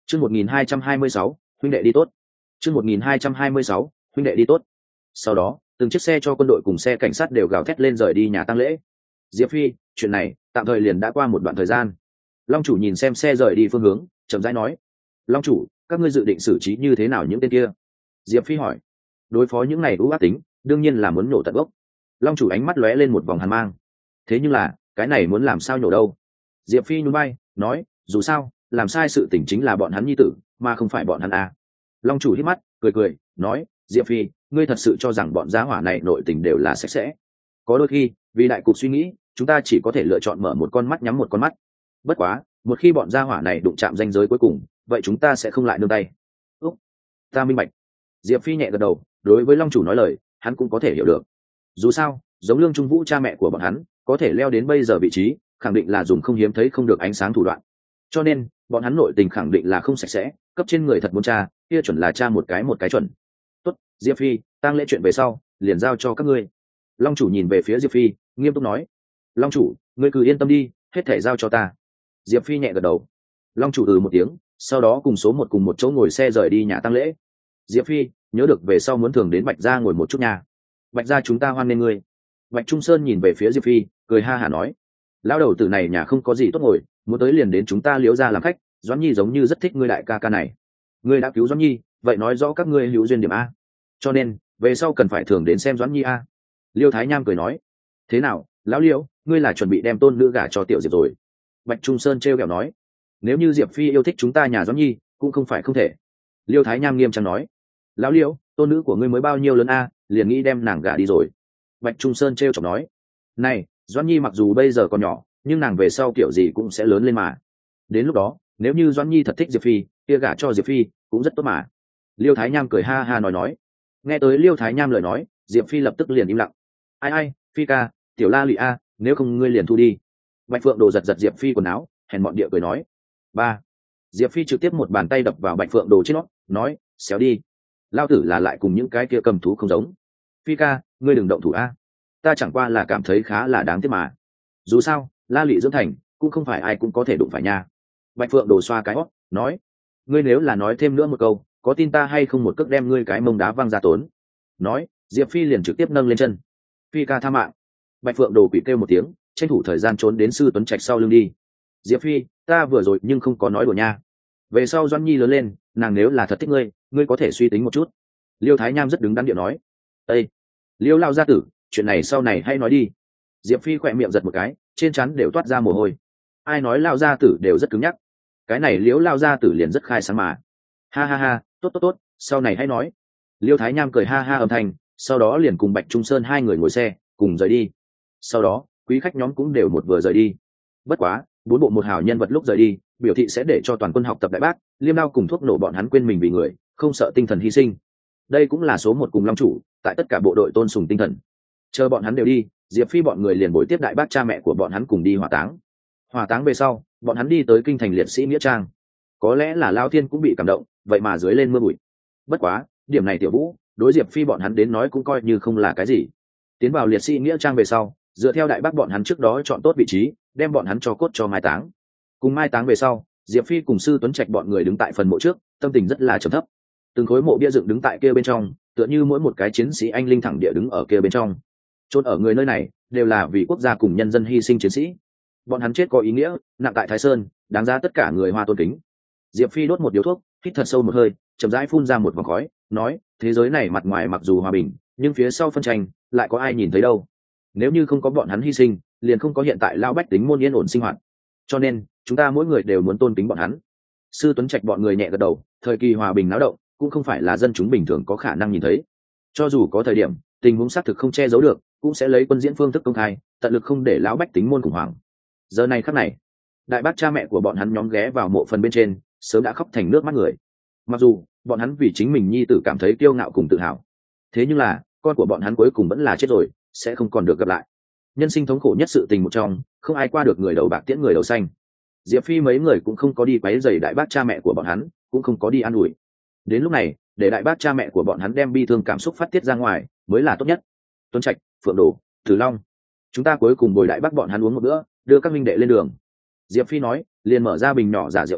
Chương 1226, huynh đệ đi tốt. Chương 1226, huynh đệ đi tốt. Sau đó, từng chiếc xe cho quân đội cùng xe cảnh sát đều gào thét lên rời đi nhà tang lễ. Diệp Phi, chuyện này tạm thời liền đã qua một đoạn thời gian. Long chủ nhìn xem xe rời đi phương hướng, chậm rãi nói: "Long chủ, các ngươi dự định xử trí như thế nào những tên kia?" Diệp Phi hỏi. Đối phó những này ưu ác tính, đương nhiên là muốn nhổ tận gốc. Long chủ ánh mắt lóe lên một vòng hàn mang. Thế nhưng là, cái này muốn làm sao nhổ đâu? Diệp Phi nhún vai, nói: "Dù sao, làm sai sự tình chính là bọn hắn nhi tử, mà không phải bọn hắn a." Long chủ hít mắt, cười cười, nói: "Diệp Phi, ngươi thật sự cho rằng bọn gia hỏa này nội tình đều là sạch sẽ? Có đôi khi, vì đại cục suy nghĩ, chúng ta chỉ có thể lựa chọn mở một con mắt nhắm một con mắt. Bất quá, một khi bọn gia hỏa này đụng chạm ranh giới cuối cùng, vậy chúng ta sẽ không lại nương tay." "Úc, ta minh bạch." Diệp Phi nhẹ gật đầu, đối với Long chủ nói lời, hắn cũng có thể hiểu được. Dù sao, giống Lương Trung Vũ cha mẹ của bọn hắn, có thể leo đến bây giờ vị trí, khẳng định là dùng không hiếm thấy không được ánh sáng thủ đoạn. Cho nên, bọn hắn nội tình khẳng định là không sạch sẽ, cấp trên người thật muốn tra, kia chuẩn là tra một cái chuẩn. "Tốt, Diệp Phi, tang lễ chuyện về sau, liền giao cho các ngươi." Long chủ nhìn về phía Diệp Phi, nghiêm túc nói: "Long chủ, ngươi cứ yên tâm đi, hết thể giao cho ta." Diệp Phi nhẹ gật đầu. Long chủ một tiếng, sau đó cùng số 1 cùng một chỗ ngồi xe rời đi nhà tang lễ. "Diệp Phi, nhớ được về sau muốn thường đến Bạch gia ngồi một chút nha. Bạch gia chúng ta hoan nghênh ngươi." Bạch Trung Sơn nhìn về phía Diệp Phi, cười ha hả nói: "Lão đầu tử này nhà không có gì tốt ngồi, muốn tới liền đến chúng ta Liễu gia làm khách, Doãn Nhi giống như rất thích ngươi đại ca ca này. Ngươi đã cứu Doãn Nhi, vậy nói rõ các ngươi hữu duyên điểm a. Cho nên, về sau cần phải thường đến xem Doãn Nhi a." Liêu Thái Nham cười nói: "Thế nào, lão Liễu, ngươi là chuẩn bị đem tôn nữ gả cho tiểu Diệp rồi?" Bạch Trung Sơn trêu ghẹo nói: "Nếu như Diệp Phi yêu thích chúng ta nhà Doãn Nhi, cũng không phải không thể." Liêu Thái Nham nghiêm trang nói: "Lão Liễu, tôn nữ của ngươi mới bao nhiêu lớn a, liền nghĩ đem nàng gả đi rồi?" Bạch Trung Sơn trêu chọc nói: "Này, Doãn Nhi mặc dù bây giờ còn nhỏ, nhưng nàng về sau kiểu gì cũng sẽ lớn lên mà. Đến lúc đó, nếu như Doãn Nhi thật thích Diệp Phi, kia gả cho Diệp Phi cũng rất tốt mà." Liêu Thái Nham cười ha ha nói. Nghe tới Liêu Thái Nham lời nói, Diệp Phi lập tức liền im lặng. Ai, Phi ca, tiểu la lụy a, nếu không ngươi liền thu đi." Bạch Phượng Đồ giật giật Diệp Phi quần áo, hèn mọn địa cười nói. "Ba." Diệp Phi trực tiếp một bàn tay đập vào Bạch Phượng Đồ trên nó, nói: "Xéo đi. Lao tử là lại cùng những cái kia cầm thú không giống. Phi ca, ngươi đừng động thủ a. Ta chẳng qua là cảm thấy khá là đáng tiếc mà. Dù sao, la lụy dưỡng thành, cũng không phải ai cũng có thể đụng phải nha." Bạch Phượng Đồ xoa cái hót, nói: "Ngươi nếu là nói thêm nữa một câu, có tin ta hay không một cước đem ngươi cái mông đá văng ra tốn." Nói, Diệp Phi liền trực tiếp nâng lên chân. "Phi ca tha mạng." Bạch Phượng Đồ quỷ kêu một tiếng, tranh thủ thời gian trốn đến Sư Tuấn Trạch sau lưng đi. "Diệp Phi, ta vừa rồi nhưng không có nói đùa nha. Về sau Doãn Nhi lớn lên, nàng nếu là thật thích ngươi, ngươi có thể suy tính một chút." Liêu Thái Nham rất đứng đắn điệu nói. "Ê, Liêu lao gia tử, chuyện này sau này hay nói đi." Diệp Phi khỏe miệng giật một cái, trên trán đều toát ra mồ hôi. Ai nói lao gia tử đều rất cứng nhắc, cái này Liễu lao gia tử liền rất khai sáng mà. Ha ha ha, tốt, sau này hãy nói. Liêu Thái Nham cười ha ha âm thanh, sau đó liền cùng Bạch Trung Sơn hai người ngồi xe cùng rời đi. Sau đó, quý khách nhóm cũng đều một vừa rời đi. Bất quá, 4 bộ 1 hào nhân vật lúc rời đi, biểu thị sẽ để cho toàn quân học tập đại bác, liêm đao cùng thuốc nổ bọn hắn quên mình vì người, không sợ tinh thần hy sinh. Đây cũng là số 1 cùng Long chủ, tại tất cả bộ đội tôn sùng tinh thần. Chờ bọn hắn đều đi, Diệp Phi bọn người liền bồi tiếp đại bác cha mẹ của bọn hắn cùng đi hỏa táng. Hỏa táng về sau, bọn hắn đi tới kinh thành liệt sĩ nghĩa trang. Có lẽ là Lao Thiên cũng bị cảm động, vậy mà dưới lên mưa bụi. Bất quá, điểm này Tiểu Vũ, đối Diệp Phi bọn hắn đến nói cũng coi như không là cái gì. Tiến vào liệt sĩ nghĩa trang về sau, dựa theo đại bác bọn hắn trước đó chọn tốt vị trí, đem bọn hắn cho cốt cho mai táng. Cùng mai táng về sau, Diệp Phi cùng Sư Tuấn Trạch bọn người đứng tại phần mộ trước, tâm tình rất là trầm thấp. Từng khối mộ bia dựng đứng tại kia bên trong, tựa như mỗi một cái chiến sĩ anh linh thẳng địa đứng ở kia bên trong. Chôn ở người nơi này, đều là vì quốc gia cùng nhân dân hy sinh chiến sĩ. Bọn hắn chết có ý nghĩa, nặng tại Thái Sơn, đáng giá tất cả người Hoa tôn kính. Diệp Phi đốt một điếu thuốc, hít thật sâu một hơi, chậm rãi phun ra một vòng khói, nói: "Thế giới này mặt ngoài mặc dù hòa bình, nhưng phía sau phân tranh, lại có ai nhìn thấy đâu. Nếu như không có bọn hắn hy sinh, liền không có hiện tại lão bách tính môn yên ổn sinh hoạt. Cho nên, chúng ta mỗi người đều muốn tôn kính bọn hắn." Sư Tuấn Trạch bọn người nhẹ gật đầu, thời kỳ hòa bình náo động, cũng không phải là dân chúng bình thường có khả năng nhìn thấy. Cho dù có thời điểm, tình huống xác thực không che giấu được, cũng sẽ lấy quân diễn phương thức công khai, tận lực không để lão bách tính môn khủng hoảng. Giờ này khắc này, đại bác cha mẹ của bọn hắn nhóm ghé vào mộ phần bên trên, sớm đã khóc thành nước mắt người. Mặc dù bọn hắn vì chính mình nhi tử cảm thấy kiêu ngạo cùng tự hào, thế nhưng là con của bọn hắn cuối cùng vẫn là chết rồi, sẽ không còn được gặp lại. Nhân sinh thống khổ nhất sự tình một trong, không ai qua được người đầu bạc tiễn người đầu xanh. Diệp Phi mấy người cũng không có đi quấy rầy đại bác cha mẹ của bọn hắn, cũng không có đi an ủi. Đến lúc này, để đại bác cha mẹ của bọn hắn đem bi thương cảm xúc phát tiết ra ngoài, mới là tốt nhất. Tuấn Trạch, Phượng Đồ, Tử Long, chúng ta cuối cùng bồi đại bác bọn hắn uống một bữa, đưa các minh đệ lên đường. Diệp Phi nói, liền mở ra bình nhỏ giả rượu sái,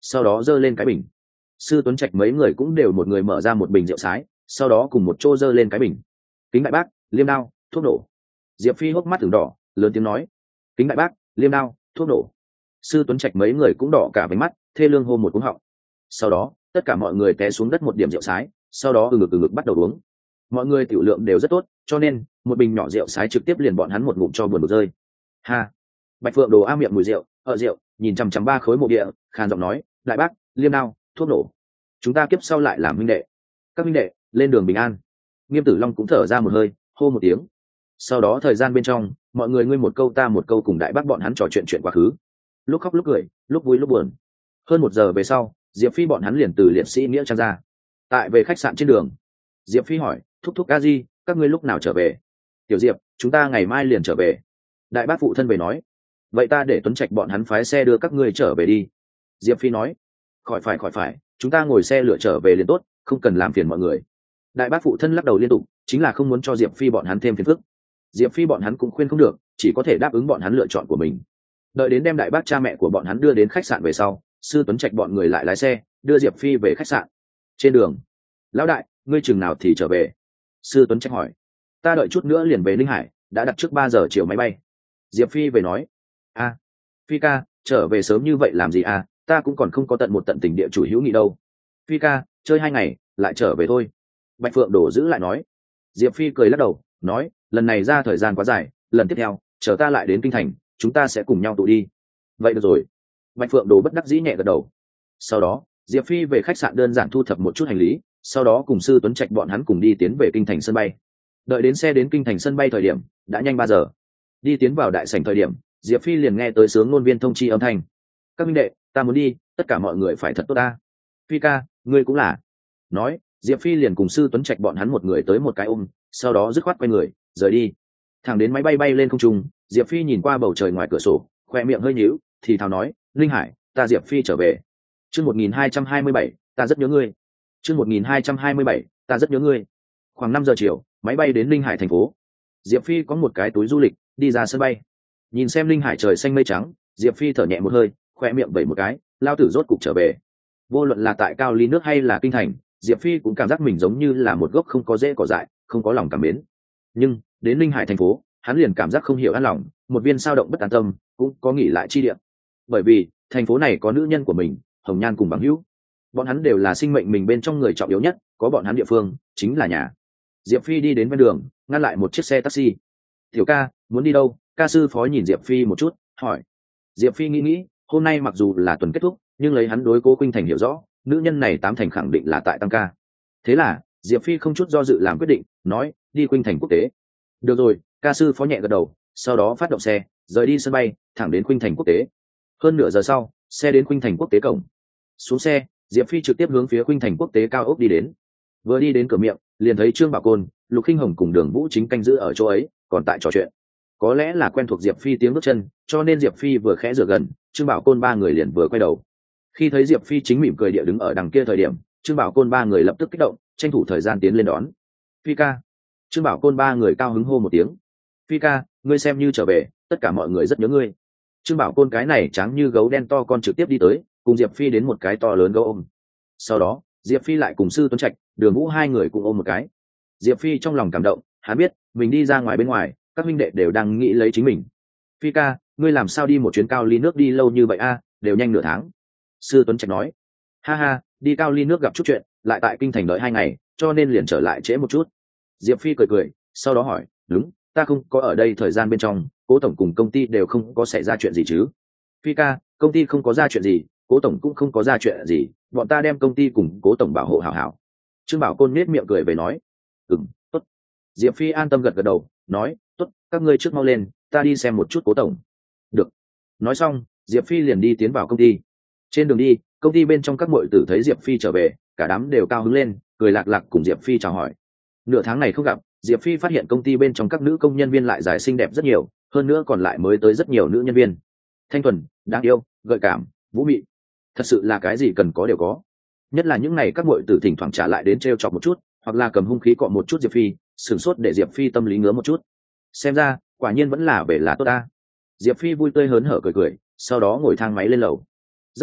sau đó giơ lên cái bình. Sư Tuấn Trạch mấy người cũng đều một người mở ra một bình rượu sái, sau đó cùng một chỗ giơ lên cái bình. Kính đại bác, liêm đao, thuốc nổ. Diệp Phi hốc mắt ửng đỏ, lớn tiếng nói: kính đại bác, liêm đao, thuốc nổ. Sư Tuấn Trạch mấy người cũng đỏ cả váy mắt, thê lương hô một cú họng. Sau đó tất cả mọi người té xuống đất một điểm rượu sái, sau đó từ ngực bắt đầu uống. Mọi người tiểu lượng đều rất tốt, cho nên một bình nhỏ rượu sái trực tiếp liền bọn hắn một ngụm cho buồn bực rơi. Ha! Bạch Phượng Đồ a miệng mùi rượu, rượu, nhìn chằm chằm ba khối mộ địa, khàn giọng nói: đại bác, liêm đao, thuốc nổ, chúng ta kiếp sau lại làm huynh đệ. Các huynh đệ lên đường bình an. Nghiêm Tử Long cũng thở ra một hơi, hô một tiếng. Sau đó thời gian bên trong, mọi người ngươi một câu ta một câu cùng đại bác bọn hắn trò chuyện quá khứ, lúc khóc lúc cười, lúc vui lúc buồn. Hơn 1 giờ về sau, Diệp Phi bọn hắn liền từ liệt sĩ nghĩa trang ra. Tại về khách sạn trên đường, Diệp Phi hỏi: thúc thúc a di, các ngươi lúc nào trở về? Tiểu Diệp, chúng ta ngày mai liền trở về. Đại bác phụ thân về nói: vậy ta để Tuấn Trạch bọn hắn phái xe đưa các ngươi trở về đi. Diệp Phi nói: khỏi phải, chúng ta ngồi xe lửa trở về liền tốt, không cần làm phiền mọi người. Đại bác phụ thân lắc đầu liên tục, chính là không muốn cho Diệp Phi bọn hắn thêm phiền phức. Diệp Phi bọn hắn cũng khuyên không được, chỉ có thể đáp ứng bọn hắn lựa chọn của mình. Đợi đến đem đại bác cha mẹ của bọn hắn đưa đến khách sạn về sau, Sư Tuấn Trạch bọn người lại lái xe đưa Diệp Phi về khách sạn. Trên đường: lão đại, ngươi chừng nào thì trở về? Sư Tuấn Trạch hỏi. Ta đợi chút nữa liền về Ninh Hải, đã đặt trước 3 giờ chiều máy bay. Diệp Phi về nói. A, Phi ca, trở về sớm như vậy làm gì à, ta cũng còn không có tận một tận tình địa chủ hữu nghị đâu. Phi ca, chơi 2 ngày lại trở về thôi. Bạch Phượng Đổ giữ lại nói. Diệp Phi cười lắc đầu, nói: lần này ra thời gian quá dài, lần tiếp theo chờ ta lại đến kinh thành, chúng ta sẽ cùng nhau tụ đi. Vậy được rồi. Bạch Phượng Đồ bất đắc dĩ nhẹ gật đầu. Sau đó Diệp Phi về khách sạn đơn giản thu thập một chút hành lý, sau đó cùng Sư Tuấn Trạch bọn hắn cùng đi tiến về kinh thành sân bay. Đợi đến xe đến kinh thành sân bay thời điểm đã nhanh 3 giờ. Đi tiến vào đại sảnh thời điểm, Diệp Phi liền nghe tới sướng ngôn viên thông chi âm thanh: các minh đệ, ta muốn đi, tất cả mọi người phải thật tốt ta. Phi ca, ngươi cũng là. Nói Diệp Phi liền cùng Sư Tuấn Trạch bọn hắn một người tới một cái ôm, sau đó dứt khoát quay người rời đi. Thẳng đến máy bay bay lên không trung, Diệp Phi nhìn qua bầu trời ngoài cửa sổ, khoe miệng hơi nhíu, thì thào nói: linh Hải, ta Diệp Phi trở về. Chương 1227, ta rất nhớ ngươi. Chương 1227, ta rất nhớ ngươi. Khoảng 5 giờ chiều, máy bay đến Linh Hải thành phố. Diệp Phi có một cái túi du lịch, đi ra sân bay. Nhìn xem Linh Hải trời xanh mây trắng, Diệp Phi thở nhẹ một hơi, khoe miệng vẩy một cái, lao tử rốt cục trở về. Vô luận là tại Cao Ly nước hay là kinh thành, Diệp Phi cũng cảm giác mình giống như là một gốc không có rễ cỏ dại, không có lòng cảm mến. Nhưng đến Linh Hải thành phố, hắn liền cảm giác không hiểu an lòng, một viên sao động bất an tâm, cũng có nghỉ lại chi địa. Bởi vì thành phố này có nữ nhân của mình, Hồng Nhan cùng bằng hữu, bọn hắn đều là sinh mệnh mình bên trong người trọng yếu nhất, có bọn hắn địa phương chính là nhà. Diệp Phi đi đến bên đường, ngăn lại một chiếc xe taxi. Tiểu ca, muốn đi đâu? Ca sư phó nhìn Diệp Phi một chút, hỏi. Diệp Phi nghĩ, hôm nay mặc dù là tuần kết thúc, nhưng lấy hắn đối Cố Khuynh Thành hiểu rõ, nữ nhân này 8 thành khẳng định là tại tăng ca. Thế là Diệp Phi không chút do dự làm quyết định, nói: đi Khuynh Thành quốc tế. Được rồi. Ca sư phó nhẹ gật đầu, sau đó phát động xe rời đi sân bay, thẳng đến Khuynh Thành quốc tế. Hơn nửa giờ sau, xe đến Khuynh Thành quốc tế cổng. Xuống xe, Diệp Phi trực tiếp hướng phía Khuynh Thành quốc tế cao ốc đi đến. Vừa đi đến cửa miệng, liền thấy Trương Bảo Côn, Lục Khinh Hồng cùng Đường Vũ chính canh giữ ở chỗ ấy, còn tại trò chuyện. Có lẽ là quen thuộc Diệp Phi tiếng bước chân, cho nên Diệp Phi vừa khẽ dựa gần, Trương Bảo Côn ba người liền vừa quay đầu. Khi thấy Diệp Phi chính mỉm cười địa đứng ở đằng kia thời điểm, Trương Bảo Côn ba người lập tức kích động, tranh thủ thời gian tiến lên đón. Phi ca. Trương Bảo Côn ba người cao hứng hô một tiếng. Phi ca, ngươi xem như trở về, tất cả mọi người rất nhớ ngươi. Trương Bảo Côn cái này trắng như gấu đen to con trực tiếp đi tới, cùng Diệp Phi đến một cái to lớn gấu ôm. Sau đó Diệp Phi lại cùng Sư Tuấn Trạch, Đường Vũ hai người cùng ôm một cái. Diệp Phi trong lòng cảm động, hắn biết mình đi ra ngoài bên ngoài, các huynh đệ đều đang nghĩ lấy chính mình. Phi ca, ngươi làm sao đi một chuyến Cao Ly nước đi lâu như vậy a? Đều nhanh nửa tháng. Sư Tuấn Trạch nói. Ha ha, đi Cao Ly nước gặp chút chuyện, lại tại kinh thành đợi 2 ngày, cho nên liền trở lại trễ một chút. Diệp Phi cười, sau đó hỏi: đúng, ta không có ở đây thời gian bên trong, Cố tổng cùng công ty đều không có xảy ra chuyện gì chứ? Phi ca, công ty không có ra chuyện gì, Cố tổng cũng không có ra chuyện gì, bọn ta đem công ty cùng Cố tổng bảo hộ hảo hảo. Trương Bảo Côn nết miệng cười về nói. Tốt. Diệp Phi an tâm gật đầu, nói: tốt, các ngươi trước mau lên, ta đi xem một chút Cố tổng. Được. Nói xong, Diệp Phi liền đi tiến vào công ty. Trên đường đi, công ty bên trong các muội tử thấy Diệp Phi trở về, cả đám đều cao hứng lên, cười lạc lạc cùng Diệp Phi chào hỏi. Nửa tháng này không gặp, Diệp Phi phát hiện công ty bên trong các nữ công nhân viên lại dài xinh đẹp rất nhiều, hơn nữa còn lại mới tới rất nhiều nữ nhân viên. Thanh thuần, đáng yêu, gợi cảm, vũ mị, thật sự là cái gì cần có đều có. Nhất là những ngày các muội tử thỉnh thoảng trả lại đến trêu chọc một chút, hoặc là cầm hung khí cọ một chút Diệp Phi, sửng sốt để Diệp Phi tâm lý ngứa một chút. Xem ra, quả nhiên vẫn là về là tốt ta. Diệp Phi vui tươi hớn hở cười, sau đó ngồi thang máy lên lầu. Rất nhanh,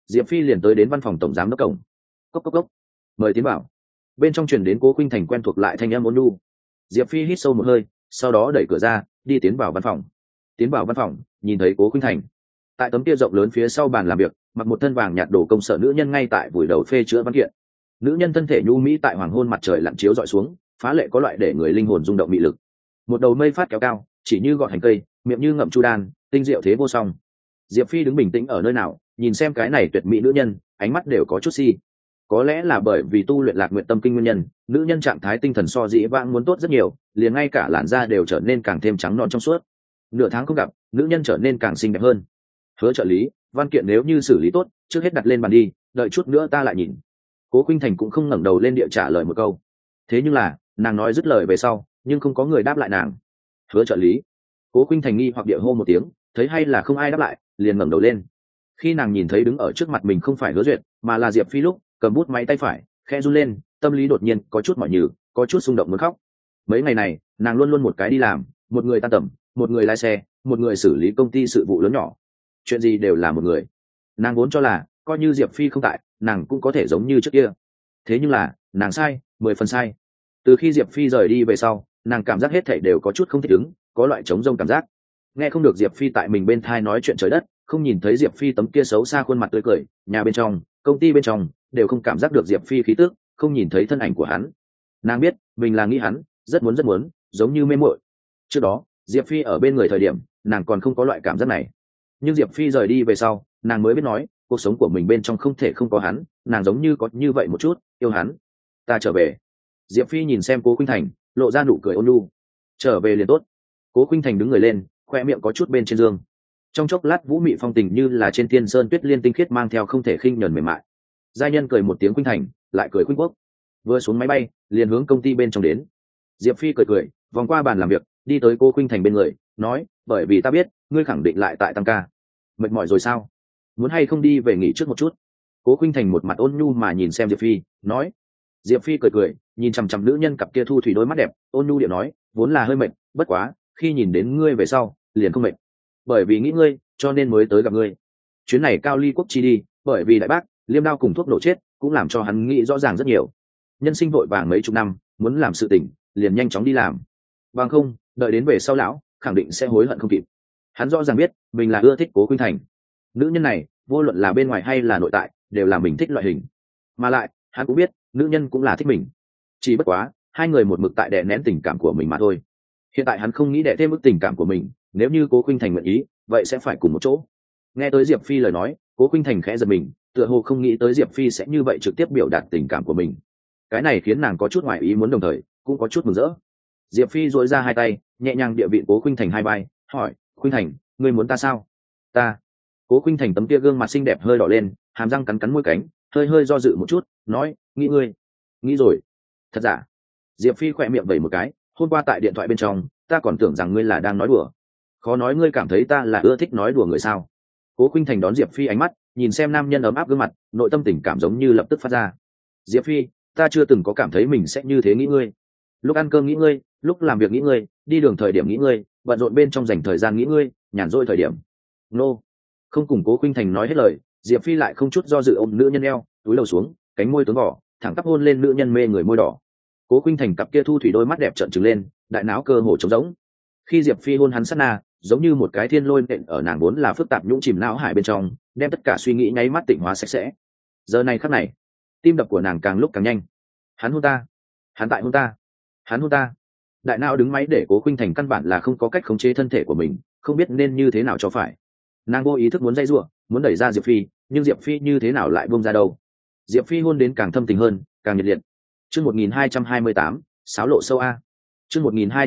Diệp Phi liền tới đến văn phòng tổng giám đốc cổng. Cốc cốc cốc. Mời tiến vào. Bên trong truyền đến Cố Khuynh Thành quen thuộc lại thanh âm ôn nhu. Diệp Phi hít sâu một hơi, sau đó đẩy cửa ra, đi tiến vào văn phòng. Tiến vào văn phòng, nhìn thấy Cố Khuynh Thành. Tại tấm kia rộng lớn phía sau bàn làm việc, mặc một thân vàng nhạt đồ công sở nữ nhân ngay tại vùi đầu phê chữa văn kiện. Nữ nhân thân thể nhu mỹ tại hoàng hôn mặt trời lặn chiếu dọi xuống, phá lệ có loại để người linh hồn rung động mị lực. Một đầu mây phát kéo cao, chỉ như gọn hành cây, miệng như ngậm chu đan, tinh diệu thế vô song. Diệp Phi đứng bình tĩnh ở nơi nào, nhìn xem cái này tuyệt mỹ nữ nhân, ánh mắt đều có chút si. Có lẽ là bởi vì tu luyện Lạc Nguyện Tâm Kinh nguyên nhân, nữ nhân trạng thái tinh thần so dĩ vãng muốn tốt rất nhiều, liền ngay cả làn da đều trở nên càng thêm trắng nõn trong suốt. Nửa tháng không gặp, nữ nhân trở nên càng xinh đẹp hơn. Hứa trợ lý, văn kiện nếu như xử lý tốt, trước hết đặt lên bàn đi, đợi chút nữa ta lại nhìn. Cố Khuynh Thành cũng không ngẩng đầu lên địa trả lời một câu. Thế nhưng là, nàng nói dứt lời về sau, nhưng không có người đáp lại nàng. Hứa trợ lý. Cố Khuynh Thành nghi hoặc địa hô một tiếng, thấy hay là không ai đáp lại, liền ngẩng đầu lên. Khi nàng nhìn thấy đứng ở trước mặt mình không phải Hứa Duyệt, mà là Diệp Phi lúc, cầm bút máy tay phải, khẽ run lên, tâm lý đột nhiên có chút mỏi nhừ, có chút xung động muốn khóc. Mấy ngày này, nàng luôn luôn một cái đi làm, một người tan tầm, một người lái xe, một người xử lý công ty sự vụ lớn nhỏ. Chuyện gì đều là một người. Nàng vốn cho là, coi như Diệp Phi không tại, nàng cũng có thể giống như trước kia. Thế nhưng là, nàng sai, 10 phần sai. Từ khi Diệp Phi rời đi về sau, nàng cảm giác hết thảy đều có chút không thích ứng, có loại trống rông cảm giác. Nghe không được Diệp Phi tại mình bên thai nói chuyện trời đất, không nhìn thấy Diệp Phi tấm kia xấu xa khuôn mặt tươi cười, nhà bên trong, công ty bên trong, đều không cảm giác được Diệp Phi khí tức, không nhìn thấy thân ảnh của hắn. Nàng biết, mình là nghĩ hắn, rất muốn, giống như mê muội. Trước đó, Diệp Phi ở bên người thời điểm, nàng còn không có loại cảm giác này. Nhưng Diệp Phi rời đi về sau, nàng mới biết nói, cuộc sống của mình bên trong không thể không có hắn, nàng giống như có như vậy một chút, yêu hắn. Ta trở về. Diệp Phi nhìn xem Cố Khuynh Thành, lộ ra nụ cười ôn nhu. Trở về liền tốt. Cố Khuynh Thành đứng người lên, khoe miệng có chút bên trên dương. Trong chốc lát vũ mị phong tình như là trên thiên sơn tuyết liên tinh khiết mang theo không thể khinh nhẫn mềm mại. Giai nhân cười một tiếng Khuynh Thành, lại cười Khuynh Quốc. Vừa xuống máy bay, liền hướng công ty bên trong đến. Diệp Phi cười, vòng qua bàn làm việc, đi tới Cố Khuynh Thành bên người, nói, bởi vì ta biết, ngươi khẳng định lại tại tăng ca. Mệt mỏi rồi sao? Muốn hay không đi về nghỉ trước một chút? Cố Khuynh Thành một mặt ôn nhu mà nhìn xem Diệp Phi, nói. Diệp Phi cười, nhìn chằm chằm nữ nhân cặp kia thu thủy đôi mắt đẹp, ôn nhu điệu nói, vốn là hơi mệt, bất quá, khi nhìn đến ngươi về sau, liền không mệt. Bởi vì nghĩ ngươi, cho nên mới tới gặp ngươi. Chuyến này Cao Ly Quốc chi đi, bởi vì đại bác, liêm đao cùng thuốc nổ chết, cũng làm cho hắn nghĩ rõ ràng rất nhiều. Nhân sinh vội vàng mấy chục năm, muốn làm sự tình, liền nhanh chóng đi làm. Bằng không, đợi đến về sau lão, khẳng định sẽ hối hận không kịp. Hắn rõ ràng biết, mình là ưa thích Cố Khuynh Thành. Nữ nhân này, vô luận là bên ngoài hay là nội tại, đều là mình thích loại hình. Mà lại, hắn cũng biết, nữ nhân cũng là thích mình. Chỉ bất quá, hai người một mực tại đè nén tình cảm của mình mà thôi. Hiện tại hắn không nghĩ đè thêm mức tình cảm của mình, nếu như Cố Khuynh Thành nguyện ý, vậy sẽ phải cùng một chỗ. Nghe tới Diệp Phi lời nói, Cố Khuynh Thành khẽ giật mình, tựa hồ không nghĩ tới Diệp Phi sẽ như vậy trực tiếp biểu đạt tình cảm của mình. Cái này khiến nàng có chút ngoài ý muốn, đồng thời cũng có chút mừng rỡ. Diệp Phi duỗi ra hai tay, nhẹ nhàng địa vị Cố Khuynh Thành hai vai, hỏi, Khuynh Thành, ngươi muốn ta sao? Ta. Cố Khuynh Thành tấm kia gương mặt xinh đẹp hơi đỏ lên, hàm răng cắn môi cánh, hơi do dự một chút, nói, nghĩ ngươi. Nghĩ rồi. Thật giả? Diệp Phi khỏe miệng vẩy một cái, hôm qua tại điện thoại bên trong, ta còn tưởng rằng ngươi là đang nói đùa. Khó nói ngươi cảm thấy ta là ưa thích nói đùa người sao? Cố Khuynh Thành đón Diệp Phi ánh mắt, nhìn xem nam nhân ấm áp gương mặt, nội tâm tình cảm giống như lập tức phát ra. Diệp Phi, ta chưa từng có cảm thấy mình sẽ như thế nghĩ ngươi. Lúc ăn cơm nghĩ ngươi, lúc làm việc nghĩ ngươi, đi đường thời điểm nghĩ ngươi, bận rộn bên trong dành thời gian nghĩ ngươi, nhàn rỗi thời điểm. Nô. Không cùng Cố Khuynh Thành nói hết lời, Diệp Phi lại không chút do dự ôm nữ nhân eo, túi đầu xuống, cánh môi tướng vỏ, thẳng tắp hôn lên nữ nhân mê người môi đỏ. Cố Khuynh Thành cặp kia thu thủy đôi mắt đẹp trợn trừng lên, đại não cơ hồ trống rỗng. Khi Diệp Phi hôn hắn sát na, giống như một cái thiên lôi nện ở nàng vốn là phức tạp nhũng chìm não hải bên trong, đem tất cả suy nghĩ nháy mắt tịnh hóa sạch sẽ. Giờ này khắc này, tim đập của nàng càng lúc càng nhanh. Hắn hôn ta, hắn tại hôn ta, hắn hôn ta. Đại não đứng máy để Cố Khuynh Thành căn bản là không có cách khống chế thân thể của mình, không biết nên như thế nào cho phải. Nàng vô ý thức muốn dây giụa, muốn đẩy ra Diệp Phi, nhưng Diệp Phi như thế nào lại buông ra đâu. Diệp Phi hôn đến càng thâm tình hơn, càng nhiệt liệt. Chương 1228, sáo lộ sâu a. Chương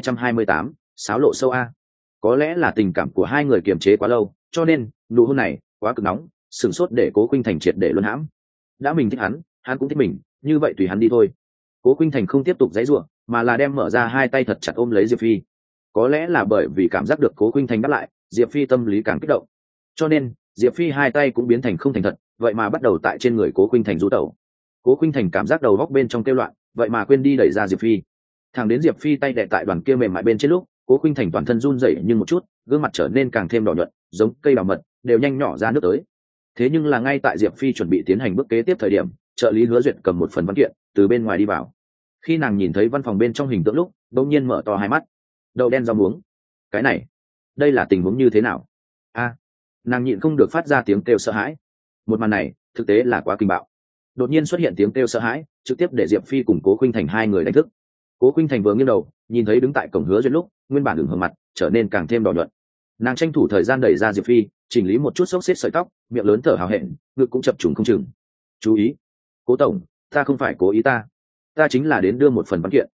1228, sáo lộ sâu a. Có lẽ là tình cảm của hai người kiềm chế quá lâu, cho nên nụ hôn này quá cực nóng, sửng sốt để Cố Khuynh Thành triệt để luân hãm. Đã mình thích hắn cũng thích mình, như vậy tùy hắn đi thôi. Cố Khuynh Thành không tiếp tục giãy giụa, mà là đem mở ra hai tay thật chặt ôm lấy Diệp Phi. Có lẽ là bởi vì cảm giác được Cố Khuynh Thành đáp lại, Diệp Phi tâm lý càng kích động. Cho nên, Diệp Phi hai tay cũng biến thành không thành thật, vậy mà bắt đầu tại trên người Cố Khuynh Thành du tẩu. Cố Khuynh Thành cảm giác đầu góc bên trong kêu loạn, vậy mà quên đi đẩy ra Diệp Phi. Thằng đến Diệp Phi tay đè tại đoàn kia mềm mại bên trên lúc, Cố Khuynh Thành toàn thân run rẩy nhưng một chút, gương mặt trở nên càng thêm đỏ nhuận, giống cây đào mật, đều nhanh nhỏ ra nước tới. Thế nhưng là ngay tại Diệp Phi chuẩn bị tiến hành bước kế tiếp thời điểm, trợ lý Hứa Duyệt cầm một phần văn kiện từ bên ngoài đi vào. Khi nàng nhìn thấy văn phòng bên trong hình tượng lúc, đột nhiên mở to hai mắt. Đậu đen rau muống. Cái này, đây là tình huống như thế nào? A, nàng nhịn không được phát ra tiếng kêu sợ hãi. Một màn này, thực tế là quá kinh bạo. Đột nhiên xuất hiện tiếng kêu sợ hãi, trực tiếp để Diệp Phi cùng Cố Khuynh Thành hai người đánh thức. Cố Khuynh Thành vừa nghiêng đầu, nhìn thấy đứng tại cổng Hứa Duyệt lúc, nguyên bản ửng hồng mặt trở nên càng thêm đỏ nhuận. Nàng tranh thủ thời gian đẩy ra Diệp Phi, chỉnh lý một chút xốc xếp sợi tóc, miệng lớn thở hào hẹn, ngực cũng chập trùng không chừng. Chú ý, Cố tổng, ta không phải cố ý ta chính là đến đưa một phần văn kiện.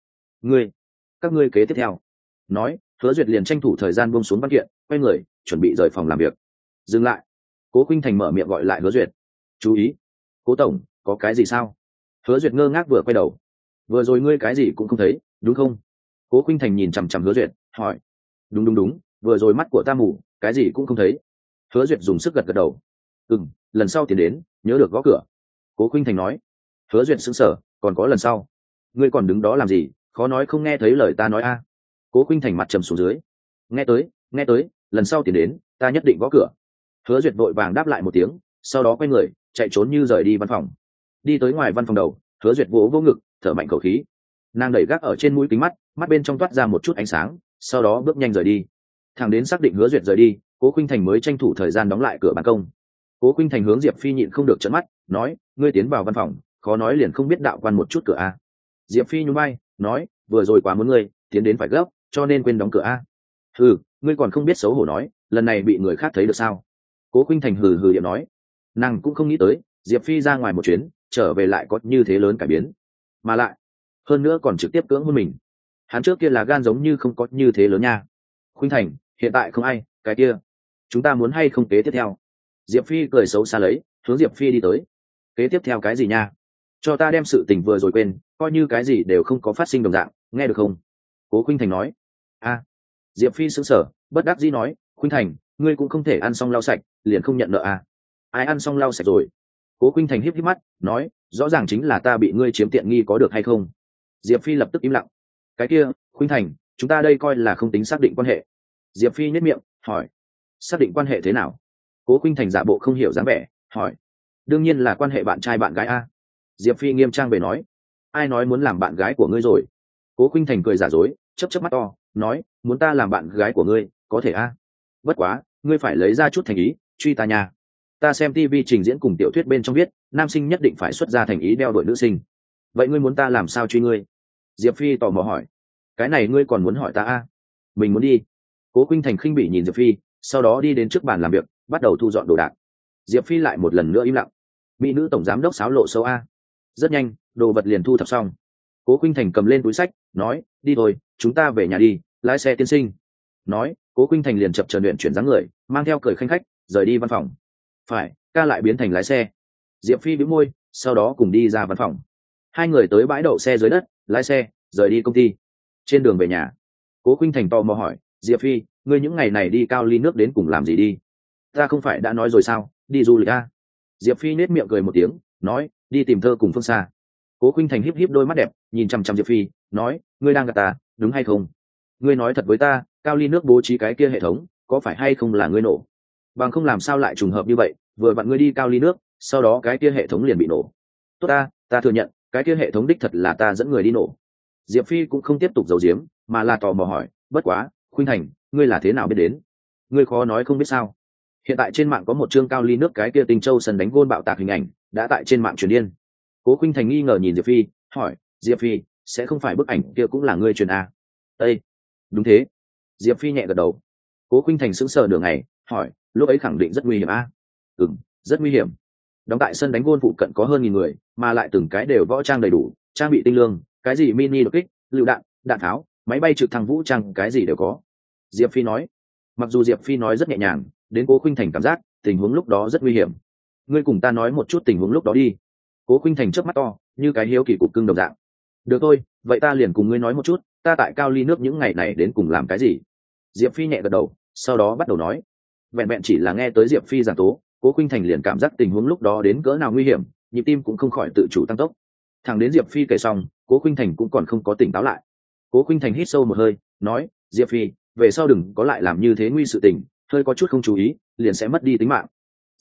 Các ngươi kế tiếp theo. Nói, Hứa Duyệt liền tranh thủ thời gian buông xuống văn kiện, quay người, chuẩn bị rời phòng làm việc. Dừng lại. Cố Khuynh Thành mở miệng gọi lại Hứa Duyệt. Chú ý, Cố tổng, có cái gì sao? Hứa Duyệt ngơ ngác vừa quay đầu. Vừa rồi ngươi cái gì cũng không thấy, đúng không? Cố Khuynh Thành nhìn chằm chằm Hứa Duyệt, hỏi. Đúng, vừa rồi mắt của ta mù, cái gì cũng không thấy. Hứa Duyệt dùng sức gật gật đầu. Lần sau tiến đến, nhớ được gõ cửa. Cố Khuynh Thành nói. Hứa Duyệt sững sờ, còn có lần sau? Ngươi còn đứng đó làm gì, khó nói không nghe thấy lời ta nói a? Cố Khuynh Thành mặt trầm xuống dưới. Nghe tới, lần sau tiến đến, ta nhất định gõ cửa. Hứa Duyệt vội vàng đáp lại một tiếng, sau đó quay người, chạy trốn như rời đi văn phòng. Đi tới ngoài văn phòng đầu, Hứa Duyệt vỗ ngực, thở mạnh khẩu khí. Nàng đẩy gác ở trên mũi kính mắt bên trong toát ra một chút ánh sáng, sau đó bước nhanh rời đi. Thẳng đến xác định Hứa Duyệt rời đi, Cố Khuynh Thành mới tranh thủ thời gian đóng lại cửa ban công. Cố Khuynh Thành hướng Diệp Phi nhịn không được trợn mắt, nói, ngươi tiến vào văn phòng, khó nói liền không biết đạo quan một chút cửa a. Diệp Phi nhún vai, nói, vừa rồi quá muốn ngươi tiến đến phải gấp, cho nên quên đóng cửa a. Ngươi còn không biết xấu hổ nói, lần này bị người khác thấy được sao? Cố Khuynh Thành hừ điệu nói. Nàng cũng không nghĩ tới, Diệp Phi ra ngoài một chuyến, trở về lại có như thế lớn cải biến, mà lại, hơn nữa còn trực tiếp cưỡng hôn mình. Hắn trước kia là gan giống như không có như thế lớn nha. Khuynh Thành, hiện tại không ai, cái kia, chúng ta muốn hay không kế tiếp theo? Diệp Phi cười xấu xa lấy, hướng Diệp Phi đi tới. Kế tiếp theo cái gì nha? Cho ta đem sự tình vừa rồi quên, coi như cái gì đều không có phát sinh đồng dạng, nghe được không? Cố Khuynh Thành nói. Diệp Phi sững sờ, bất đắc dĩ nói, Khuynh Thành, ngươi cũng không thể ăn xong lau sạch, liền không nhận nợ à? Ai ăn xong lau sạch rồi? Cố Khuynh Thành híp híp mắt, nói, rõ ràng chính là ta bị ngươi chiếm tiện nghi có được hay không? Diệp Phi lập tức im lặng. Cái kia, Khuynh Thành, chúng ta đây coi là không tính xác định quan hệ. Diệp Phi nhếch miệng, hỏi, xác định quan hệ thế nào? Cố Khuynh Thành giả bộ không hiểu dáng vẻ, hỏi, đương nhiên là quan hệ bạn trai bạn gái a. Diệp Phi nghiêm trang về nói, ai nói muốn làm bạn gái của ngươi rồi? Cố Khuynh Thành cười giả dối, chớp mắt to, nói, muốn ta làm bạn gái của ngươi, có thể a. Bất quá, ngươi phải lấy ra chút thành ý, truy ta nha. Ta xem TV trình diễn cùng tiểu thuyết bên trong viết, nam sinh nhất định phải xuất ra thành ý đeo đuổi nữ sinh. Vậy ngươi muốn ta làm sao truy ngươi? Diệp Phi tò mò hỏi. Cái này ngươi còn muốn hỏi ta a? Mình muốn đi. Cố Khuynh Thành khinh bỉ nhìn Diệp Phi, sau đó đi đến trước bàn làm việc, bắt đầu thu dọn đồ đạc. Diệp Phi lại một lần nữa im lặng. Mỹ nữ tổng giám đốc xáo lộ sâu a. Rất nhanh, đồ vật liền thu thập xong. Cố Khuynh Thành cầm lên túi sách, nói, đi thôi, chúng ta về nhà đi, lái xe tiên sinh. Nói, Cố Khuynh Thành liền chập chờn luyện chuyển dáng người, mang theo cười khanh khách, rời đi văn phòng. Phải, ca lại biến thành lái xe. Diệp Phi bĩu môi, sau đó cùng đi ra văn phòng. Hai người tới bãi đậu xe dưới đất, lái xe, rời đi công ty. Trên đường về nhà, Cố Khuynh Thành tò mò hỏi, Diệp Phi, ngươi những ngày này đi Cao Ly nước đến cùng làm gì đi? Ta không phải đã nói rồi sao, đi du lịch a. Diệp Phi nết miệng cười một tiếng, nói, đi tìm thơ cùng Phương Xa. Cố Khuynh Thành híp híp đôi mắt đẹp, nhìn chăm chăm Diệp Phi, nói, ngươi đang gạt ta, đúng hay không? Ngươi nói thật với ta, Cao Ly nước bố trí cái kia hệ thống, có phải hay không là ngươi nổ? Bằng không làm sao lại trùng hợp như vậy, vừa vặn ngươi đi Cao Ly nước, sau đó cái kia hệ thống liền bị nổ. Tốt ta thừa nhận, cái kia hệ thống đích thật là ta dẫn người đi nổ. Diệp Phi cũng không tiếp tục giấu giếm, mà là tò mò hỏi, bất quá, Khuynh Thành, ngươi là thế nào biết đến? Ngươi khó nói không biết sao? Hiện tại trên mạng có một chương Cao Ly nước cái kia Tinh Châu sân đánh gôn bạo tạc hình ảnh, đã tại trên mạng truyền điên. Cố Khuynh Thành nghi ngờ nhìn Diệp Phi, hỏi, Diệp Phi, sẽ không phải bức ảnh kia cũng là ngươi truyền à? Ê, đúng thế. Diệp Phi nhẹ gật đầu. Cố Khuynh Thành sững sờ nửa ngày, hỏi, lúc ấy khẳng định rất nguy hiểm à? Rất nguy hiểm. Đóng tại sân đánh gôn phụ cận có hơn 1000 người, mà lại từng cái đều võ trang đầy đủ, trang bị tinh lương, cái gì mini đột kích, lựu đạn, đạn tháo, máy bay trực thăng vũ trang, cái gì đều có. Diệp Phi nói. Mặc dù Diệp Phi nói rất nhẹ nhàng, đến Cố Khuynh Thành cảm giác tình huống lúc đó rất nguy hiểm. Ngươi cùng ta nói một chút tình huống lúc đó đi. Cố Khuynh Thành chớp mắt to, như cái hiếu kỳ cục cưng đồng dạng. Được thôi, vậy ta liền cùng ngươi nói một chút, ta tại Cao Ly nước những ngày này đến cùng làm cái gì. Diệp Phi nhẹ gật đầu, sau đó bắt đầu nói. Vẹn vẹn chỉ là nghe tới Diệp Phi giảng tố, Cố Khuynh Thành liền cảm giác tình huống lúc đó đến cỡ nào nguy hiểm, nhịp tim cũng không khỏi tự chủ tăng tốc. Thẳng đến Diệp Phi kể xong, Cố Khuynh Thành cũng còn không có tỉnh táo lại. Cố Khuynh Thành hít sâu một hơi, nói, Diệp Phi, về sau đừng có lại làm như thế nguy sự tình, hơi có chút không chú ý, liền sẽ mất đi tính mạng.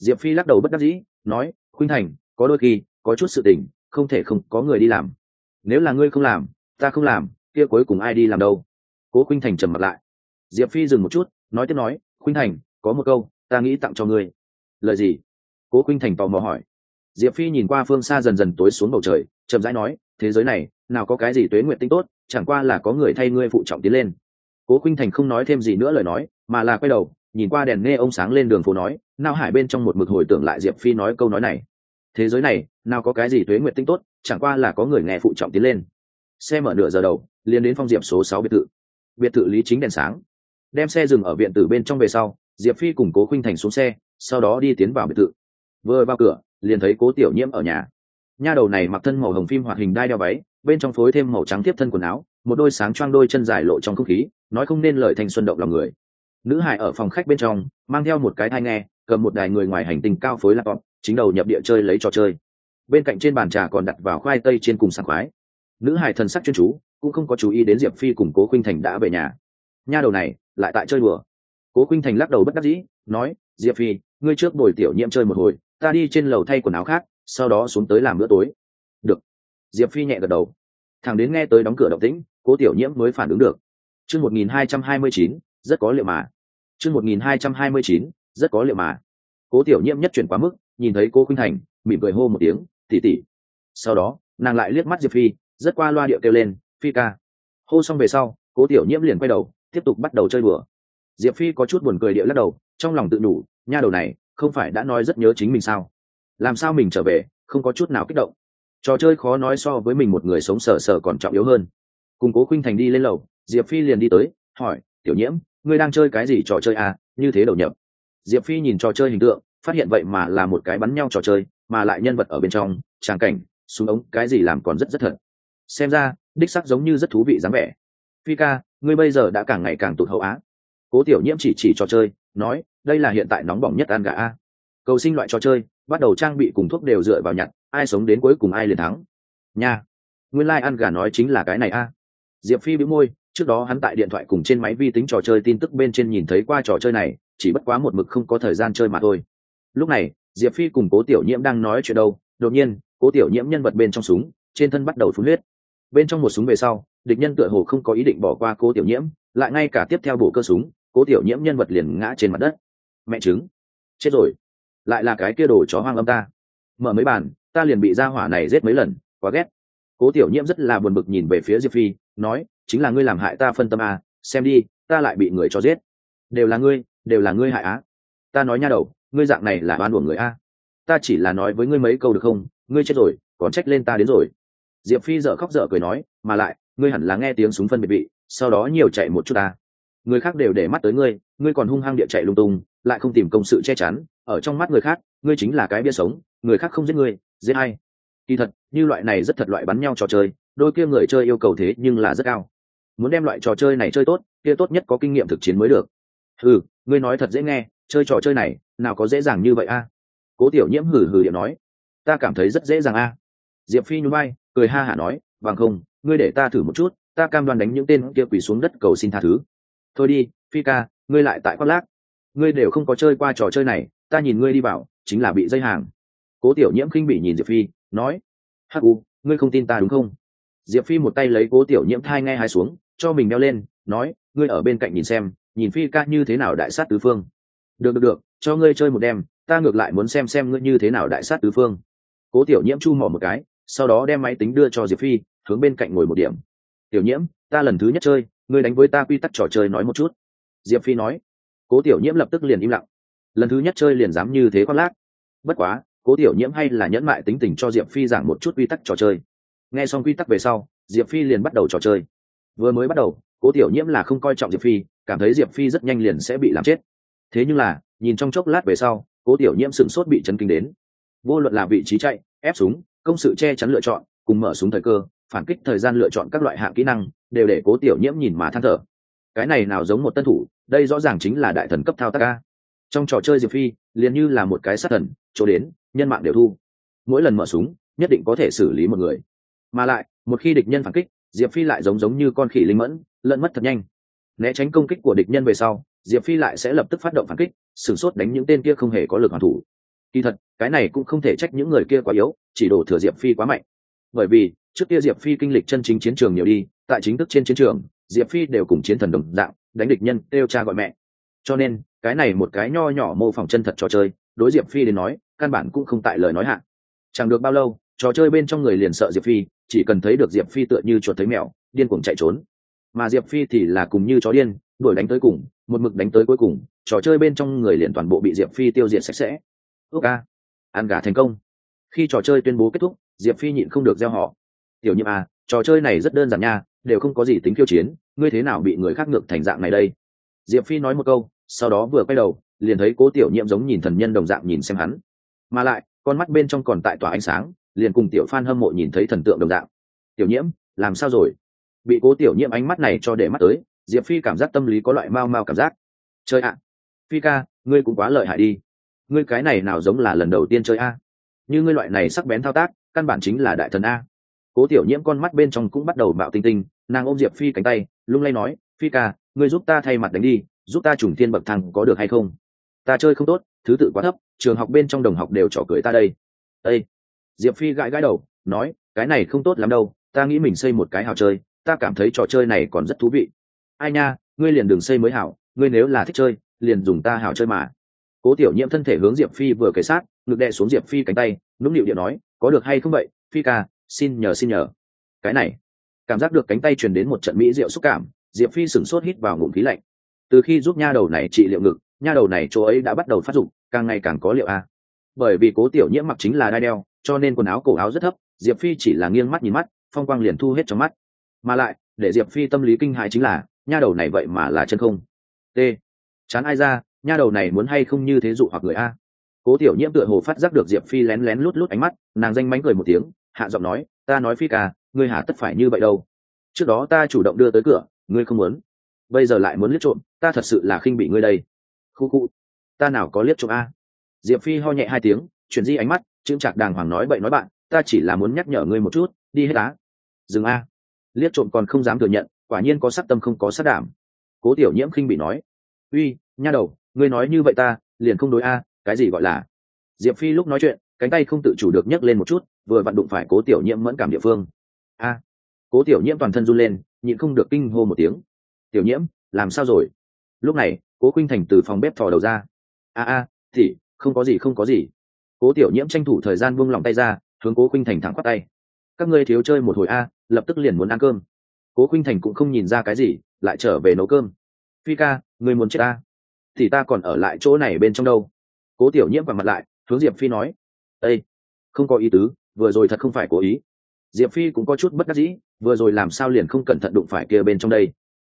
Diệp Phi lắc đầu bất đắc dĩ nói, khuynh thành có đôi khi có chút sự tình không thể không có người đi làm, nếu là ngươi không làm ta không làm, kia cuối cùng ai đi làm đâu. Cố khuynh thành trầm mặt lại. Diệp Phi dừng một chút nói tiếp nói, khuynh thành có một câu ta nghĩ tặng cho ngươi. Lời gì? Cố khuynh thành tò mò hỏi. Diệp Phi nhìn qua phương xa dần dần tối xuống bầu trời chậm rãi nói, thế giới này nào có cái gì tuế nguyện tinh tốt, chẳng qua là có người thay ngươi phụ trọng tiến lên. Cố khuynh thành không nói thêm gì nữa lời nói, mà là quay đầu nhìn qua đèn nghe ông sáng lên đường phố nói, nao hải bên trong một mực hồi tưởng lại Diệp Phi nói câu nói này. Thế giới này nào có cái gì tuế nguyện tinh tốt, chẳng qua là có người nghe phụ trọng tiến lên. Xe mở nửa giờ đầu liền đến Phong Diệp số 6 biệt thự. Biệt thự Lý Chính đèn sáng. Đem xe dừng ở viện tử bên trong về sau, Diệp Phi cùng Cố khuynh thành xuống xe, sau đó đi tiến vào biệt thự. Vừa vào cửa liền thấy Cố Tiểu Nhiễm ở nhà. Nha đầu này mặc thân màu hồng phim hoạt hình đai đeo váy, bên trong phối thêm màu trắng tiếp thân quần áo, một đôi sáng choang đôi chân dài lộ trong không khí, nói không nên lời thanh xuân động lòng người. Nữ hải ở phòng khách bên trong mang theo một cái tai nghe, cầm một đài người ngoài hành tinh cao phối laptop, chính đầu nhập địa chơi lấy trò chơi. Bên cạnh trên bàn trà còn đặt vào khoai tây trên cùng sảng khoái. Nữ hải thần sắc chuyên chú, cũng không có chú ý đến Diệp Phi cùng Cố khuynh thành đã về nhà. Nha đầu này lại tại chơi đùa. Cố khuynh thành lắc đầu bất đắc dĩ nói, Diệp Phi ngươi trước bồi Tiểu Nhiễm chơi một hồi, ta đi trên lầu thay quần áo khác, sau đó xuống tới làm bữa tối. Được. Diệp Phi nhẹ gật đầu. Thằng đến nghe tới đóng cửa động tĩnh, Cố Tiểu Nhiễm mới phản ứng được. Chương 1229, rất có liệu mà. Chương 1229, rất có liệu mà. Cố Tiểu Nhiễm nhất chuyển quá mức, nhìn thấy Cố khuynh thành mỉm cười hô một tiếng, tỷ tỷ. Sau đó nàng lại liếc mắt Diệp Phi, rất qua loa điệu kêu lên, Phi ca. Hô xong về sau, Cố Tiểu Nhiễm liền quay đầu tiếp tục bắt đầu chơi đùa. Diệp Phi có chút buồn cười điệu lắc đầu, trong lòng tự nhủ, nha đầu này không phải đã nói rất nhớ chính mình sao, làm sao mình trở về không có chút nào kích động. Trò chơi khó nói so với mình một người sống sờ sờ còn trọng yếu hơn. Cùng Cố khuynh thành đi lên lầu, Diệp Phi liền đi tới hỏi, Tiểu Nhiễm ngươi đang chơi cái gì trò chơi à, như thế đầu nhập. Diệp Phi nhìn trò chơi hình tượng, phát hiện vậy mà là một cái bắn nhau trò chơi, mà lại nhân vật ở bên trong tràng cảnh súng ống cái gì làm còn rất rất thật, xem ra đích sắc giống như rất thú vị dáng vẻ. Phi ca ngươi bây giờ đã càng ngày càng tụt hậu á. Cố Tiểu Nhiễm chỉ trò chơi nói, đây là hiện tại nóng bỏng nhất ăn gà a. Cầu sinh loại trò chơi bắt đầu trang bị cùng thuốc đều dựa vào nhặt, ai sống đến cuối cùng ai liền thắng nha. Nguyên lai ăn gà nói chính là cái này a. Diệp Phi bĩu môi, trước đó hắn tại điện thoại cùng trên máy vi tính trò chơi tin tức bên trên nhìn thấy qua trò chơi này, chỉ bất quá một mực không có thời gian chơi mà thôi. Lúc này Diệp Phi cùng Cố Tiểu Nhiễm đang nói chuyện đâu, đột nhiên Cố Tiểu Nhiễm nhân vật bên trong súng trên thân bắt đầu phun huyết. Bên trong một súng về sau, địch nhân tựa hồ không có ý định bỏ qua Cố Tiểu Nhiễm, lại ngay cả tiếp theo bổ cơ súng, Cố Tiểu Nhiễm nhân vật liền ngã trên mặt đất. Mẹ trứng, chết rồi, lại là cái kia đồ chó hoang âm ta. Mở mấy bàn ta liền bị gia hỏa này giết mấy lần, quá ghét. Cố Tiểu Nhiễm rất là buồn bực nhìn về phía Diệp Phi nói, chính là ngươi làm hại ta phân tâm à, xem đi ta lại bị người cho giết. Đều là ngươi hại á. Ta nói nha đầu, ngươi dạng này là oan uổng người a. Ta chỉ là nói với ngươi mấy câu được không, ngươi chết rồi còn trách lên ta đến rồi. Diệp Phi dở khóc dở cười nói, mà lại ngươi hẳn là nghe tiếng súng phân biệt vị, sau đó nhiều chạy một chút ta. Người khác đều để mắt tới ngươi, ngươi còn hung hăng địa chạy lung tung, lại không tìm công sự che chắn, ở trong mắt người khác ngươi chính là cái bia sống, người khác không giết ngươi giết ai. Kỳ thật như loại này rất thật loại bắn nhau trò chơi, đôi kia người chơi yêu cầu thế nhưng là rất cao. Muốn đem loại trò chơi này chơi tốt, kia tốt nhất có kinh nghiệm thực chiến mới được. Ngươi nói thật dễ nghe, chơi trò chơi này nào có dễ dàng như vậy a. Cố Tiểu Nhiễm hừ hừ điệu nói, ta cảm thấy rất dễ dàng a. Diệp Phi nhún vai cười ha hả nói, bằng không ngươi để ta thử một chút, ta cam đoan đánh những tên kia quỳ xuống đất cầu xin tha thứ. Thôi đi Phi ca, ngươi lại tại khoác lác, ngươi đều không có chơi qua trò chơi này, ta nhìn ngươi đi vào chính là bị dây hàng. Cố Tiểu Nhiễm khinh bỉ nhìn Diệp Phi nói, hắc u, ngươi không tin ta đúng không. Diệp Phi một tay lấy Cố Tiểu Nhiễm thai ngay hai xuống cho mình đeo lên, nói, ngươi ở bên cạnh nhìn xem, nhìn Phi ca như thế nào đại sát tứ phương. Được, cho ngươi chơi một đêm, ta ngược lại muốn xem ngươi như thế nào đại sát tứ phương. Cố Tiểu Nhiễm chu mỏ một cái, sau đó đem máy tính đưa cho Diệp Phi, hướng bên cạnh ngồi một điểm. Tiểu Nhiễm, ta lần thứ nhất chơi, ngươi đánh với ta quy tắc trò chơi nói một chút. Diệp Phi nói. Cố Tiểu Nhiễm lập tức liền im lặng. Lần thứ nhất chơi liền dám như thế khoác lác. Bất quá Cố Tiểu Nhiễm hay là nhẫn mại tính tình cho Diệp Phi giảng một chút quy tắc trò chơi. Nghe xong quy tắc về sau, Diệp Phi liền bắt đầu trò chơi. Vừa mới bắt đầu, Cố Tiểu Nhiễm là không coi trọng Diệp Phi, cảm thấy Diệp Phi rất nhanh liền sẽ bị làm chết. Thế nhưng là nhìn trong chốc lát về sau, Cố Tiểu Nhiễm sửng sốt bị chấn kinh đến. Vô luận là vị trí chạy, ép súng, công sự che chắn lựa chọn, cùng mở súng thời cơ, phản kích thời gian lựa chọn các loại hạng kỹ năng, đều để Cố Tiểu Nhiễm nhìn mà than thở. Cái này nào giống một tân thủ, đây rõ ràng chính là đại thần cấp thao tác a. Trong trò chơi Diệp Phi liền như là một cái sát thần, chỗ đến nhân mạng đều thu. Mỗi lần mở súng nhất định có thể xử lý một người, mà lại một khi địch nhân phản kích, Diệp Phi lại giống như con khỉ linh mẫn, lẫn mất thật nhanh. Né tránh công kích của địch nhân về sau, Diệp Phi lại sẽ lập tức phát động phản kích, sửng sốt đánh những tên kia không hề có lực hoàn thủ. Kỳ thật cái này cũng không thể trách những người kia quá yếu, chỉ đổ thừa Diệp Phi quá mạnh. Bởi vì trước kia Diệp Phi kinh lịch chân chính chiến trường nhiều đi, tại chính thức trên chiến trường Diệp Phi đều cùng chiến thần đồng dạng đánh địch nhân kêu cha gọi mẹ, cho nên cái này một cái nho nhỏ mô phỏng chân thật trò chơi đối Diệp Phi đến nói căn bản cũng không tại lời nói hạn. Chẳng được bao lâu trò chơi bên trong người liền sợ Diệp Phi, chỉ cần thấy được Diệp Phi tựa như chuột thấy mèo điên cuồng chạy trốn, mà Diệp Phi thì là cùng như chó điên đuổi đánh tới cùng, một mực đánh tới cuối cùng trò chơi bên trong người liền toàn bộ bị Diệp Phi tiêu diệt sạch sẽ. Ước a, ăn gà thành công. Khi trò chơi tuyên bố kết thúc Diệp Phi nhịn không được gieo họ: tiểu Nhiệm à, trò chơi này rất đơn giản nha, đều không có gì tính khiêu chiến, ngươi thế nào bị người khác ngược thành dạng này đây? Diệp Phi nói một câu, sau đó vừa quay đầu liền thấy Cố Tiểu Nhiệm giống nhìn thần nhân đồng dạng nhìn xem hắn, mà lại con mắt bên trong còn tại tỏa ánh sáng, liền cùng tiểu fan hâm mộ nhìn thấy thần tượng đồng dạng. Tiểu Nhiễm làm sao rồi? Bị Cố Tiểu Nhiệm ánh mắt này cho để mắt tới, Diệp Phi cảm giác tâm lý có loại mau mau cảm giác. Chơi ạ, Phi ca, ngươi cũng quá lợi hại đi, ngươi cái này nào giống là lần đầu tiên chơi a? Như ngươi loại này sắc bén thao tác căn bản chính là đại thần a. Cố Tiểu Nhiễm con mắt bên trong cũng bắt đầu bạo tinh tinh, nàng ôm Diệp Phi cánh tay lung lay nói: Phi ca, ngươi giúp ta thay mặt đánh đi, giúp ta trùng thiên bậc thang có được hay không? Ta chơi không tốt, thứ tự quá thấp, trường học bên trong đồng học đều trò cười ta đây. Ê! Diệp Phi gãi gãi đầu nói: cái này không tốt lắm đâu, ta nghĩ mình xây một cái hào chơi, ta cảm thấy trò chơi này còn rất thú vị. Ai nha, ngươi liền đừng xây mới hảo, ngươi nếu là thích chơi liền dùng ta hào chơi mà. Cố Tiểu Nhiễm thân thể hướng Diệp Phi vừa kề sát, ngực đè xuống Diệp Phi cánh tay, nũng nịu điệu nói: có được hay không vậy, Phi ca, xin nhờ. Cái này, cảm giác được cánh tay truyền đến một trận mỹ diệu xúc cảm, Diệp Phi sửng sốt hít vào ngụm khí lạnh. Từ khi giúp nha đầu này trị liệu ngực, nha đầu này chỗ ấy đã bắt đầu phát dụng, càng ngày càng có liệu a. Bởi vì Cố Tiểu Nhiễm mặc chính là đai đeo, cho nên quần áo cổ áo rất thấp, Diệp Phi chỉ là nghiêng mắt nhìn mắt, phong quang liền thu hết trong mắt. Mà lại, để Diệp Phi tâm lý kinh hãi chính là, nha đầu này vậy mà là chân không. T. Chán ai ra, nha đầu này muốn hay không như thế dụ hoặc người a. Cố Tiểu Nhiễm tựa hồ phát giác được Diệp Phi lén lén lút ánh mắt, nàng danh mánh cười một tiếng, hạ giọng nói: ta nói Phi ca, ngươi hả tất phải như vậy đâu. Trước đó ta chủ động đưa tới cửa, ngươi không muốn, bây giờ lại muốn liếc trộm, ta thật sự là khinh bị ngươi đây. Khu khu, ta nào có liếc trộm a. Diệp Phi ho nhẹ hai tiếng, chuyển di ánh mắt, chững chạc đàng hoàng nói bậy nói bạn, ta chỉ là muốn nhắc nhở ngươi một chút, đi hết á. Dừng a. Liếc trộm còn không dám thừa nhận, quả nhiên có sát tâm không có sát đảm. Cố Tiểu Nhiễm khinh bị nói: uy, nha đầu, ngươi nói như vậy ta liền không đối a, cái gì gọi là. Diệp Phi lúc nói chuyện cánh tay không tự chủ được nhấc lên một chút, vừa vặn đụng phải Cố Tiểu Nhiễm mẫn cảm địa phương. A. Cố Tiểu Nhiễm toàn thân run lên, nhịn không được kinh hô một tiếng. Tiểu Nhiễm, làm sao rồi? Lúc này Cố Khuynh Thành từ phòng bếp thò đầu ra. Thì không có gì. Cố Tiểu Nhiễm tranh thủ thời gian buông lòng tay ra, hướng Cố Khuynh Thành thẳng quát tay: các ngươi thiếu chơi một hồi a, lập tức liền muốn ăn cơm. Cố Khuynh Thành cũng không nhìn ra cái gì, lại trở về nấu cơm. Phi ca, ngươi muốn chết ta? Thì ta còn ở lại chỗ này bên trong đâu. Cố Tiểu Nhiễm quằn mặt lại, hướng Diệp Phi nói: ê, không có ý tứ, vừa rồi thật không phải cố ý. Diệp Phi cũng có chút bất đắc dĩ, vừa rồi làm sao liền không cẩn thận đụng phải kia bên trong đây.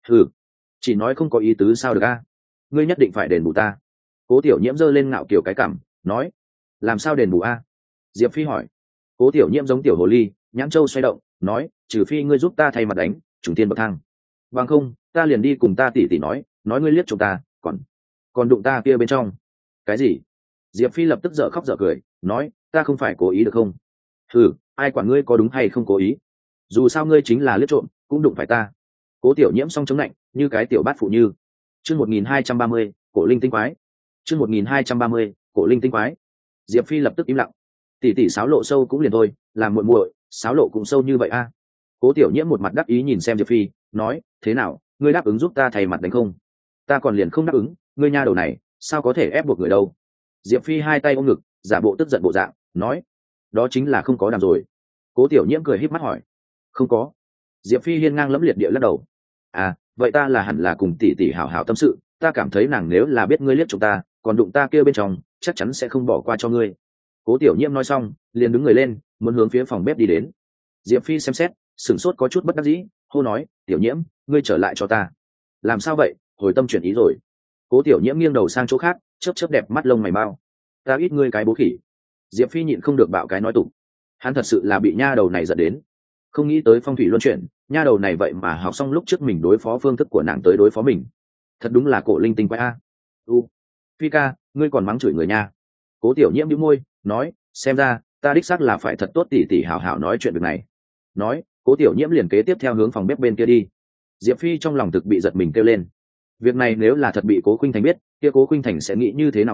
Chỉ nói không có ý tứ sao được a? Ngươi nhất định phải đền bù ta. Cố Tiểu Nhiễm giơ lên ngạo kiểu cái cằm, nói: làm sao đền bù a? Diệp Phi hỏi. Cố Tiểu Nhiễm giống tiểu hồ ly, nhãn châu xoay động, nói: trừ phi ngươi giúp ta thay mặt đánh trùng tiên bậc thang, bằng không ta liền đi cùng ta tỉ tỉ nói ngươi liếc chúng ta, còn đụng ta kia bên trong. Cái gì? Diệp Phi lập tức dở khóc dở cười, nói: ta không phải cố ý được không? Ai quản ngươi có đúng hay không cố ý, dù sao ngươi chính là liếc trộm cũng đụng phải ta. Cố Tiểu Nhiễm song chống lạnh như cái tiểu bát phụ như. Chương 1230, cổ linh tinh quái. Chương 1230, cổ linh tinh quái. Diệp Phi lập tức im lặng. Tỷ tỷ sáo lộ sâu cũng liền thôi, làm muội muội sáo lộ cũng sâu như vậy a. Cố Tiểu Nhiễm một mặt đắc ý nhìn xem Diệp Phi, nói: thế nào, ngươi đáp ứng giúp ta thay mặt đánh không? Ta còn liền không đáp ứng, ngươi nha đầu này sao có thể ép buộc người đâu. Diệp Phi hai tay ôm ngực, giả bộ tức giận bộ dạng, nói: đó chính là không có đàm rồi. Cố Tiểu Nhiễm cười híp mắt hỏi: không có? Diệp Phi hiên ngang lẫm liệt địa lắc đầu. Vậy ta là hẳn là cùng tỷ tỷ hảo hảo tâm sự, ta cảm thấy nàng nếu là biết ngươi liếc chúng ta còn đụng ta kia bên trong chắc chắn sẽ không bỏ qua cho ngươi. Cố Tiểu Nhiễm nói xong liền đứng người lên, muốn hướng phía phòng bếp đi đến. Diệp Phi xem xét, sửng sốt có chút bất đắc dĩ, hô nói: Tiểu Nhiễm, ngươi trở lại cho ta. Làm sao vậy, hồi tâm chuyển ý rồi? Cố Tiểu Nhiễm nghiêng đầu sang chỗ khác, chớp chớp đẹp mắt lông mày mau. Ta ít ngươi cái bố khỉ. Diệp Phi nhịn không được bạo cái nói tục. Hắn thật sự là bị nha đầu này giận đến, không nghĩ tới phong thủy luân chuyển, nha đầu này vậy mà học xong lúc trước mình đối phó phương thức của nàng tới đối phó mình, thật đúng là cổ linh tinh quái a. Phi ca, ngươi còn mắng chửi người nha. Cố Tiểu Nhiễm bĩu môi, nói: xem ra ta đích xác là phải thật tốt tỉ tỉ hảo hảo nói chuyện việc này. Nói, Cố Tiểu Nhiễm liền kế tiếp theo hướng phòng bếp bên kia đi. Diệp Phi trong lòng thực bị giật mình kêu lên. Việc này nếu là thật bị Cố Khuynh Thành biết, kia Cố Khuynh Thành sẽ nghĩ như thế nào mình,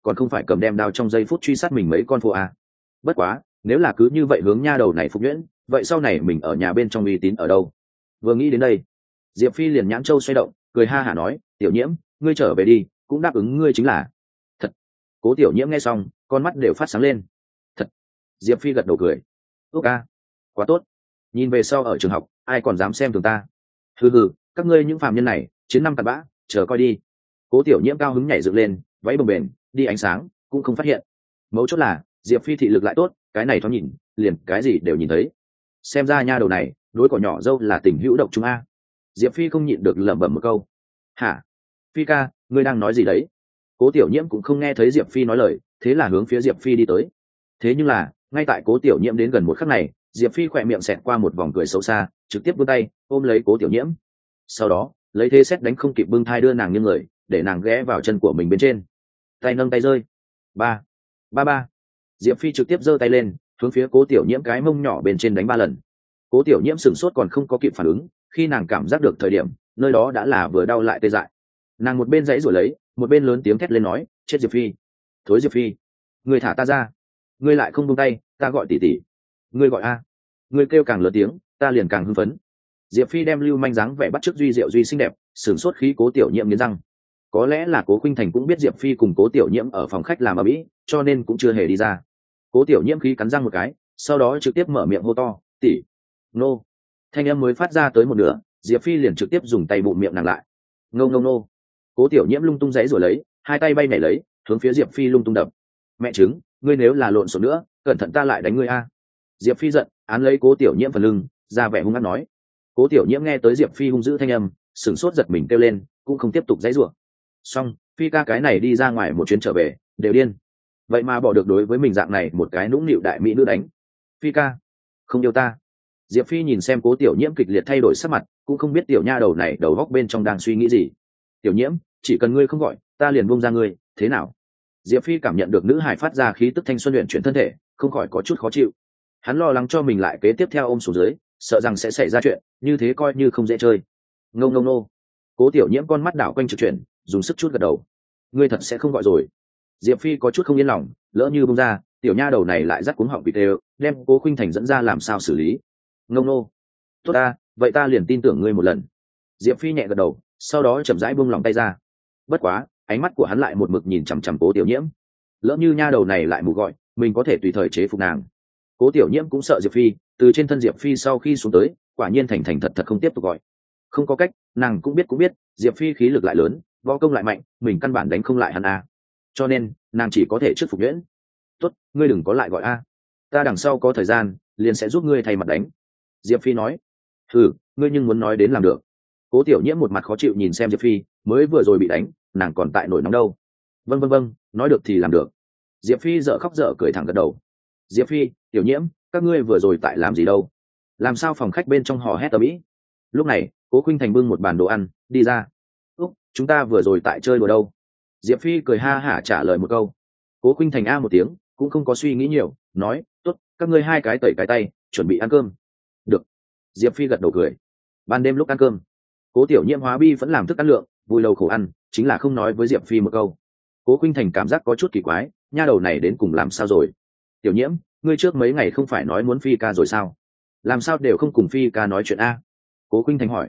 còn không phải cầm đem đao trong giây phút truy sát mình mấy con phố à. Bất quá nếu là cứ như vậy hướng nha đầu này phục nhuyễn, vậy sau này mình ở nhà bên trong uy tín ở đâu? Vừa nghĩ đến đây, Diệp Phi liền nhãn châu xoay động, cười ha hả nói, tiểu nhiễm, ngươi trở về đi, cũng đáp ứng ngươi chính là. Thật. Cố tiểu nhiễm nghe xong, con mắt đều phát sáng lên. Thật. Diệp Phi gật đầu cười. Úc a, quá tốt. Nhìn về sau ở trường học, ai còn dám xem thường ta? Hừ, các ngươi những phàm nhân này, chiến năm cặn bã, chờ coi đi. Cố tiểu nhiễm cao hứng nhảy dựng lên, váy bồng bềnh, đi ánh sáng, cũng không phát hiện. Mấu chốt là, Diệp Phi thị lực lại tốt, cái này thoáng nhìn, liền cái gì đều nhìn thấy. Xem ra nha đầu này, đối cỏ nhỏ dâu là tình hữu độc chúng a. Diệp Phi không nhịn được lẩm bẩm một câu. Hả? Phi ca, ngươi đang nói gì đấy? Cố tiểu nhiễm cũng không nghe thấy Diệp Phi nói lời, thế là hướng phía Diệp Phi đi tới. Thế nhưng là, ngay tại Cố tiểu nhiễm đến gần một khắc này, Diệp Phi khỏe miệng xẹt qua một vòng cười xấu xa, trực tiếp vươn tay ôm lấy Cố tiểu nhiễm. Sau đó, lấy thế xét đánh không kịp bưng thai đưa nàng nghiêng người, để nàng ghé vào chân của mình bên trên. Tay nâng tay rơi. Ba, ba ba. Diệp Phi trực tiếp giơ tay lên, hướng phía Cố tiểu nhiễm cái mông nhỏ bên trên đánh 3 lần. Cố tiểu nhiễm sửng sốt còn không có kịp phản ứng, khi nàng cảm giác được thời điểm, nơi đó đã là vừa đau lại tê dại. Nàng một bên giãy giụa lấy, một bên lớn tiếng thét lên nói, chết Diệp Phi, thối Diệp Phi, ngươi thả ta ra, ngươi lại không buông tay, ta gọi tỷ tỷ, ngươi gọi a, ngươi kêu càng lớn tiếng, ta liền càng hưng phấn. Diệp Phi đem lưu manh dáng vẻ bắt chước duy diệu duy xinh đẹp, sửng sốt khí Cố tiểu nhiễm nghiến răng. Có lẽ là Cố Khuynh Thành cũng biết Diệp Phi cùng Cố tiểu nhiễm ở phòng khách làm ở mỹ, cho nên cũng chưa hề đi ra. Cố tiểu nhiễm khí cắn răng một cái, sau đó trực tiếp mở miệng hô to, tỷ, nô. Thanh âm mới phát ra tới một nửa, Diệp Phi liền trực tiếp dùng tay bụm miệng nàng lại. Ngô ngô nô. Cố tiểu nhiễm lung tung giãy rồi lấy, hai tay bay nhảy lấy, hướng phía Diệp Phi lung tung đập. Mẹ trứng, ngươi nếu là lộn xộn nữa, cẩn thận ta lại đánh ngươi a. Diệp Phi giận, án lấy Cố tiểu nhiễm phần lưng, ra vẻ hung hăng nói. Cố tiểu nhiễm nghe tới Diệp Phi hung dữ thanh âm, sửng sốt giật mình kêu lên, cũng không tiếp tục giãy giụa. Xong, Phi ca cái này đi ra ngoài một chuyến trở về, đều điên. Vậy mà bỏ được đối với mình dạng này một cái nũng nịu đại mỹ nữ đánh. Phi ca, không yêu ta. Diệp Phi nhìn xem Cố tiểu nhiễm kịch liệt thay đổi sắc mặt, cũng không biết tiểu nha đầu này đầu góc bên trong đang suy nghĩ gì. Tiểu nhiễm, chỉ cần ngươi không gọi, ta liền buông ra ngươi, thế nào? Diệp Phi cảm nhận được nữ hải phát ra khí tức thanh xuân luyện chuyển thân thể, không khỏi có chút khó chịu. Hắn lo lắng cho mình lại kế tiếp theo ôm xuống dưới, sợ rằng sẽ xảy ra chuyện, như thế coi như không dễ chơi. Ngô ngô nô. Cố tiểu nhiễm con mắt đảo quanh trực chuyển, dùng sức chút gật đầu. Ngươi thật sẽ không gọi rồi. Diệp Phi có chút không yên lòng, lỡ như buông ra, tiểu nha đầu này lại dắt cuống họng bị tê, đem Cố Khuynh Thành dẫn ra làm sao xử lý? Ngông nô. Tốt ta, vậy ta liền tin tưởng ngươi một lần. Diệp Phi nhẹ gật đầu, sau đó chậm rãi buông lòng tay ra. Bất quá, ánh mắt của hắn lại một mực nhìn chằm chằm Cố tiểu nhiễm. Lỡ như nha đầu này lại mù gọi, mình có thể tùy thời chế phục nàng. Cố tiểu nhiễm cũng sợ Diệp Phi, từ trên thân Diệp Phi sau khi xuống tới, quả nhiên thành thành thật thật không tiếp tục gọi. Không có cách, nàng cũng biết, Diệp Phi khí lực lại lớn, võ công lại mạnh, mình căn bản đánh không lại hắn a. Cho nên, nàng chỉ có thể trước phục nhuyễn. Tốt, ngươi đừng có lại gọi a. Ta đằng sau có thời gian, liền sẽ giúp ngươi thay mặt đánh. Diệp Phi nói. Ngươi nhưng muốn nói đến làm được. Cố tiểu nhiễm một mặt khó chịu nhìn xem Diệp Phi, mới vừa rồi bị đánh, nàng còn tại nổi nóng đâu. Vâng, nói được thì làm được. Diệp Phi dở khóc dở cười thẳng gật đầu. Diệp Phi, tiểu nhiễm, các ngươi vừa rồi tại làm gì đâu? Làm sao phòng khách bên trong hò hét ầm ĩ? Lúc này, Cố Khuynh Thành bưng một bàn đồ ăn đi ra. Úc, chúng ta vừa rồi tại chơi đùa đâu? Diệp Phi cười ha hả trả lời một câu. Cố Khuynh Thành a một tiếng, cũng không có suy nghĩ nhiều, nói, tốt, các ngươi hai cái tẩy cái tay, chuẩn bị ăn cơm. Được. Diệp Phi gật đầu cười. Ban đêm lúc ăn cơm, Cố tiểu nhiễm hóa bi vẫn làm thức ăn lượng, vui lâu khổ ăn, chính là không nói với Diệp Phi một câu. Cố Khuynh Thành cảm giác có chút kỳ quái, nha đầu này đến cùng làm sao rồi? Tiểu nhiễm, ngươi trước mấy ngày không phải nói muốn Phi ca rồi sao? Làm sao đều không cùng Phi ca nói chuyện a? Cố Khuynh Thành hỏi.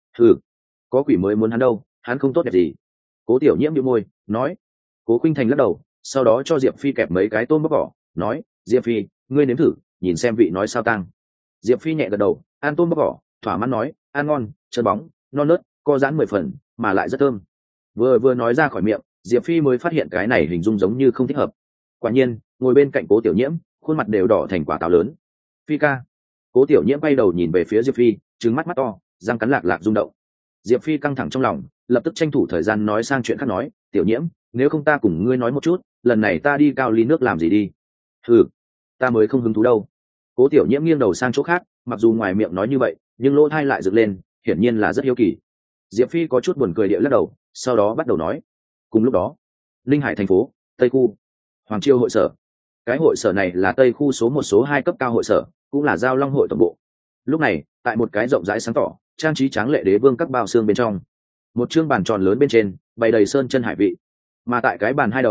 Có quỷ mới muốn hắn đâu, hắn không tốt đẹp gì. Cố tiểu nhiễm nhíu môi, nói. Cố Khuynh Thành lắc đầu, sau đó cho Diệp Phi kẹp mấy cái tôm bóc vỏ, nói, Diệp Phi, ngươi nếm thử, nhìn xem vị nói sao tăng. Diệp Phi nhẹ gật đầu, ăn tôm bóc vỏ, thỏa mãn nói, ăn ngon, chân bóng, non nớt, co giãn 10 phần, mà lại rất thơm. Vừa nói ra khỏi miệng, Diệp Phi mới phát hiện cái này hình dung giống như không thích hợp. Quả nhiên, ngồi bên cạnh Cố tiểu nhiễm, khuôn mặt đều đỏ thành quả táo lớn. Phi ca. Cố tiểu nhiễm bay đầu nhìn về phía Diệp Phi, trừng mắt mắt to, răng cắn lạc lạc rung động. Diệp Phi căng thẳng trong lòng, lập tức tranh thủ thời gian nói sang chuyện khác, nói, tiểu nhiễm, nếu không ta cùng ngươi nói một chút, lần này ta đi cao ly nước làm gì đi? Ta mới không hứng thú đâu. Cố tiểu nhiễm nghiêng đầu sang chỗ khác, mặc dù ngoài miệng nói như vậy, nhưng lỗ tai lại dựng lên, hiển nhiên là rất hiếu kỳ. Diệp Phi có chút buồn cười địa lắc đầu, sau đó bắt đầu nói. Cùng lúc đó, Linh Hải thành phố, Tây khu, Hoàng Chiêu hội sở. Cái hội sở này là Tây khu số 1 số 2 cấp cao hội sở, cũng là Giao Long hội tổng bộ. Lúc này, tại một cái rộng rãi sáng tỏ, trang trí tráng lệ đế vương các bao xương bên trong, một chương bàn tròn lớn bên trên bày đầy sơn chân hải vị, mà tại cái bàn hai đầu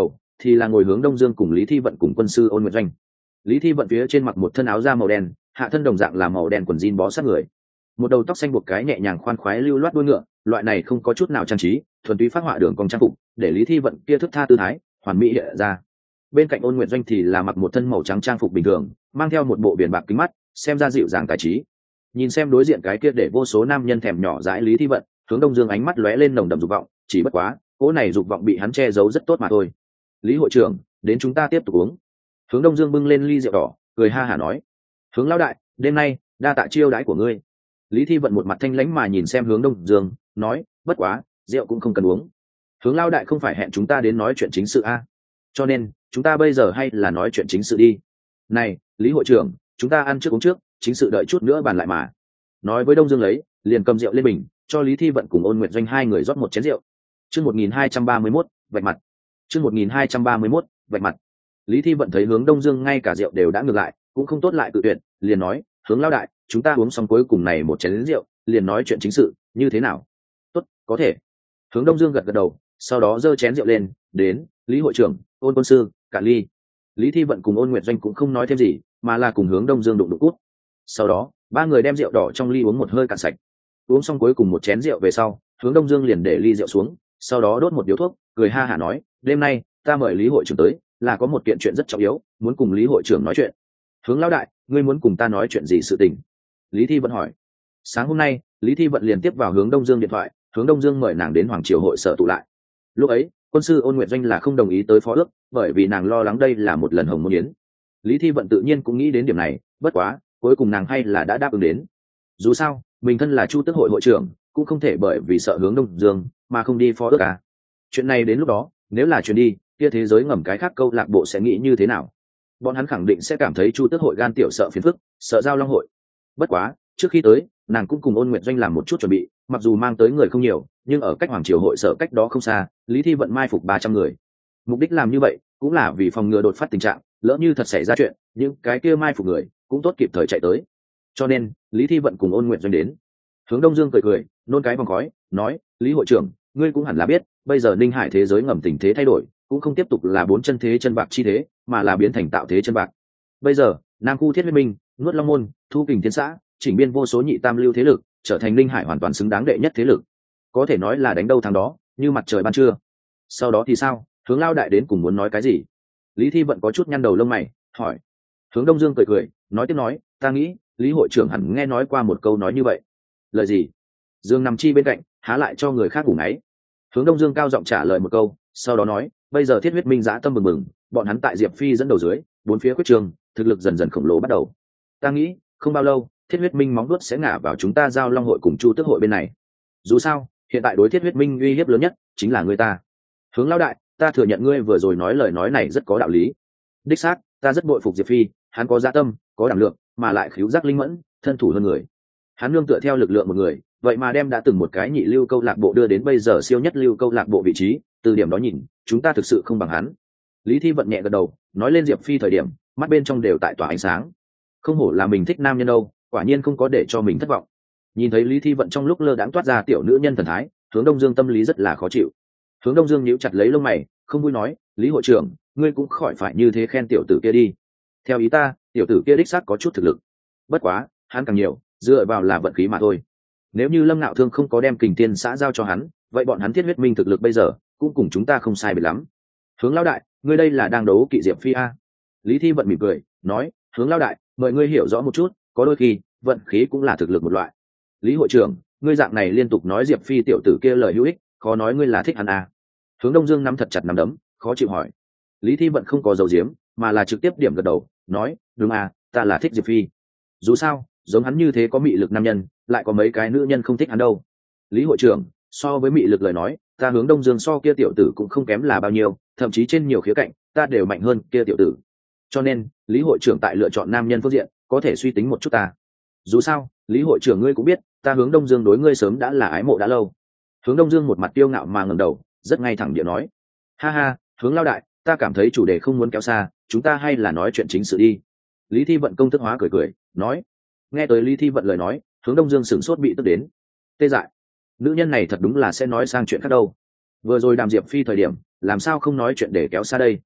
thì là ngồi hướng Đông Dương cùng Lý Thi Vận cùng quân sư Ôn Nguyệt Doanh. Lý Thi Vận phía trên mặc một thân áo da màu đen, hạ thân đồng dạng là màu đen quần jean bó sát người, một đầu tóc xanh buộc cái nhẹ nhàng khoan khoái lưu loát đuôi ngựa, loại này không có chút nào trang trí, thuần túy phát họa đường cong trang phục, để Lý Thi Vận kia thức tha tư thái hoàn mỹ hiện ra. Bên cạnh Ôn Nguyệt Doanh thì là mặc một thân màu trắng trang phục bình thường, mang theo một bộ biển bạc kính mắt, xem ra dịu dàng tài trí. Nhìn xem đối diện cái kia để vô số nam nhân thèm nhỏ dãi Lý Thi Vận, hướng Đông Dương ánh mắt lóe lên nồng đậm dục vọng, chỉ bất quá cỗ này dục vọng bị hắn che giấu rất tốt mà thôi. Lý hội trưởng, đến chúng ta tiếp tục uống. Hướng Đông Dương bưng lên ly rượu đỏ, cười ha hả nói: Hướng lão đại, đêm nay đa tạ chiêu đãi của ngươi. Lý Thi Vận một mặt thanh lãnh mà nhìn xem hướng Đông Dương, nói: bất quá rượu cũng không cần uống. Hướng lão đại không phải hẹn chúng ta đến nói chuyện chính sự a, cho nên chúng ta bây giờ hay là nói chuyện chính sự đi. Này Lý hội trưởng, chúng ta ăn trước uống trước, chính sự đợi chút nữa bàn lại mà. Nói với Đông Dương lấy, liền cầm rượu lên bình, cho Lý Thi Vận cùng Ôn Nguyệt Doanh hai người rót một chén rượu. Chương 1231, vạch mặt. Chương 1231, vạch mặt. Lý Thi Vận thấy hướng Đông Dương ngay cả rượu đều đã ngược lại, cũng không tốt lại tự tuyệt, liền nói: hướng lão đại, chúng ta uống xong cuối cùng này một chén rượu, liền nói chuyện chính sự, như thế nào? Tốt, có thể. Hướng Đông Dương gật gật đầu, sau đó giơ chén rượu lên, đến, Lý hội trưởng, Ôn quân sư, cạn ly. Lý Thi Vận cùng Ôn Nguyệt Doanh cũng không nói thêm gì, mà là cùng hướng Đông Dương đụng đụng cút. Sau đó ba người đem rượu đỏ trong ly uống một hơi cạn sạch. Uống xong cuối cùng một chén rượu về sau, hướng Đông Dương liền để ly rượu xuống, sau đó đốt một điếu thuốc, cười ha hả nói: đêm nay ta mời Lý hội trưởng tới, là có một kiện chuyện rất trọng yếu, muốn cùng Lý hội trưởng nói chuyện. Hướng lão đại, ngươi muốn cùng ta nói chuyện gì sự tình? Lý Thi Vận hỏi. Sáng hôm nay Lý Thi Vận liền tiếp vào hướng Đông Dương điện thoại, hướng Đông Dương mời nàng đến Hoàng Triều hội sở tụ lại. Lúc ấy quân sư Ôn Nguyệt Doanh là không đồng ý tới phó ước, bởi vì nàng lo lắng đây là một lần hồng môn yến. Lý Thi Vận tự nhiên cũng nghĩ đến điểm này, bất quá cuối cùng nàng hay là đã đáp ứng đến. Dù sao mình thân là Chu Tước hội hội trưởng, cũng không thể bởi vì sợ hướng Đông Dương mà không đi phó ước à. Chuyện này đến lúc đó nếu là chuyện đi, kia thế giới ngầm cái khác câu lạc bộ sẽ nghĩ như thế nào? Bọn hắn khẳng định sẽ cảm thấy Chu Tước hội gan tiểu sợ phiền phức, sợ giao long hội. Bất quá trước khi tới, nàng cũng cùng Ôn Nguyệt Doanh làm một chút chuẩn bị, mặc dù mang tới người không nhiều, nhưng ở cách Hoàng Triều hội sở cách đó không xa, Lý Thi Vận mai phục 300 người. Mục đích làm như vậy cũng là vì phòng ngừa đột phát tình trạng, lỡ như thật xảy ra chuyện, những cái kia mai phục người cũng tốt kịp thời chạy tới. Cho nên Lý Thi Vận cùng Ôn Nguyệt Doanh đến. Hướng Đông Dương cười cười, nôn cái vòng khói, nói: Lý hội trưởng, ngươi cũng hẳn là biết, bây giờ Ninh Hải thế giới ngầm tình thế thay đổi, cũng không tiếp tục là 4 chân thế chân bạc chi thế, mà là biến thành tạo thế chân bạc. Bây giờ Nam khu Thiết Huyết Minh, Nuốt Long môn, Thu Kình Thiên xã, chỉnh biên vô số nhị tam lưu thế lực, trở thành Ninh Hải hoàn toàn xứng đáng đệ nhất thế lực, có thể nói là đánh đâu thắng đó, như mặt trời ban trưa. Sau đó thì sao? Hướng lao đại đến cùng muốn nói cái gì? Lý Thi Vận có chút nhăn đầu lông mày, hỏi. Hướng Đông Dương cười cười, nói tiếp nói: ta nghĩ Lý hội trưởng hẳn nghe nói qua một câu nói như vậy. Lời gì? Dương nằm chi bên cạnh, há lại cho người khác ngủ ngáy. Hướng Đông Dương cao giọng trả lời một câu, sau đó nói: bây giờ Thiết Huyết Minh dã tâm bừng bừng, bọn hắn tại Diệp Phi dẫn đầu dưới, bốn phía quyết trường, thực lực dần dần khổng lồ bắt đầu. Ta nghĩ không bao lâu, Thiết Huyết Minh móng vuốt sẽ ngả vào chúng ta Giao Long hội cùng Chu Tước hội bên này. Dù sao hiện tại đối Thiết Huyết Minh uy hiếp lớn nhất chính là người ta. Hướng lão đại, ta thừa nhận ngươi vừa rồi nói lời nói này rất có đạo lý. Đích xác, ta rất bội phục Diệp Phi, hắn có dã tâm, có đảm lượng, mà lại khứu giác linh mẫn, thân thủ hơn người. Hắn nương tựa theo lực lượng một người, vậy mà đem đã từng một cái nhị lưu câu lạc bộ đưa đến bây giờ siêu nhất lưu câu lạc bộ vị trí, từ điểm đó nhìn, chúng ta thực sự không bằng hắn. Lý Thi Vận nhẹ gật đầu, nói lên Diệp Phi thời điểm, mắt bên trong đều tại tỏa ánh sáng. Không hổ là mình thích nam nhân đâu, quả nhiên không có để cho mình thất vọng. Nhìn thấy Lý Thi Vận trong lúc lơ đãng toát ra tiểu nữ nhân thần thái, Hướng Đông Dương tâm lý rất là khó chịu. Hướng Đông Dương nhíu chặt lấy lông mày, không vui nói: Lý hội trưởng, ngươi cũng khỏi phải như thế khen tiểu tử kia đi. Theo ý ta, tiểu tử kia đích xác có chút thực lực, bất quá hắn càng nhiều dựa vào là vận khí mà thôi. Nếu như Lâm Nạo Thương không có đem Kình Tiên xã giao cho hắn, vậy bọn hắn Thiết Huyết Minh thực lực bây giờ cũng cùng chúng ta không sai biệt lắm. Hướng lão đại, ngươi đây là đang đấu kỵ Diệp Phi a? Lý Thi Vận mỉm cười, nói: Hướng lão đại, mời ngươi hiểu rõ một chút, có đôi khi vận khí cũng là thực lực một loại. Lý hội trưởng, ngươi dạng này liên tục nói Diệp Phi tiểu tử kia lời hữu ích, khó nói ngươi là thích hắn à? Hướng Đông Dương nắm thật chặt nắm đấm, khó chịu hỏi. Lý Thi Vận không có dầu diếm, mà là trực tiếp điểm gật đầu, nói: đúng à, ta là thích Diệp Phi. Dù sao giống hắn như thế có mị lực nam nhân, lại có mấy cái nữ nhân không thích hắn đâu. Lý hội trưởng, so với mị lực lời nói, ta Hướng Đông Dương so kia tiểu tử cũng không kém là bao nhiêu, thậm chí trên nhiều khía cạnh ta đều mạnh hơn kia tiểu tử. Cho nên Lý hội trưởng tại lựa chọn nam nhân phương diện có thể suy tính một chút ta. Dù sao Lý hội trưởng ngươi cũng biết, ta Hướng Đông Dương đối ngươi sớm đã là ái mộ đã lâu. Hướng Đông Dương một mặt tiêu ngạo mà ngẩng đầu, rất ngay thẳng địa nói: ha ha, Hướng lao đại, ta cảm thấy chủ đề không muốn kéo xa, chúng ta hay là nói chuyện chính sự đi. Lý Thi Vận công thức hóa cười cười, nói. Nghe tới Lý Thi Vận lời nói, Hướng Đông Dương sửng sốt bị tức đến. Tê dại, nữ nhân này thật đúng là sẽ nói sang chuyện khác đâu. Vừa rồi đàm Diệp Phi thời điểm, làm sao không nói chuyện để kéo xa đây?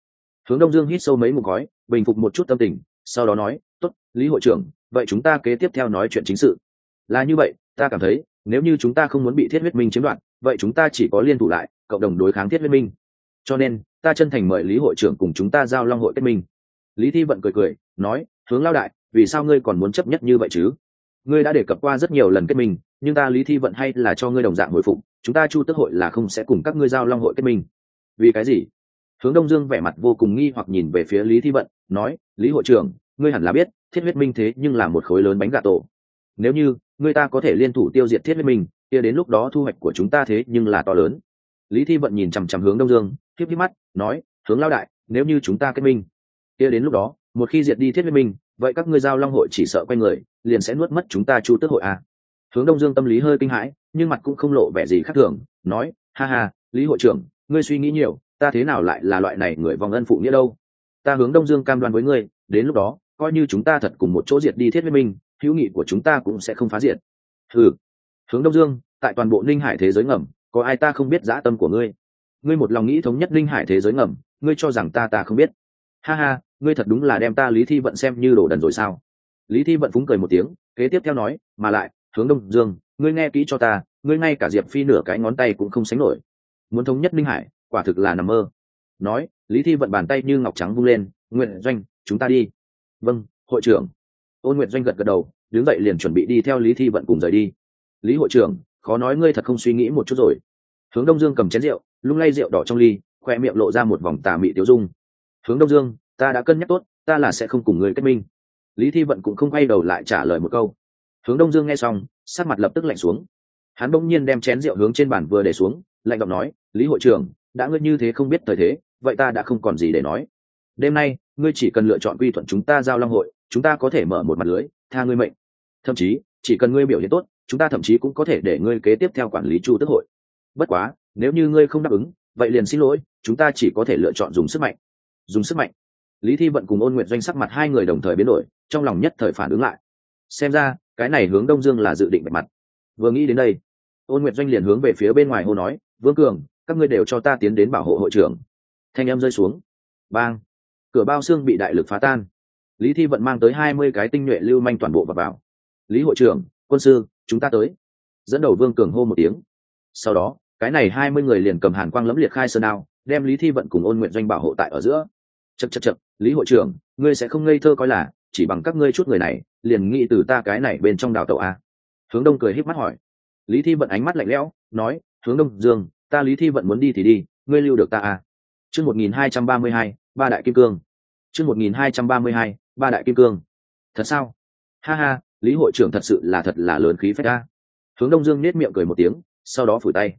Hướng Đông Dương hít sâu mấy ngụm khói, bình phục một chút tâm tình, sau đó nói, tốt, Lý hội trưởng, vậy chúng ta kế tiếp theo nói chuyện chính sự. Là như vậy, ta cảm thấy nếu như chúng ta không muốn bị Thiết Huyết Minh chiếm đoạt, vậy chúng ta chỉ có liên thủ lại, cộng đồng đối kháng Thiết Huyết Minh. Cho nên ta chân thành mời Lý hội trưởng cùng chúng ta giao long hội kết minh. Lý Thi Vận cười cười nói, Hướng lao đại, vì sao ngươi còn muốn chấp nhất như vậy chứ? Ngươi đã đề cập qua rất nhiều lần kết minh, nhưng ta Lý Thi Vận hay là cho ngươi đồng dạng hồi phục, chúng ta Chu Tước hội là không sẽ cùng các ngươi giao long hội kết minh. Vì cái gì? Hướng Đông Dương vẻ mặt vô cùng nghi hoặc nhìn về phía Lý Thi Vận, nói, Lý hội trưởng, ngươi hẳn là biết Thiết Huyết Minh thế nhưng là một khối lớn bánh gà tổ. Nếu như ngươi ta có thể liên thủ tiêu diệt Thiết Huyết Minh, kia đến lúc đó thu hoạch của chúng ta thế nhưng là to lớn. Lý Thi Vận nhìn chằm chằm Hướng Đông Dương, híp híp mắt, nói, Hướng lao đại, nếu như chúng ta kết minh, kia đến lúc đó, một khi diệt đi Thiết Huyết Minh, vậy các ngươi giao long hội chỉ sợ quay người, liền sẽ nuốt mất chúng ta Chu Tước hội à? Hướng Đông Dương tâm lý hơi kinh hãi, nhưng mặt cũng không lộ vẻ gì khác thường, nói, ha ha, Lý hội trưởng, ngươi suy nghĩ nhiều, ta thế nào lại là loại này người vong ân phụ nghĩa đâu? Ta Hướng Đông Dương cam đoan với ngươi, đến lúc đó, coi như chúng ta thật cùng một chỗ diệt đi Thiết Huyết Minh, hữu nghị của chúng ta cũng sẽ không phá diệt. Ừ. Hướng Đông Dương, tại toàn bộ Ninh Hải thế giới ngầm, có ai ta không biết dã tâm của ngươi? Ngươi một lòng nghĩ thống nhất Ninh Hải thế giới ngầm, ngươi cho rằng ta không biết? Ha ha, ngươi thật đúng là đem ta Lý Thi Vận xem như đồ đần rồi sao? Lý Thi Vận phúng cười một tiếng, kế tiếp theo nói, mà lại, Hướng Đông Dương, ngươi nghe kỹ cho ta, ngươi ngay cả Diệp Phi nửa cái ngón tay cũng không sánh nổi. Muốn thống nhất Ninh Hải, quả thực là nằm mơ. Nói, Lý Thi Vận bàn tay như ngọc trắng vung lên, Nguyện Doanh, chúng ta đi. Vâng, hội trưởng. Ôn Nguyệt Doanh gật gật đầu, đứng dậy liền chuẩn bị đi theo Lý Thi Vận cùng rời đi. Lý hội trưởng, khó nói ngươi thật không suy nghĩ một chút rồi. Hướng Đông Dương cầm chén rượu, lung lay rượu đỏ trong ly, khoe miệng lộ ra một vòng tà mị tiêu dung. Hướng Đông Dương, ta đã cân nhắc tốt, ta là sẽ không cùng ngươi kết minh. Lý Thi Vận cũng không quay đầu lại trả lời một câu. Hướng Đông Dương nghe xong, sắc mặt lập tức lạnh xuống. Hắn bỗng nhiên đem chén rượu hướng trên bàn vừa để xuống, lạnh giọng nói, Lý hội trưởng, đã ngươi như thế không biết thời thế, vậy ta đã không còn gì để nói. Đêm nay, ngươi chỉ cần lựa chọn quy thuận chúng ta giao long hội, chúng ta có thể mở một mặt lưới, tha ngươi mệnh. Thậm chí, chỉ cần ngươi biểu hiện tốt, chúng ta thậm chí cũng có thể để ngươi kế tiếp theo quản lý Chu Tước hội. Bất quá, nếu như ngươi không đáp ứng, vậy liền xin lỗi, chúng ta chỉ có thể lựa chọn dùng sức mạnh. Dùng sức mạnh. Lý Thi Vận cùng Ôn Nguyệt Doanh sắc mặt hai người đồng thời biến đổi, trong lòng nhất thời phản ứng lại. Xem ra, cái này Hướng Đông Dương là dự định bạch mặt. Vừa nghĩ đến đây, Ôn Nguyệt Doanh liền hướng về phía bên ngoài hô nói, Vương Cường, các ngươi đều cho ta tiến đến bảo hộ hội trưởng. Thanh em rơi xuống. Bang. Cửa bao xương bị đại lực phá tan. Lý Thi Vận mang tới 20 cái tinh nhuệ lưu manh toàn bộ vào. Lý hội trưởng, quân sư, chúng ta tới. Dẫn đầu Vương Cường hô một tiếng. Sau đó, cái này 20 người liền cầm hàn quang lẫm liệt khai sơn đao, đem Lý Thi Vận cùng Ôn Nguyệt Doanh bảo hộ tại ở giữa. Chậc, Lý hội trưởng, ngươi sẽ không ngây thơ coi là chỉ bằng các ngươi chút người này, liền nghĩ từ ta cái này bên trong đào tẩu a? Hướng Đông cười híp mắt hỏi. Lý Thi Vận ánh mắt lạnh lẽo, nói, Hướng Đông Dương, ta Lý Thi Vận muốn đi thì đi, ngươi lưu được ta à? Chương 1232, ba đại kim cương. Chương 1232, ba đại kim cương. Thật sao? Ha ha, Lý hội trưởng thật sự là thật là lớn khí phách a. Hướng Đông Dương nét miệng cười một tiếng, sau đó phủi tay.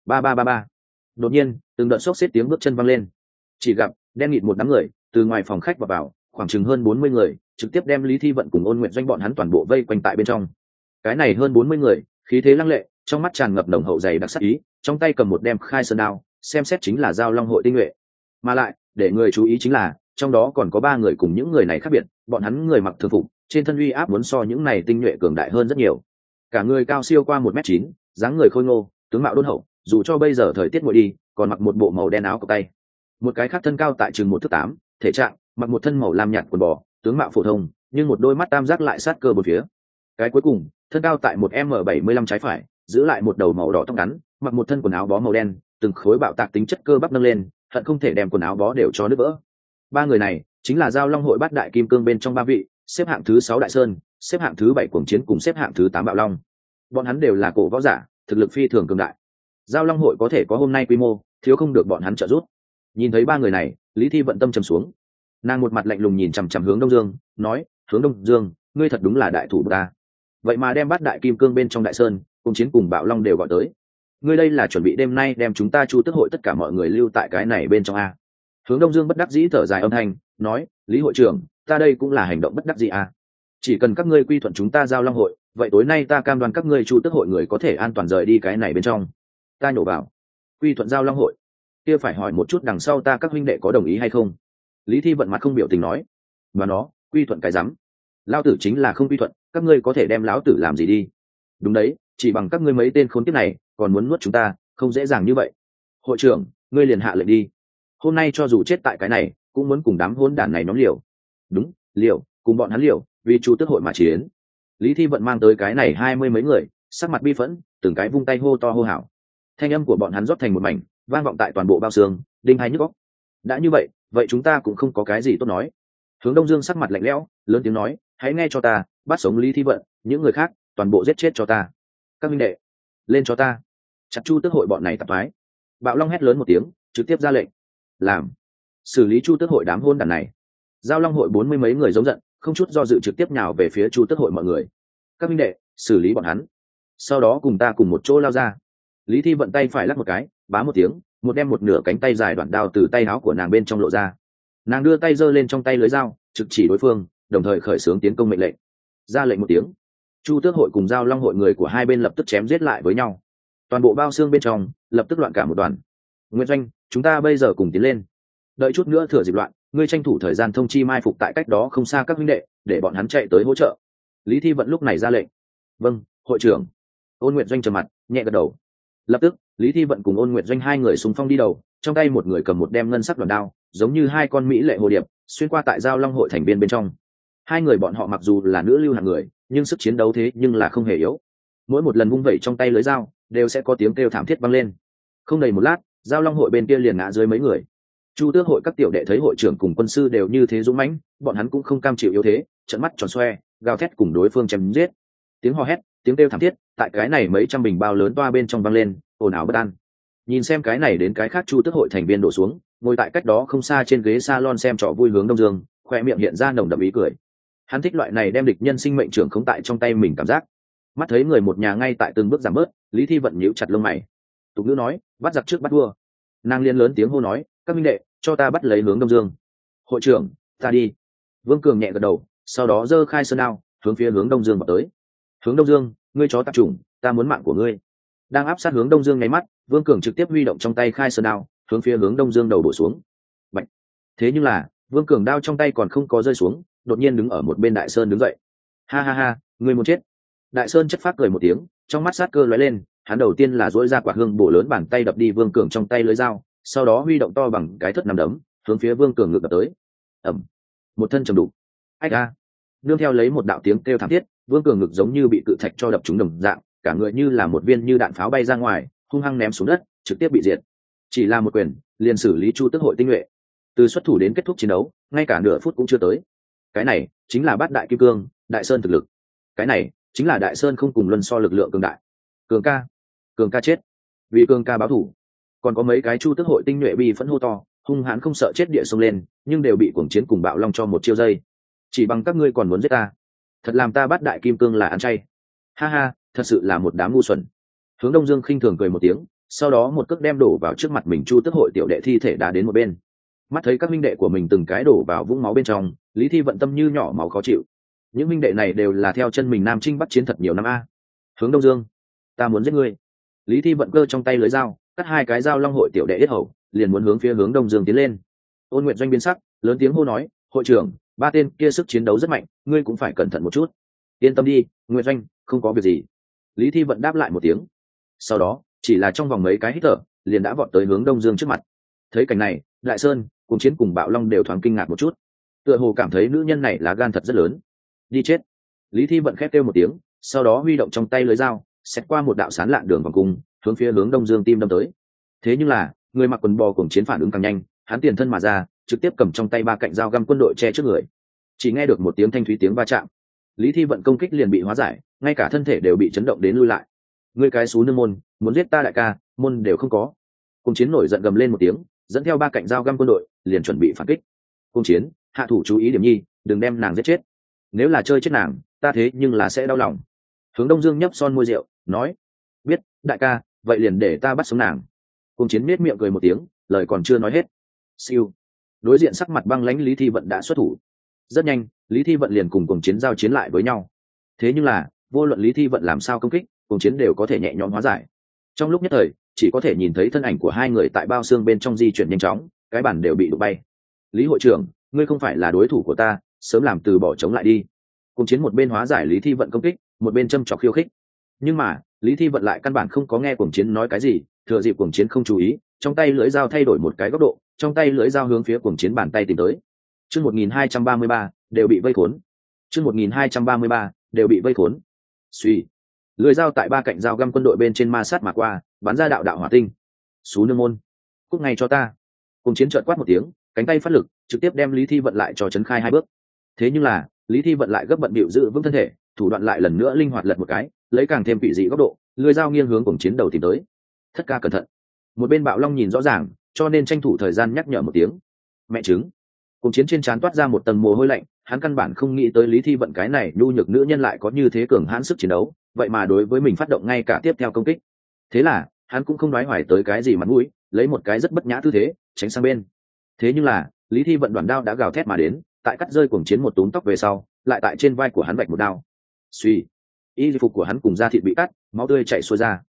Ba. Đột nhiên, từng đợt xốc xếp tiếng bước chân văng lên. Chỉ gặp đen nghịt một đám người từ ngoài phòng khách vào, khoảng chừng hơn 40 người, trực tiếp đem Lý Thi Vận cùng Ôn Nguyệt Doanh bọn hắn toàn bộ vây quanh tại bên trong. Cái này hơn 40 người, khí thế lăng lệ, trong mắt tràn ngập nồng hậu dày đặc sắc ý, trong tay cầm một đem khai sơn đao, xem xét chính là giao long hội tinh nhuệ. Mà lại, để người chú ý chính là, trong đó còn có 3 người cùng những người này khác biệt, bọn hắn người mặc thường phục, trên thân uy áp muốn so những này tinh nhuệ cường đại hơn rất nhiều. Cả người cao siêu qua 1m9, dáng người khôi ngô, tướng mạo đôn hậu, dù cho bây giờ thời tiết nguội đi, còn mặc một bộ màu đen áo cộc tay. Một cái khác thân cao tại chừng 1 thước 8, thể trạng, mặc một thân màu lam nhạt quần bò, tướng mạo phổ thông, nhưng một đôi mắt tam giác lại sát cơ bốn phía. Cái cuối cùng, thân cao tại 1m75 trái phải, giữ lại một đầu màu đỏ tóc ngắn, mặc một thân quần áo bó màu đen, từng khối bạo tạc tính chất cơ bắp nâng lên, hận không thể đem quần áo bó đều cho nứt vỡ. 3 người này chính là giao long hội bát đại kim cương bên trong 3 vị, xếp hạng thứ 6 Đại Sơn, xếp hạng thứ 7 Cuồng Chiến cùng xếp hạng thứ 8 Bạo Long. Bọn hắn đều là cổ võ giả, thực lực phi thường cường đại. Giao long hội có thể có hôm nay quy mô, thiếu không được bọn hắn trợ giúp. Nhìn thấy 3 người này, Lý Thi Vận tâm trầm xuống. Nàng một mặt lạnh lùng nhìn chằm chằm Hướng Đông Dương, nói, Hướng Đông Dương, ngươi thật đúng là đại thủ ta. Vậy mà đem bát đại kim cương bên trong Đại Sơn, Cuồng Chiến cùng Bạo Long đều gọi tới. Ngươi đây là chuẩn bị đêm nay đem chúng ta Chu Tước hội tất cả mọi người lưu tại cái này bên trong a? Hướng Đông Dương bất đắc dĩ thở dài âm thanh, nói, Lý hội trưởng, ta đây cũng là hành động bất đắc dĩ a. Chỉ cần các ngươi quy thuận chúng ta giao long hội, vậy tối nay ta cam đoan các ngươi Chu Tước hội người có thể an toàn rời đi cái này bên trong. Ta nhổ vào, quy thuận giao long hội, kia phải hỏi một chút đằng sau ta các huynh đệ có đồng ý hay không. Lý Thi Vận mặt không biểu tình nói, và nó quy thuận cái rắm, lao tử chính là không quy thuận, các ngươi có thể đem lão tử làm gì đi. Đúng đấy, chỉ bằng các ngươi mấy tên khốn kiếp này còn muốn nuốt chúng ta, không dễ dàng như vậy. Hội trưởng, ngươi liền hạ lệnh đi, hôm nay cho dù chết tại cái này cũng muốn cùng đám hôn đản này nhóm liều. Đúng, liều, cùng bọn hắn liều, vì Chu Tước hội mà chiến. Lý Thi Vận mang tới cái này 20 mấy người, sắc mặt bi phẫn, từng cái vung tay hô to hô hào. Thanh âm của bọn hắn rót thành một mảnh, vang vọng tại toàn bộ bao xương, đinh hai nhức óc. Đã như vậy, vậy chúng ta cũng không có cái gì tốt nói. Hướng Đông Dương sắc mặt lạnh lẽo, lớn tiếng nói, hãy nghe cho ta, bắt sống Lý Thi Vận, những người khác toàn bộ giết chết cho ta. Các minh đệ, lên cho ta. Chặt Chu Tước hội bọn này tạp thoái. Bạo Long hét lớn một tiếng, trực tiếp ra lệnh. Làm. Xử lý Chu Tước hội đám hôn đản này. Giao Long hội 40 mấy người giống giận, không chút do dự trực tiếp nhào về phía Chu Tước hội mọi người. Các minh đệ, xử lý bọn hắn. Sau đó cùng ta cùng một chỗ lao ra. Lý Thi Vận tay phải lắc một cái, bá một tiếng, một đem một nửa cánh tay dài đoạn đao từ tay áo của nàng bên trong lộ ra. Nàng đưa tay giơ lên trong tay lưới dao, trực chỉ đối phương, đồng thời khởi xướng tiến công mệnh lệnh. Ra lệnh một tiếng, Chu Tước hội cùng Giao Long hội người của hai bên lập tức chém giết lại với nhau. Toàn bộ bao xương bên trong lập tức loạn cả một đoàn. Nguyễn Doanh, chúng ta bây giờ cùng tiến lên. Đợi chút nữa thừa dịp loạn, ngươi tranh thủ thời gian thông chi mai phục tại cách đó không xa các huynh đệ, để bọn hắn chạy tới hỗ trợ. Lý Thi Vận lúc này ra lệnh. Vâng, hội trưởng. Ôn Nguyệt Doanh trầm mặt, nhẹ gật đầu. Lập tức, Lý Thi Vận cùng Ôn Nguyệt Doanh hai người xung phong đi đầu, trong tay một người cầm một đem ngân sắc đoàn đao, giống như hai con mỹ lệ hồ điệp, xuyên qua tại Giao Long hội thành viên bên trong. Hai người bọn họ mặc dù là nữ lưu hạng người, nhưng sức chiến đấu thế nhưng là không hề yếu. Mỗi một lần vung vẩy trong tay lưới dao, đều sẽ có tiếng kêu thảm thiết vang lên. Không đầy một lát, Giao Long hội bên kia liền ngã dưới mấy người. Chu Tước hội các tiểu đệ thấy hội trưởng cùng quân sư đều như thế dũng mãnh, bọn hắn cũng không cam chịu yếu thế, trợn mắt tròn xoe, gào thét cùng đối phương chém giết. Tiếng hò hét, tiếng kêu thảm thiết, tại cái này mấy trăm bình bao lớn toa bên trong vang lên, ồn ào bất an. Nhìn xem cái này đến cái khác, Chu Tước hội thành viên đổ xuống, ngồi tại cách đó không xa trên ghế salon xem trò vui Hướng Đông Dương, khoe miệng hiện ra nồng đậm ý cười. Hắn thích loại này đem địch nhân sinh mệnh trưởng khống tại trong tay mình cảm giác. Mắt thấy người một nhà ngay tại từng bước giảm bớt, Lý Thi Vận nhíu chặt lông mày. Tục ngữ nói, bắt giặc trước bắt vua. Nàng liên lớn tiếng hô nói, các minh đệ, cho ta bắt lấy Hướng Đông Dương. Hội trưởng, ta đi. Vương Cường nhẹ gật đầu, sau đó giơ khai sơn đao, hướng phía Hướng Đông Dương vào tới. Hướng Đông Dương, ngươi chó tạp chủng, ta muốn mạng của ngươi. Đang áp sát Hướng Đông Dương nháy mắt, Vương Cường trực tiếp huy động trong tay khai sơn đao, hướng phía Hướng Đông Dương đầu bổ xuống. Bạch. Thế nhưng là, Vương Cường đao trong tay còn không có rơi xuống, đột nhiên đứng ở một bên Đại Sơn đứng dậy. Ha ha ha, ngươi muốn chết. Đại Sơn chất phát cười một tiếng, trong mắt sát cơ lóe lên, hắn đầu tiên là duỗi ra quả hương bổ lớn bàn tay đập đi Vương Cường trong tay lưới dao, sau đó huy động to bằng cái thất nằm đấm, hướng phía Vương Cường ngược đập tới. Ầm. Một thân trầm đục. Ách a. Nương theo lấy một đạo tiếng kêu thảm thiết, Vương Cường ngực giống như bị cự thạch cho đập trúng đồng dạng, cả người như là một viên như đạn pháo bay ra ngoài, hung hăng ném xuống đất, trực tiếp bị diệt. Chỉ là một quyền, liền xử lý Chu Tước hội tinh nhuệ. Từ xuất thủ đến kết thúc chiến đấu, ngay cả nửa phút cũng chưa tới. Cái này chính là Bát Đại Kim Cương, Đại Sơn thực lực. Cái này chính là Đại Sơn không cùng luân so lực lượng cường đại. Cường ca chết, vì Cường ca báo thủ. Còn có mấy cái Chu Tước hội tinh nhuệ bi phẫn hô to, hung hãn không sợ chết địa xông lên, nhưng đều bị Cuồng Chiến cùng Bạo Long cho một chiêu dây. Chỉ bằng các ngươi còn muốn giết ta, thật làm ta Bát Đại Kim Cương là ăn chay. Ha ha, thật sự là một đám ngu xuẩn. Hướng Đông Dương khinh thường cười một tiếng, sau đó một cước đem đổ vào trước mặt mình Chu Tước hội tiểu đệ thi thể đá đến một bên. Mắt thấy các minh đệ của mình từng cái đổ vào vũng máu bên trong, Lý Thi Vận tâm như nhỏ máu khó chịu. Những minh đệ này đều là theo chân mình Nam Trinh Bắc Chiến thật nhiều năm a. Hướng Đông Dương, ta muốn giết ngươi. Lý Thi Vận cơ trong tay lưới dao, cắt hai cái dao Long hội tiểu đệ yết hầu, liền muốn hướng phía Hướng Đông Dương tiến lên. Ôn Nguyệt Doanh biến sắc, lớn tiếng hô nói, hội trưởng, ba tên kia sức chiến đấu rất mạnh, ngươi cũng phải cẩn thận một chút. Yên tâm đi, Nguyệt Doanh, không có việc gì. Lý Thi Vận đáp lại một tiếng. Sau đó, chỉ là trong vòng mấy cái hít thở, liền đã vọt tới Hướng Đông Dương trước mặt. Thấy cảnh này, Đại Sơn, Cuồng Chiến cùng Bạo Long đều thoáng kinh ngạc một chút. Tựa hồ cảm thấy nữ nhân này là gan thật rất lớn. Đi chết. Lý Thi Vận khép kêu một tiếng, sau đó huy động trong tay lưới dao, xét qua một đạo sán lạn đường vòng cung, hướng phía Hướng Đông Dương tim đâm tới. Thế nhưng là, người mặc quần bò Cuồng Chiến phản ứng càng nhanh, hắn tiền thân mà ra, trực tiếp cầm trong tay ba cạnh dao găm quân đội che trước người. Chỉ nghe được một tiếng thanh thúy tiếng va chạm, Lý Thi Vận công kích liền bị hóa giải, ngay cả thân thể đều bị chấn động đến lui lại. Ngươi cái xú nương môn, muốn giết ta đại ca, môn đều không có. Cuồng Chiến nổi giận gầm lên một tiếng, dẫn theo ba cạnh dao găm quân đội, liền chuẩn bị phản kích. Cuồng Chiến, hạ thủ chú ý điểm nhi, đừng đem nàng giết chết. Nếu là chơi chết nàng, ta thế nhưng là sẽ đau lòng. Hướng Đông Dương nhấp son môi rượu, nói, biết, đại ca, vậy liền để ta bắt sống nàng. Cuồng Chiến nết miệng cười một tiếng, lời còn chưa nói hết. Siêu. Đối diện sắc mặt băng lãnh Lý Thi Vận đã xuất thủ. Rất nhanh, Lý Thi Vận liền cùng Cuồng Chiến giao chiến lại với nhau. Thế nhưng là, vô luận Lý Thi Vận làm sao công kích, Cuồng Chiến đều có thể nhẹ nhõm hóa giải. Trong lúc nhất thời, chỉ có thể nhìn thấy thân ảnh của hai người tại bao xương bên trong di chuyển nhanh chóng, cái bản đều bị đụng bay. Lý hội trưởng, ngươi không phải là đối thủ của ta, sớm làm từ bỏ chống lại đi. Cuồng Chiến một bên hóa giải Lý Thi Vận công kích, một bên châm chọc khiêu khích. Nhưng mà, Lý Thi Vận lại căn bản không có nghe Cuồng Chiến nói cái gì, thừa dịp Cuồng Chiến không chú ý, trong tay lưỡi dao thay đổi một cái góc độ, trong tay lưỡi dao hướng phía cuồng chiến bàn tay tìm tới. Chương 1233 đều bị vây khốn. Chương 1233 đều bị vây khốn. Suy, lưỡi dao tại ba cạnh dao găm quân đội bên trên ma sát mà qua, bắn ra đạo đạo hỏa tinh. Sú nương môn, cút ngay cho ta! Cuồng chiến chợt quát một tiếng, cánh tay phát lực, trực tiếp đem Lý Thi Vận lại cho chấn khai hai bước. Thế nhưng là, Lý Thi Vận lại gấp bận bịu giữ vững thân thể, thủ đoạn lại lần nữa linh hoạt lật một cái, lấy càng thêm vị dị góc độ, lưỡi dao nghiêng hướng cuồng chiến đầu tìm tới. Thất ca cẩn thận! Một bên Bạo Long nhìn rõ ràng, cho nên tranh thủ thời gian nhắc nhở một tiếng. Mẹ trứng! Cuồng chiến trên trán toát ra một tầng mồ hôi lạnh, hắn căn bản không nghĩ tới Lý Thi Vận cái này nhu nhược nữ nhân lại có như thế cường hãn sức chiến đấu, vậy mà đối với mình phát động ngay cả tiếp theo công kích. Thế là, hắn cũng không nói hoài tới cái gì mặt mũi, lấy một cái rất bất nhã tư thế, tránh sang bên. Thế nhưng là, Lý Thi Vận đoạn đao đã gào thét mà đến, tại cắt rơi cuồng chiến một túm tóc về sau, lại tại trên vai của hắn vạch một đao. Suy, y phục của hắn cùng da thịt bị cắt, máu tươi chảy xuôi ra.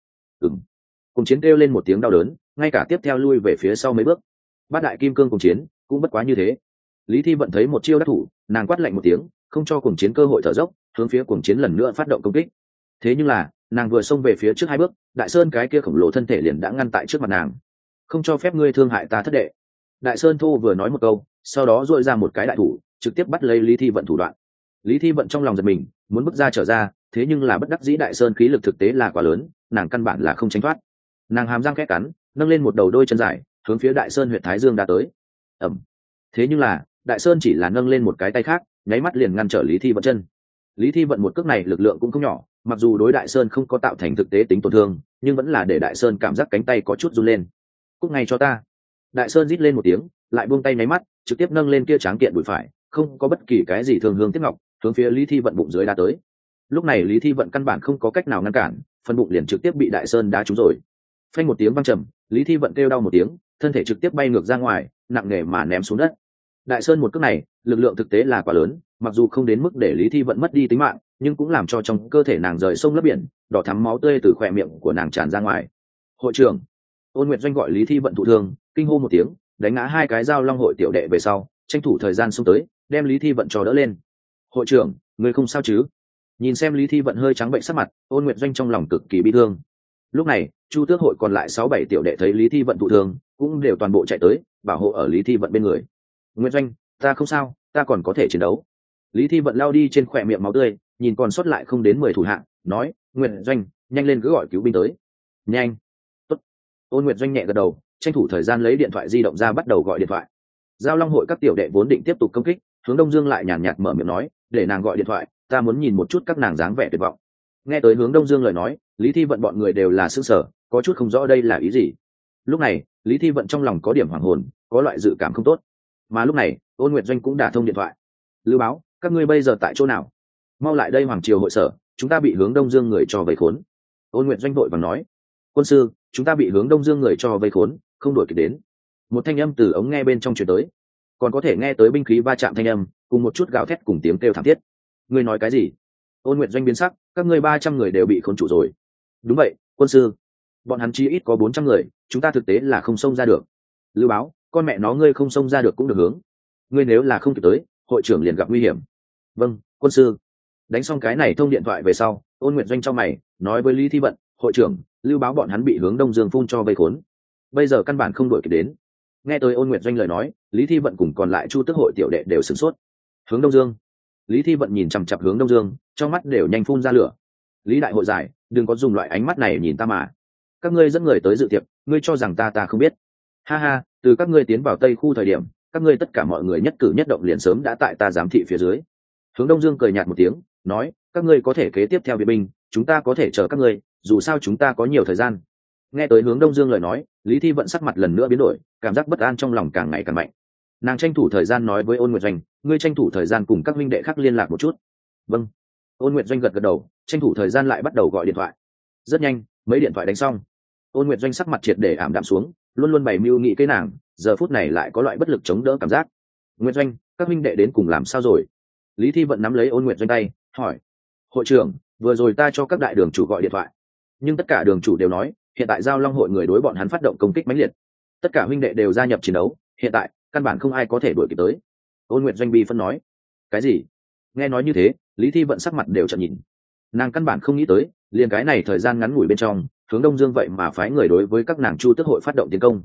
Cuồng chiến kêu lên một tiếng đau đớn, ngay cả tiếp theo lui về phía sau mấy bước. Bát đại kim cương cuồng chiến, cũng bất quá như thế. Lý Thi Vận thấy một chiêu đắc thủ, nàng quát lạnh một tiếng, không cho cuồng chiến cơ hội thở dốc, hướng phía cuồng chiến lần nữa phát động công kích. Thế nhưng là, nàng vừa xông về phía trước hai bước, Đại Sơn cái kia khổng lồ thân thể liền đã ngăn tại trước mặt nàng. Không cho phép ngươi thương hại ta thất đệ. Đại Sơn thô vừa nói một câu, sau đó duỗi ra một cái đại thủ, trực tiếp bắt lấy Lý Thi Vận thủ đoạn. Lý Thi Vận trong lòng giật mình, muốn bước ra trở ra, thế nhưng là bất đắc dĩ Đại Sơn khí lực thực tế là quá lớn, nàng căn bản là không tránh thoát. Nàng hàm răng khẽ cắn, nâng lên một đầu đôi chân dài, hướng phía Đại Sơn huyệt thái dương đã tới. Ầm. Thế nhưng là, Đại Sơn chỉ là nâng lên một cái tay khác, nháy mắt liền ngăn trở Lý Thi Vận chân. Lý Thi Vận một cước này lực lượng cũng không nhỏ, mặc dù đối Đại Sơn không có tạo thành thực tế tính tổn thương, nhưng vẫn là để Đại Sơn cảm giác cánh tay có chút run lên. Cút ngay cho ta! Đại Sơn rít lên một tiếng, lại buông tay nháy mắt, trực tiếp nâng lên kia tráng kiện đùi phải, không có bất kỳ cái gì thương hương tiếc ngọc, hướng phía Lý Thi Vận bụng dưới đá tới. Lúc này Lý Thi Vận căn bản không có cách nào ngăn cản, phần bụng liền trực tiếp bị Đại Sơn đá trúng rồi. Phanh một tiếng vang trầm, Lý Thi Vận kêu đau một tiếng, thân thể trực tiếp bay ngược ra ngoài, nặng nề mà ném xuống đất. Đại Sơn một cước này, lực lượng thực tế là quá lớn, mặc dù không đến mức để Lý Thi Vận mất đi tính mạng, nhưng cũng làm cho trong cơ thể nàng rời sông lấp biển, đỏ thắm máu tươi từ khóe miệng của nàng tràn ra ngoài. Hội trưởng, Ôn Nguyệt Doanh gọi Lý Thi Vận thụ thương, kinh hô một tiếng, đánh ngã hai cái dao long hội tiểu đệ về sau, tranh thủ thời gian xông tới, đem Lý Thi Vận cho đỡ lên. Hội trưởng, người không sao chứ? Nhìn xem Lý Thi Vận hơi trắng bệnh sắc mặt, Ôn Nguyệt Doanh trong lòng cực kỳ bi thương. Lúc này, Chu Tước hội còn lại 6-7 tiểu đệ thấy Lý Thi Vận thụ thương, cũng đều toàn bộ chạy tới, bảo hộ ở Lý Thi Vận bên người. Nguyệt Doanh, ta không sao, ta còn có thể chiến đấu. Lý Thi Vận lao đi trên khỏe miệng máu tươi, nhìn còn sót lại không đến 10 thủ hạng, nói, Nguyệt Doanh, nhanh lên cứ gọi cứu binh tới. Nhanh. Tốt. Ôn Nguyệt Doanh nhẹ gật đầu, tranh thủ thời gian lấy điện thoại di động ra bắt đầu gọi điện thoại. Giao Long hội các tiểu đệ vốn định tiếp tục công kích, Hướng Đông Dương lại nhàn nhạt mở miệng nói, để nàng gọi điện thoại, ta muốn nhìn một chút các nàng dáng vẻ tuyệt vọng. Nghe tới Hướng Đông Dương lời nói, Lý Thi Vận bọn người đều là sững sờ, có chút không rõ đây là ý gì. Lúc này, Lý Thi Vận trong lòng có điểm hoảng hồn, có loại dự cảm không tốt. Mà lúc này, Ôn Nguyệt Doanh cũng đã thông điện thoại. Lưu Báo, các ngươi bây giờ tại chỗ nào? Mau lại đây Hoàng Triều hội sở, chúng ta bị Hướng Đông Dương người cho vây khốn. Ôn Nguyệt Doanh vội vàng nói, quân sư, chúng ta bị Hướng Đông Dương người cho vây khốn, không đuổi kịp đến. Một thanh âm từ ống nghe bên trong truyền tới, còn có thể nghe tới binh khí va chạm thanh âm, cùng một chút gào thét cùng tiếng kêu thảm thiết. Ngươi nói cái gì? Ôn Nguyệt Doanh biến sắc, các ngươi 300 người đều bị khốn trụ rồi. Đúng vậy, quân sư. Bọn hắn chi ít có 400 người, chúng ta thực tế là không xông ra được. Lưu Báo, con mẹ nó ngươi không xông ra được cũng được hướng. Ngươi nếu là không kịp tới, hội trưởng liền gặp nguy hiểm. Vâng, quân sư. Đánh xong cái này thông điện thoại về sau, Ôn Nguyệt Doanh cho mày, nói với Lý Thi Vận, hội trưởng, Lưu Báo bọn hắn bị Hướng Đông Dương phun cho vây khốn. Bây giờ căn bản không đuổi kịp đến. Nghe tới Ôn Nguyệt Doanh lời nói, Lý Thi Vận cùng còn lại Chu Tước hội tiểu đệ đều sửng sốt. Hướng Đông Dương. Lý Thi Vận nhìn chằm chằm Hướng Đông Dương, trong mắt đều nhanh phun ra lửa. Lý đại hội giải, đừng có dùng loại ánh mắt này nhìn ta mà. Các ngươi dẫn người tới dự tiệc, ngươi cho rằng ta không biết? Ha ha, từ các ngươi tiến vào Tây khu thời điểm, các ngươi tất cả mọi người nhất cử nhất động liền sớm đã tại ta giám thị phía dưới. Hướng Đông Dương cười nhạt một tiếng, nói, các ngươi có thể kế tiếp theo viện binh, chúng ta có thể chờ các ngươi, dù sao chúng ta có nhiều thời gian. Nghe tới Hướng Đông Dương lời nói, Lý Thi Vận sắc mặt lần nữa biến đổi, cảm giác bất an trong lòng càng ngày càng mạnh. Nàng tranh thủ thời gian nói với Ôn Nguyệt Doanh, ngươi tranh thủ thời gian cùng các huynh đệ khác liên lạc một chút. Vâng. Ôn Nguyệt Doanh gật gật đầu, tranh thủ thời gian lại bắt đầu gọi điện thoại. Rất nhanh, mấy điện thoại đánh xong, Ôn Nguyệt Doanh sắc mặt triệt để ảm đạm xuống, luôn luôn bày mưu nghị cái nàng, giờ phút này lại có loại bất lực chống đỡ cảm giác. Nguyệt Doanh, các huynh đệ đến cùng làm sao rồi? Lý Thi Vận nắm lấy Ôn Nguyệt Doanh tay, hỏi. Hội trưởng, vừa rồi ta cho các đại đường chủ gọi điện thoại, nhưng tất cả đường chủ đều nói, hiện tại Giao Long hội người đối bọn hắn phát động công kích mãnh liệt, tất cả huynh đệ đều gia nhập chiến đấu, hiện tại căn bản không ai có thể đuổi kịp tới. Ôn Nguyệt Doanh bi phân nói. Cái gì? Nghe nói như thế, Lý Thi Vận sắc mặt đều trợn nhìn. Nàng căn bản không nghĩ tới, liền cái này thời gian ngắn ngủi bên trong, Hướng Đông Dương vậy mà phái người đối với các nàng Chu Tước hội phát động tiến công.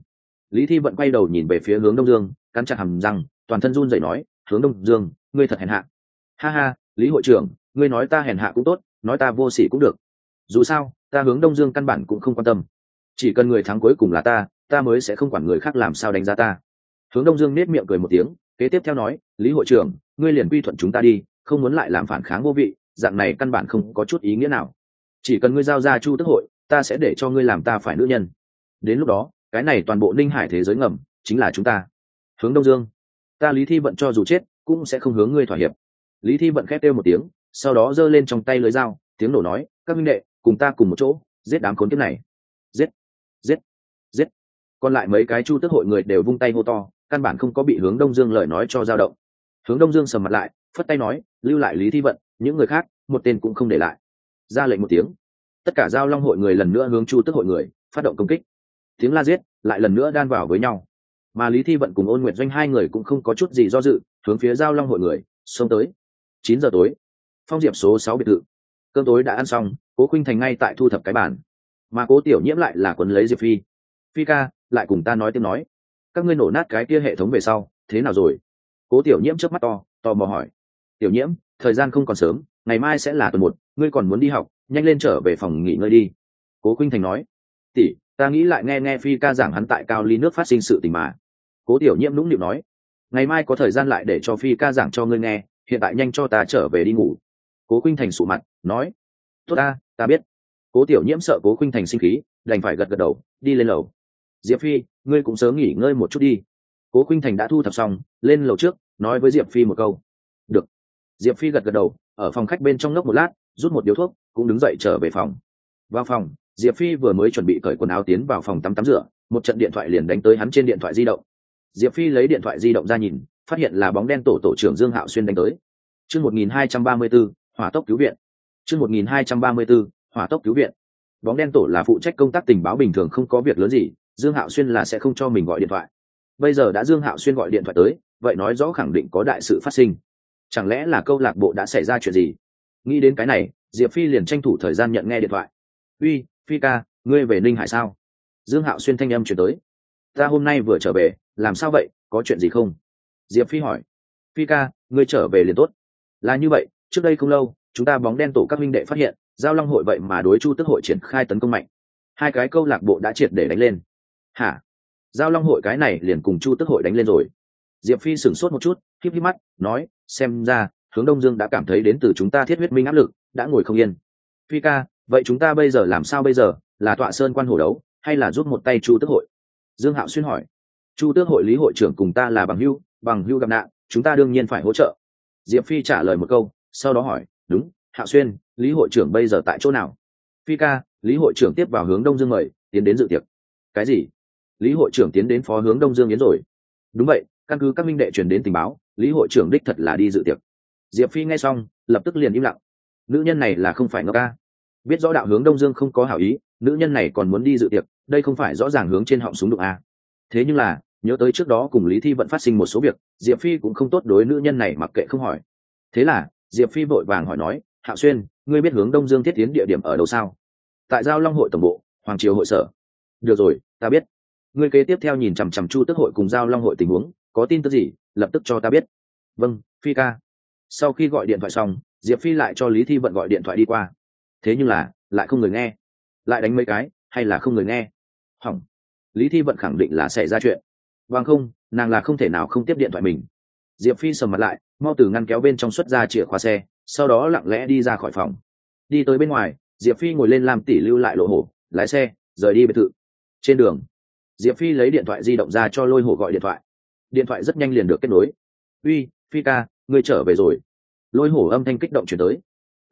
Lý Thi Vận quay đầu nhìn về phía Hướng Đông Dương, cắn chặt hàm răng, toàn thân run rẩy nói, Hướng Đông Dương, ngươi thật hèn hạ. Ha ha, Lý hội trưởng, ngươi nói ta hèn hạ cũng tốt, nói ta vô sỉ cũng được, dù sao ta Hướng Đông Dương căn bản cũng không quan tâm, chỉ cần người thắng cuối cùng là ta mới sẽ không quản người khác làm sao đánh giá ta. Hướng Đông Dương nết miệng cười một tiếng, kế tiếp theo nói, Lý hội trưởng, ngươi liền quy thuận chúng ta đi, không muốn lại làm phản kháng vô vị, dạng này căn bản không có chút ý nghĩa nào. Chỉ cần ngươi giao ra Chu Tước hội, ta sẽ để cho ngươi làm ta phải nữ nhân. Đến lúc đó, cái này toàn bộ Ninh Hải thế giới ngầm chính là chúng ta. Hướng Đông Dương, ta Lý Thi Vận cho dù chết cũng sẽ không hướng ngươi thỏa hiệp. Lý Thi Vận khét kêu một tiếng, sau đó giơ lên trong tay lưới dao, tiếng nổ nói, các minh đệ, cùng ta cùng một chỗ giết đám khốn kiếp này. Giết, giết, giết. Còn lại mấy cái Chu Tước hội người đều vung tay hô to, căn bản không có bị Hướng Đông Dương lời nói cho dao động. Hướng Đông Dương sầm mặt lại, phất tay nói, lưu lại Lý Thi Vận, những người khác một tên cũng không để lại. Ra lệnh một tiếng, tất cả Giao Long hội người lần nữa hướng Chu Tước hội người phát động công kích. Tiếng la giết lại lần nữa đan vào với nhau, mà Lý Thi Vận cùng Ôn Nguyệt Doanh hai người cũng không có chút gì do dự, hướng phía Giao Long hội người xông tới. 9 giờ tối, Phong Diệp số 6 biệt thự. Cơm tối đã ăn xong, Cố Khuynh Thành ngay tại thu thập cái bàn, mà Cố Tiểu Nhiễm lại là quấn lấy Diệp Phi. Phi ca, lại cùng ta nói tiếng nói, các ngươi nổ nát cái kia hệ thống về sau thế nào rồi? Cố Tiểu Nhiễm chớp mắt to mò hỏi. Tiểu Nhiễm, thời gian không còn sớm, ngày mai sẽ là tuần 1, ngươi còn muốn đi học, nhanh lên trở về phòng nghỉ ngơi đi. Cố Khuynh Thành nói. Tỷ, ta nghĩ lại nghe Phi ca giảng hắn tại Cao Ly nước phát sinh sự tình mà. Cố Tiểu Nhiễm nũng nịu nói. Ngày mai có thời gian lại để cho Phi ca giảng cho ngươi nghe, hiện tại nhanh cho ta trở về đi ngủ. Cố Khuynh Thành sụ mặt nói. Tốt ta biết. Cố Tiểu Nhiễm sợ Cố Khuynh Thành sinh khí, đành phải gật đầu, đi lên lầu. Diệp Phi, ngươi cũng sớm nghỉ ngơi một chút đi. Cố Khuynh Thành đã thu thập xong, lên lầu trước nói với Diệp Phi một câu. Được. Diệp Phi gật đầu, ở phòng khách bên trong ngốc một lát, rút một điếu thuốc, cũng đứng dậy trở về phòng. Vào phòng, Diệp Phi vừa mới chuẩn bị cởi quần áo tiến vào phòng tắm rửa, một trận điện thoại liền đánh tới hắn trên điện thoại di động. Diệp Phi lấy điện thoại di động ra nhìn, phát hiện là bóng đen tổ trưởng Dương Hạo Xuyên đánh tới. Chương 1234, hỏa tốc cứu viện. Chương 1234, hỏa tốc cứu viện. Bóng đen tổ là phụ trách công tác tình báo bình thường, không có việc lớn gì, Dương Hạo Xuyên là sẽ không cho mình gọi điện thoại. Bây giờ đã Dương Hạo Xuyên gọi điện thoại tới, vậy nói rõ khẳng định có đại sự phát sinh. Chẳng lẽ là câu lạc bộ đã xảy ra chuyện gì? Nghĩ đến cái này, Diệp Phi liền tranh thủ thời gian nhận nghe điện thoại. Uy, Phi ca, ngươi về Ninh Hải sao? Dương Hạo Xuyên thanh âm chuyển tới. Ta hôm nay vừa trở về, làm sao vậy, có chuyện gì không? Diệp Phi hỏi. Phi ca, ngươi trở về liền tốt. Là như vậy, trước đây không lâu, chúng ta bóng đen tổ các minh đệ phát hiện, Giao Long hội vậy mà đối Chu Tước hội triển khai tấn công mạnh. Hai cái câu lạc bộ đã triệt để đánh lên. Hả? Giao Long hội cái này liền cùng Chu Tước hội đánh lên rồi? Diệp Phi sửng sốt một chút, híp híp mắt, nói, xem ra Hướng Đông Dương đã cảm thấy đến từ chúng ta Thiết Huyết Minh áp lực, đã ngồi không yên. Phi ca, vậy chúng ta bây giờ làm sao bây giờ, là tọa sơn quan hổ đấu, hay là giúp một tay Chu Tước hội? Dương Hạo Xuyên hỏi. Chu Tước hội Lý hội trưởng cùng ta là bằng hữu gặp nạn, chúng ta đương nhiên phải hỗ trợ. Diệp Phi trả lời một câu, sau đó hỏi, đúng, Hạo Xuyên, Lý hội trưởng bây giờ tại chỗ nào? Phi ca, Lý hội trưởng tiếp vào Hướng Đông Dương mời, tiến đến dự tiệc. Cái gì? Lý hội trưởng tiến đến phó Hướng Đông Dương yến rồi? Đúng vậy, căn cứ các minh đệ truyền đến tình báo, Lý hội trưởng đích thật là đi dự tiệc. Diệp Phi nghe xong, lập tức liền im lặng. Nữ nhân này là không phải ngốc ca? Biết rõ đạo Hướng Đông Dương không có hảo ý, nữ nhân này còn muốn đi dự tiệc, đây không phải rõ ràng hướng trên họng súng đụng à? Thế nhưng là, nhớ tới trước đó cùng Lý Thi Vận phát sinh một số việc, Diệp Phi cũng không tốt đối nữ nhân này mặc kệ không hỏi. Thế là, Diệp Phi vội vàng hỏi nói, Hạo Xuyên, ngươi biết Hướng Đông Dương thiết tiến địa điểm ở đâu sao? Tại Giao Long hội tổng bộ, Hoàng Triều hội sở. Được rồi, ta biết. Ngươi kế tiếp theo nhìn chằm chằm Chu Tước hội cùng Giao Long hội tình huống, có tin tức gì, lập tức cho ta biết. Vâng, Phi ca. Sau khi gọi điện thoại xong, Diệp Phi lại cho Lý Thi Vận gọi điện thoại đi qua. Thế nhưng là, lại không người nghe. Lại đánh mấy cái, hay là không người nghe? Hỏng. Lý Thi Vận khẳng định là xảy ra chuyện. Vâng không, nàng là không thể nào không tiếp điện thoại mình. Diệp Phi sầm mặt lại, mau từ ngăn kéo bên trong xuất ra chìa khóa xe, sau đó lặng lẽ đi ra khỏi phòng. Đi tới bên ngoài, Diệp Phi ngồi lên làm tỷ lưu lại lộ hổ, lái xe rời đi biệt thự. Trên đường, Diệp Phi lấy điện thoại di động ra cho Lôi Hổ gọi điện thoại. Điện thoại rất nhanh liền được kết nối. Uy, Phi ca, ngươi trở về rồi? Lôi Hổ âm thanh kích động chuyển tới.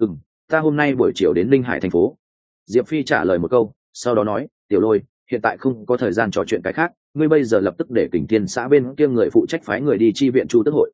Ta hôm nay buổi chiều đến Linh Hải thành phố. Diệp Phi trả lời một câu, sau đó nói, Tiểu Lôi, hiện tại không có thời gian trò chuyện cái khác, ngươi bây giờ lập tức để Kình Thiên xã bên kia người phụ trách phái người đi chi viện Chu Tước hội.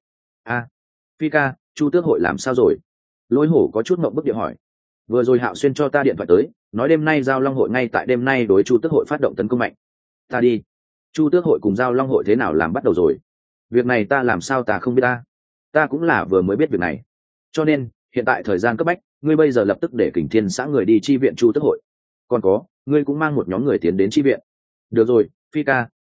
Phi ca, Chu Tước hội làm sao rồi? Lôi Hổ có chút ngượng bức địa hỏi. Vừa rồi Hạo Xuyên cho ta điện thoại tới, nói đêm nay Giao Long hội ngay tại đêm nay đối Chu Tước hội phát động tấn công mạnh. Ta đi. Chu Tước hội cùng Giao Long hội thế nào làm bắt đầu rồi? Việc này ta làm sao ta không biết ta cũng là vừa mới biết việc này. Cho nên, hiện tại thời gian cấp bách, ngươi bây giờ lập tức để Kình Thiên xã người đi chi viện Chu Tước hội. Còn có, ngươi cũng mang một nhóm người tiến đến chi viện. Được rồi, Phi ca,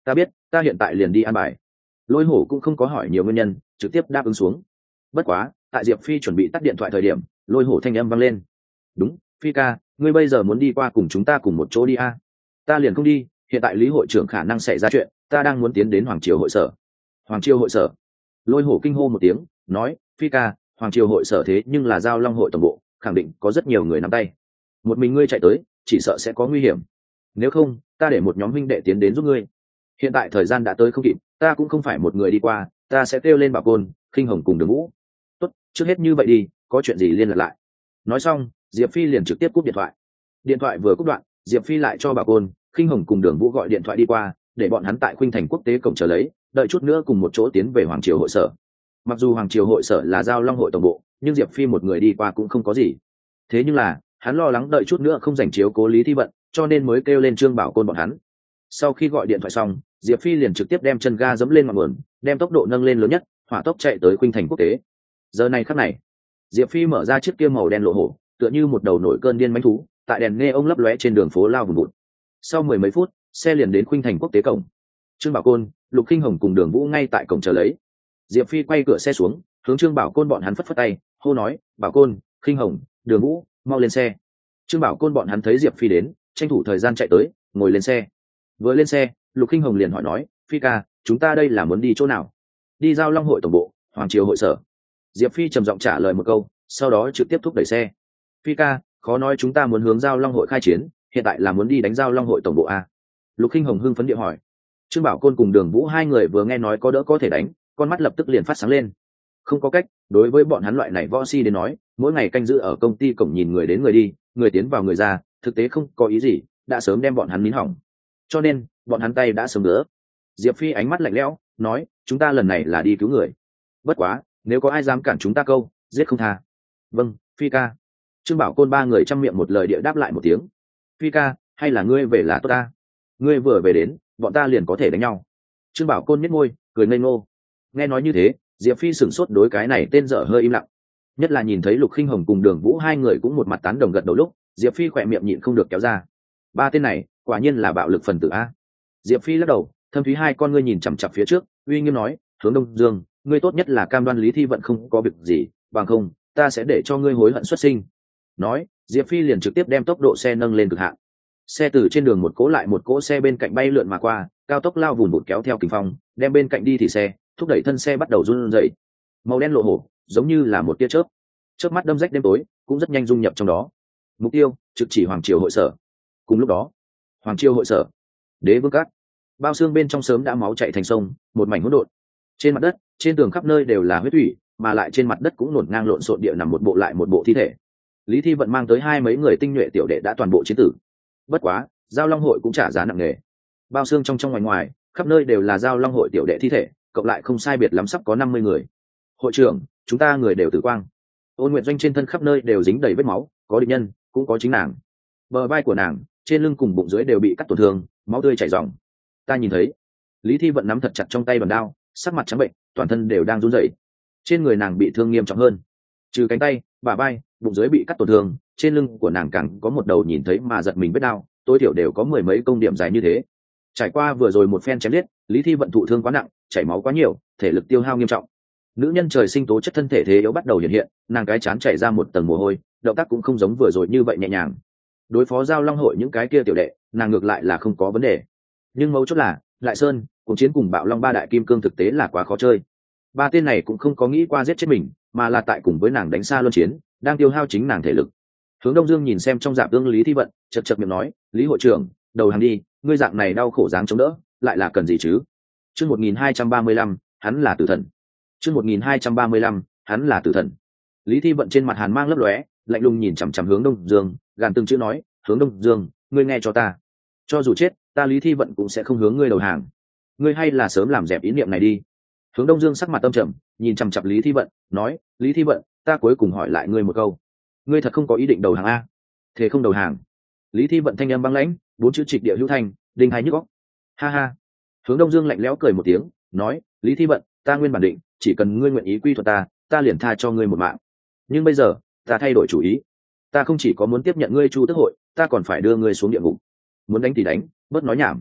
ta biết, ta hiện tại liền đi an bài. Lôi hổ cũng không có hỏi nhiều nguyên nhân, trực tiếp đáp ứng xuống. Bất quá tại Diệp Phi chuẩn bị tắt điện thoại thời điểm, lôi hổ thanh âm vang lên. Đúng, Phi ca, ngươi bây giờ muốn đi qua cùng chúng ta cùng một chỗ đi a? Ta liền không đi, hiện tại lý hội trưởng khả năng xảy ra chuyện, ta đang muốn tiến đến hoàng triều hội sở. Hoàng triều hội sở? Lôi hổ kinh hô một tiếng, nói, Phi ca, hoàng triều hội sở thế nhưng là giao long hội tổng bộ, khẳng định có rất nhiều người nắm tay. Một mình ngươi chạy tới, chỉ sợ sẽ có nguy hiểm. Nếu không, ta để một nhóm huynh đệ tiến đến giúp ngươi. Hiện tại thời gian đã tới không kịp, ta cũng không phải một người đi qua, ta sẽ kêu lên Bảo Côn, Khinh Hồng cùng Đường Vũ. Tốt, trước hết như vậy đi, có chuyện gì liên lạc lại. Nói xong, Diệp Phi liền trực tiếp cúp điện thoại. Điện thoại vừa cúp đoạn, Diệp Phi lại cho Bảo Côn, Khinh Hồng cùng Đường Vũ gọi điện thoại đi qua, để bọn hắn tại Khuynh Thành quốc tế cổng chờ lấy, đợi chút nữa cùng một chỗ tiến về hoàng triều hội sở. Mặc dù hoàng triều hội sở là giao long hội tổng bộ, nhưng Diệp Phi một người đi qua cũng không có gì. Thế nhưng là hắn lo lắng đợi chút nữa không giành chiếu cố Lý Thi Vận, cho nên mới kêu lên Trương Bảo Côn bọn hắn. Sau khi gọi điện thoại xong, Diệp Phi liền trực tiếp đem chân ga dẫm lên ngọn nguồn, đem tốc độ nâng lên lớn nhất, hỏa tốc chạy tới Khuynh Thành quốc tế. Giờ này khắc này, Diệp Phi mở ra chiếc kia màu đen lộ hổ, tựa như một đầu nổi cơn điên mãnh thú, tại đèn nghe ông lấp lóe trên đường phố lao vùn vụt. Sau mười mấy phút, xe liền đến Khuynh Thành quốc tế cổng. Trương Bảo Côn, Lục Khinh Hồng cùng Đường Vũ ngay tại cổng chờ lấy. Diệp Phi quay cửa xe xuống, hướng Trương Bảo Côn bọn hắn phất phất tay, hô nói, Bảo Côn, Khinh Hồng, Đường Vũ, mau lên xe. Trương Bảo Côn bọn hắn thấy Diệp Phi đến, tranh thủ thời gian chạy tới, ngồi lên xe. Vừa lên xe, Lục Khinh Hồng liền hỏi nói, Phi ca, chúng ta đây là muốn đi chỗ nào? Đi giao long hội tổng bộ, hoàng triều hội sở. Diệp Phi trầm giọng trả lời một câu, sau đó trực tiếp thúc đẩy xe. Phi ca, khó nói chúng ta muốn hướng giao long hội khai chiến, hiện tại là muốn đi đánh giao long hội tổng bộ a? Lục Khinh Hồng hưng phấn địa hỏi. Trương Bảo Côn cùng Đường Vũ hai người vừa nghe nói có đỡ có thể đánh, con mắt lập tức liền phát sáng lên. Không có cách, đối với bọn hắn loại này võ si đến nói, mỗi ngày canh giữ ở công ty cổng nhìn người đến người đi, người tiến vào người ra, thực tế không có ý gì, đã sớm đem bọn hắn nín hỏng. Cho nên bọn hắn tay đã sớm ngứa. Diệp Phi ánh mắt lạnh lẽo, nói, chúng ta lần này là đi cứu người, bất quá nếu có ai dám cản chúng ta câu, giết không tha. Vâng, Phi ca. Trương Bảo Côn ba người chăm miệng một lời địa đáp lại một tiếng. Phi ca, hay là ngươi về là tốt ta, ngươi vừa về đến bọn ta liền có thể đánh nhau. Trương Bảo Côn nhếch môi cười ngây ngô. Nghe nói như thế, Diệp Phi sửng sốt, đối cái này tên dở hơi im lặng, nhất là nhìn thấy Lục Khinh Hồng cùng Đường Vũ hai người cũng một mặt tán đồng gật đầu lúc, Diệp Phi khỏe miệng nhịn không được kéo ra. Ba tên này quả nhiên là bạo lực phần tử a. Diệp Phi lắc đầu, thâm thúy hai con ngươi nhìn chằm chằm phía trước, uy nghiêm nói, Hướng Đông Dương, ngươi tốt nhất là cam đoan Lý Thi Vận không có việc gì, bằng không ta sẽ để cho ngươi hối hận xuất sinh. Nói, Diệp Phi liền trực tiếp đem tốc độ xe nâng lên cực hạn. Xe từ trên đường một cỗ lại một cỗ xe bên cạnh bay lượn mà qua, cao tốc lao vùn vụt kéo theo kình phong, đem bên cạnh đi thì xe thúc đẩy thân xe bắt đầu run rẩy. Màu đen lộ hổ giống như là một tia chớp, chớp mắt đâm rách đêm tối, cũng rất nhanh dung nhập trong đó. Mục tiêu trực chỉ hoàng triều hội sở. Cùng lúc đó, hoàng triều hội sở, Đế Vương Các, bao xương bên trong sớm đã máu chảy thành sông, một mảnh hỗn độn. Trên mặt đất, trên tường khắp nơi đều là huyết thủy, mà lại trên mặt đất cũng ngổn ngang lộn xộn địa nằm một bộ lại một bộ thi thể. Lý Thi Vận mang tới hai mấy người tinh nhuệ tiểu đệ đã toàn bộ chiến tử. Bất quá, giao long hội cũng trả giá nặng nề. Bao xương trong trong ngoài ngoài, khắp nơi đều là giao long hội tiểu đệ thi thể, cộng lại không sai biệt lắm sắp có 50 người. Hội trưởng, chúng ta người đều tử quang. Ôn Nguyệt Doanh trên thân khắp nơi đều dính đầy vết máu, có địch nhân, cũng có chính nàng. Bờ vai của nàng, trên lưng cùng bụng dưới đều bị cắt tổn thương, máu tươi chảy ròng. Ta nhìn thấy. Lý Thi Vận nắm thật chặt trong tay bàn đao, sắc mặt trắng bệnh, toàn thân đều đang run rẩy. Trên người nàng bị thương nghiêm trọng hơn, trừ cánh tay, bả vai, bụng dưới bị cắt tổn thương, trên lưng của nàng càng có một đầu nhìn thấy mà giật mình vết đao, tối thiểu đều có mười mấy công điểm dài như thế. Trải qua vừa rồi một phen chém giết, Lý Thi Vận thụ thương quá nặng, chảy máu quá nhiều, thể lực tiêu hao nghiêm trọng. Nữ nhân trời sinh tố chất thân thể thế yếu bắt đầu hiện hiện, nàng cái chán chảy ra một tầng mồ hôi, động tác cũng không giống vừa rồi như vậy nhẹ nhàng. Đối phó giao long hội những cái kia tiểu đệ, nàng ngược lại là không có vấn đề. Nhưng mấu chốt là, Lại Sơn, cuộc chiến cùng Bạo Long ba đại kim cương thực tế là quá khó chơi. Ba tên này cũng không có nghĩ qua giết chết mình, mà là tại cùng với nàng đánh xa luân chiến, đang tiêu hao chính nàng thể lực. Hướng Đông Dương nhìn xem trong dạp tương Lý Thi Vận, chật chật miệng nói, Lý hội trưởng, đầu hàng đi, ngươi dạng này đau khổ dáng chống đỡ, lại là cần gì chứ? Chương 1235, hắn là tử thần. Chương 1235, hắn là tử thần. Lý Thi Vận trên mặt hàn mang lấp lóe, lạnh lùng nhìn chằm chằm Hướng Đông Dương, gàn từng chữ nói, Hướng Đông Dương, ngươi nghe cho ta, cho dù chết, ta Lý Thi Vận cũng sẽ không hướng ngươi đầu hàng. Ngươi hay là sớm làm dẹp ý niệm này đi. Hướng Đông Dương sắc mặt âm trầm, nhìn chằm chằm Lý Thi Vận, nói, Lý Thi Vận, ta cuối cùng hỏi lại ngươi một câu, ngươi thật không có ý định đầu hàng a? Thế không đầu hàng? Lý Thi Vận thanh âm băng lãnh, bốn chữ trịch địa hữu thanh, đinh hai nhức óc. Ha ha. Hướng Đông Dương lạnh lẽo cười một tiếng, nói, Lý Thi Vận, ta nguyên bản định, chỉ cần ngươi nguyện ý quy thuận ta, ta liền tha cho ngươi một mạng. Nhưng bây giờ, ta thay đổi chủ ý. Ta không chỉ có muốn tiếp nhận ngươi Chu Tước hội, ta còn phải đưa ngươi xuống địa ngục. Muốn đánh thì đánh, bớt nói nhảm.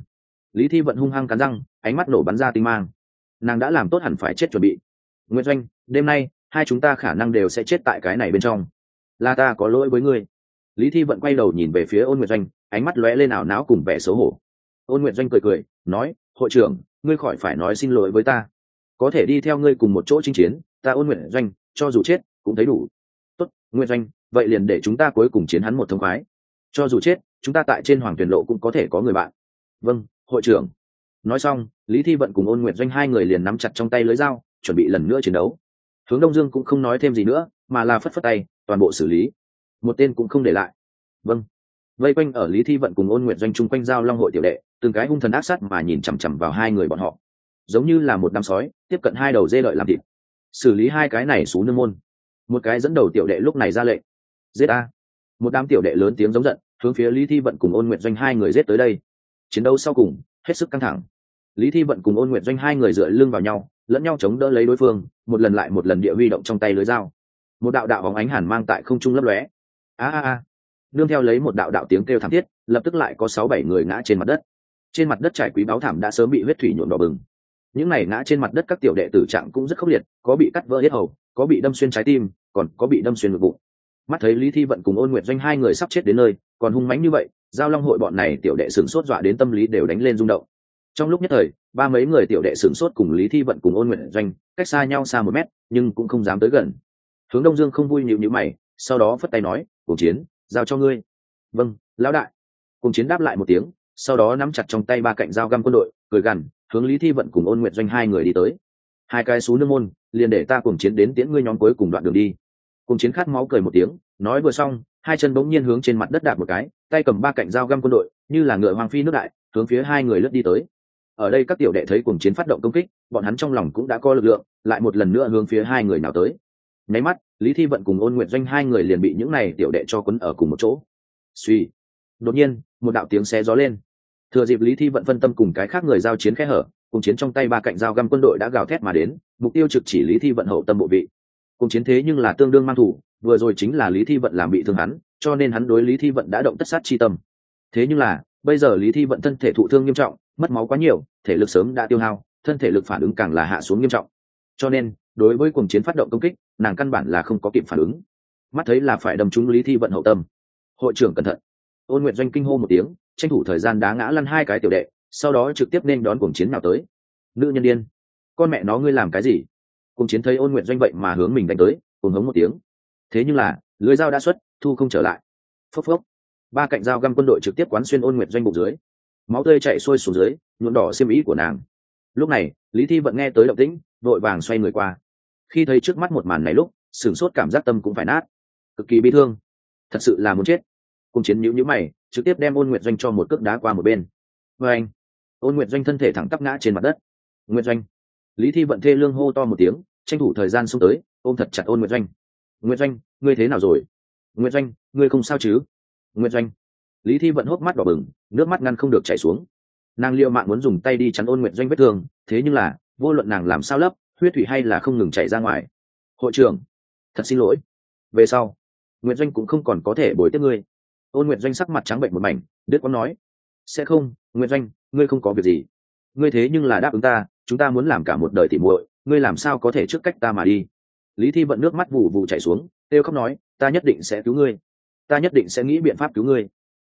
Lý Thi Vận hung hăng cắn răng, ánh mắt nổ bắn ra tinh mang. Nàng đã làm tốt hẳn phải chết chuẩn bị. Nguyệt Doanh, đêm nay hai chúng ta khả năng đều sẽ chết tại cái này bên trong. Là ta có lỗi với ngươi. Lý Thi Vận quay đầu nhìn về phía Ôn Nguyệt Doanh, ánh mắt lóe lên ảo não cùng vẻ xấu hổ. Ôn Nguyệt Doanh cười cười, nói: hội trưởng, ngươi khỏi phải nói xin lỗi với ta. Có thể đi theo ngươi cùng một chỗ chinh chiến, ta Ôn Nguyệt Doanh cho dù chết cũng thấy đủ. Tốt, Nguyệt Doanh, vậy liền để chúng ta cuối cùng chiến hắn một thông khoái. Cho dù chết, chúng ta tại trên Hoàng Tuyền Lộ cũng có thể có người bạn. Vâng, hội trưởng. Nói xong, Lý Thi Vận cùng Ôn Nguyệt Doanh hai người liền nắm chặt trong tay lưới dao, chuẩn bị lần nữa chiến đấu. Hướng Đông Dương cũng không nói thêm gì nữa, mà là phất phất tay, toàn bộ xử lý, một tên cũng không để lại. Vâng. Vây quanh ở Lý Thi Vận cùng Ôn Nguyệt Doanh chung quanh giao long hội tiểu đệ, từng cái hung thần ác sát mà nhìn chằm chằm vào hai người bọn họ, giống như là một đám sói tiếp cận hai đầu dê đợi làm thịt. Xử lý hai cái này xuống nương môn. Một cái dẫn đầu tiểu đệ lúc này ra lệnh: giết a! Một đám tiểu đệ lớn tiếng giống giận, hướng phía Lý Thi Vận cùng Ôn Nguyệt Doanh hai người giết tới đây. Chiến đấu sau cùng hết sức căng thẳng. Lý Thi Vận cùng Ôn Nguyệt Doanh hai người dựa lưng vào nhau, lẫn nhau chống đỡ lấy đối phương, một lần lại một lần địa huy động trong tay lưới dao. Một đạo đạo bóng ánh hàn mang tại không trung lấp lóe. A! Nương theo lấy một đạo đạo tiếng kêu thảm thiết, lập tức lại có 6-7 người ngã trên mặt đất. Trên mặt đất trải quý báu thảm đã sớm bị huyết thủy nhuộm đỏ bừng. Những này ngã trên mặt đất các tiểu đệ tử trạng cũng rất khốc liệt, có bị cắt vỡ yết hầu, có bị đâm xuyên trái tim, còn có bị đâm xuyên ngực bụng. Mắt thấy Lý Thi Vận cùng Ôn Nguyệt Doanh hai người sắp chết đến nơi, còn hung mãnh như vậy, giao long hội bọn này tiểu đệ sửng sốt dọa đến tâm lý đều đánh lên rung động. Trong lúc nhất thời, ba mấy người tiểu đệ sửng sốt cùng Lý Thi Vận cùng Ôn Nguyệt Doanh cách xa nhau xa 1 mét, nhưng cũng không dám tới gần. Hướng Đông Dương không vui nhíu nhíu mày, sau đó phất tay nói: "Cùng chiến, giao cho ngươi." "Vâng, lão đại." Cùng chiến đáp lại một tiếng, sau đó nắm chặt trong tay ba cạnh dao găm quân đội, cười gằn, hướng Lý Thi Vận cùng Ôn Nguyệt Doanh hai người đi tới. "Hai cái xú nương môn, liền để ta cùng chiến đến tiễn ngươi nhóm cuối cùng đoạn đường đi." Cùng chiến khát máu cười một tiếng, nói vừa xong, hai chân bỗng nhiên hướng trên mặt đất đạp một cái, tay cầm ba cạnh dao găm quân đội, như là ngựa hoàng phi nước đại, hướng phía hai người lướt đi tới. Ở đây các tiểu đệ thấy cùng chiến phát động công kích, bọn hắn trong lòng cũng đã có lực lượng, lại một lần nữa hướng phía hai người nào tới. Nháy mắt, Lý Thi Vận cùng Ôn Nguyệt Doanh hai người liền bị những này tiểu đệ cho quấn ở cùng một chỗ. Suy, đột nhiên, một đạo tiếng xé gió lên. Thừa dịp Lý Thi Vận phân tâm cùng cái khác người giao chiến khe hở, cùng chiến trong tay ba cạnh dao găm quân đội đã gào thét mà đến, mục tiêu trực chỉ Lý Thi Vận hậu tâm bộ vị. Cùng chiến thế nhưng là tương đương mang thủ, vừa rồi chính là Lý Thi Vận làm bị thương hắn, cho nên hắn đối Lý Thi Vận đã động tất sát chi tâm. Thế nhưng là, bây giờ Lý Thi Vận thân thể thụ thương nghiêm trọng, mất máu quá nhiều, thể lực sớm đã tiêu hao, thân thể lực phản ứng càng là hạ xuống nghiêm trọng. Cho nên, đối với cuồng chiến phát động công kích, nàng căn bản là không có kịp phản ứng. Mắt thấy là phải đâm trúng Lý Thi Vận hậu tâm. Hội trưởng cẩn thận. Ôn Nguyệt Doanh kinh hô một tiếng, tranh thủ thời gian đá ngã lăn hai cái tiểu đệ, sau đó trực tiếp nên đón cuồng chiến nào tới. Nữ nhân điên, con mẹ nó ngươi làm cái gì? Cuồng chiến thấy Ôn Nguyệt Doanh vậy mà hướng mình đánh tới, cuồng hống một tiếng. Thế nhưng là, lưới dao đã xuất, thu không trở lại. Phốc phốc. Ba cạnh dao găm quân đội trực tiếp quán xuyên Ôn Nguyệt Doanh bụng dưới. Máu tươi chảy xuôi xuống dưới, nhuộm đỏ xiêm y của nàng. Lúc này, Lý Thi Vận nghe tới động tĩnh, vội vàng xoay người qua. Khi thấy trước mắt một màn này lúc, sửng sốt cảm giác tâm cũng phải nát, cực kỳ bi thương, thật sự là muốn chết. Cùng chiến nhíu mày, trực tiếp đem Ôn Nguyệt Doanh cho một cước đá qua một bên. Và anh, Ôn Nguyệt Doanh thân thể thẳng tắp ngã trên mặt đất. Nguyệt Doanh. Lý Thi Vận thê lương hô to một tiếng, tranh thủ thời gian xông tới, ôm thật chặt Ôn Nguyệt Doanh. Nguyệt Doanh, ngươi thế nào rồi? Nguyệt Doanh, ngươi không sao chứ? Nguyệt Doanh. Lý Thi Vận hốc mắt đỏ bừng, nước mắt ngăn không được chảy xuống. Nàng liều mạng muốn dùng tay đi chắn Ôn Nguyệt Doanh vết thương, thế nhưng là vô luận nàng làm sao lấp, huyết thủy hay là không ngừng chảy ra ngoài. Hội trưởng, thật xin lỗi. Về sau, Nguyệt Doanh cũng không còn có thể bồi tiếp ngươi. Ôn Nguyệt Doanh sắc mặt trắng bệnh một mảnh, đứt quãng nói: sẽ không, Nguyệt Doanh, ngươi không có việc gì. Ngươi thế nhưng là đáp ứng ta, chúng ta muốn làm cả một đời tỉ muội, ngươi làm sao có thể trước cách ta mà đi? Lý Thi Vận nước mắt vụ vụ chảy xuống, kêu khóc nói: ta nhất định sẽ cứu ngươi, ta nhất định sẽ nghĩ biện pháp cứu ngươi.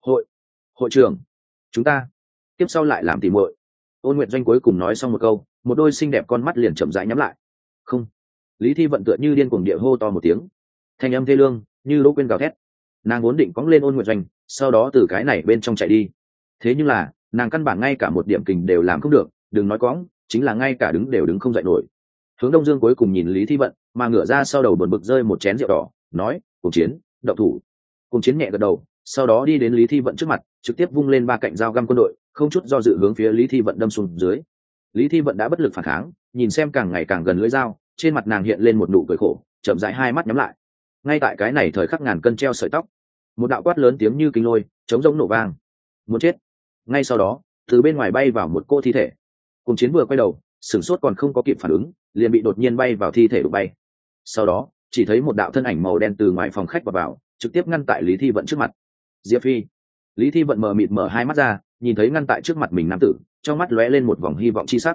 Hội trưởng, chúng ta tiếp sau lại làm tỉ muội. Ôn Nguyệt Doanh cuối cùng nói xong một câu, một đôi xinh đẹp con mắt liền chậm rãi nhắm lại. Không. Lý Thi Vận tựa như điên cuồng địa hô to một tiếng, thanh âm thê lương như lỗ quên gào thét. Nàng vốn định cõng lên Ôn Nguyệt Doanh, sau đó từ cái này bên trong chạy đi. Thế nhưng là, nàng căn bản ngay cả một điểm kình đều làm không được, đừng nói cõng, chính là ngay cả đứng đều đứng không dậy nổi. Hướng Đông Dương cuối cùng nhìn Lý Thi Vận, mà ngửa ra sau đầu buồn bực rơi một chén rượu đỏ, nói: cùng chiến, động thủ. Cùng chiến nhẹ gật đầu, sau đó đi đến Lý Thi Vận trước mặt, trực tiếp vung lên ba cạnh dao găm quân đội, không chút do dự hướng phía Lý Thi Vận đâm xuống dưới. Lý Thi Vận đã bất lực phản kháng, nhìn xem càng ngày càng gần lưỡi dao, trên mặt nàng hiện lên một nụ cười khổ, chậm rãi hai mắt nhắm lại. Ngay tại cái này thời khắc ngàn cân treo sợi tóc, một đạo quát lớn tiếng như kinh lôi, chống rỗng nổ vang. Muốn chết. Ngay sau đó, từ bên ngoài bay vào một cô thi thể. Cùng chiến vừa quay đầu, sửng sốt còn không có kịp phản ứng, liền bị đột nhiên bay vào thi thể đụng bay. Sau đó, chỉ thấy một đạo thân ảnh màu đen từ ngoài phòng khách vào, trực tiếp ngăn tại Lý Thi Vận trước mặt. Diệp Phi. Lý Thi Vận mờ mịt mở hai mắt ra, nhìn thấy ngăn tại trước mặt mình nam tử, trong mắt lóe lên một vòng hy vọng chi sắc.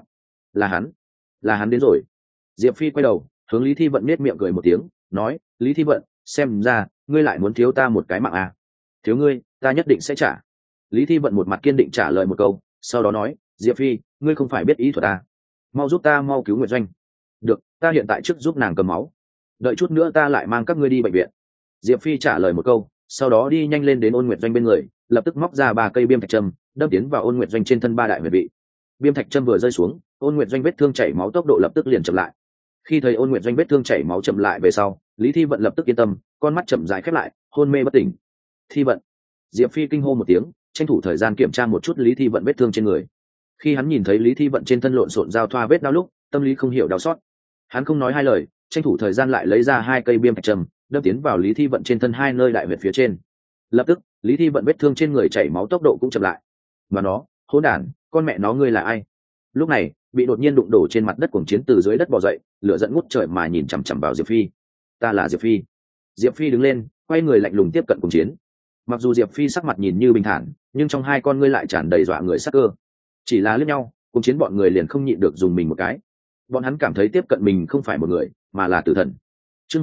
Là hắn đến rồi. Diệp Phi quay đầu hướng Lý Thi Vận nết miệng cười một tiếng, nói: Lý Thi Vận, xem ra ngươi lại muốn thiếu ta một cái mạng à? Thiếu ngươi, ta nhất định sẽ trả. Lý Thi Vận một mặt kiên định trả lời một câu, sau đó nói: Diệp Phi, ngươi không phải biết ý thuật ta, mau giúp ta mau cứu Nguyệt Doanh. Được, ta hiện tại trước giúp nàng cầm máu, đợi chút nữa ta lại mang các ngươi đi bệnh viện. Diệp Phi trả lời một câu, sau đó đi nhanh lên đến Ôn Nguyệt Doanh bên người, lập tức móc ra 3 cây biêm thạch châm, đâm tiến vào Ôn Nguyệt Doanh trên thân 3 đại huyệt vị. Biêm thạch châm vừa rơi xuống, Ôn Nguyệt Doanh vết thương chảy máu tốc độ lập tức liền chậm lại. Khi thấy Ôn Nguyệt Doanh vết thương chảy máu chậm lại về sau, Lý Thi Vận lập tức yên tâm, con mắt chậm rãi khép lại, hôn mê bất tỉnh. Thi Vận. Diệp Phi kinh hô một tiếng, tranh thủ thời gian kiểm tra một chút Lý Thi Vận vết thương trên người. Khi hắn nhìn thấy Lý Thi Vận trên thân lộn xộn giao thoa vết đau lúc, tâm lý không hiểu đau xót. Hắn không nói hai lời, tranh thủ thời gian lại lấy ra 2 cây biêm thạch châm, đâm tiến vào Lý Thi Vận trên thân 2 nơi đại huyệt phía trên. Lập tức, Lý Thi Vận vết thương trên người chảy máu tốc độ cũng chậm lại. Và nó, hỗn đản, con mẹ nó ngươi là ai? Lúc này, bị đột nhiên đụng đổ trên mặt đất Cuồng Chiến từ dưới đất bò dậy, lửa giận ngút trời mà nhìn chằm chằm vào Diệp Phi. Ta là Diệp Phi. Diệp Phi đứng lên, quay người lạnh lùng tiếp cận Cuồng Chiến. Mặc dù Diệp Phi sắc mặt nhìn như bình thản, nhưng trong 2 con ngươi lại tràn đầy dọa người sắc cơ. Chỉ là liếc nhau, Cuồng Chiến bọn người liền không nhịn được dùng mình một cái. Bọn hắn cảm thấy tiếp cận mình không phải một người, mà là tử thần. Chương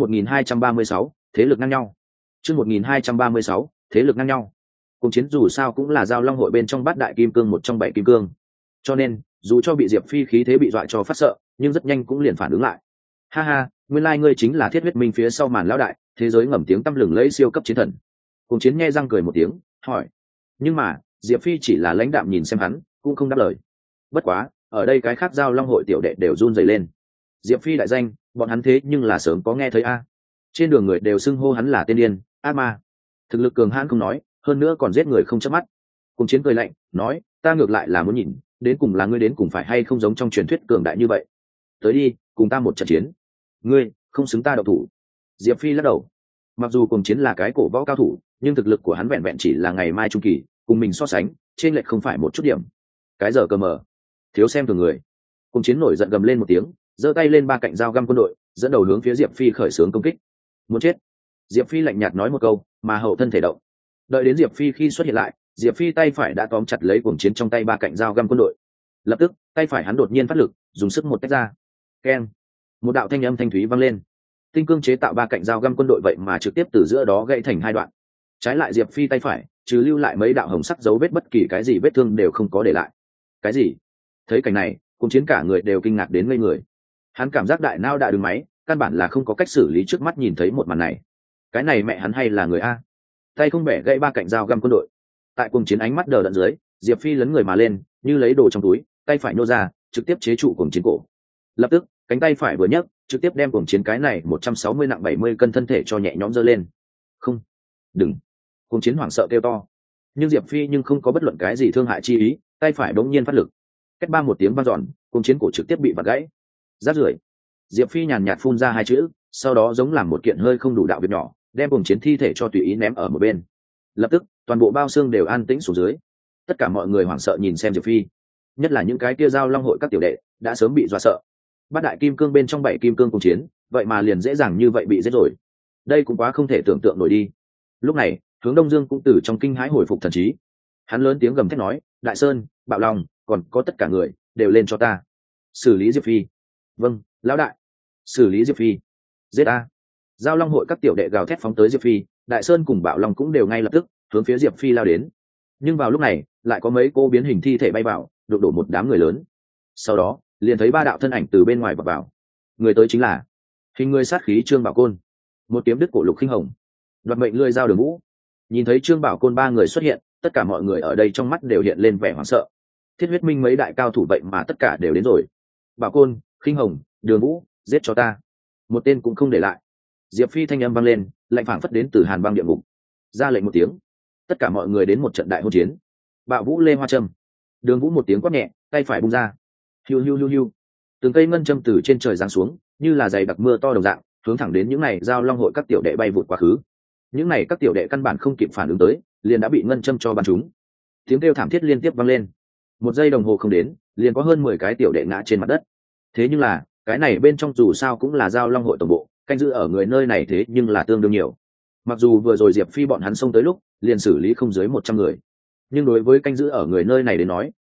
1236, thế lực ngang nhau. Chương 1236, thế lực ngang nhau. Cuồng Chiến dù sao cũng là Giao Long hội bên trong 8 đại kim cương một trong 7 kim cương. Cho nên, dù cho bị Diệp Phi khí thế bị dọa cho phát sợ, nhưng rất nhanh cũng liền phản ứng lại. Ha ha, nguyên lai ngươi chính là Thiết Huyết Minh phía sau màn lão đại, thế giới ngầm tiếng tăm lừng lẫy siêu cấp chiến thần. Cuồng Chiến nghe răng cười một tiếng, hỏi. Nhưng mà, Diệp Phi chỉ là lãnh đạm nhìn xem hắn, cũng không đáp lời. Bất quá, ở đây cái khác Giao Long hội tiểu đệ đều run rẩy lên. Diệp Phi đại danh, bọn hắn thế nhưng là sớm có nghe thấy a. Trên đường người đều xưng hô hắn là tên điên, ác ma. Thực lực cường hãn không nói, hơn nữa còn giết người không chớp mắt. Cuồng Chiến cười lạnh, nói, ta ngược lại là muốn nhìn, đến cùng là ngươi đến cùng phải hay không giống trong truyền thuyết cường đại như vậy. Tới đi, cùng ta một trận chiến. Ngươi không xứng ta độc thủ. Diệp Phi lắc đầu. Mặc dù Cuồng Chiến là cái cổ võ cao thủ, nhưng thực lực của hắn vẹn vẹn chỉ là ngày mai trung kỳ, cùng mình so sánh, trên lệch không phải một chút điểm. Cái giờ cờ mờ, thiếu xem thường người. Cuồng Chiến nổi giận gầm lên một tiếng, giơ tay lên 3 cạnh dao găm quân đội, dẫn đầu hướng phía Diệp Phi khởi xướng công kích. Muốn chết. Diệp Phi lạnh nhạt nói một câu, mà hậu thân thể động. Đợi đến Diệp Phi khi xuất hiện lại, Diệp Phi tay phải đã tóm chặt lấy Cuồng Chiến trong tay 3 cạnh dao găm quân đội. Lập tức, tay phải hắn đột nhiên phát lực, dùng sức một tách ra. Keng. Một đạo thanh âm thanh thúy vang lên. Tinh cương chế tạo 3 cạnh dao găm quân đội vậy mà trực tiếp từ giữa đó gãy thành 2 đoạn. Trái lại Diệp Phi tay phải, trừ lưu lại mấy đạo hồng sắc dấu vết, bất kỳ cái gì vết thương đều không có để lại. Cái gì? Thấy cảnh này, Cuồng Chiến cả người đều kinh ngạc đến ngây người. Hắn cảm giác đại não đã đứng máy, căn bản là không có cách xử lý trước mắt nhìn thấy một màn này. Cái này mẹ hắn hay là người a? Tay không bẻ gãy 3 cạnh dao găm quân đội. Tại Cuồng Chiến ánh mắt đờ đẫn dưới, Diệp Phi lấn người mà lên, như lấy đồ trong túi, tay phải nô ra, trực tiếp chế trụ Cuồng Chiến cổ. Lập tức, cánh tay phải vừa nhấc, trực tiếp đem Cuồng Chiến cái này 160 nặng 70 cân thân thể cho nhẹ nhõm giơ lên. Không, đừng! Cuồng Chiến hoảng sợ kêu to. Nhưng Diệp Phi nhưng không có bất luận cái gì thương hại chi ý, tay phải bỗng nhiên phát lực. Cách 3 một tiếng vang dọn, Cuồng Chiến cổ trực tiếp bị vặn gãy. Rác rưởi. Diệp Phi nhàn nhạt phun ra 2 chữ, sau đó giống làm một kiện hơi không đủ đạo việc nhỏ, đem Cuồng Chiến thi thể cho tùy ý ném ở một bên. Lập tức, toàn bộ bao xương đều an tĩnh xuống dưới. Tất cả mọi người hoảng sợ nhìn xem Diệp Phi, nhất là những cái kia Giao Long hội các tiểu đệ đã sớm bị dọa sợ. 8 đại kim cương bên trong 7 kim cương Cuồng Chiến, vậy mà liền dễ dàng như vậy bị giết rồi. Đây cũng quá không thể tưởng tượng nổi đi. Lúc này, Hướng Đông Dương cũng từ trong kinh hãi hồi phục thần trí. Hắn lớn tiếng gầm thét nói, Đại Sơn, Bạo Long, còn có tất cả người đều lên cho ta xử lý Diệp Phi. Vâng, lão đại. Xử lý Diệp Phi. Giết a. Giao Long hội các tiểu đệ gào thét phóng tới Diệp Phi, Đại Sơn cùng Bạo Long cũng đều ngay lập tức hướng phía Diệp Phi lao đến. Nhưng vào lúc này, lại có mấy cô biến hình thi thể bay vào, đụng đổ một đám người lớn. Sau đó, liền thấy 3 đạo thân ảnh từ bên ngoài vọt vào. Người tới chính là hình người sát khí Trương Bảo Côn, một kiếm đứt cổ Lục Khinh Hồng, đoạt mệnh lưỡi dao Đường Vũ. Nhìn thấy Trương Bảo Côn 3 người xuất hiện, tất cả mọi người ở đây trong mắt đều hiện lên vẻ hoảng sợ. Thiết Huyết Minh mấy đại cao thủ vậy mà tất cả đều đến rồi. Bảo Côn, Khinh Hồng, Đường Vũ, giết cho ta, một tên cũng không để lại. Diệp Phi thanh âm vang lên, lạnh phảng phất đến từ Hàn Băng địa ngục. Ra lệnh một tiếng, tất cả mọi người đến một trận đại hôn chiến. Bạo Vũ Lê Hoa Trâm, Đường Vũ một tiếng quát nhẹ, tay phải bung ra. Hiu hiu hiu hiu. Từng cây ngân châm từ trên trời giáng xuống, như là dày đặc mưa to đồng dạng, hướng thẳng đến những này Giao Long hội các tiểu đệ bay vụt quá khứ. Những này các tiểu đệ căn bản không kịp phản ứng tới, liền đã bị ngân châm cho bắn trúng. Tiếng kêu thảm thiết liên tiếp vang lên. 1 giây đồng hồ không đến, liền có hơn 10 cái tiểu đệ ngã trên mặt đất. Thế nhưng là, cái này bên trong dù sao cũng là Giao Long hội tổng bộ, canh giữ ở người nơi này thế nhưng là tương đương nhiều. Mặc dù vừa rồi Diệp Phi bọn hắn xông tới lúc, liền xử lý không dưới 100 người, nhưng đối với canh giữ ở người nơi này đến nói,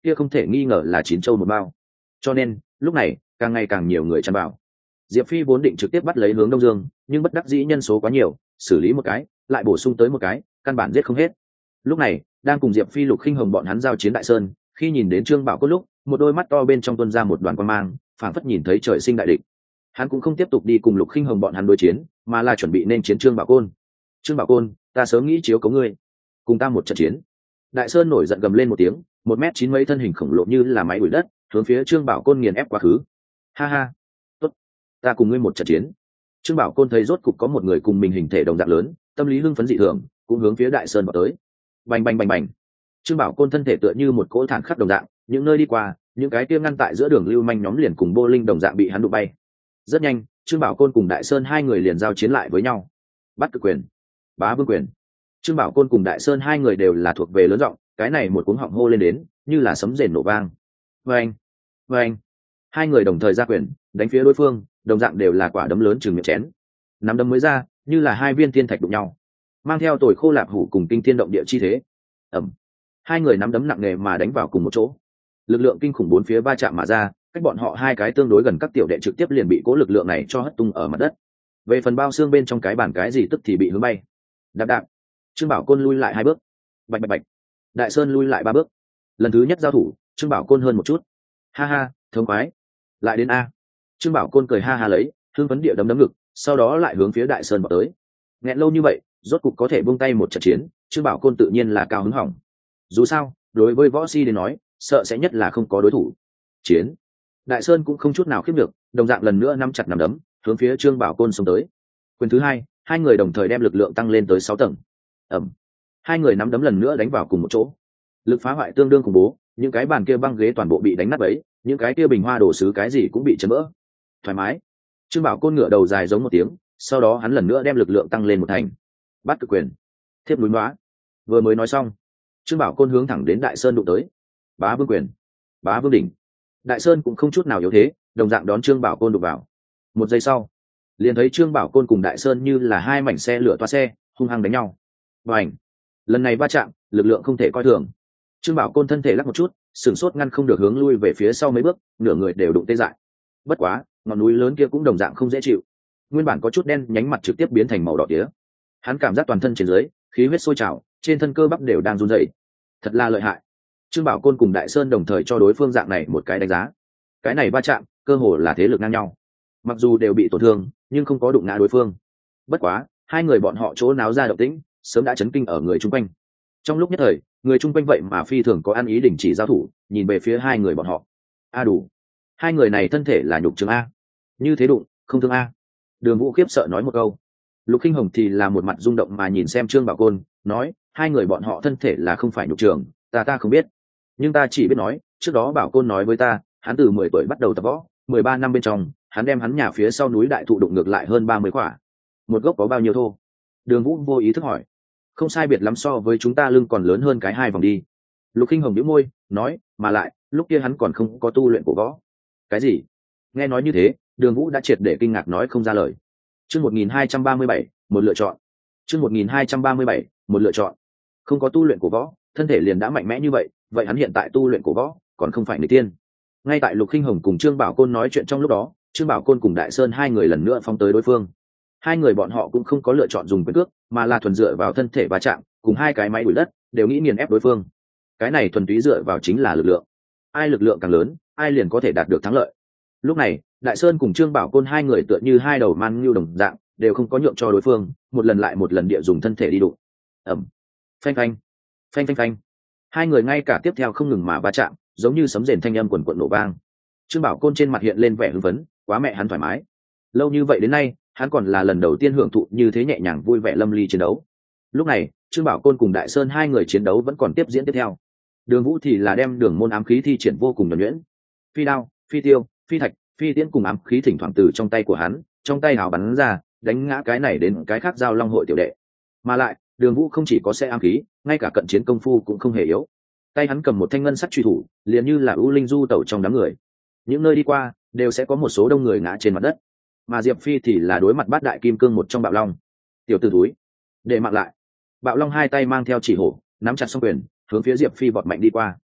kia không thể nghi ngờ là chín châu một bao. Cho nên lúc này càng ngày càng nhiều người chăn vào. Diệp Phi vốn định trực tiếp bắt lấy hướng Đông Dương, nhưng bất đắc dĩ nhân số quá nhiều, xử lý một cái lại bổ sung tới một cái, căn bản giết không hết. Lúc này đang cùng Diệp Phi Lục Khinh Hồng bọn hắn giao chiến Đại Sơn, khi nhìn đến Trương Bảo Côn lúc, một đôi mắt to bên trong tuôn ra một đoàn quang mang, phảng phất nhìn thấy trời sinh đại địch. Hắn cũng không tiếp tục đi cùng Lục Khinh Hồng bọn hắn đối chiến, mà là chuẩn bị nên chiến Trương Bảo Côn. Trương Bảo Côn, ta sớm nghĩ chiếu cố ngươi, cùng ta một trận chiến. Đại Sơn nổi giận gầm lên một tiếng, 1m9 mấy thân hình khổng lồ như là máy đuổi đất, hướng phía Trương Bảo Côn nghiền ép quá khứ. Ha ha, tốt, ta cùng ngươi một trận chiến. Trương Bảo Côn thấy rốt cục có một người cùng mình hình thể đồng dạng lớn, tâm lý hưng phấn dị thường, cũng hướng phía Đại Sơn vào tới. Bành bành bành bành. Trương Bảo Côn thân thể tựa như một cỗ thản khắc đồng dạng, những nơi đi qua, những cái kia ngăn tại giữa đường lưu manh nhóm liền cùng Bô Linh đồng dạng bị hắn đụng bay. Rất nhanh, Trương Bảo Côn cùng Đại Sơn hai người liền giao chiến lại với nhau. Bắt cực quyền, bá vương quyền. Trương Bảo Côn cùng Đại Sơn hai người đều là thuộc về lớn giọng, cái này một cuống họng hô lên đến, như là sấm rền nổ vang. Vâng, vâng. Hai người đồng thời ra quyền, đánh phía đối phương, đồng dạng đều là quả đấm lớn chừng miệng chén. Nắm đấm mới ra, như là hai viên thiên thạch đụng nhau, mang theo tồi khô lạp hủ cùng kinh thiên động địa chi thế. Ầm. Hai người nắm đấm nặng nề mà đánh vào cùng một chỗ, lực lượng kinh khủng bốn phía va chạm mà ra, cách bọn họ hai cái tương đối gần, các tiểu đệ trực tiếp liền bị cố lực lượng này cho hất tung ở mặt đất. Về phần bao xương bên trong cái bàn cái gì tức thì bị hướng bay. Đạp đạp. Trương Bảo Côn lui lại hai bước. Bạch bạch bạch. Đại Sơn lui lại ba bước. Lần thứ nhất giao thủ, Trương Bảo Côn hơn một chút. Ha ha, thống khoái. Lại đến a. Trương Bảo Côn cười ha ha lấy, hưng phấn địa đấm đấm ngực, sau đó lại hướng phía Đại Sơn bỏ tới. Nghẹn lâu như vậy, rốt cục có thể buông tay một trận chiến, Trương Bảo Côn tự nhiên là cao hứng hỏng. Dù sao, đối với võ si đến nói, sợ sẽ nhất là không có đối thủ. Chiến. Đại Sơn cũng không chút nào khiếp được, đồng dạng lần nữa nắm chặt nắm đấm, hướng phía Trương Bảo Côn xông tới. Quyền thứ hai, hai người đồng thời đem lực lượng tăng lên tới 6 tầng. Ầm. Hai người nắm đấm lần nữa đánh vào cùng một chỗ. Lực phá hoại tương đương khủng bố, những cái bàn kia băng ghế toàn bộ bị đánh nát bấy, những cái kia bình hoa đồ sứ cái gì cũng bị chấn vỡ. Thoải mái. Trương Bảo Côn ngửa đầu dài giống một tiếng, sau đó hắn lần nữa đem lực lượng tăng lên một thành. Bắt cực quyền, thiếp núi nóa. Vừa mới nói xong, Trương Bảo Côn hướng thẳng đến Đại Sơn đụng tới. Bá vương quyền, bá vương đỉnh. Đại Sơn cũng không chút nào yếu thế, đồng dạng đón Trương Bảo Côn đụng vào. Một giây sau, liền thấy Trương Bảo Côn cùng Đại Sơn như là hai mảnh xe lửa toa xe, hung hăng đánh nhau. Bành. Lần này va chạm, lực lượng không thể coi thường. Trương Bảo Côn thân thể lắc một chút, sửng sốt ngăn không được hướng lui về phía sau mấy bước, nửa người đều đụng tê dại. Bất quá, ngọn núi lớn kia cũng đồng dạng không dễ chịu. Nguyên bản có chút đen nhánh mặt trực tiếp biến thành màu đỏ tía. Hắn cảm giác toàn thân trên dưới, khí huyết sôi trào, trên thân cơ bắp đều đang run rẩy. Thật là lợi hại. Trương Bảo Côn cùng Đại Sơn đồng thời cho đối phương dạng này một cái đánh giá. Cái này va chạm, cơ hồ là thế lực ngang nhau. Mặc dù đều bị tổn thương, nhưng không có đụng ngã đối phương. Bất quá, hai người bọn họ chỗ náo ra động tĩnh, sớm đã chấn kinh ở người chung quanh. Trong lúc nhất thời, người chung quanh vậy mà phi thường có ăn ý đình chỉ giao thủ, nhìn về phía hai người bọn họ. A đủ, hai người này thân thể là nhục trường a, như thế đụng không thương a. Đường Vũ khiếp sợ nói một câu. Lục Khinh Hồng thì là một mặt rung động mà nhìn xem Trương Bảo Côn, nói, hai người bọn họ thân thể là không phải nhục trường, ta không biết, nhưng ta chỉ biết nói, trước đó Bảo Côn nói với ta, hắn từ 10 tuổi bắt đầu tập võ, 13 năm bên trong, hắn đem hắn nhà phía sau núi đại thụ đụng ngược lại hơn 30 quả. Một gốc có bao nhiêu thô? Đường Vũ vô ý thức hỏi. Không sai biệt lắm, so với chúng ta lưng còn lớn hơn cái 2 vòng đi. Lục Khinh Hồng nhíu môi, nói, mà lại, lúc kia hắn còn không có tu luyện cổ võ. Cái gì? Nghe nói như thế, Đường Vũ đã triệt để kinh ngạc nói không ra lời. Chương 1237, một lựa chọn. Chương 1237, một lựa chọn. Không có tu luyện cổ võ, thân thể liền đã mạnh mẽ như vậy, vậy hắn hiện tại tu luyện cổ võ, còn không phải người tiên. Ngay tại Lục Khinh Hồng cùng Trương Bảo Côn nói chuyện trong lúc đó, Trương Bảo Côn cùng Đại Sơn hai người lần nữa phóng tới đối phương. Hai người bọn họ cũng không có lựa chọn dùng quyền cước, mà là thuần dựa vào thân thể va chạm, cùng hai cái máy đuổi đất, đều nghĩ nghiền ép đối phương. Cái này thuần túy dựa vào chính là lực lượng. Ai lực lượng càng lớn, ai liền có thể đạt được thắng lợi. Lúc này, Đại Sơn cùng Trương Bảo Côn hai người tựa như hai đầu man ngưu đồng dạng, đều không có nhượng cho đối phương, một lần lại một lần địa dùng thân thể đi đụng. Ầm. Phanh phanh, phanh phanh phanh. Hai người ngay cả tiếp theo không ngừng mà va chạm, giống như sấm rền thanh âm quần quật nổ vang. Trương Bảo Côn trên mặt hiện lên vẻ hưng phấn, quá mẹ hắn thoải mái. Lâu như vậy đến nay, hắn còn là lần đầu tiên hưởng thụ như thế nhẹ nhàng vui vẻ lâm ly chiến đấu. Lúc này, Trương Bảo Côn cùng Đại Sơn hai người chiến đấu vẫn còn tiếp diễn tiếp theo. Đường Vũ thì là đem đường môn ám khí thi triển vô cùng nhuần nhuyễn. Phi đao, phi tiêu, phi thạch, phi tiễn cùng ám khí thỉnh thoảng từ trong tay của hắn, trong tay hào bắn ra, đánh ngã cái này đến cái khác giao long hội tiểu đệ. Mà lại, Đường Vũ không chỉ có xe ám khí, ngay cả cận chiến công phu cũng không hề yếu. Tay hắn cầm một thanh ngân sắc truy thủ, liền như là ưu linh du tẩu trong đám người. Những nơi đi qua, đều sẽ có một số đông người ngã trên mặt đất. Mà Diệp Phi thì là đối mặt bát đại kim cương một trong Bạo Long. Tiểu tử túi, để mạng lại. Bạo Long hai tay mang theo chỉ hổ, nắm chặt song quyền, hướng phía Diệp Phi vọt mạnh đi qua.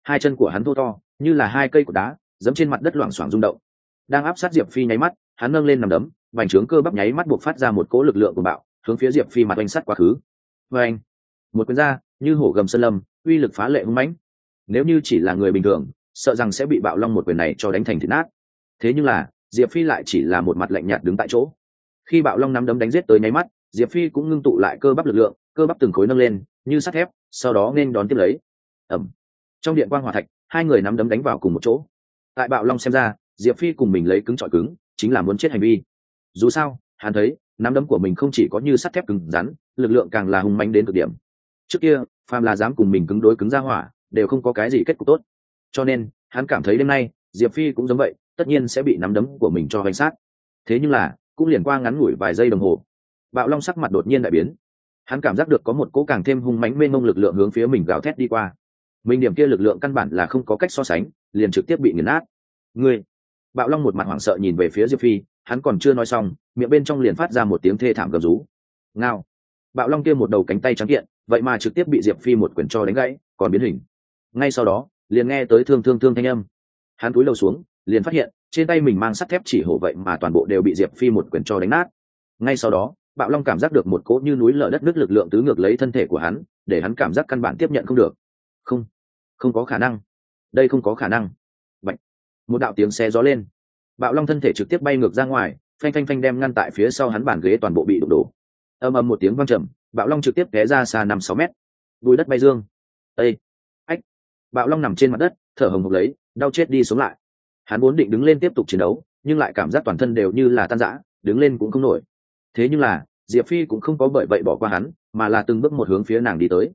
hai chân của hắn thô to như là hai cây cột đá giẫm trên mặt đất loảng xoảng rung động. Đang áp sát Diệp Phi nháy mắt, hắn nâng lên nằm đấm, vành trướng cơ bắp nháy mắt buộc phát ra một cỗ lực lượng của bạo, hướng phía Diệp Phi mặt oanh sắt quá khứ. Oanh! Một quyền ra, như hổ gầm sơn lâm, uy lực phá lệ hung mãnh. Nếu như chỉ là người bình thường, sợ rằng sẽ bị Bạo Long một quyền này cho đánh thành thịt nát. Thế nhưng là, Diệp Phi lại chỉ là một mặt lạnh nhạt đứng tại chỗ. Khi Bạo Long nắm đấm đánh giết tới nháy mắt, Diệp Phi cũng ngưng tụ lại cơ bắp lực lượng, cơ bắp từng khối nâng lên, như sắt thép, sau đó nên đón tiếp lấy. Ầm. Trong điện quang hỏa thạch, hai người nắm đấm đánh vào cùng một chỗ. Tại Bạo Long xem ra, Diệp Phi cùng mình lấy cứng chọi cứng, chính là muốn chết hành vi. Dù sao, hắn thấy, nắm đấm của mình không chỉ có như sắt thép cứng rắn, lực lượng càng là hùng mãnh đến cực điểm. Trước kia, phàm là dám cùng mình cứng đối cứng ra hỏa, đều không có cái gì kết cục tốt. Cho nên, hắn cảm thấy đêm nay, Diệp Phi cũng giống vậy, tất nhiên sẽ bị nắm đấm của mình cho hoành sát. Thế nhưng là, cũng liền qua ngắn ngủi vài giây đồng hồ, Bạo Long sắc mặt đột nhiên đại biến. Hắn cảm giác được có một cỗ càng thêm hung mãnh mênh mông lực lượng hướng phía mình gào thét đi qua. Mình điểm kia lực lượng căn bản là không có cách so sánh, liền trực tiếp bị nghiền nát. Ngươi! Bạo Long một mặt hoảng sợ nhìn về phía Diệp Phi, hắn còn chưa nói xong, miệng bên trong liền phát ra một tiếng thê thảm gầm rú. Ngao! Bạo Long kia một đầu cánh tay trắng kiện, vậy mà trực tiếp bị Diệp Phi một quyền cho đánh gãy, còn biến hình. Ngay sau đó, liền nghe tới thương thanh âm. Hắn cúi đầu xuống, liền phát hiện trên tay mình mang sắt thép chỉ hổ vậy mà toàn bộ đều bị Diệp Phi một quyền cho đánh nát. Ngay sau đó, Bạo Long cảm giác được một cỗ như núi lở đất nứt lực lượng tứ ngược lấy thân thể của hắn, để hắn cảm giác căn bản tiếp nhận không được. Không có khả năng. Đây không có khả năng. Bạch. Một đạo tiếng xé gió lên. Bạo Long thân thể trực tiếp bay ngược ra ngoài, phanh đem ngăn tại phía sau hắn bàn ghế toàn bộ bị đụng đổ. Ầm một tiếng vang trầm, Bạo Long trực tiếp té ra xa 5-6 mét. Bùi đất bay dương. Ê! Ách! Bạo Long nằm trên mặt đất, thở hồng hộc lấy, đau chết đi sống lại. Hắn vốn định đứng lên tiếp tục chiến đấu, nhưng lại cảm giác toàn thân đều như là tan rã, đứng lên cũng không nổi. Thế nhưng là, Diệp Phi cũng không có bởi vậy bỏ qua hắn, mà là từng bước một hướng phía nàng đi tới.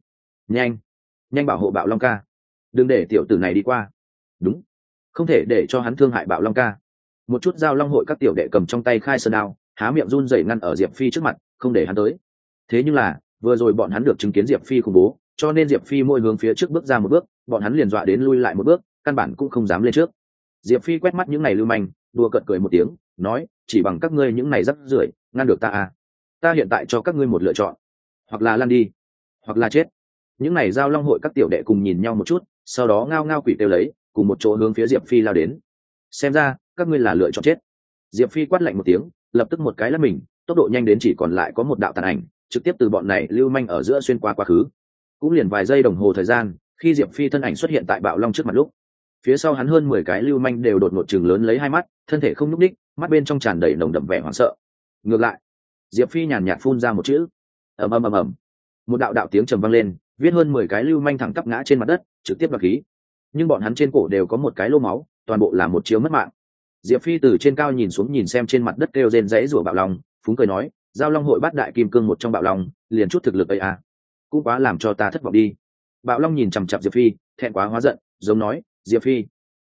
Nhanh bảo hộ Bạo Long ca, đừng để tiểu tử này đi qua. Đúng, không thể để cho hắn thương hại Bạo Long ca. Một chút Giao Long hội các tiểu đệ cầm trong tay khai sơn đao, há miệng run rẩy ngăn ở Diệp Phi trước mặt, không để hắn tới. Thế nhưng là, vừa rồi bọn hắn được chứng kiến Diệp Phi khủng bố, cho nên Diệp Phi mỗi hướng phía trước bước ra một bước, bọn hắn liền dọa đến lui lại một bước, căn bản cũng không dám lên trước. Diệp Phi quét mắt những này lưu manh, đùa cợt cười một tiếng, nói, chỉ bằng các ngươi những này rắc rưởi, ngăn được ta à? Ta hiện tại cho các ngươi một lựa chọn, hoặc là lăn đi, hoặc là chết. Những này Giao Long hội các tiểu đệ cùng nhìn nhau một chút, sau đó ngao ngao quỷ kêu lấy, cùng một chỗ hướng phía Diệp Phi lao đến. Xem ra, các ngươi là lựa chọn chết. Diệp Phi quát lạnh một tiếng, lập tức một cái lắc mình, tốc độ nhanh đến chỉ còn lại có một đạo tàn ảnh, trực tiếp từ bọn này lưu manh ở giữa xuyên qua quá khứ. Cũng liền vài giây đồng hồ thời gian, khi Diệp Phi thân ảnh xuất hiện tại Bạo Long trước mặt lúc, phía sau hắn hơn 10 cái lưu manh đều đột ngột chừng lớn lấy hai mắt, thân thể không nhúc nhích, mắt bên trong tràn đầy nồng đậm vẻ hoảng sợ. Ngược lại, Diệp Phi nhàn nhạt phun ra một chữ: ầm ầm. Một đạo tiếng trầm vang lên, viết hơn 10 cái lưu manh thẳng tắp ngã trên mặt đất, trực tiếp đoạt khí. Nhưng bọn hắn trên cổ đều có một cái lô máu, toàn bộ là một chiếu mất mạng. Diệp Phi từ trên cao nhìn xuống nhìn xem trên mặt đất kêu rên rẫy rủa Bạo Long, phúng cười nói, Giao Long hội bát đại kim cương một trong Bạo Long, liền chút thực lực ấy à? Cũng quá làm cho ta thất vọng đi. Bạo Long nhìn chằm chằm Diệp Phi, thẹn quá hóa giận, giống nói, Diệp Phi,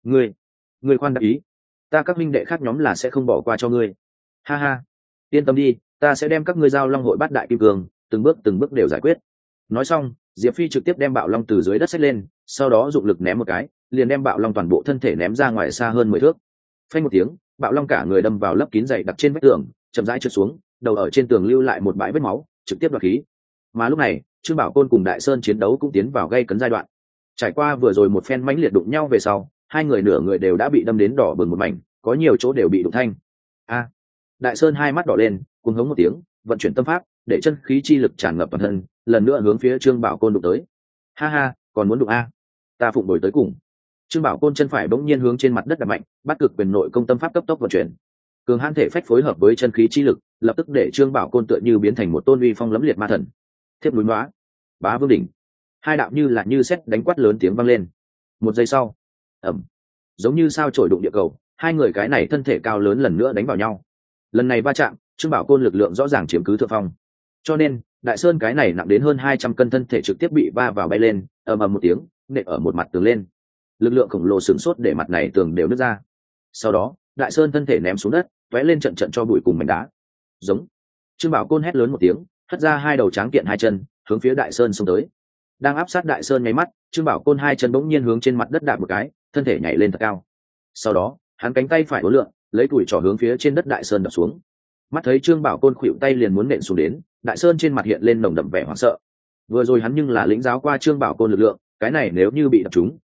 ngươi khoan đắc ý, ta các minh đệ khác nhóm là sẽ không bỏ qua cho ngươi. Ha ha, yên tâm đi, ta sẽ đem các ngươi Giao Long hội bát đại kim cương từng bước đều giải quyết. Nói xong, Diệp Phi trực tiếp đem Bạo Long từ dưới đất xách lên, sau đó dụng lực ném một cái, liền đem Bạo Long toàn bộ thân thể ném ra ngoài xa hơn 10 thước. Phanh một tiếng, Bạo Long cả người đâm vào lấp kín dày đặc trên vách tường, chậm rãi trượt xuống, đầu ở trên tường lưu lại một bãi vết máu, trực tiếp đoạt khí. Mà lúc này, Trương Bảo Côn cùng Đại Sơn chiến đấu cũng tiến vào gay cấn giai đoạn. Trải qua vừa rồi một phen mãnh liệt đụng nhau về sau, hai người nửa người đều đã bị đâm đến đỏ bừng một mảnh, có nhiều chỗ đều bị đụng thanh. A! Đại Sơn hai mắt đỏ lên, cuồng hống một tiếng, vận chuyển tâm pháp, để chân khí chi lực tràn ngập toàn thân, lần nữa hướng phía Trương Bảo Côn đụng tới. Ha ha, còn muốn đụng a? Ta phụng đổi tới cùng. Trương Bảo Côn chân phải bỗng nhiên hướng trên mặt đất đập mạnh, bắt cực quyền nội công tâm pháp cấp tốc vận chuyển. Cường hãn thể phách phối hợp với chân khí chi lực, lập tức để Trương Bảo Côn tựa như biến thành một tôn uy phong lẫm liệt ma thần. Thiếp núi nóa, Bá Vương đỉnh. Hai đạo như sét đánh quát lớn tiếng vang lên. Một giây sau, ầm, giống như sao chổi đụng địa cầu, hai người cái này thân thể cao lớn lần nữa đánh vào nhau. Lần này va chạm, Trương Bảo Côn lực lượng rõ ràng chiếm cứ thượng phong. Cho nên, Đại Sơn cái này nặng đến hơn 200 cân thân thể trực tiếp bị va vào bay lên, ầm ầm một tiếng, nện ở một mặt tường lên. Lực lượng khổng lồ sửng sốt để mặt này tường đều nứt ra. Sau đó, Đại Sơn thân thể ném xuống đất, tóe lên trận cho bụi cùng mảnh đá. Giống. Trương Bảo Côn hét lớn một tiếng, hất ra hai đầu tráng kiện hai chân, hướng phía Đại Sơn xông tới. Đang áp sát Đại Sơn nháy mắt, Trương Bảo Côn hai chân bỗng nhiên hướng trên mặt đất đạp một cái, thân thể nhảy lên thật cao. Sau đó, hắn cánh tay phải uốn lượn, lấy tuổi trỏ hướng phía trên đất Đại Sơn đập xuống. Mắt thấy Trương Bảo Côn khuỵu tay liền muốn nện xuống đến, Đại Sơn trên mặt hiện lên nồng đậm vẻ hoảng sợ. Vừa rồi hắn nhưng là lĩnh giáo qua Trương Bảo Côn lực lượng, cái này nếu như bị đập trúng,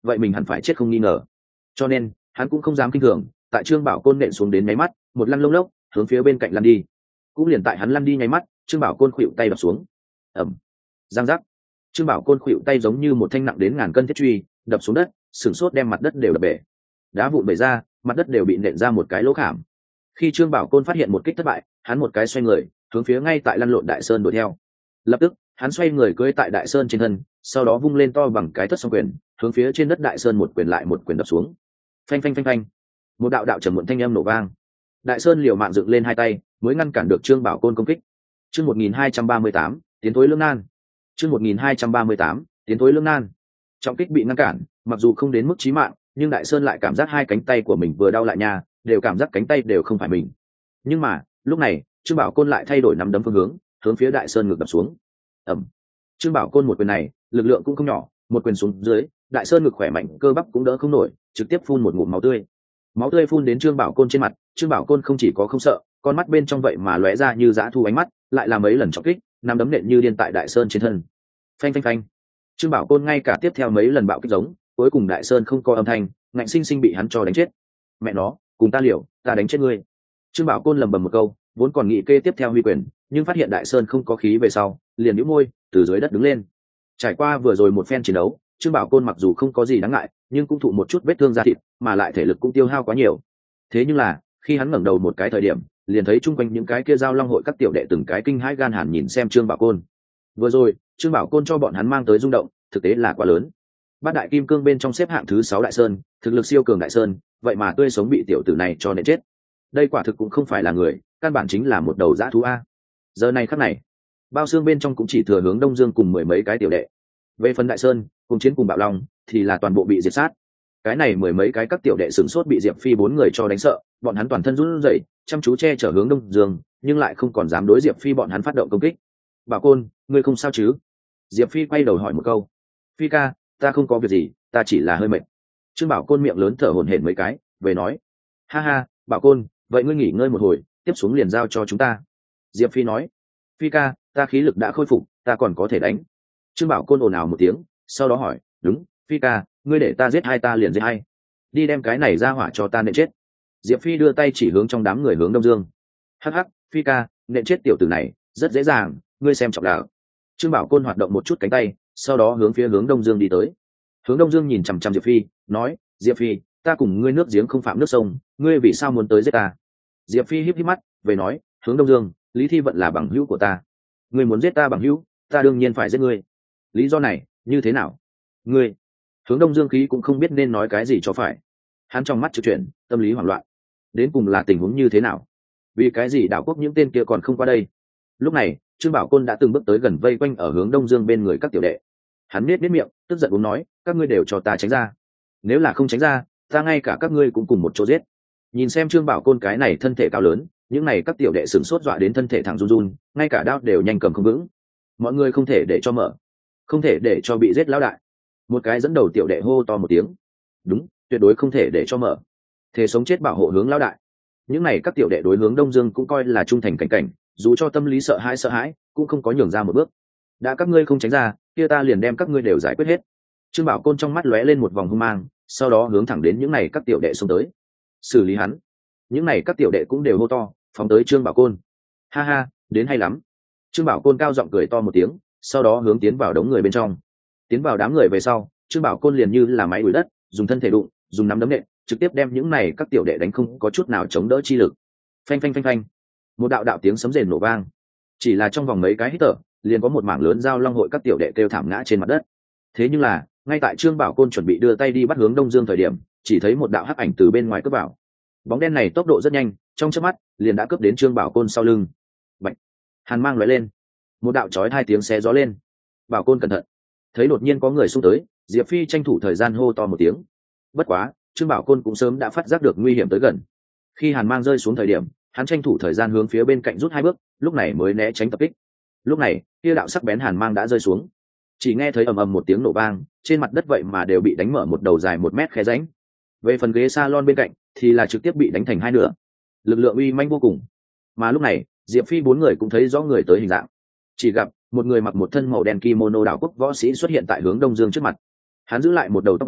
vậy mình hẳn phải chết không nghi ngờ. Cho nên hắn cũng không dám kinh thường, tại Trương Bảo Côn nện xuống đến nháy mắt, một lăn lông lốc hướng phía bên cạnh lăn đi. Cũng liền tại hắn lăn đi nháy mắt, Trương Bảo Côn khuỵu tay đập xuống. Ầm, giang giác. Trương Bảo Côn khuỵu tay giống như một thanh nặng đến ngàn cân thiết truy đập xuống đất, sửng sốt đem mặt đất đều đập bể. Đá vụn bể ra, mặt đất đều bị nện ra một cái lỗ khảm. Khi Trương Bảo Côn phát hiện một kích thất bại, hắn một cái xoay người hướng phía ngay tại lăn lộn Đại Sơn đuổi theo. Lập tức hắn xoay người cưỡi tại Đại Sơn trên thân, sau đó vung lên to bằng cái thất song quyền hướng phía trên đất Đại Sơn một quyền lại một quyền đập xuống. Phanh phanh phanh phanh, một đạo đạo trầm muộn thanh âm nổ vang. Đại Sơn liều mạng dựng lên hai tay mới ngăn cản được Trương Bảo Côn công kích. Chương 1238, tiến thối lưỡng nan. Chương 1238, tiến thối lưỡng nan. Trọng kích bị ngăn cản, mặc dù không đến mức chí mạng, nhưng Đại Sơn lại cảm giác hai cánh tay của mình vừa đau lại nha, đều cảm giác cánh tay đều không phải mình. Nhưng mà lúc này Trương Bảo Côn lại thay đổi nắm đấm phương hướng phía Đại Sơn ngược đập xuống. Ầm. Trương Bảo Côn một quyền này lực lượng cũng không nhỏ, một quyền xuống dưới, Đại Sơn ngực khỏe mạnh cơ bắp cũng đỡ không nổi, trực tiếp phun một ngụm máu tươi. Máu tươi phun đến Trương Bảo Côn trên mặt, Trương Bảo Côn không chỉ có không sợ, con mắt bên trong vậy mà lóe ra như dã thu ánh mắt, lại là mấy lần trọng kích, nắm đấm nện như điên tại Đại Sơn trên thân. Phanh phanh phanh. Trương Bảo Côn ngay cả tiếp theo mấy lần bạo kích giống, cuối cùng Đại Sơn không có âm thanh, ngạnh sinh sinh bị hắn cho đánh chết. Mẹ nó, cùng ta liều, ta đánh chết ngươi. Trương Bảo Côn lầm bầm một câu, vốn còn nghĩ kê tiếp theo huy quyền, nhưng phát hiện Đại Sơn không có khí về sau, liền nhíu môi, từ dưới đất đứng lên. Trải qua vừa rồi một phen chiến đấu, Trương Bảo Côn mặc dù không có gì đáng ngại, nhưng cũng thụ một chút vết thương da thịt, mà lại thể lực cũng tiêu hao quá nhiều. Thế nhưng là, khi hắn ngẩng đầu một cái thời điểm, liền thấy chung quanh những cái kia giao long hội các tiểu đệ từng cái kinh hãi gan hàn nhìn xem Trương Bảo Côn. Vừa rồi, Trương Bảo Côn cho bọn hắn mang tới rung động, thực tế là quá lớn. Bát đại kim cương bên trong xếp hạng thứ 6 Đại Sơn, thực lực siêu cường Đại Sơn, vậy mà tươi sống bị tiểu tử này cho nện chết. Đây quả thực cũng không phải là người, căn bản chính là một đầu dã thú a. Giờ này khắc này, bao xương bên trong cũng chỉ thừa Hướng Đông Dương cùng mười mấy cái tiểu đệ. Về phần Đại Sơn cùng chiến cùng Bạo Long thì là toàn bộ bị diệt sát. Cái này mười mấy cái các tiểu đệ sửng sốt bị Diệp Phi bốn người cho đánh sợ, bọn hắn toàn thân run rẩy, chăm chú che chở Hướng Đông Dương, nhưng lại không còn dám đối Diệp Phi bọn hắn phát động công kích. Bảo Côn, ngươi không sao chứ? Diệp Phi quay đầu hỏi một câu. Phi ca, ta không có việc gì, ta chỉ là hơi mệt. Trương Bảo Côn miệng lớn thở hổn hển mấy cái, về nói. Ha ha, Bảo Côn, vậy ngươi nghỉ ngơi một hồi, tiếp xuống liền giao cho chúng ta. Diệp Phi nói. Phi ca, ta khí lực đã khôi phục, ta còn có thể đánh. Trương Bảo Côn ồn ào một tiếng, sau đó hỏi, đúng, Phi ca, ngươi để ta giết hai ta liền giết hai. Đi đem cái này ra hỏa cho ta nện chết. Diệp Phi đưa tay chỉ hướng trong đám người Hướng Đông Dương. Hắc hắc, Phi ca, nện chết tiểu tử này, rất dễ dàng, ngươi xem trọng đạo. Trương Bảo Côn hoạt động một chút cánh tay, sau đó hướng phía Hướng Đông Dương đi tới. Hướng Đông Dương nhìn chằm chằm Diệp Phi, nói, Diệp Phi, ta cùng ngươi nước giếng không phạm nước sông, ngươi vì sao muốn tới giết ta? Diệp Phi híp híp mắt, về nói, Hướng Đông Dương, Lý Thi Vận là bằng hữu của ta. Ngươi muốn giết ta bằng hữu, ta đương nhiên phải giết ngươi. Lý do này, như thế nào? Ngươi? Hướng Đông Dương khí cũng không biết nên nói cái gì cho phải. Hắn trong mắt trực chuyển, tâm lý hoảng loạn. Đến cùng là tình huống như thế nào? Vì cái gì đảo quốc những tên kia còn không qua đây? Lúc này, Trương Bảo Côn đã từng bước tới gần vây quanh ở Hướng Đông Dương bên người các tiểu đệ. Hắn biết miệng, tức giận uống nói, các ngươi đều cho ta tránh ra. Nếu là không tránh ra, ta ngay cả các ngươi cũng cùng một chỗ giết. Nhìn xem Trương Bảo Côn cái này thân thể cao lớn, những này các tiểu đệ sửng sốt dọa đến thân thể thẳng run run, ngay cả đao đều nhanh cầm không vững. Mọi người không thể để cho mở, không thể để cho bị giết lão đại. Một cái dẫn đầu tiểu đệ hô to một tiếng. Đúng, tuyệt đối không thể để cho mở. Thế sống chết bảo hộ Hướng lão đại. Những này các tiểu đệ đối Hướng Đông Dương cũng coi là trung thành cảnh cảnh, dù cho tâm lý sợ hãi, cũng không có nhường ra một bước. Đã các ngươi không tránh ra, kia ta liền đem các ngươi đều giải quyết hết. Trương Bảo Côn trong mắt lóe lên một vòng hung mang, sau đó hướng thẳng đến những này các tiểu đệ xông tới. Xử lý hắn. Những này các tiểu đệ cũng đều hô to, phóng tới Trương Bảo Côn. Ha ha, đến hay lắm. Trương Bảo Côn cao giọng cười to một tiếng, sau đó hướng tiến vào đống người bên trong. Tiến vào đám người về sau, Trương Bảo Côn liền như là máy đuổi đất, dùng thân thể đụng, dùng nắm đấm nện, trực tiếp đem những này các tiểu đệ đánh không có chút nào chống đỡ chi lực. Phanh phanh phanh phanh. Một đạo đạo tiếng sấm rền nổ vang. Chỉ là trong vòng mấy cái hít thở, liền có một mảng lớn giao long hội các tiểu đệ kêu thảm ngã trên mặt đất. Thế nhưng là, ngay tại Trương Bảo Côn chuẩn bị đưa tay đi bắt Hướng Đông Dương thời điểm, chỉ thấy một đạo hắc ảnh từ bên ngoài cướp vào. Bóng đen này tốc độ rất nhanh, trong chớp mắt liền đã cướp đến Trương Bảo Côn sau lưng. Bạch. Hàn mang lóe lên, một đạo chói hai tiếng xé gió lên. Bảo Côn cẩn thận. Thấy đột nhiên có người xung tới, Diệp Phi tranh thủ thời gian hô to một tiếng. Bất quá, Trương Bảo Côn cũng sớm đã phát giác được nguy hiểm tới gần. Khi hàn mang rơi xuống thời điểm, hắn tranh thủ thời gian hướng phía bên cạnh rút hai bước, lúc này mới né tránh tập kích. Lúc này, kia đạo sắc bén hàn mang đã rơi xuống. Chỉ nghe thấy ầm ầm một tiếng nổ vang, trên mặt đất vậy mà đều bị đánh mở một đầu dài 1 mét khe rãnh. Về phần ghế salon bên cạnh thì là trực tiếp bị đánh thành hai nửa. Lực lượng uy manh vô cùng. Mà lúc này, Diệp Phi bốn người cũng thấy rõ người tới hình dạng. Chỉ gặp một người mặc một thân màu đen kimono đảo quốc võ sĩ xuất hiện tại Hướng Đông Dương trước mặt. Hắn giữ lại một đầu tóc ngắn,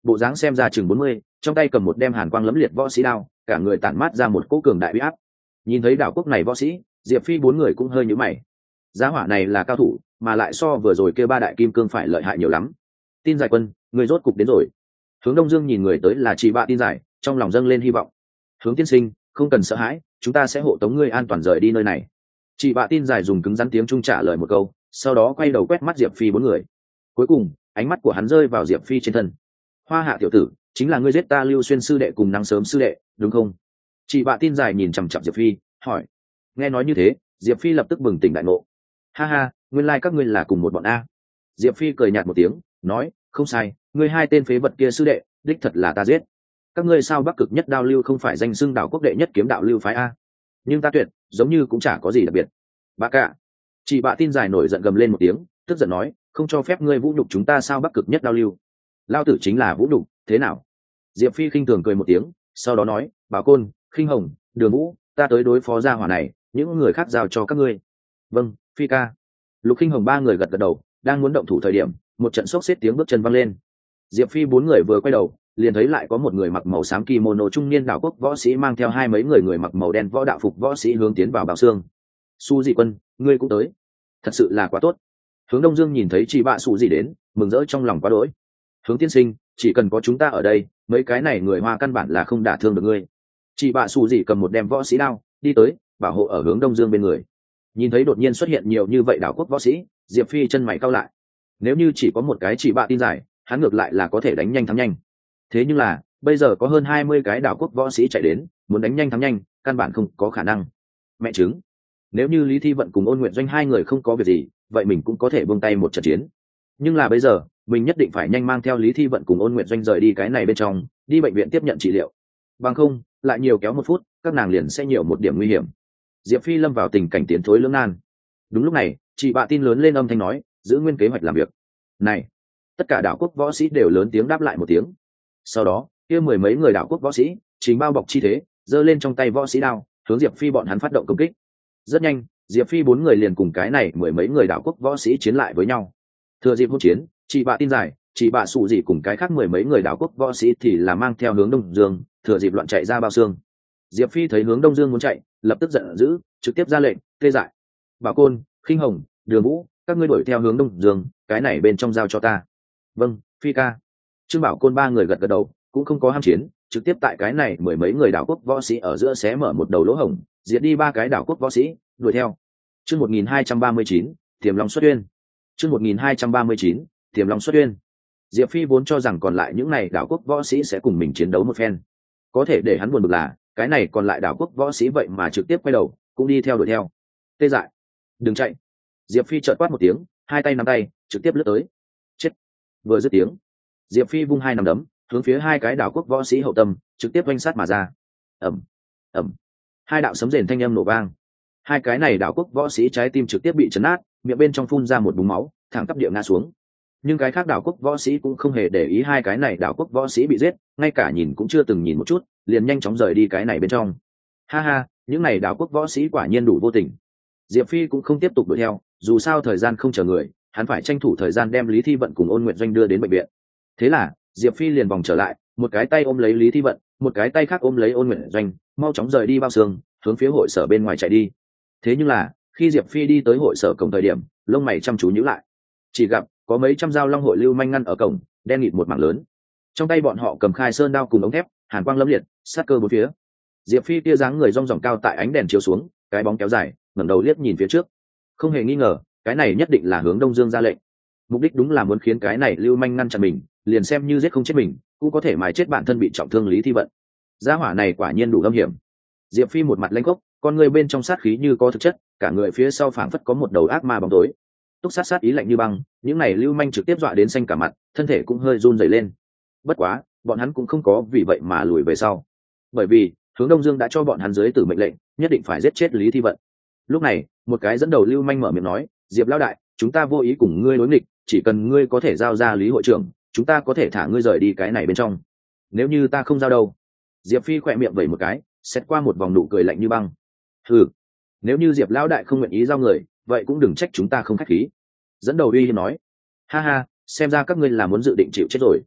bộ dáng xem ra chừng 40, trong tay cầm một đem hàn quang lẫm liệt võ sĩ đao, cả người tản mát ra một cỗ cường đại uy áp. Nhìn thấy đảo quốc này võ sĩ, Diệp Phi bốn người cũng hơi nhíu mày. Giá hỏa này là cao thủ, mà lại so vừa rồi kêu ba đại kim cương phải lợi hại nhiều lắm. Tin giải quân, người rốt cục đến rồi. Hướng Đông Dương nhìn người tới là Chỉ Bạ Tin giải, trong lòng dâng lên hy vọng. Hướng tiên sinh, không cần sợ hãi, chúng ta sẽ hộ tống ngươi an toàn rời đi nơi này. Chỉ Bạ Tin giải dùng cứng rắn tiếng Trung trả lời một câu, sau đó quay đầu quét mắt Diệp Phi bốn người. Cuối cùng, ánh mắt của hắn rơi vào Diệp Phi trên thân. Hoa Hạ tiểu tử, chính là ngươi giết ta Lưu Xuyên sư đệ cùng Nắng Sớm sư đệ, đúng không? Chỉ Bạ Tin giải nhìn chằm chằm Diệp Phi, hỏi. Nghe nói như thế, Diệp Phi lập tức bừng tỉnh đại ngộ. Ha ha, nguyên lai các ngươi là cùng một bọn a. Diệp Phi cười nhạt một tiếng, nói, không sai, ngươi hai tên phế vật kia sư đệ, đích thật là ta giết. Các ngươi sao Bắc Cực Nhất Đao Lưu không phải danh xưng đảo quốc đệ nhất kiếm đạo lưu phái a? Nhưng ta tuyệt, giống như cũng chả có gì đặc biệt. Bà cả. Chỉ Bạ Tin giải nổi giận gầm lên một tiếng, tức giận nói, không cho phép ngươi vũ nhục chúng ta sao Bắc Cực Nhất Đao Lưu. Lao tử chính là vũ nhục, thế nào? Diệp Phi khinh thường cười một tiếng, sau đó nói, Bảo Côn, Khinh Hồng, Đường Vũ, ta tới đối phó gia hỏa này, những người khác giao cho các ngươi. Vâng, Phi ca. Lục Khinh Hồng ba người gật gật đầu, đang muốn động thủ thời điểm, một trận xốc xếp tiếng bước chân vang lên. Diệp Phi bốn người vừa quay đầu, liền thấy lại có một người mặc màu xám kimono trung niên đảo quốc võ sĩ mang theo hai mấy người mặc màu đen võ đạo phục võ sĩ hướng tiến vào Bảo Xương. Su Dị Quân, ngươi cũng tới, thật sự là quá tốt. Hướng Đông Dương nhìn thấy Chỉ Bạ Su Dị đến, mừng rỡ trong lòng quá đỗi. Hướng tiên sinh, chỉ cần có chúng ta ở đây, mấy cái này người Hoa căn bản là không đả thương được ngươi. Chỉ Bạ Su Dị cầm một đem võ sĩ đao, đi tới, bảo hộ ở Hướng Đông Dương bên người. Nhìn thấy đột nhiên xuất hiện nhiều như vậy đảo quốc võ sĩ, Diệp Phi chân mày cau lại. Nếu như chỉ có một cái Chỉ Bạ Tin giải, hắn ngược lại là có thể đánh nhanh thắng nhanh. Thế nhưng là, bây giờ có hơn 20 cái đảo quốc võ sĩ chạy đến, muốn đánh nhanh thắng nhanh, căn bản không có khả năng. Mẹ chứng, nếu như Lý Thi Vận cùng Ôn Nguyện Doanh hai người không có việc gì, vậy mình cũng có thể buông tay một trận chiến. Nhưng là bây giờ, mình nhất định phải nhanh mang theo Lý Thi Vận cùng Ôn Nguyện Doanh rời đi cái này bên trong, đi bệnh viện tiếp nhận trị liệu. Bằng không, lại nhiều kéo một phút, các nàng liền sẽ nhiều một điểm nguy hiểm. Diệp Phi lâm vào tình cảnh tiến thối lưỡng nan. Đúng lúc này, Chị Bạ Tin lớn lên âm thanh nói, giữ nguyên kế hoạch làm việc. Này, tất cả đảo quốc võ sĩ đều lớn tiếng đáp lại một tiếng. Sau đó, kia mười mấy người đảo quốc võ sĩ chính bao bọc chi thế, giơ lên trong tay võ sĩ đao, hướng Diệp Phi bọn hắn phát động công kích. Rất nhanh, Diệp Phi bốn người liền cùng cái này mười mấy người đảo quốc võ sĩ chiến lại với nhau. Thừa dịp hỗn chiến, Chị Bạ Tin giải, Chị Bạ Sụ Dị cùng cái khác mười mấy người đảo quốc võ sĩ thì là mang theo hướng Đông Dương, thừa dịp loạn chạy ra bao xương. Diệp Phi thấy hướng Đông Dương muốn chạy, lập tức giận dữ, trực tiếp ra lệnh, tê dại. Bảo Côn, Khinh Hồng, Đường Vũ, các ngươi đuổi theo hướng Đông Dương, cái này bên trong giao cho ta. Vâng, Phi ca. Trương Bảo Côn ba người gật gật đầu, cũng không có ham chiến, trực tiếp tại cái này mười mấy người đảo quốc võ sĩ ở giữa xé mở một đầu lỗ hổng, diệt đi ba cái đảo quốc võ sĩ, đuổi theo. Chương 1239, Tiềm Long xuất uyên. Chương 1239, Tiềm Long xuất uyên. Diệp Phi vốn cho rằng còn lại những này đảo quốc võ sĩ sẽ cùng mình chiến đấu một phen. Có thể để hắn buồn bực là, cái này còn lại đảo quốc võ sĩ vậy mà trực tiếp quay đầu, cũng đi theo đuổi theo. Tê dại, đừng chạy. Diệp Phi chợt quát một tiếng, hai tay nắm tay, trực tiếp lướt tới. Chết. Vừa dứt tiếng, Diệp Phi vung hai nắm đấm, hướng phía hai cái đảo quốc võ sĩ hậu tâm, trực tiếp oanh sát mà ra. Ầm, ầm. Hai đạo sấm rền thanh âm nổ vang. Hai cái này đảo quốc võ sĩ trái tim trực tiếp bị chấn nát, miệng bên trong phun ra một búng máu, thẳng tắp địa ngã xuống. Nhưng cái khác đảo quốc võ sĩ cũng không hề để ý hai cái này đảo quốc võ sĩ bị giết, ngay cả nhìn cũng chưa từng nhìn một chút, liền nhanh chóng rời đi cái này bên trong. Ha ha, những này đảo quốc võ sĩ quả nhiên đủ vô tình. Diệp Phi cũng không tiếp tục đuổi theo, dù sao thời gian không chờ người, hắn phải tranh thủ thời gian đem Lý Thi Vận cùng Ôn Nguyện Doanh đưa đến bệnh viện. Thế là, Diệp Phi liền vòng trở lại, một cái tay ôm lấy Lý Thi Vận, một cái tay khác ôm lấy Ôn Nguyện Doanh, mau chóng rời đi bao xương, hướng phía hội sở bên ngoài chạy đi. Thế nhưng là, khi Diệp Phi đi tới hội sở cổng thời điểm, lông mày chăm chú nhíu lại. Chỉ gặp có mấy trăm dao long hội lưu manh ngăn ở cổng, đen nghịt một mảng lớn. Trong tay bọn họ cầm khai sơn đao cùng ống thép, hàn quang lâm liệt, sát cơ bốn phía. Diệp Phi tia dáng người rong ròng cao tại ánh đèn chiếu xuống, cái bóng kéo dài, ngẩng đầu liếc nhìn phía trước. Không hề nghi ngờ, cái này nhất định là hướng Đông Dương ra lệnh. Mục đích đúng là muốn khiến cái này lưu manh ngăn chặn mình, liền xem như giết không chết mình, cũng có thể mài chết bản thân bị trọng thương Lý Thi Vận. Gia hỏa này quả nhiên đủ âm hiểm. Diệp Phi một mặt lãnh khốc, con người bên trong sát khí như có thực chất, cả người phía sau phảng phất có một đầu ác ma bóng tối. Túc sát sát ý lạnh như băng, những này lưu manh trực tiếp dọa đến xanh cả mặt, thân thể cũng hơi run rẩy lên. Bất quá, bọn hắn cũng không có vì vậy mà lùi về sau. Bởi vì, hướng Đông Dương đã cho bọn hắn dưới tử mệnh lệnh, nhất định phải giết chết Lý Thi Vận. Lúc này, một cái dẫn đầu lưu manh mở miệng nói, Diệp lão đại, chúng ta vô ý cùng ngươi đối nghịch, chỉ cần ngươi có thể giao ra Lý hội trưởng, chúng ta có thể thả ngươi rời đi cái này bên trong. Nếu như ta không giao đâu? Diệp Phi khỏe miệng vẩy một cái, xét qua một vòng nụ cười lạnh như băng. Hừ, nếu như Diệp lão đại không nguyện ý giao người, vậy cũng đừng trách chúng ta không khách khí. Dẫn đầu uy hiếp nói, ha ha, xem ra các ngươi là muốn dự định chịu chết rồi.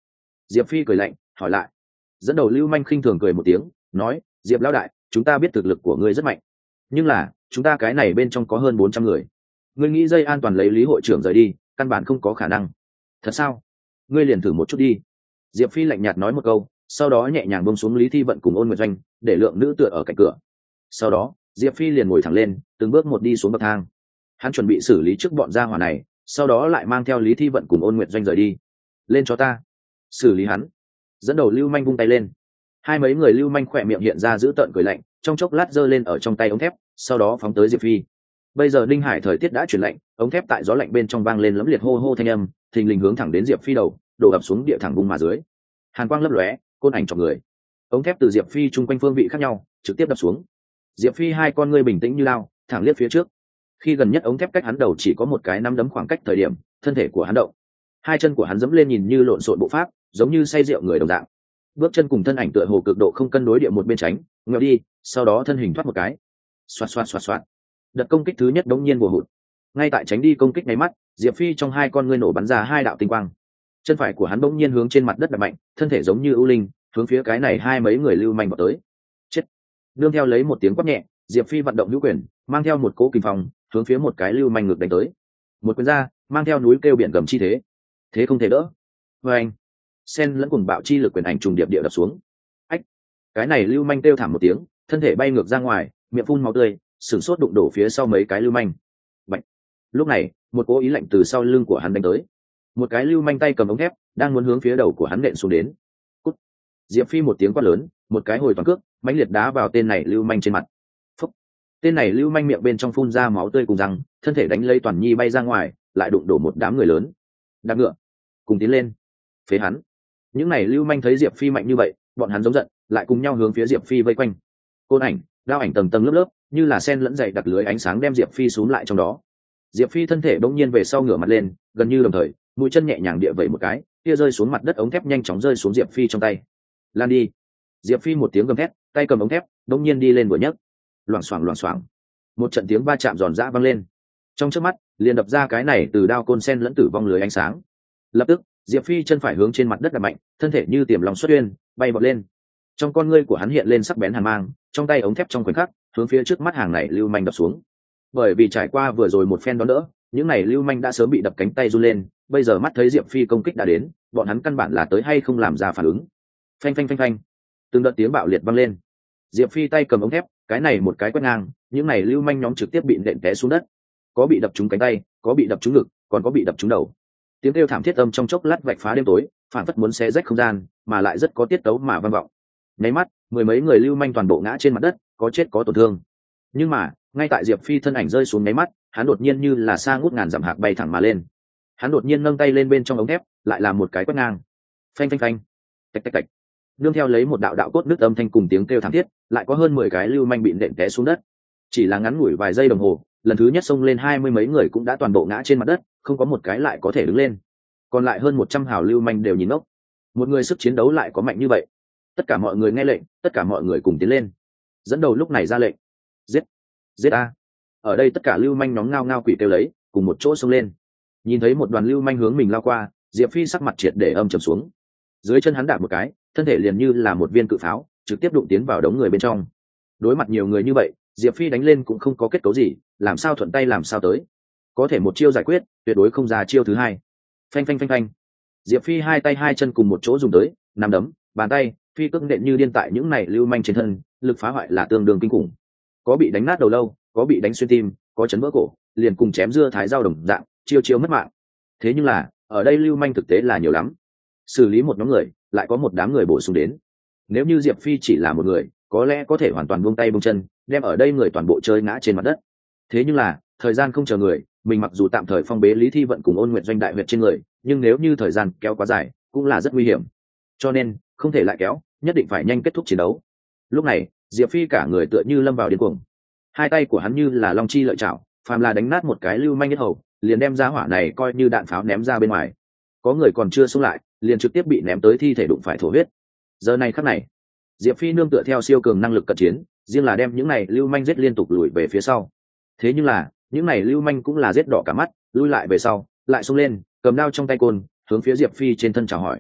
Diệp Phi cười lạnh hỏi lại. Dẫn đầu lưu manh khinh thường cười một tiếng nói, Diệp lão đại, chúng ta biết thực lực của ngươi rất mạnh, nhưng là chúng ta cái này bên trong có hơn 400 người, ngươi nghĩ dây an toàn lấy Lý hội trưởng rời đi căn bản không có khả năng. Thật sao? Ngươi liền thử một chút đi. Diệp Phi lạnh nhạt nói một câu, sau đó nhẹ nhàng buông xuống Lý Thi Vận cùng Ôn Nguyệt Doanh, để lượng nữ tựa ở cạnh cửa. Sau đó Diệp Phi liền ngồi thẳng lên, từng bước một đi xuống bậc thang. Hắn chuẩn bị xử lý trước bọn gia hỏa này, sau đó lại mang theo Lý Thi Vận cùng Ôn Nguyệt Doanh rời đi. Lên cho ta, xử lý hắn. Dẫn đầu lưu manh vung tay lên. Hai mấy người lưu manh khỏe miệng hiện ra giữ tợn cười lạnh, trong chốc lát giơ lên ở trong tay ống thép, sau đó phóng tới Diệp Phi. Bây giờ Đinh Hải thời tiết đã chuyển lạnh, ống thép tại gió lạnh bên trong vang lên lấm liệt hô hô thanh âm, thình lình hướng thẳng đến Diệp Phi đầu, đổ ập xuống địa thẳng bung mà dưới. Hàn quang lấp lóe, côn ảnh chọc người. Ống thép từ Diệp Phi chung quanh phương vị khác nhau, trực tiếp đập xuống. Diệp Phi hai con ngươi bình tĩnh như lao, thẳng liếc phía trước. Khi gần nhất ống thép cách hắn đầu chỉ có một cái nắm đấm khoảng cách thời điểm, thân thể của hắn động. Hai chân của hắn dẫm lên nhìn như lộn xộn bộ pháp, giống như say rượu người đồng dạng. Bước chân cùng thân ảnh tựa hồ cực độ không cân đối địa một bên tránh, ngẹo đi, sau đó thân hình thoát một cái. Xoạt xoạt xoạt xoạt. Đợt công kích thứ nhất đống nhiên bùa hụt. Ngay tại tránh đi công kích ngay mắt, Diệp Phi trong hai con ngươi nổ bắn ra hai đạo tinh quang. Chân phải của hắn bỗng nhiên hướng trên mặt đất đập mạnh, thân thể giống như ưu linh, hướng phía cái này hai mấy người lưu manh vào tới. Chết. Nương theo lấy một tiếng quát nhẹ, Diệp Phi vận động hữu quyền, mang theo một cỗ kình phong, hướng phía một cái lưu manh ngược đánh tới. Một quyền ra, mang theo núi kêu biển gầm chi thế. Thế không thể đỡ. Và anh, sen lẫn cùng bạo chi lực quyền ảnh trùng điệp địa đập xuống. Ách. Cái này lưu manh kêu thảm một tiếng, thân thể bay ngược ra ngoài, miệng phun máu tươi, sửng sốt đụng đổ phía sau mấy cái lưu manh. Bạch. Lúc này, một cỗ ý lạnh từ sau lưng của hắn đánh tới. Một cái lưu manh tay cầm ống thép, đang muốn hướng phía đầu của hắn nện xuống đến. Cút. Diệp Phi một tiếng quát lớn, một cái hồi toàn cước, mãnh liệt đá vào tên này lưu manh trên mặt. Phúc. Tên này lưu manh miệng bên trong phun ra máu tươi cùng răng, thân thể đánh lấy toàn nhi bay ra ngoài, lại đụng đổ một đám người lớn. Đạp ngựa, cùng tiến lên, phế hắn. Những này lưu manh thấy Diệp Phi mạnh như vậy, bọn hắn giống giận, lại cùng nhau hướng phía Diệp Phi vây quanh. Côn ảnh, đao ảnh tầng tầng lớp lớp, như là sen lẫn dày đặc lưới ánh sáng đem Diệp Phi xuống lại trong đó. Diệp Phi thân thể bỗng nhiên về sau ngửa mặt lên, gần như đồng thời, mũi chân nhẹ nhàng địa vẩy một cái, kia rơi xuống mặt đất ống thép nhanh chóng rơi xuống Diệp Phi trong tay. Lan đi. Diệp Phi một tiếng gầm thét, tay cầm ống thép, bỗng nhiên đi lên vừa nhấc. Loảng xoảng loảng xoảng. Một trận tiếng va chạm giòn giã vang lên. Trong chớp mắt, liền đập ra cái này từ đao côn sen lẫn tử vong lưới ánh sáng. Lập tức, Diệp Phi chân phải hướng trên mặt đất đập mạnh, thân thể như tiềm lòng xuất uyên, bay vọt lên. Trong con ngươi của hắn hiện lên sắc bén hàn mang, trong tay ống thép trong khoảnh khắc, hướng phía trước mắt hàng này lưu manh đập xuống. Bởi vì trải qua vừa rồi một phen đón đỡ, những này lưu manh đã sớm bị đập cánh tay run lên, bây giờ mắt thấy Diệp Phi công kích đã đến, bọn hắn căn bản là tới hay không làm ra phản ứng. Phanh phanh phanh phanh. Từng đợt tiếng bạo liệt vang lên. Diệp Phi tay cầm ống thép, cái này một cái quét ngang, những này lưu manh nhóm trực tiếp bị nện té xuống đất. Có bị đập trúng cánh tay, có bị đập trúng ngực, còn có bị đập trúng đầu. Tiếng kêu thảm thiết âm trong chốc lát vạch phá đêm tối, phản phất muốn xé rách không gian, mà lại rất có tiết tấu mà vang vọng. Nháy mắt, mười mấy người lưu manh toàn bộ ngã trên mặt đất, có chết có tổn thương. Nhưng mà, ngay tại Diệp Phi thân ảnh rơi xuống nháy mắt, hắn đột nhiên như là sa ngút ngàn dặm hạc bay thẳng mà lên. Hắn đột nhiên nâng tay lên bên trong ống thép, lại làm một cái quét ngang. Phanh phanh phanh. Tạch tạch tạch. Nương theo lấy một đạo đạo cốt nứt âm thanh cùng tiếng kêu thảm thiết, lại có hơn 10 cái lưu manh bị nện té xuống đất. Chỉ là ngắn ngủi vài giây đồng hồ, lần thứ nhất xông lên 20 mấy người cũng đã toàn bộ ngã trên mặt đất, không có một cái lại có thể đứng lên. Còn lại hơn 100 hào lưu manh đều nhìn ngốc. Một người sức chiến đấu lại có mạnh như vậy. Tất cả mọi người nghe lệnh, tất cả mọi người cùng tiến lên. Dẫn đầu lúc này ra lệnh. Giết! Giết a! Ở đây tất cả lưu manh nhóm ngao ngao quỷ kêu lấy, cùng một chỗ xông lên. Nhìn thấy một đoàn lưu manh hướng mình lao qua, Diệp Phi sắc mặt triệt để âm trầm xuống. Dưới chân hắn đạp một cái, thân thể liền như là một viên cự pháo, trực tiếp đụng tiến vào đống người bên trong. Đối mặt nhiều người như vậy, Diệp Phi đánh lên cũng không có kết cấu gì, làm sao thuận tay làm sao tới. Có thể một chiêu giải quyết, tuyệt đối không ra chiêu thứ hai. Phanh phanh phanh phanh. Diệp Phi hai tay hai chân cùng một chỗ dùng tới, nắm đấm, bàn tay, phi cước nện như điên tại những này lưu manh trên thân, lực phá hoại là tương đương kinh khủng. Có bị đánh nát đầu lâu, có bị đánh xuyên tim, có chấn vỡ cổ, liền cùng chém dưa thái dao đồng dạng, chiêu chiêu mất mạng. Thế nhưng là, ở đây lưu manh thực tế là nhiều lắm. Xử lý một nhóm người, lại có một đám người bổ sung đến. Nếu như Diệp Phi chỉ là một người, có lẽ có thể hoàn toàn buông tay buông chân, đem ở đây người toàn bộ chơi ngã trên mặt đất. Thế nhưng là, thời gian không chờ người, mình mặc dù tạm thời phong bế Lý Thi Vận cùng Ôn Nguyệt Doanh đại huyệt trên người, nhưng nếu như thời gian kéo quá dài, cũng là rất nguy hiểm. Cho nên, không thể lại kéo, nhất định phải nhanh kết thúc chiến đấu. Lúc này, Diệp Phi cả người tựa như lâm vào điên cuồng. Hai tay của hắn như là long chi lợi chảo, phàm là đánh nát một cái lưu manh nhất hầu, liền đem ra hỏa này coi như đạn pháo ném ra bên ngoài. Có người còn chưa xông lại, liền trực tiếp bị ném tới thi thể đụng phải thổ huyết. Giờ này khắc này, Diệp Phi nương tựa theo siêu cường năng lực cận chiến, riêng là đem những này lưu manh giết liên tục lùi về phía sau. Thế nhưng là, những này lưu manh cũng là giết đỏ cả mắt, lui lại về sau, lại xông lên, cầm đao trong tay côn, hướng phía Diệp Phi trên thân chào hỏi.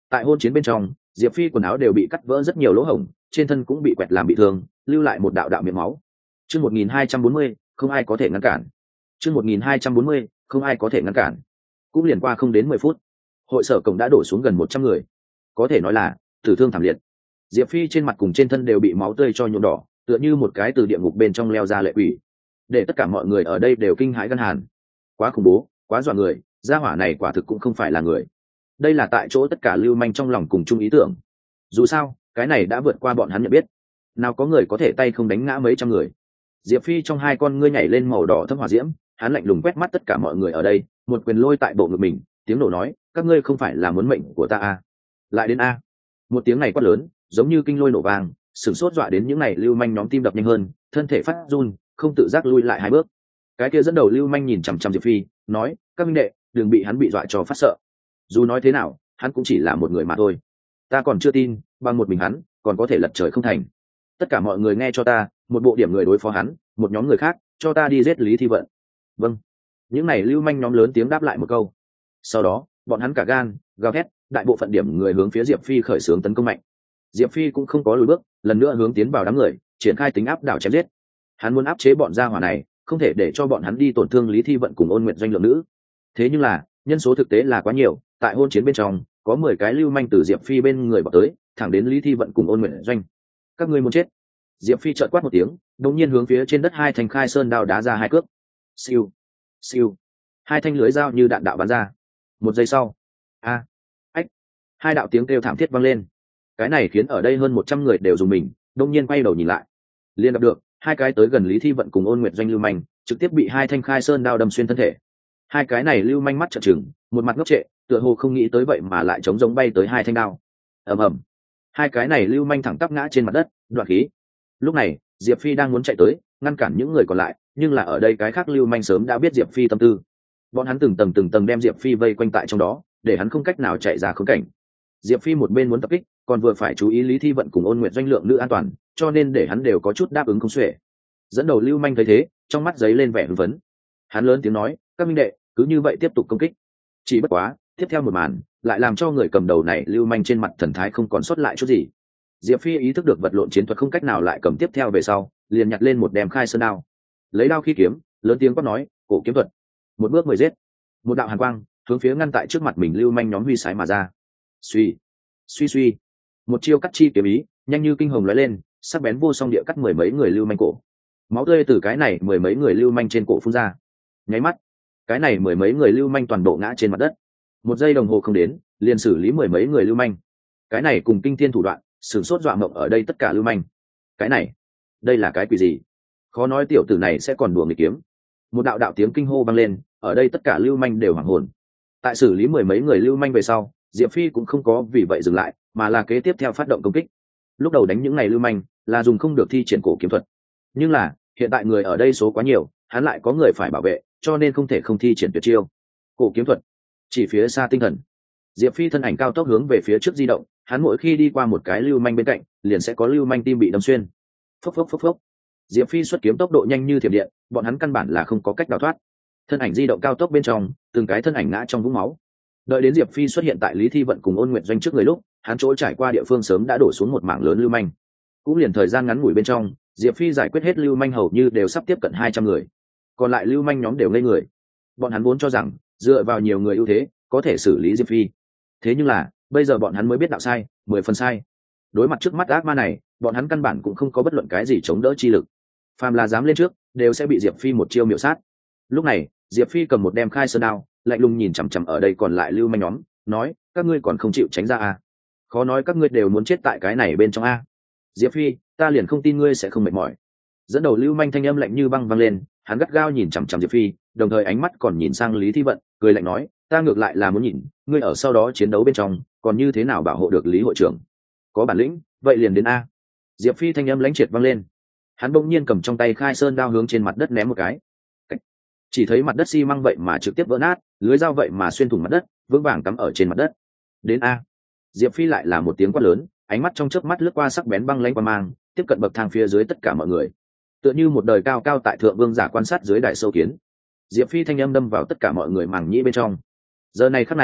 Tại hôn chiến bên trong, Diệp Phi quần áo đều bị cắt vỡ rất nhiều lỗ hổng, trên thân cũng bị quẹt làm bị thương, lưu lại một đạo đạo miệng máu. Chương 1240, không ai có thể ngăn cản. Chương 1240, không ai có thể ngăn cản. Cũng liền qua không đến 10 phút, hội sở cổng đã đổ xuống gần 100 người, có thể nói là tử thương thảm liệt. Diệp Phi trên mặt cùng trên thân đều bị máu tươi cho nhuộm đỏ, tựa như một cái từ địa ngục bên trong leo ra lệ quỷ, để tất cả mọi người ở đây đều kinh hãi gan hàn. Quá khủng bố, quá dọa người, gia hỏa này quả thực cũng không phải là người. Đây là tại chỗ tất cả lưu manh trong lòng cùng chung ý tưởng. Dù sao, cái này đã vượt qua bọn hắn nhận biết. Nào có người có thể tay không đánh ngã mấy trăm người. Diệp Phi trong hai con ngươi nhảy lên màu đỏ thâm hỏa diễm, hắn lạnh lùng quét mắt tất cả mọi người ở đây, một quyền lôi tại bộ ngực mình, tiếng nổ nói, các ngươi không phải là muốn mệnh của ta à? Lại đến a. Một tiếng này quát lớn, giống như kinh lôi nổ vang, sửng sốt dọa đến những này lưu manh nhóm tim đập nhanh hơn, thân thể phát run, không tự giác lui lại hai bước. Cái kia dẫn đầu lưu manh nhìn chằm chằm Diệp Phi, nói, các minh đệ, đừng bị hắn bị dọa cho phát sợ. Dù nói thế nào, hắn cũng chỉ là một người mà thôi. Ta còn chưa tin, bằng một mình hắn, còn có thể lật trời không thành. Tất cả mọi người nghe cho ta, một bộ điểm người đối phó hắn, một nhóm người khác, cho ta đi giết Lý Thi Vận. Vâng. Những này lưu manh nhóm lớn tiếng đáp lại một câu. Sau đó, bọn hắn cả gan, gào thét, đại bộ phận điểm người hướng phía Diệp Phi khởi xướng tấn công mạnh. Diệp Phi cũng không có lùi bước, lần nữa hướng tiến vào đám người, triển khai tính áp đảo chém giết. Hắn muốn áp chế bọn gia hỏa này, không thể để cho bọn hắn đi tổn thương Lý Thi Vận cùng Ôn Nguyện Doanh lượng nữ. Thế nhưng là, nhân số thực tế là quá nhiều, tại hôn chiến bên trong, có 10 cái lưu manh từ Diệp Phi bên người bỏ tới, thẳng đến Lý Thi Vận cùng Ôn Nguyện Doanh. Các ngươi muốn chết. Diệp Phi chợt quát một tiếng, đột nhiên hướng phía trên đất hai thanh khai sơn đao đá ra hai cước. Siêu, siêu. Hai thanh lưới dao như đạn đạo bắn ra. Một giây sau, ách, hai đạo tiếng kêu thảm thiết vang lên. Cái này khiến ở đây hơn 100 người đều dùng mình, đột nhiên quay đầu nhìn lại. Liên gặp được, hai cái tới gần Lý Thi Vận cùng Ôn Nguyệt Doanh lưu manh, trực tiếp bị hai thanh khai sơn đao đâm xuyên thân thể. Hai cái này lưu manh mắt trợn trừng, một mặt ngốc trệ, tựa hồ không nghĩ tới vậy mà lại chống giống bay tới hai thanh đao. Ầm ầm. Hai cái này lưu manh thẳng tắp ngã trên mặt đất, đoạn khí. Lúc này, Diệp Phi đang muốn chạy tới, ngăn cản những người còn lại, nhưng là ở đây cái khác lưu manh sớm đã biết Diệp Phi tâm tư. Bọn hắn từng tầng đem Diệp Phi vây quanh tại trong đó, để hắn không cách nào chạy ra khốn cảnh. Diệp Phi một bên muốn tập kích, còn vừa phải chú ý Lý Thi Vận cùng Ôn Nguyệt Doanh lượng nữ an toàn, cho nên để hắn đều có chút đáp ứng không xuể. Dẫn đầu lưu manh thấy thế, trong mắt giấy lên vẻ hưng phấn. Hắn lớn tiếng nói, các minh đệ, cứ như vậy tiếp tục công kích. Chỉ bất quá, tiếp theo một màn lại làm cho người cầm đầu này lưu manh trên mặt thần thái không còn sót lại chút gì. Diệp Phi ý thức được vật lộn chiến thuật không cách nào lại cầm tiếp theo về sau, liền nhặt lên một đem khai sơn đao, lấy đao khi kiếm, lớn tiếng quát nói, cổ kiếm thuật, một bước 10 giết. Một đạo hàn quang hướng phía ngăn tại trước mặt mình lưu manh nhóm huy sái mà ra. Suy, suy suy, một chiêu cắt chi kiếm ý, nhanh như kinh hồng lóe lên, sắc bén vô song địa cắt mười mấy người lưu manh cổ. Máu tươi từ cái này mười mấy người lưu manh trên cổ phun ra. Nháy mắt, cái này mười mấy người lưu manh toàn bộ ngã trên mặt đất. Một giây đồng hồ không đến, liền xử lý mười mấy người lưu manh. Cái này cùng kinh thiên thủ đoạn, sửng sốt dọa mộng ở đây tất cả lưu manh. Cái này, đây là cái quỷ gì? Khó nói tiểu tử này sẽ còn đùa nghịch kiếm. Một đạo đạo tiếng kinh hô vang lên, ở đây tất cả lưu manh đều hoảng hồn. Tại xử lý mười mấy người lưu manh về sau, Diệp Phi cũng không có vì vậy dừng lại, mà là kế tiếp theo phát động công kích. Lúc đầu đánh những ngày lưu manh là dùng không được thi triển cổ kiếm thuật, nhưng là hiện tại người ở đây số quá nhiều, hắn lại có người phải bảo vệ, cho nên không thể không thi triển tuyệt chiêu cổ kiếm thuật. Chỉ phía xa tinh thần, Diệp Phi thân ảnh cao tốc hướng về phía trước di động, hắn mỗi khi đi qua một cái lưu manh bên cạnh, liền sẽ có lưu manh tim bị đâm xuyên. Phốc phốc phốc phốc. Diệp Phi xuất kiếm tốc độ nhanh như thiểm điện, bọn hắn căn bản là không có cách đào thoát. Thân ảnh di động cao tốc bên trong, từng cái thân ảnh ngã trong vũng máu. Đợi đến Diệp Phi xuất hiện tại Lý Thi Vận cùng Ôn Nguyện Doanh trước người lúc, hắn chỗ trải qua địa phương sớm đã đổ xuống một mảng lớn lưu manh. Cũng liền thời gian ngắn ngủi bên trong, Diệp Phi giải quyết hết lưu manh hầu như đều sắp tiếp cận 200 người. Còn lại lưu manh nhóm đều ngây người. Bọn hắn vốn cho rằng dựa vào nhiều người ưu thế, có thể xử lý Diệp Phi. Thế nhưng là, bây giờ bọn hắn mới biết đạo sai, 10 phần sai. Đối mặt trước mắt ác ma này, bọn hắn căn bản cũng không có bất luận cái gì chống đỡ chi lực. Phàm là dám lên trước, đều sẽ bị Diệp Phi một chiêu miểu sát. Lúc này, Diệp Phi cầm một đem khai sơn đao, lạnh lùng nhìn chằm chằm ở đây còn lại lưu manh nhóm, nói, các ngươi còn không chịu tránh ra à? Khó nói các ngươi đều muốn chết tại cái này bên trong a. Diệp Phi, ta liền không tin ngươi sẽ không mệt mỏi. Dẫn đầu lưu manh thanh âm lạnh như băng vang lên, hắn gắt gao nhìn chằm chằm Diệp Phi, đồng thời ánh mắt còn nhìn sang Lý Thi Vận, cười lạnh nói, ta ngược lại là muốn nhìn, ngươi ở sau đó chiến đấu bên trong, còn như thế nào bảo hộ được Lý hội trưởng? Có bản lĩnh, vậy liền đến a. Diệp Phi thanh âm lãnh triệt vang lên. Hắn bỗng nhiên cầm trong tay khai sơn đao hướng trên mặt đất ném một cái. Chỉ thấy mặt đất xi măng vậy mà trực tiếp vỡ nát, lưới dao vậy mà xuyên thủng mặt đất, vững vàng cắm ở trên mặt đất. Đến a. Diệp Phi lại là một tiếng quát lớn, ánh mắt trong chớp mắt lướt qua sắc bén băng lãnh qua mang, tiếp cận bậc thang phía dưới tất cả mọi người. Tựa như một đời cao cao tại thượng vương giả quan sát dưới đại sâu kiến. Diệp Phi thanh âm đâm vào tất cả mọi người màng nhĩ bên trong. Giờ này khắc này,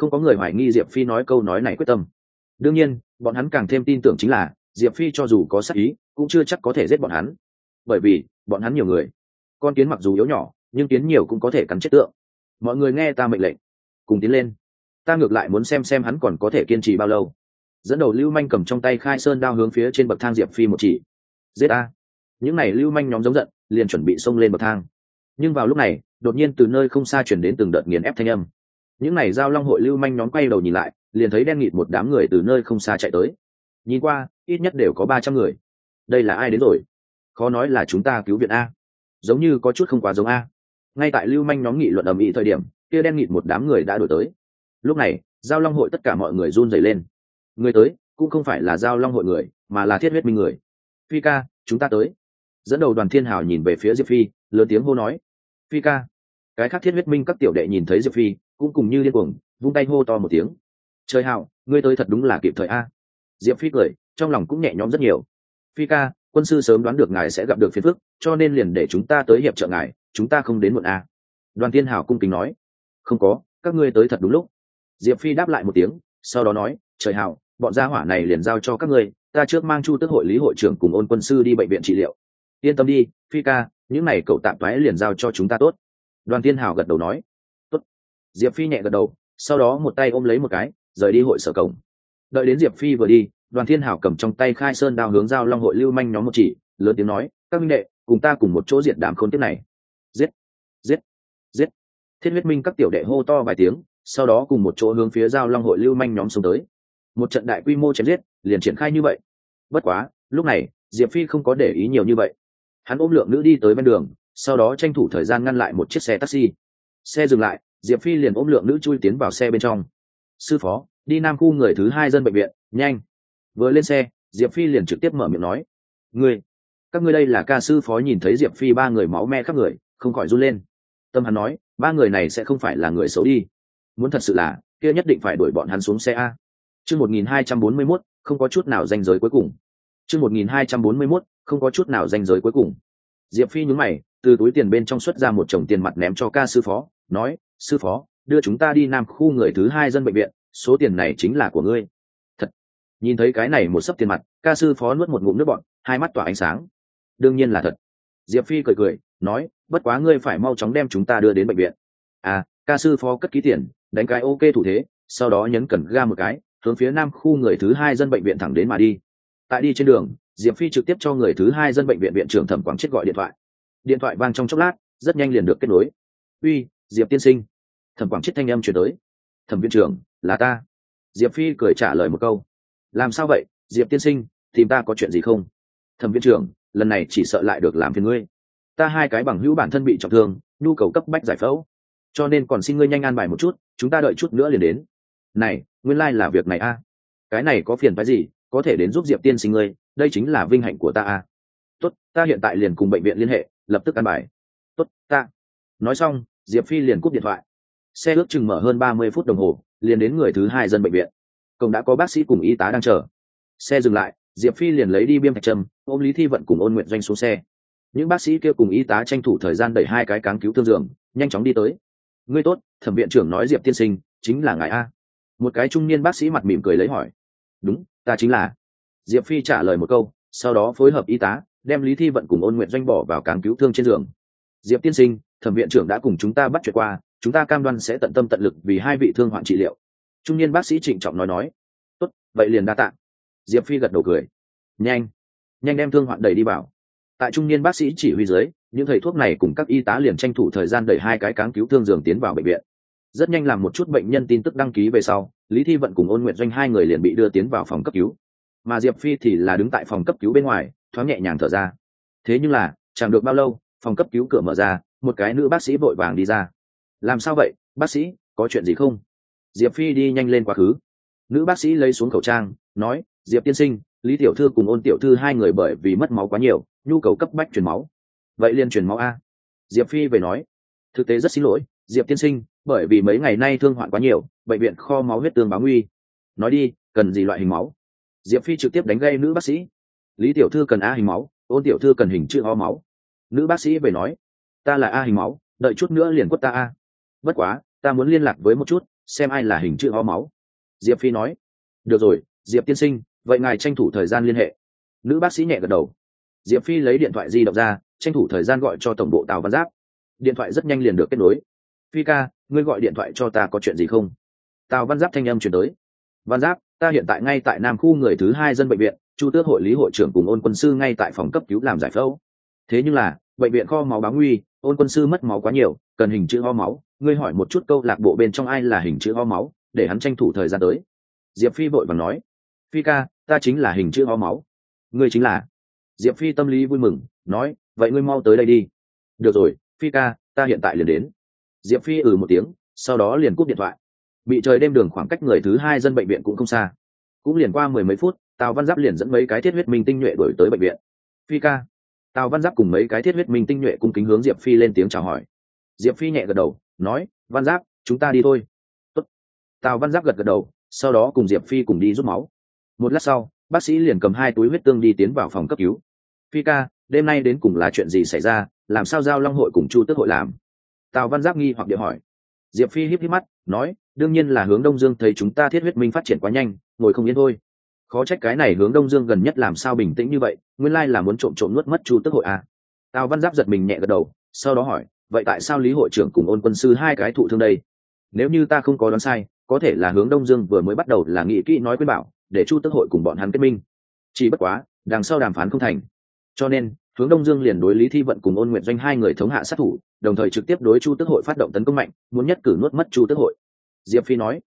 không có người hoài nghi diệp phi nói câu nói này quyết tâm. Đương nhiên bọn hắn càng thêm tin tưởng chính là diệp phi cho dù có sát ý cũng chưa chắc có thể giết bọn hắn, bởi vì bọn hắn nhiều người. Con kiến mặc dù yếu nhỏ nhưng kiến nhiều cũng có thể cắn chết tượng. Mọi người nghe ta mệnh lệnh, cùng tiến lên. Ta ngược lại muốn xem hắn còn có thể kiên trì bao lâu. Dẫn đầu lưu manh cầm trong tay khai sơn đao hướng phía trên bậc thang diệp phi một chỉ. Giết a! Những này lưu manh nhóm giống giận liền chuẩn bị xông lên bậc thang, nhưng vào lúc này đột nhiên từ nơi không xa chuyển đến từng đợt nghiền ép thanh âm. Những này giao long hội lưu manh nhóm quay đầu nhìn lại, liền thấy đen nghịt một đám người từ nơi không xa chạy tới. Nhìn qua ít nhất đều có 300 người. Đây là ai đến rồi? Khó nói là chúng ta cứu viện a? Giống như có chút không quá giống a. Ngay tại lưu manh nhóm nghị luận ầm ĩ thời điểm, kia đen nghịt một đám người đã đuổi tới. Lúc này giao long hội tất cả mọi người run rẩy lên. Người tới cũng không phải là giao long hội người, mà là thiết huyết minh người. Phi ca, chúng ta tới. Dẫn đầu Đoàn Thiên Hào nhìn về phía Diệp Phi, lớn tiếng hô nói. Phi ca. Cái khác thiết huyết minh các tiểu đệ nhìn thấy Diệp Phi cũng cùng như điên cuồng vung tay hô to một tiếng. Trời Hào, ngươi tới thật đúng là kịp thời a. Diệp Phi cười, trong lòng cũng nhẹ nhõm rất nhiều. Phi ca, quân sư sớm đoán được ngài sẽ gặp được phiền phức, cho nên liền để chúng ta tới hiệp trợ ngài, chúng ta không đến muộn a. Đoàn Thiên Hào cung kính nói. Không có, các ngươi tới thật đúng lúc. Diệp Phi đáp lại một tiếng, sau đó nói, Trời Hào, bọn gia hỏa này liền giao cho các ngươi, ta trước mang Chu Tước hội lý hội trưởng cùng Ôn quân sư đi bệnh viện trị liệu. Yên tâm đi, Phi ca, những này cậu tạm toái liền giao cho chúng ta tốt. Đoàn Thiên Hào gật đầu nói. Tốt. Diệp Phi nhẹ gật đầu, sau đó một tay ôm lấy một cái, rời đi hội sở cổng. Đợi đến Diệp Phi vừa đi, Đoàn Thiên Hào cầm trong tay khai sơn đao hướng giao long hội lưu manh nhóm một chỉ, lớn tiếng nói, các minh đệ, cùng ta cùng một chỗ diệt đám khốn kiếp này. Giết, giết, giết. Thiết huyết minh các tiểu đệ hô to vài tiếng, sau đó cùng một chỗ hướng phía giao long hội lưu manh nhóm xuống tới. Một trận đại quy mô chém giết liền triển khai như vậy. Bất quá lúc này Diệp Phi không có để ý nhiều như vậy. Hắn ôm lượng nữ đi tới bên đường, sau đó tranh thủ thời gian ngăn lại một chiếc xe taxi. Xe dừng lại, Diệp Phi liền ôm lượng nữ chui tiến vào xe bên trong. Sư phó, đi Nam khu người thứ 2 dân bệnh viện, nhanh. Vừa lên xe, Diệp Phi liền trực tiếp mở miệng nói. Các ngươi đây là ca sư phó. Nhìn thấy Diệp Phi 3 người máu me khắp người, không khỏi run lên. Tâm hắn nói, 3 người này sẽ không phải là người xấu đi. Muốn thật sự là, kia nhất định phải đuổi bọn hắn xuống xe a. Chương 1241, không có chút nào ranh giới cuối cùng. Chương 1241, không có chút nào ranh giới cuối cùng. Diệp Phi nhướng mày, từ túi tiền bên trong xuất ra một chồng tiền mặt ném cho ca sư phó, nói, sư phó, đưa chúng ta đi Nam khu người thứ 2 dân bệnh viện, số tiền này chính là của ngươi. Thật. Nhìn thấy cái này một xấp tiền mặt, ca sư phó nuốt một ngụm nước bọt, hai mắt tỏa ánh sáng. Đương nhiên là thật. Diệp Phi cười cười, nói, bất quá ngươi phải mau chóng đem chúng ta đưa đến bệnh viện. À, ca sư phó cất ký tiền, đánh cái ok thủ thế, sau đó nhấn cần ga một cái, hướng phía Nam khu người thứ 2 dân bệnh viện thẳng đến mà đi. Tại đi trên đường, Diệp Phi trực tiếp cho người thứ 2 dân bệnh viện viện trưởng Thẩm Quảng Chết gọi điện thoại. Điện thoại vang trong chốc lát, rất nhanh liền được kết nối. Uy, Diệp tiên sinh. Thẩm Quảng Chết thanh âm truyền tới. Thẩm viện trưởng, là ta. Diệp Phi cười trả lời một câu. Làm sao vậy, Diệp tiên sinh, tìm ta có chuyện gì không? Thẩm viện trưởng, lần này chỉ sợ lại được làm phiền ngươi. Ta 2 cái bằng hữu bản thân bị trọng thương, nhu cầu cấp bách giải phẫu, cho nên còn xin ngươi nhanh an bài một chút, chúng ta đợi chút nữa liền đến. Này, nguyên lai là việc này a. Cái này có phiền phái gì, có thể đến giúp Diệp tiên sinh ngươi, đây chính là vinh hạnh của ta a. Tốt, ta hiện tại liền cùng bệnh viện liên hệ, lập tức an bài. Tốt, ta. Nói xong, Diệp Phi liền cúp điện thoại. Xe ước chừng mở hơn 30 phút đồng hồ, liền đến người thứ 2 dân bệnh viện. Cổng đã có bác sĩ cùng y tá đang chờ. Xe dừng lại, Diệp Phi liền lấy đi biêm thạch trâm, ôm Lý Thi Vận cùng Ôn Nguyện Doanh xuống xe. Những bác sĩ kia cùng y tá tranh thủ thời gian đẩy 2 cái cáng cứu thương giường, nhanh chóng đi tới. Ngươi tốt, Thẩm viện trưởng nói Diệp tiên sinh, chính là ngài a. Một cái trung niên bác sĩ mặt mỉm cười lấy hỏi. Đúng, ta chính là. Diệp Phi trả lời một câu, sau đó phối hợp y tá đem Lý Thi Vận cùng Ôn Nguyện Doanh bỏ vào cáng cứu thương trên giường. Diệp tiên sinh, Thẩm viện trưởng đã cùng chúng ta bắt chuyện qua, chúng ta cam đoan sẽ tận tâm tận lực vì 2 vị thương hoạn trị liệu. Trung niên bác sĩ trịnh trọng nói. Tốt, vậy liền đa tạ. Diệp Phi gật đầu cười. Nhanh đem thương hoạn đẩy đi vào. Tại trung niên bác sĩ chỉ huy dưới, những thầy thuốc này cùng các y tá liền tranh thủ thời gian đẩy 2 cái cáng cứu thương giường tiến vào bệnh viện. Rất nhanh làm một chút bệnh nhân tin tức đăng ký về sau, Lý Thi Vận cùng Ôn Nguyện Doanh 2 người liền bị đưa tiến vào phòng cấp cứu, mà Diệp Phi thì là đứng tại phòng cấp cứu bên ngoài, thoáng nhẹ nhàng thở ra. Thế nhưng là chẳng được bao lâu, phòng cấp cứu cửa mở ra, một cái nữ bác sĩ vội vàng đi ra. Làm sao vậy, bác sĩ, có chuyện gì không? Diệp Phi đi nhanh lên quá khứ. Nữ bác sĩ lấy xuống khẩu trang, nói, Diệp tiên sinh, Lý tiểu thư cùng Ôn tiểu thư 2 người bởi vì mất máu quá nhiều, nhu cầu cấp bách truyền máu. Vậy liền truyền máu a. Diệp Phi về nói, thực tế rất xin lỗi, Diệp tiên sinh, bởi vì mấy ngày nay thương hoạn quá nhiều, bệnh viện kho máu huyết tương báo nguy. Nói đi, cần gì loại hình máu? Diệp Phi trực tiếp đánh gây nữ bác sĩ. Lý tiểu thư cần A hình máu, Ôn tiểu thư cần hình chữ O máu. Nữ bác sĩ về nói, ta là A hình máu, đợi chút nữa liền quất ta A. Bất quá, ta muốn liên lạc với một chút, xem ai là hình chữ ho máu. Diệp Phi nói. Được rồi, Diệp tiên sinh, vậy ngài tranh thủ thời gian liên hệ. Nữ bác sĩ nhẹ gật đầu. Diệp Phi lấy điện thoại di động ra, tranh thủ thời gian gọi cho tổng bộ Tào Văn Giáp. Điện thoại rất nhanh liền được kết nối. Phi ca, ngươi gọi điện thoại cho ta có chuyện gì không? Tào Văn Giáp thanh âm truyền tới. Văn Giáp, ta hiện tại ngay tại Nam khu người thứ 2 dân bệnh viện, Chu Tước hội lý hội trưởng cùng Ôn quân sư ngay tại phòng cấp cứu làm giải phẫu. Thế nhưng là, bệnh viện kho máu báo nguy, Ôn quân sư mất máu quá nhiều, cần hình chữ ho máu, ngươi hỏi một chút câu lạc bộ bên trong ai là hình chữ ho máu, để hắn tranh thủ thời gian tới. Diệp Phi vội vàng nói. Phi ca, ta chính là hình chữ ho máu. Ngươi chính là? Diệp Phi tâm lý vui mừng, nói, vậy ngươi mau tới đây đi. Được rồi, Phi ca, ta hiện tại liền đến. Diệp Phi một tiếng, sau đó liền cúp điện thoại. Bị trời đêm đường khoảng cách người thứ 2 dân bệnh viện cũng không xa, cũng liền qua 10 mấy phút, Tào Văn Giáp liền dẫn mấy cái thiết huyết minh tinh nhuệ đuổi tới bệnh viện. Phi ca. Tào Văn Giáp cùng mấy cái thiết huyết minh tinh nhuệ cung kính hướng Diệp Phi lên tiếng chào hỏi. Diệp Phi nhẹ gật đầu, nói, Văn Giáp, chúng ta đi thôi. Tốt. Tào Văn Giáp gật gật đầu, sau đó cùng Diệp Phi cùng đi rút máu. Một lát sau, bác sĩ liền cầm 2 túi huyết tương đi tiến vào phòng cấp cứu. Phi ca, đêm nay đến cùng là chuyện gì xảy ra, làm sao giao long hội cùng Chu Tước hội làm? Tào Văn Giáp nghi hoặc địa hỏi. Diệp Phi híp híp mắt, nói, đương nhiên là Hướng Đông Dương thấy chúng ta thiết huyết minh phát triển quá nhanh, ngồi không yên thôi. Khó trách cái này Hướng Đông Dương gần nhất làm sao bình tĩnh như vậy, nguyên lai là muốn trộm trộm nuốt mất Chu Tước hội à? Tào Văn Giáp giật mình nhẹ gật đầu, sau đó hỏi, vậy tại sao Lý hội trưởng cùng Ôn quân sư 2 cái thụ thương đây? Nếu như ta không có đoán sai, có thể là Hướng Đông Dương vừa mới bắt đầu là nghĩ kỹ nói khuyên bảo, để Chu Tước hội cùng bọn hắn kết minh. Chỉ bất quá, đằng sau đàm phán không thành, cho nên Hướng Đông Dương liền đối Lý Thi Vận cùng Ôn Nguyện Doanh 2 người thống hạ sát thủ, đồng thời trực tiếp đối Chu Tước hội phát động tấn công mạnh, muốn nhất cử nuốt mất Chu Tước hội. Diệp Phi nói,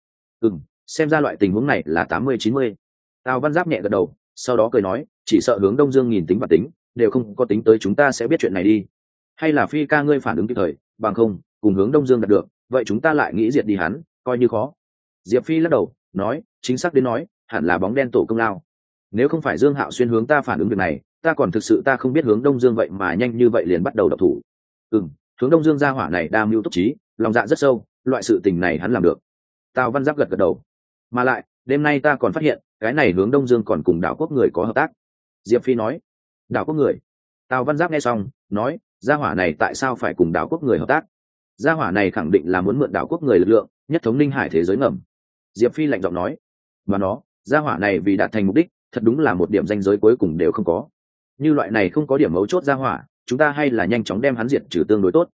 xem ra loại tình huống này là 80-90. Tào Văn Giáp nhẹ gật đầu, sau đó cười nói, chỉ sợ Hướng Đông Dương nhìn tính và tính, đều không có tính tới chúng ta sẽ biết chuyện này đi. Hay là Phi ca ngươi phản ứng kịp thời, bằng không, cùng Hướng Đông Dương đạt được, vậy chúng ta lại nghĩ diệt đi hắn, coi như khó. Diệp Phi lắc đầu, nói, chính xác đến nói, hẳn là bóng đen tổ công lao. Nếu không phải Dương Hạo Xuyên hướng ta phản ứng việc này, ta còn thực sự ta không biết Hướng Đông Dương vậy mà nhanh như vậy liền bắt đầu độc thủ. Hướng Đông Dương gia hỏa này đa mưu túc trí, lòng dạ rất sâu, loại sự tình này hắn làm được. Tào Văn Giáp gật gật đầu. Mà lại, đêm nay ta còn phát hiện, cái này Hướng Đông Dương còn cùng Đảo Quốc người có hợp tác. Diệp Phi nói. Đảo Quốc người? Tào Văn Giáp nghe xong, nói, gia hỏa này tại sao phải cùng Đảo Quốc người hợp tác? Gia hỏa này khẳng định là muốn mượn Đảo Quốc người lực lượng, nhất thống Ninh Hải thế giới ngầm. Diệp Phi lạnh giọng nói. Mà nó, gia hỏa này vì đạt thành mục đích, thật đúng là một điểm ranh giới cuối cùng đều không có. Như loại này không có điểm mấu chốt gia hỏa, chúng ta hay là nhanh chóng đem hắn diệt trừ tương đối tốt.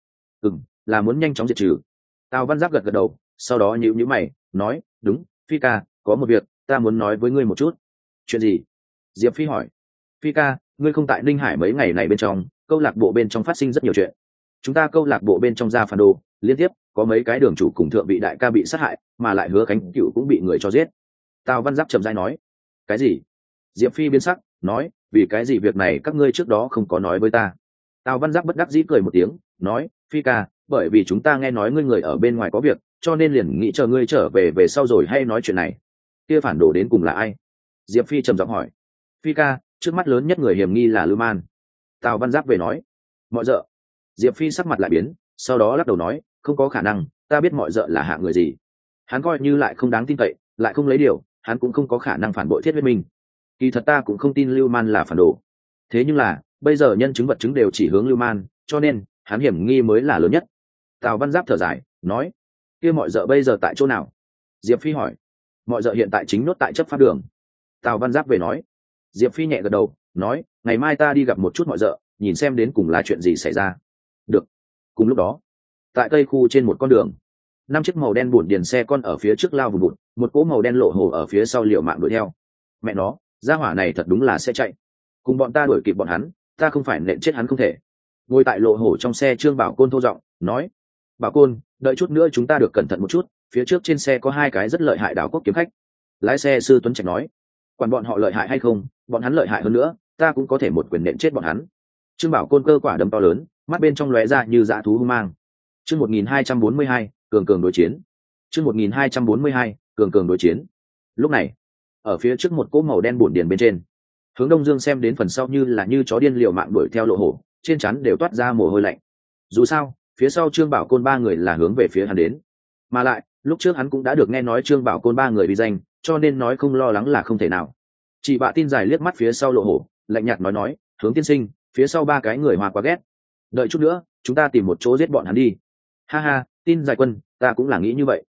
Là muốn nhanh chóng diệt trừ. Tào Văn Giáp gật gật đầu, sau đó nhíu nhíu mày, nói, đúng, Phi ca, có một việc ta muốn nói với ngươi một chút. Chuyện gì? Diệp Phi hỏi. Phi ca, ngươi không tại Ninh Hải mấy ngày này bên trong, câu lạc bộ bên trong phát sinh rất nhiều chuyện. Chúng ta câu lạc bộ bên trong ra phản đồ, liên tiếp có mấy cái đường chủ cùng thượng vị đại ca bị sát hại, mà lại Hứa Khánh Cựu cũng bị người cho giết. Tào Văn Giáp chậm rãi nói. Cái gì? Diệp Phi biến sắc, nói, vì cái gì việc này các ngươi trước đó không có nói với ta? Tào Văn Giáp bất đắc dĩ cười một tiếng, nói, Phi ca, bởi vì chúng ta nghe nói ngươi người ở bên ngoài có việc, cho nên liền nghĩ chờ ngươi trở về sau rồi hay nói chuyện này. Kia phản đồ đến cùng là ai? Diệp Phi trầm giọng hỏi. Phi ca, trước mắt lớn nhất người hiểm nghi là Lưu Man. Tào Văn Giáp về nói. Mọi dợ. Diệp Phi sắc mặt lại biến, sau đó lắc đầu nói, không có khả năng, ta biết mọi dợ là hạ người gì. Hắn coi như lại không đáng tin cậy, lại không lấy điều, hắn cũng không có khả năng phản bội Thiết Huyết Minh. Kỳ thật ta cũng không tin Lưu Man là phản đồ. Thế nhưng là, bây giờ nhân chứng vật chứng đều chỉ hướng Lưu Man, cho nên hắn hiểm nghi mới là lớn nhất. Tào Văn Giáp thở dài, nói, kia mọi dợ bây giờ tại chỗ nào? Diệp Phi hỏi. Mọi dợ hiện tại chính nốt tại chấp pháp đường. Tào Văn Giáp về nói. Diệp Phi nhẹ gật đầu, nói, ngày mai ta đi gặp một chút mọi dợ, nhìn xem đến cùng là chuyện gì xảy ra. Được. Cùng lúc đó, tại tây khu trên một con đường, 5 chiếc màu đen bủn điền xe con ở phía trước lao vùn vụt, một cỗ màu đen lộ hồ ở phía sau liều mạng đuổi theo. Mẹ nó, gia hỏa này thật đúng là sẽ chạy. Cùng bọn ta đuổi kịp bọn hắn, ta không phải nện chết hắn không thể. Ngồi tại lộ hổ trong xe Trương Bảo Côn thô giọng nói, Bảo Côn, đợi chút nữa chúng ta được cẩn thận một chút, phía trước trên xe có 2 cái rất lợi hại Đảo Quốc kiếm khách. Lái xe Sư Tuấn Trạch nói, quản bọn họ lợi hại hay không, bọn hắn lợi hại hơn nữa, ta cũng có thể một quyền nện chết bọn hắn. Trương Bảo Côn cơ quả đấm to lớn, mắt bên trong lóe ra như dã thú hung mang. Chương 1242, cường cường đối chiến. Chương 1242, cường cường đối chiến. Lúc này, ở phía trước một cỗ màu đen bủn điền bên trên, Hướng Đông Dương xem đến phần sau như chó điên liều mạng đuổi theo lộ hổ, trên trán đều toát ra mồ hôi lạnh. Dù sao, phía sau Trương Bảo Côn 3 người là hướng về phía hắn đến. Mà lại, lúc trước hắn cũng đã được nghe nói Trương Bảo Côn 3 người bị danh, cho nên nói không lo lắng là không thể nào. Chị Bạ Tin dài liếc mắt phía sau lộ hổ, lạnh nhạt nói, Hướng tiên sinh, phía sau 3 cái người Hoa quá ghét. Đợi chút nữa, chúng ta tìm một chỗ giết bọn hắn đi. Ha ha, Tin dài quân, ta cũng là nghĩ như vậy.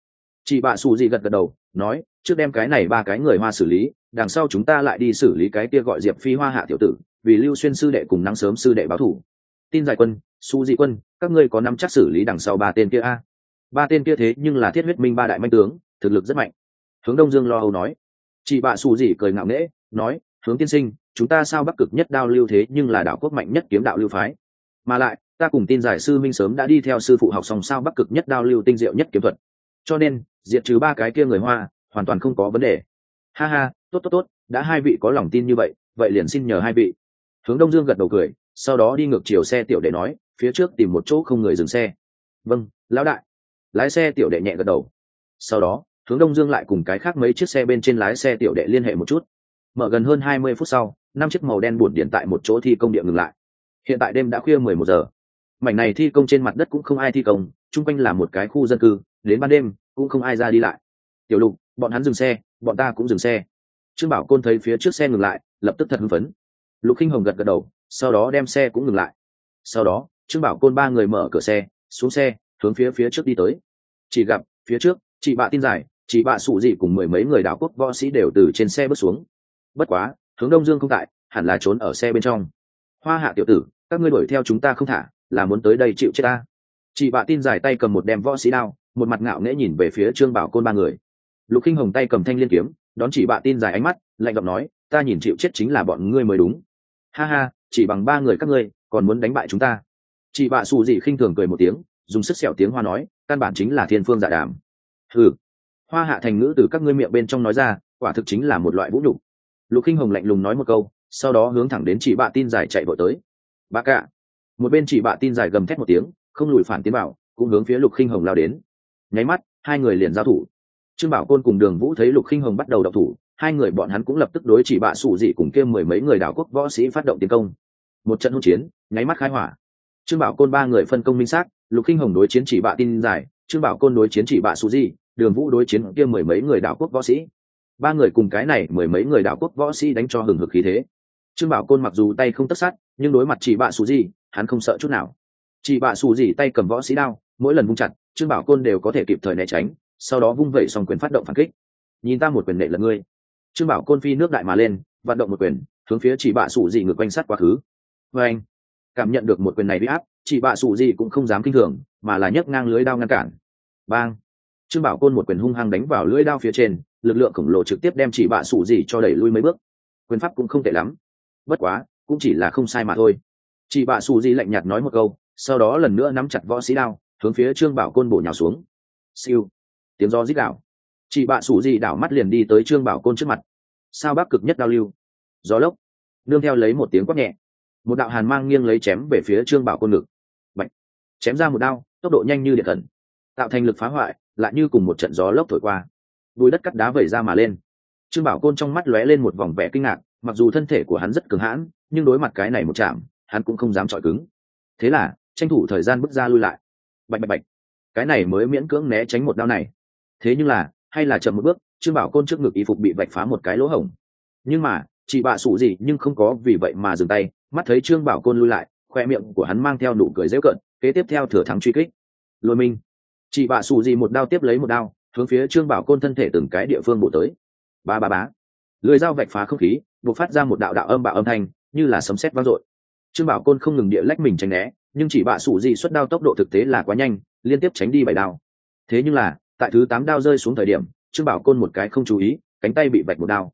Chị bạ xù gì gật gật đầu nói, trước đem cái này ba cái người Hoa xử lý, đằng sau chúng ta lại đi xử lý cái kia gọi Diệp Phi Hoa hạ tiểu tử, vì Lưu Xuyên sư đệ cùng nắng sớm sư đệ báo thủ. Tin giải quân, Su Dị quân, các ngươi có nắm chắc xử lý đằng sau ba tên kia a? Ba tên kia thế nhưng là Thiết Huyết Minh ba đại manh tướng, thực lực rất mạnh. Hướng Đông Dương lo âu nói. Chị bạ Su Dị cười ngạo nghễ nói, Hướng tiên sinh, chúng ta sao Bắc cực nhất đao lưu thế nhưng là đảo quốc mạnh nhất kiếm đạo lưu phái, mà lại ta cùng tin giải sư Minh sớm đã đi theo sư phụ học xong sao Bắc cực nhất đao lưu tinh diệu nhất kiếm thuật, cho nên diệt trừ ba cái kia người Hoa hoàn toàn không có vấn đề. Ha ha, tốt tốt tốt, đã hai vị có lòng tin như vậy, vậy liền xin nhờ hai vị. Hướng Đông Dương gật đầu cười, sau đó đi ngược chiều xe tiểu đệ nói, phía trước tìm một chỗ không người dừng xe. Vâng, lão đại. Lái xe tiểu đệ nhẹ gật đầu. Sau đó Hướng Đông Dương lại cùng cái khác mấy chiếc xe bên trên lái xe tiểu đệ liên hệ một chút. Mở gần hơn 20 phút sau, 5 chiếc màu đen buồn điện tại một chỗ thi công địa ngừng lại. Hiện tại đêm đã khuya 11 giờ. Mảnh này thi công trên mặt đất cũng không ai thi công, chung quanh là một cái khu dân cư, đến ban đêm cũng không ai ra đi lại. Tiểu Lục, bọn hắn dừng xe, bọn ta cũng dừng xe. Trương Bảo Côn thấy phía trước xe ngừng lại, lập tức thật hưng phấn. Lục Khinh Hồng gật gật đầu, sau đó đem xe cũng ngừng lại. Sau đó Trương Bảo Côn ba người mở cửa xe xuống xe, hướng phía trước đi tới. Chỉ gặp phía trước chị bạ tin giải, chị bạ sụ dị cùng mười mấy người đảo quốc võ sĩ đều từ trên xe bước xuống. Bất quá Hướng Đông Dương không tại, hẳn là trốn ở xe bên trong. Hoa hạ tiểu tử, các ngươi đuổi theo chúng ta không thả, là muốn tới đây chịu chết ta? Chị bạ tin giải tay cầm một đem võ sĩ đao, một mặt ngạo nghễ nhìn về phía Trương Bảo Côn ba người. Lục Khinh Hồng tay cầm thanh liên kiếm, đón chị bạ tin giải ánh mắt lạnh giọng nói, ta nhìn chịu chết chính là bọn ngươi mới đúng. Ha ha, chỉ bằng ba người các ngươi còn muốn đánh bại chúng ta? Chị bạ xù dị khinh thường cười một tiếng, dùng sức sẹo tiếng Hoa nói, căn bản chính là thiên phương dạ đàm. Ừ, Hoa hạ thành ngữ từ các ngươi miệng bên trong nói ra, quả thực chính là một loại vũ nhục. Lục Khinh Hồng lạnh lùng nói một câu, sau đó hướng thẳng đến chị bạ tin giải chạy vội tới. Bà cả. Một bên chị bạ tin giải gầm thét một tiếng, không lùi phản tiến vào, cũng hướng phía Lục Khinh Hồng lao đến. Nháy mắt hai người liền giao thủ. Trương Bảo Côn cùng Đường Vũ thấy Lục Khinh Hồng bắt đầu động thủ, hai người bọn hắn cũng lập tức đối chỉ bạ sủ dị cùng kia mười mấy người đảo quốc võ sĩ phát động tiến công. Một trận hỗn chiến nháy mắt khai hỏa. Trương Bảo Côn ba người phân công minh xác, Lục Khinh Hồng đối chiến chỉ bạ tin giải, Trương Bảo Côn đối chiến chỉ bạ sủ dị, Đường Vũ đối chiến kia mười mấy người đảo quốc võ sĩ. Ba người cùng cái này mười mấy người đảo quốc võ sĩ đánh cho hừng hực khí thế. Trương Bảo Côn mặc dù tay không tất sát, nhưng đối mặt chỉ bạ sủ dị, hắn không sợ chút nào. Chỉ bạ sủ dị tay cầm võ sĩ đao, mỗi lần vung chặt, Trương Bảo Côn đều có thể kịp thời né tránh, sau đó vung vẩy xong quyền phát động phản kích. Nhìn ta một quyền nệ là ngươi. Trương Bảo Côn phi nước đại mà lên, vận động một quyền hướng phía chỉ bạ sủ dị ngược quanh sát quá khứ. Và anh cảm nhận được một quyền này bị áp, chỉ bạ sủ dị cũng không dám kinh thường, mà là nhấc ngang lưới đao ngăn cản. Bang! Trương Bảo Côn một quyền hung hăng đánh vào lưỡi đao phía trên, lực lượng khổng lồ trực tiếp đem chỉ bạ sủ dị cho đẩy lui mấy bước. Quyền pháp cũng không tệ lắm, bất quá cũng chỉ là không sai mà thôi. Chỉ bạ sủ dị lạnh nhạt nói một câu, sau đó lần nữa nắm chặt võ sĩ đao, hướng phía Trương Bảo Côn bổ nhào xuống. Siêu! Tiếng gió rít gào. Chỉ bạ sủ dị đảo mắt liền đi tới Trương Bảo Côn trước mặt. Sao Bắc cực nhất đao lưu. Gió lốc. Nương theo lấy một tiếng quát nhẹ, một đạo hàn mang nghiêng lấy chém về phía Trương Bảo Côn ngực. Bạch. Chém ra một đao, tốc độ nhanh như điện thần, tạo thành lực phá hoại, lại như cùng một trận gió lốc thổi qua, bùi đất cắt đá vẩy ra mà lên. Trương Bảo Côn trong mắt lóe lên một vòng vẻ kinh ngạc, mặc dù thân thể của hắn rất cường hãn, nhưng đối mặt cái này một chạm, hắn cũng không dám chọi cứng. Thế là tranh thủ thời gian bước ra lui lại. Bạch bạch bạch. Cái này mới miễn cưỡng né tránh một đao này. Thế nhưng là hay là chậm một bước, Trương Bảo Côn trước ngực y phục bị vạch phá một cái lỗ hổng. Nhưng mà chị bạ sủ gì nhưng không có vì vậy mà dừng tay, mắt thấy Trương Bảo Côn lui lại, khoe miệng của hắn mang theo nụ cười giễu cợt, kế tiếp theo thừa thắng truy kích. Lôi minh. Chị bạ sủ gì một đao tiếp lấy một đao, hướng phía Trương Bảo Côn thân thể từng cái địa phương bổ tới. Ba ba bá. Lưỡi dao vạch phá không khí, bộc phát ra một đạo đạo âm bạo âm thanh, như là sấm sét vang dội. Trương Bảo Côn không ngừng địa lách mình tránh né, nhưng chỉ bạ sủ gì xuất đao tốc độ thực tế là quá nhanh, liên tiếp tránh đi 7 đao. Thế nhưng là tại thứ 8 đao rơi xuống thời điểm, Trương Bảo Côn một cái không chú ý, cánh tay bị vạch một đao.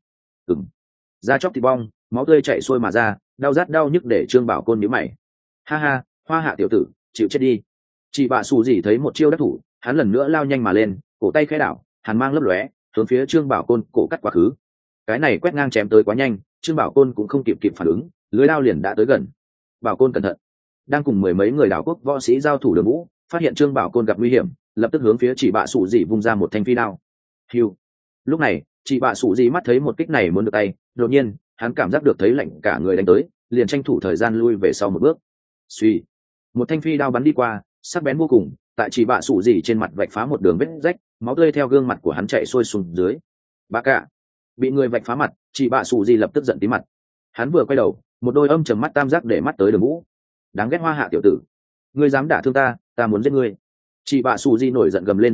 Da chóc thịt bong, máu tươi chảy xuôi mà ra, đau rát đau nhức để Trương Bảo Côn nhíu mày. Ha ha, Hoa hạ tiểu tử, chịu chết đi. Chị bạ sủ gì thấy một chiêu đắc thủ, hắn lần nữa lao nhanh mà lên, cổ tay khẽ đảo, hàn mang lấp lóe, hướng phía Trương Bảo Côn cổ cắt quá khứ. Cái này quét ngang chém tới quá nhanh, Trương Bảo Côn cũng không kịp phản ứng, lưới đao liền đã tới gần. Bảo Côn cẩn thận. Đang cùng mười mấy người đảo quốc võ sĩ giao thủ Đường Vũ, phát hiện Trương Bảo Côn gặp nguy hiểm, lập tức hướng phía chỉ bạ sủ dị vung ra một thanh phi đao. Hiu. Lúc này chị bạ sủ dị mắt thấy một kích này muốn được tay, đột nhiên hắn cảm giác được thấy lạnh cả người đánh tới, liền tranh thủ thời gian lui về sau một bước. Suy. Một thanh phi đao bắn đi qua, sắc bén vô cùng, tại chị bạ sủ dị trên mặt vạch phá một đường vết rách, máu tươi theo gương mặt của hắn chảy xuôi xuống dưới. Bà cả. Bị người vạch phá mặt, chị bạ sủ dị lập tức giận tí mặt. Hắn vừa quay đầu, một đôi âm trầm mắt tam giác để mắt tới Đường Vũ. Đáng ghét Hoa hạ tiểu tử, ngươi dám đả thương ta, ta muốn giết ngươi. Chị bạ sủ dị nổi giận gầm lên một tiếng,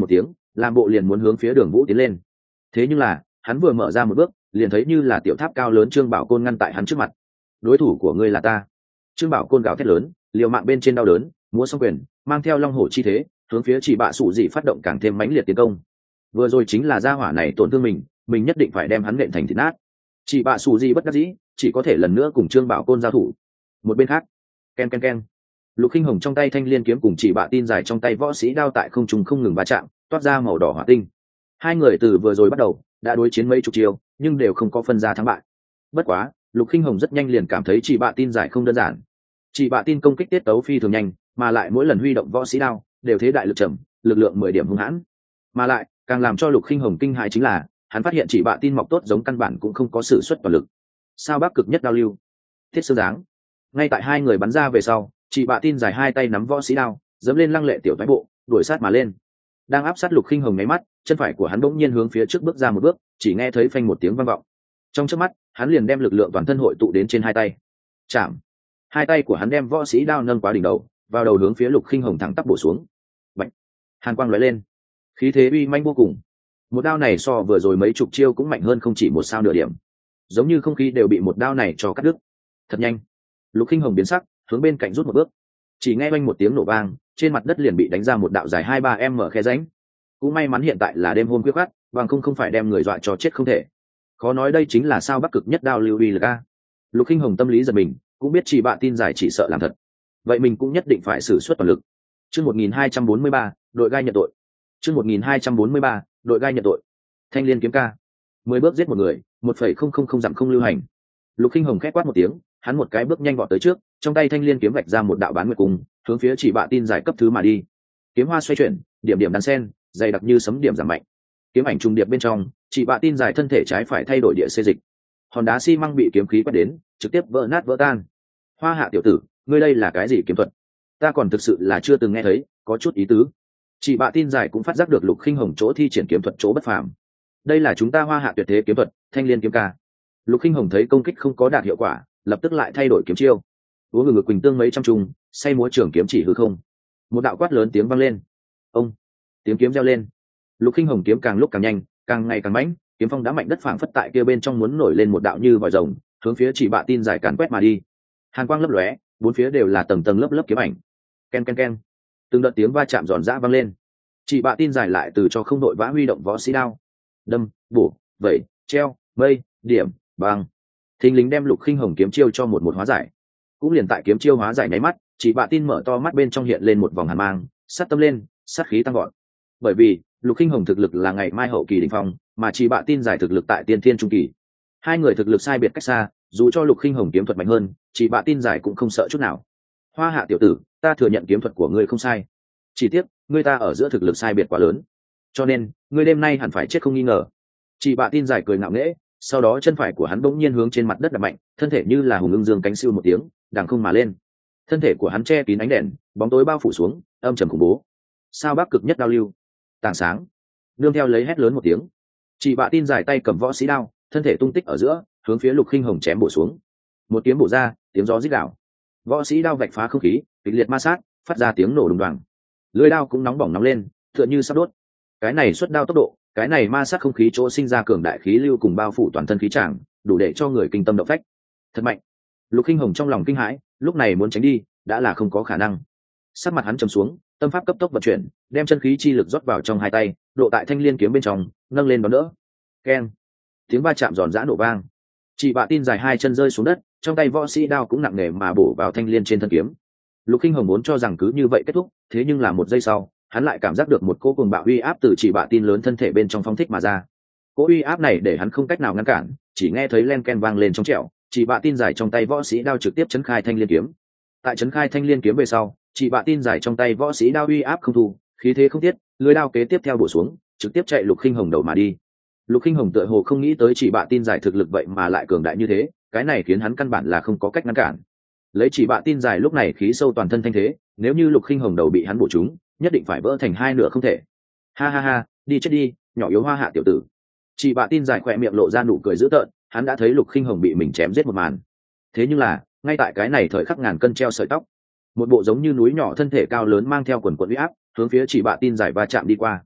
làm bộ liền muốn hướng phía Đường Vũ tiến lên. Thế nhưng là hắn vừa mở ra một bước, liền thấy như là tiểu tháp cao lớn Trương Bảo Côn ngăn tại hắn trước mặt. Đối thủ của ngươi là ta. Trương Bảo Côn gào thét lớn, liều mạng bên trên đau đớn, múa song quyền, mang theo long hổ chi thế, hướng phía Chỉ Bạ Sủ Dị phát động càng thêm mãnh liệt tiến công. Vừa rồi chính là gia hỏa này tổn thương mình nhất định phải đem hắn nện thành thịt nát. Chỉ Bạ Sủ Dị bất đắc dĩ, chỉ có thể lần nữa cùng Trương Bảo Côn giao thủ. Một bên khác, ken ken ken, Lục Khinh Hồng trong tay thanh liên kiếm cùng Chỉ Bạ tin dài trong tay võ sĩ đao tại không trung không ngừng va chạm, toát ra màu đỏ hỏa tinh. Hai người từ vừa rồi bắt đầu đã đối chiến mấy chục chiêu, nhưng đều không có phân ra thắng bại. Bất quá, Lục Khinh Hồng rất nhanh liền cảm thấy Chỉ Bạ tin dài không đơn giản. Chỉ Bạ tin công kích tiết tấu phi thường nhanh, mà lại mỗi lần huy động võ sĩ đao đều thế đại lực trầm, lực lượng 10 điểm hung hãn. Mà lại, càng làm cho Lục Khinh Hồng kinh hãi chính là, hắn phát hiện Chỉ Bạ tin mọc tốt giống căn bản cũng không có sử xuất toàn lực. Sao Bắc cực nhất đao lưu, thiết sư dáng. Ngay tại hai người bắn ra về sau, Chỉ Bạ tin dài hai tay nắm võ sĩ đao, giẫm lên lăng lệ tiểu thoái bộ, đuổi sát mà lên. Đang áp sát Lục Khinh Hồng nháy mắt, chân phải của hắn bỗng nhiên hướng phía trước bước ra một bước, chỉ nghe thấy phanh một tiếng vang vọng. Trong chớp mắt, hắn liền đem lực lượng toàn thân hội tụ đến trên hai tay. Chạm. Hai tay của hắn đem võ sĩ đao nâng quá đỉnh đầu, vào đầu hướng phía Lục Khinh Hồng thẳng tắp bổ xuống. Bạch. Hàn quang lóe lên, khí thế uy manh vô cùng. Một đao này so vừa rồi mấy chục chiêu cũng mạnh hơn không chỉ một sao nửa điểm, giống như không khí đều bị một đao này cho cắt đứt. Thật nhanh. Lục Khinh Hồng biến sắc, hướng bên cạnh rút một bước. Chỉ nghe oanh một tiếng nổ vang, trên mặt đất liền bị đánh ra một đạo dài 2-3 m khe rãnh. Cũng may mắn hiện tại là đêm hôm khuya khoắt, bằng không phải đem người dọa cho chết không thể. Khó nói đây chính là sao Bắc cực nhất đao lưu uy lực a. Lục Khinh Hồng tâm lý giật mình, cũng biết Chỉ Bạ tin giải chỉ sợ làm thật. Vậy mình cũng nhất định phải sử xuất toàn lực. Chương 1243, đội gai nhận tội. Chương 1243, đội gai nhận tội. Thanh Liên kiếm ca. 10 bước giết một người, 1,000 dặm không lưu hành. Lục Khinh Hồng khét quát một tiếng, hắn một cái bước nhanh vọt tới trước, trong tay thanh liên kiếm vạch ra một đạo bán nguyệt cung, hướng phía Chỉ Bạ tin giải cấp thứ mà đi. Kiếm hoa xoay chuyển, điểm điểm đan sen, dày đặc như sấm điểm giảm mạnh. Kiếm ảnh trùng điệp bên trong, Chỉ Bạ tin giải thân thể trái phải thay đổi địa xê dịch. Hòn đá xi măng bị kiếm khí quét đến, trực tiếp vỡ nát vỡ tan. Hoa Hạ tiểu tử, ngươi đây là cái gì kiếm thuật? Ta còn thực sự là chưa từng nghe thấy, có chút ý tứ. Chỉ Bạ tin giải cũng phát giác được Lục Khinh Hồng chỗ thi triển kiếm thuật chỗ bất phàm. Đây là chúng ta Hoa Hạ tuyệt thế kiếm thuật, Thanh Liên kiếm ca. Lục Khinh Hồng thấy công kích không có đạt hiệu quả, lập tức lại thay đổi kiếm chiêu. Uống ngực quỳnh tương mấy trăm trùng, say múa trường kiếm chỉ hư không. Một đạo quát lớn tiếng vang lên. Ông, tiếng kiếm reo lên. Lục Khinh Hồng kiếm càng lúc càng nhanh, càng ngày càng mãnh, kiếm phong đã mạnh đất phảng phất tại kia bên trong muốn nổi lên một đạo như vòi rồng, hướng phía Chỉ Bạ tin giải càn quét mà đi. Hàn quang lấp lóe, bốn phía đều là tầng tầng lớp lớp kiếm ảnh. Ken ken ken, từng đợt tiếng va chạm giòn giã vang lên. Chỉ Bạ tin giải lại từ cho không đội vã huy động võ sĩ đao, đâm, bổ, vẩy, treo, mây, điểm, băng. Thình lính đem Lục Khinh Hồng kiếm chiêu cho một hóa giải. Cũng liền tại kiếm chiêu hóa giải nháy mắt, Chỉ Bạ tin mở to mắt bên trong hiện lên một vòng hàn mang, sát tâm lên, sát khí tăng gọn. Bởi vì Lục Khinh Hồng thực lực là ngày mai hậu kỳ đỉnh phong, mà Chỉ Bạ tin giải thực lực tại tiên thiên trung kỳ. Hai người thực lực sai biệt cách xa, dù cho Lục Khinh Hồng kiếm thuật mạnh hơn, Chỉ Bạ tin giải cũng không sợ chút nào. Hoa Hạ tiểu tử, ta thừa nhận kiếm thuật của ngươi không sai, chỉ tiếc ngươi ta ở giữa thực lực sai biệt quá lớn, cho nên ngươi đêm nay hẳn phải chết không nghi ngờ. Chỉ Bạ tin giải cười ngạo nghễ, sau đó chân phải của hắn bỗng nhiên hướng trên mặt đất đập mạnh, thân thể như là hùng ưng dương cánh siêu một tiếng, đằng không mà lên. Thân thể của hắn che kín ánh đèn, bóng tối bao phủ xuống, âm trầm khủng bố. Sao Bắc cực nhất đao lưu, tảng sáng. Nương theo lấy hét lớn một tiếng, Chỉ Bạ tin giải tay cầm võ sĩ đao, thân thể tung tích ở giữa, hướng phía Lục Khinh Hồng chém bổ xuống. Một kiếm bổ ra, tiếng gió rít gào. Võ sĩ đao vạch phá không khí, kịch liệt ma sát, phát ra tiếng nổ đùng đoàng. Lưỡi đao cũng nóng bỏng nóng lên, tựa như sắp đốt. Cái này xuất đao tốc độ, cái này ma sát không khí chỗ sinh ra cường đại khí lưu cùng bao phủ toàn thân khí tràng, đủ để cho người kinh tâm động phách. Thật mạnh. Lục Khinh Hồng trong lòng kinh hãi, lúc này muốn tránh đi, đã là không có khả năng. Sắc mặt hắn trầm xuống, tâm pháp cấp tốc vận chuyển, đem chân khí chi lực rót vào trong hai tay, độ tại thanh liên kiếm bên trong, nâng lên đón đỡ. Keng. Tiếng va chạm giòn giã nổ vang. Chỉ Bạ tin dài hai chân rơi xuống đất, trong tay võ sĩ đao cũng nặng nề mà bổ vào thanh liên trên thân kiếm. Lục Khinh Hồng muốn cho rằng cứ như vậy kết thúc, thế nhưng là một giây sau, hắn lại cảm giác được một cỗ cuồng bạo uy áp từ Chỉ Bạ tin lớn thân thể bên trong phóng thích mà ra. Cỗ uy áp này để hắn không cách nào ngăn cản, chỉ nghe thấy len ken vang lên trong trẻo, Chỉ Bạ tin dài trong tay võ sĩ đao trực tiếp chấn khai thanh liên kiếm. Tại chấn khai thanh liên kiếm về sau, Chỉ Bạ tin dài trong tay võ sĩ đao uy áp không thu, khí thế không tiết, lưỡi đao kế tiếp theo bổ xuống, trực tiếp chạy Lục Khinh Hồng đầu mà đi. Lục Khinh Hồng tựa hồ không nghĩ tới Chỉ Bạ tin giải thực lực vậy mà lại cường đại như thế, cái này khiến hắn căn bản là không có cách ngăn cản. Lấy Chỉ Bạ tin giải lúc này khí sâu toàn thân thanh thế, nếu như Lục Khinh Hồng đầu bị hắn bổ trúng, nhất định phải vỡ thành hai nửa không thể. Ha ha ha, đi chết đi, nhỏ yếu Hoa Hạ tiểu tử. Chỉ Bạ tin giải khỏe miệng lộ ra nụ cười dữ tợn, hắn đã thấy Lục Khinh Hồng bị mình chém giết một màn. Thế nhưng là, ngay tại cái này thời khắc ngàn cân treo sợi tóc, một bộ giống như núi nhỏ thân thể cao lớn mang theo quần quần uy áp, hướng phía Chỉ Bạ tin giải va chạm đi qua.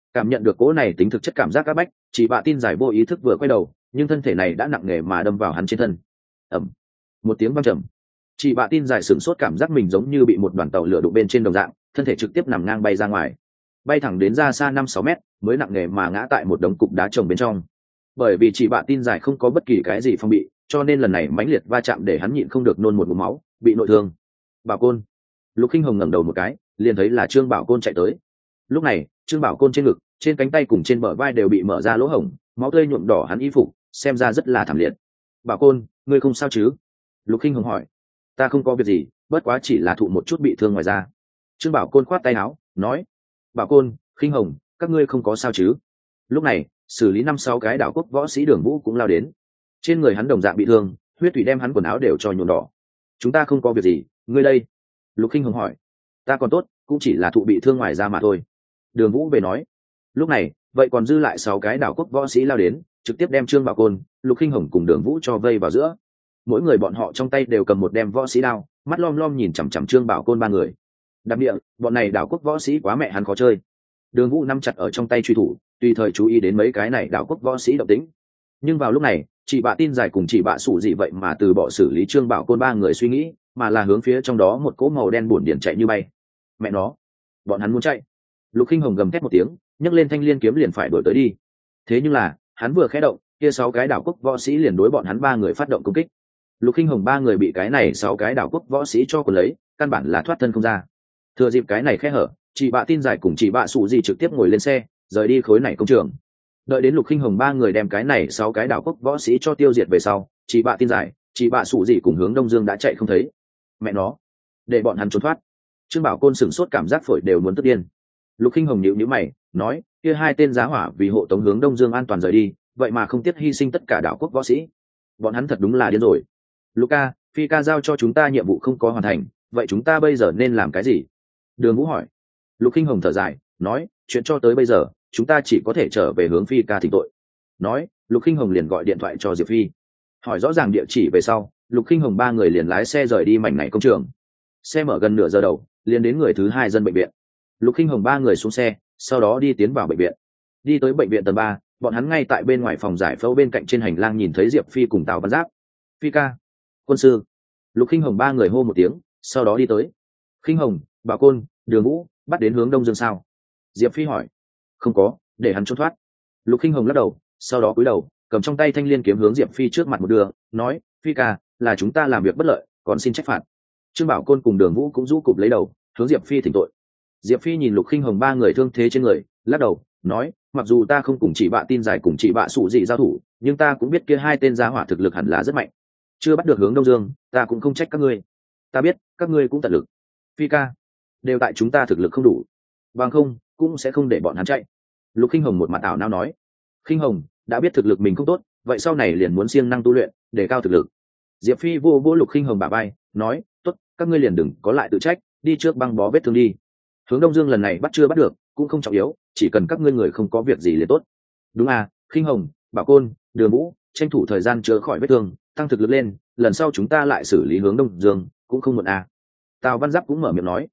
Cảm nhận được cỗ này tính thực chất cảm giác áp bách, chị bạ tin giải vô ý thức vừa quay đầu, nhưng thân thể này đã nặng nề mà đâm vào hắn trên thân. Ầm, một tiếng vang trầm. Chị bạ tin giải sửng sốt, cảm giác mình giống như bị một đoàn tàu lửa đụng bên trên đồng dạng, thân thể trực tiếp nằm ngang bay ra ngoài, bay thẳng đến ra xa 5-6 mét, mới nặng nề mà ngã tại một đống cục đá chồng bên trong. Bởi vì chị bạ tin giải không có bất kỳ cái gì phong bị, cho nên lần này mãnh liệt va chạm để hắn nhịn không được nôn một ngụm máu, bị nội thương. Bảo Côn. Lục Khinh Hồng ngẩng đầu một cái, liền thấy là Trương Bảo Côn chạy tới. Lúc này, Trương Bảo Côn trên ngực, trên cánh tay cùng trên bờ vai đều bị mở ra lỗ hổng, máu tươi nhuộm đỏ hắn y phục, xem ra rất là thảm liệt. Bảo Côn, ngươi không sao chứ? Lục Khinh Hồng hỏi. Ta không có việc gì, bất quá chỉ là thụ một chút bị thương ngoài da. Trương Bảo Côn khoát tay áo, nói. Bảo Côn, Khinh Hồng, các ngươi không có sao chứ? Lúc này, xử lý 5-6 cái đảo quốc võ sĩ Đường Vũ cũng lao đến. Trên người hắn đồng dạng bị thương, huyết thủy đem hắn quần áo đều cho nhuộm đỏ. Chúng ta không có việc gì, ngươi đây? Lục Khinh Hồng hỏi. Ta còn tốt, cũng chỉ là thụ bị thương ngoài da mà thôi. Đường Vũ về nói. Lúc này, vậy còn dư lại 6 cái đảo quốc võ sĩ lao đến, trực tiếp đem Trương Bảo Côn, Lục Khinh Hồng cùng Đường Vũ cho vây vào giữa. Mỗi người bọn họ trong tay đều cầm một đem võ sĩ đao, mắt lom lom nhìn chằm chằm Trương Bảo Côn ba người. Đặc địa, bọn này đảo quốc võ sĩ quá mẹ hắn khó chơi. Đường Vũ nắm chặt ở trong tay truy thủ, tùy thời chú ý đến mấy cái này đảo quốc võ sĩ động tĩnh. Nhưng vào lúc này, chị bạ tin giải cùng chị bạ sủ gì vậy mà từ bỏ xử lý Trương Bảo Côn ba người suy nghĩ, mà là hướng phía trong đó một cỗ màu đen buồn điển chạy như bay. Mẹ nó, bọn hắn muốn chạy. Lục Khinh Hồng gầm thét một tiếng, nhấc lên thanh liên kiếm liền phải đuổi tới đi. Thế nhưng là, hắn vừa khẽ động, kia 6 cái đảo quốc võ sĩ liền đối bọn hắn ba người phát động công kích. Lục Khinh Hồng ba người bị cái này 6 cái đảo quốc võ sĩ cho cuốn lấy, căn bản là thoát thân không ra. Thừa dịp cái này khe hở, chị bạ tin giải cùng chị bạ sủ gì trực tiếp ngồi lên xe, rời đi khối này công trường. Đợi đến Lục Khinh Hồng ba người đem cái này 6 cái đảo quốc võ sĩ cho tiêu diệt về sau, chị bạ tin giải, chị bạ sủ gì cùng hướng Đông Dương đã chạy không thấy. Mẹ nó, để bọn hắn trốn thoát. Trương Bảo Côn sửng sốt, cảm giác phổi đều muốn tức điên. Lục Khinh Hồng nhíu nhíu mày, nói, kia 2 tên giá hỏa vì hộ tống hướng Đông Dương an toàn rời đi, vậy mà không tiếc hy sinh tất cả đảo quốc võ sĩ. Bọn hắn thật đúng là điên rồi. Luca, Phi ca giao cho chúng ta nhiệm vụ không có hoàn thành, vậy chúng ta bây giờ nên làm cái gì? Đường Vũ hỏi. Lục Khinh Hồng thở dài, nói, chuyện cho tới bây giờ, chúng ta chỉ có thể trở về hướng Phi ca thỉnh tội. Nói, Lục Khinh Hồng liền gọi điện thoại cho Diệp Phi. Hỏi rõ ràng địa chỉ về sau, Lục Khinh Hồng ba người liền lái xe rời đi mảnh này công trường. Xe mở gần nửa giờ đầu, liền đến người thứ 2 dân bệnh viện. Lục Khinh Hồng ba người xuống xe, sau đó đi tiến vào bệnh viện. Đi tới bệnh viện tầng 3, bọn hắn ngay tại bên ngoài phòng giải phẫu bên cạnh trên hành lang nhìn thấy Diệp Phi cùng Tào Văn Giáp. Phi ca, quân sư. Lục Khinh Hồng ba người hô một tiếng, sau đó đi tới. Khinh Hồng, Bảo Côn, Đường Vũ bắt đến hướng Đông Dương sao? Diệp Phi hỏi. Không có, để hắn trốn thoát. Lục Khinh Hồng lắc đầu, sau đó cúi đầu, cầm trong tay thanh liên kiếm hướng Diệp Phi trước mặt một đưa, nói, Phi ca, là chúng ta làm việc bất lợi, còn xin trách phạt. Trương Bảo Côn cùng Đường Vũ cũng rũ cụp lấy đầu, hướng Diệp Phi thỉnh tội. Diệp Phi nhìn Lục Khinh Hồng ba người thương thế trên người, lắc đầu, nói, mặc dù ta không cùng chị bạ tin giải cùng chị bạ sủ dị giao thủ, nhưng ta cũng biết kia 2 tên gia hỏa thực lực hẳn là rất mạnh. Chưa bắt được hướng Đông Dương, ta cũng không trách các ngươi. Ta biết, các ngươi cũng tận lực. Phi ca, đều tại chúng ta thực lực không đủ, bằng không cũng sẽ không để bọn hắn chạy. Lục Khinh Hồng một mặt ảo não nói. Khinh Hồng đã biết thực lực mình không tốt, vậy sau này liền muốn siêng năng tu luyện, để cao thực lực. Diệp Phi vô vô Lục Khinh Hồng bả vai, nói, tốt, các ngươi liền đừng có lại tự trách, đi trước băng bó vết thương đi. Hướng Đông Dương lần này bắt chưa bắt được, cũng không trọng yếu, chỉ cần các ngươi người không có việc gì liền tốt. Đúng à, Khinh Hồng, Bảo Côn, Đường Vũ, tranh thủ thời gian chữa khỏi vết thương, tăng thực lực lên, lần sau chúng ta lại xử lý hướng Đông Dương, cũng không muộn à. Tào Văn Giáp cũng mở miệng nói.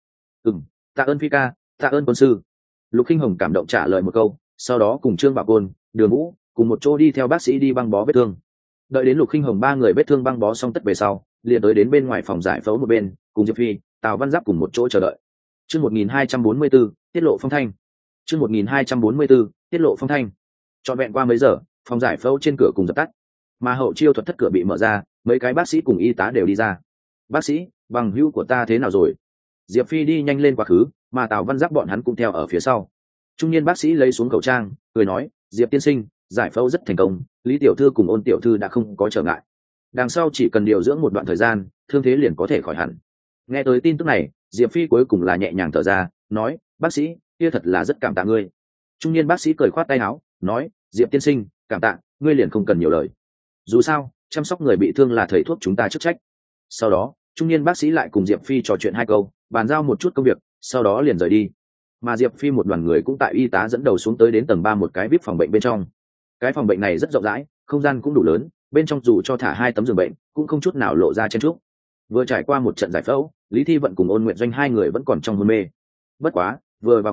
Tạ ơn Phi ca, tạ ơn quân sư. Lục Khinh Hồng cảm động trả lời một câu, sau đó cùng Trương Bảo Côn, Đường Vũ cùng một chỗ đi theo bác sĩ đi băng bó vết thương. Đợi đến Lục Khinh Hồng ba người vết thương băng bó xong tất về sau, liền tới đến bên ngoài phòng giải phẫu một bên, cùng Diệp Phi, Tào Văn Giáp cùng một chỗ chờ đợi. Chương 1244, tiết lộ phong thanh. Chương 1244, tiết lộ phong thanh. Trọn vẹn qua mấy giờ, phòng giải phẫu trên cửa cùng dập tắt, mà hậu chiêu thuật thất cửa bị mở ra, mấy cái bác sĩ cùng y tá đều đi ra. Bác sĩ, bằng hữu của ta thế nào rồi? Diệp Phi đi nhanh lên quá khứ, mà Tào Văn Giáp bọn hắn cũng theo ở phía sau. Trung niên bác sĩ lấy xuống khẩu trang, cười nói, Diệp tiên sinh, giải phẫu rất thành công, Lý tiểu thư cùng Ôn tiểu thư đã không có trở ngại. Đằng sau chỉ cần điều dưỡng một đoạn thời gian, thương thế liền có thể khỏi hẳn. Nghe tới tin tức này, Diệp Phi cuối cùng là nhẹ nhàng thở ra, nói, bác sĩ, kia thật là rất cảm tạ ngươi. Trung niên bác sĩ cười khoát tay áo, nói, Diệp tiên sinh, cảm tạ, ngươi liền không cần nhiều lời. Dù sao, chăm sóc người bị thương là thầy thuốc chúng ta chức trách. Sau đó, trung niên bác sĩ lại cùng Diệp Phi trò chuyện 2 câu, bàn giao một chút công việc, sau đó liền rời đi. Mà Diệp Phi một đoàn người cũng tại y tá dẫn đầu xuống tới đến tầng 3 một cái VIP phòng bệnh bên trong. Cái phòng bệnh này rất rộng rãi, không gian cũng đủ lớn, bên trong dù cho thả 2 tấm giường bệnh, cũng không chút nào lộ ra chen chúc. Vừa trải qua một trận giải phẫu, Lý Thi Vận cùng Ôn Nguyệt Doanh 2 người vẫn còn trong hôn mê. Bất quá, vừa vào cửa,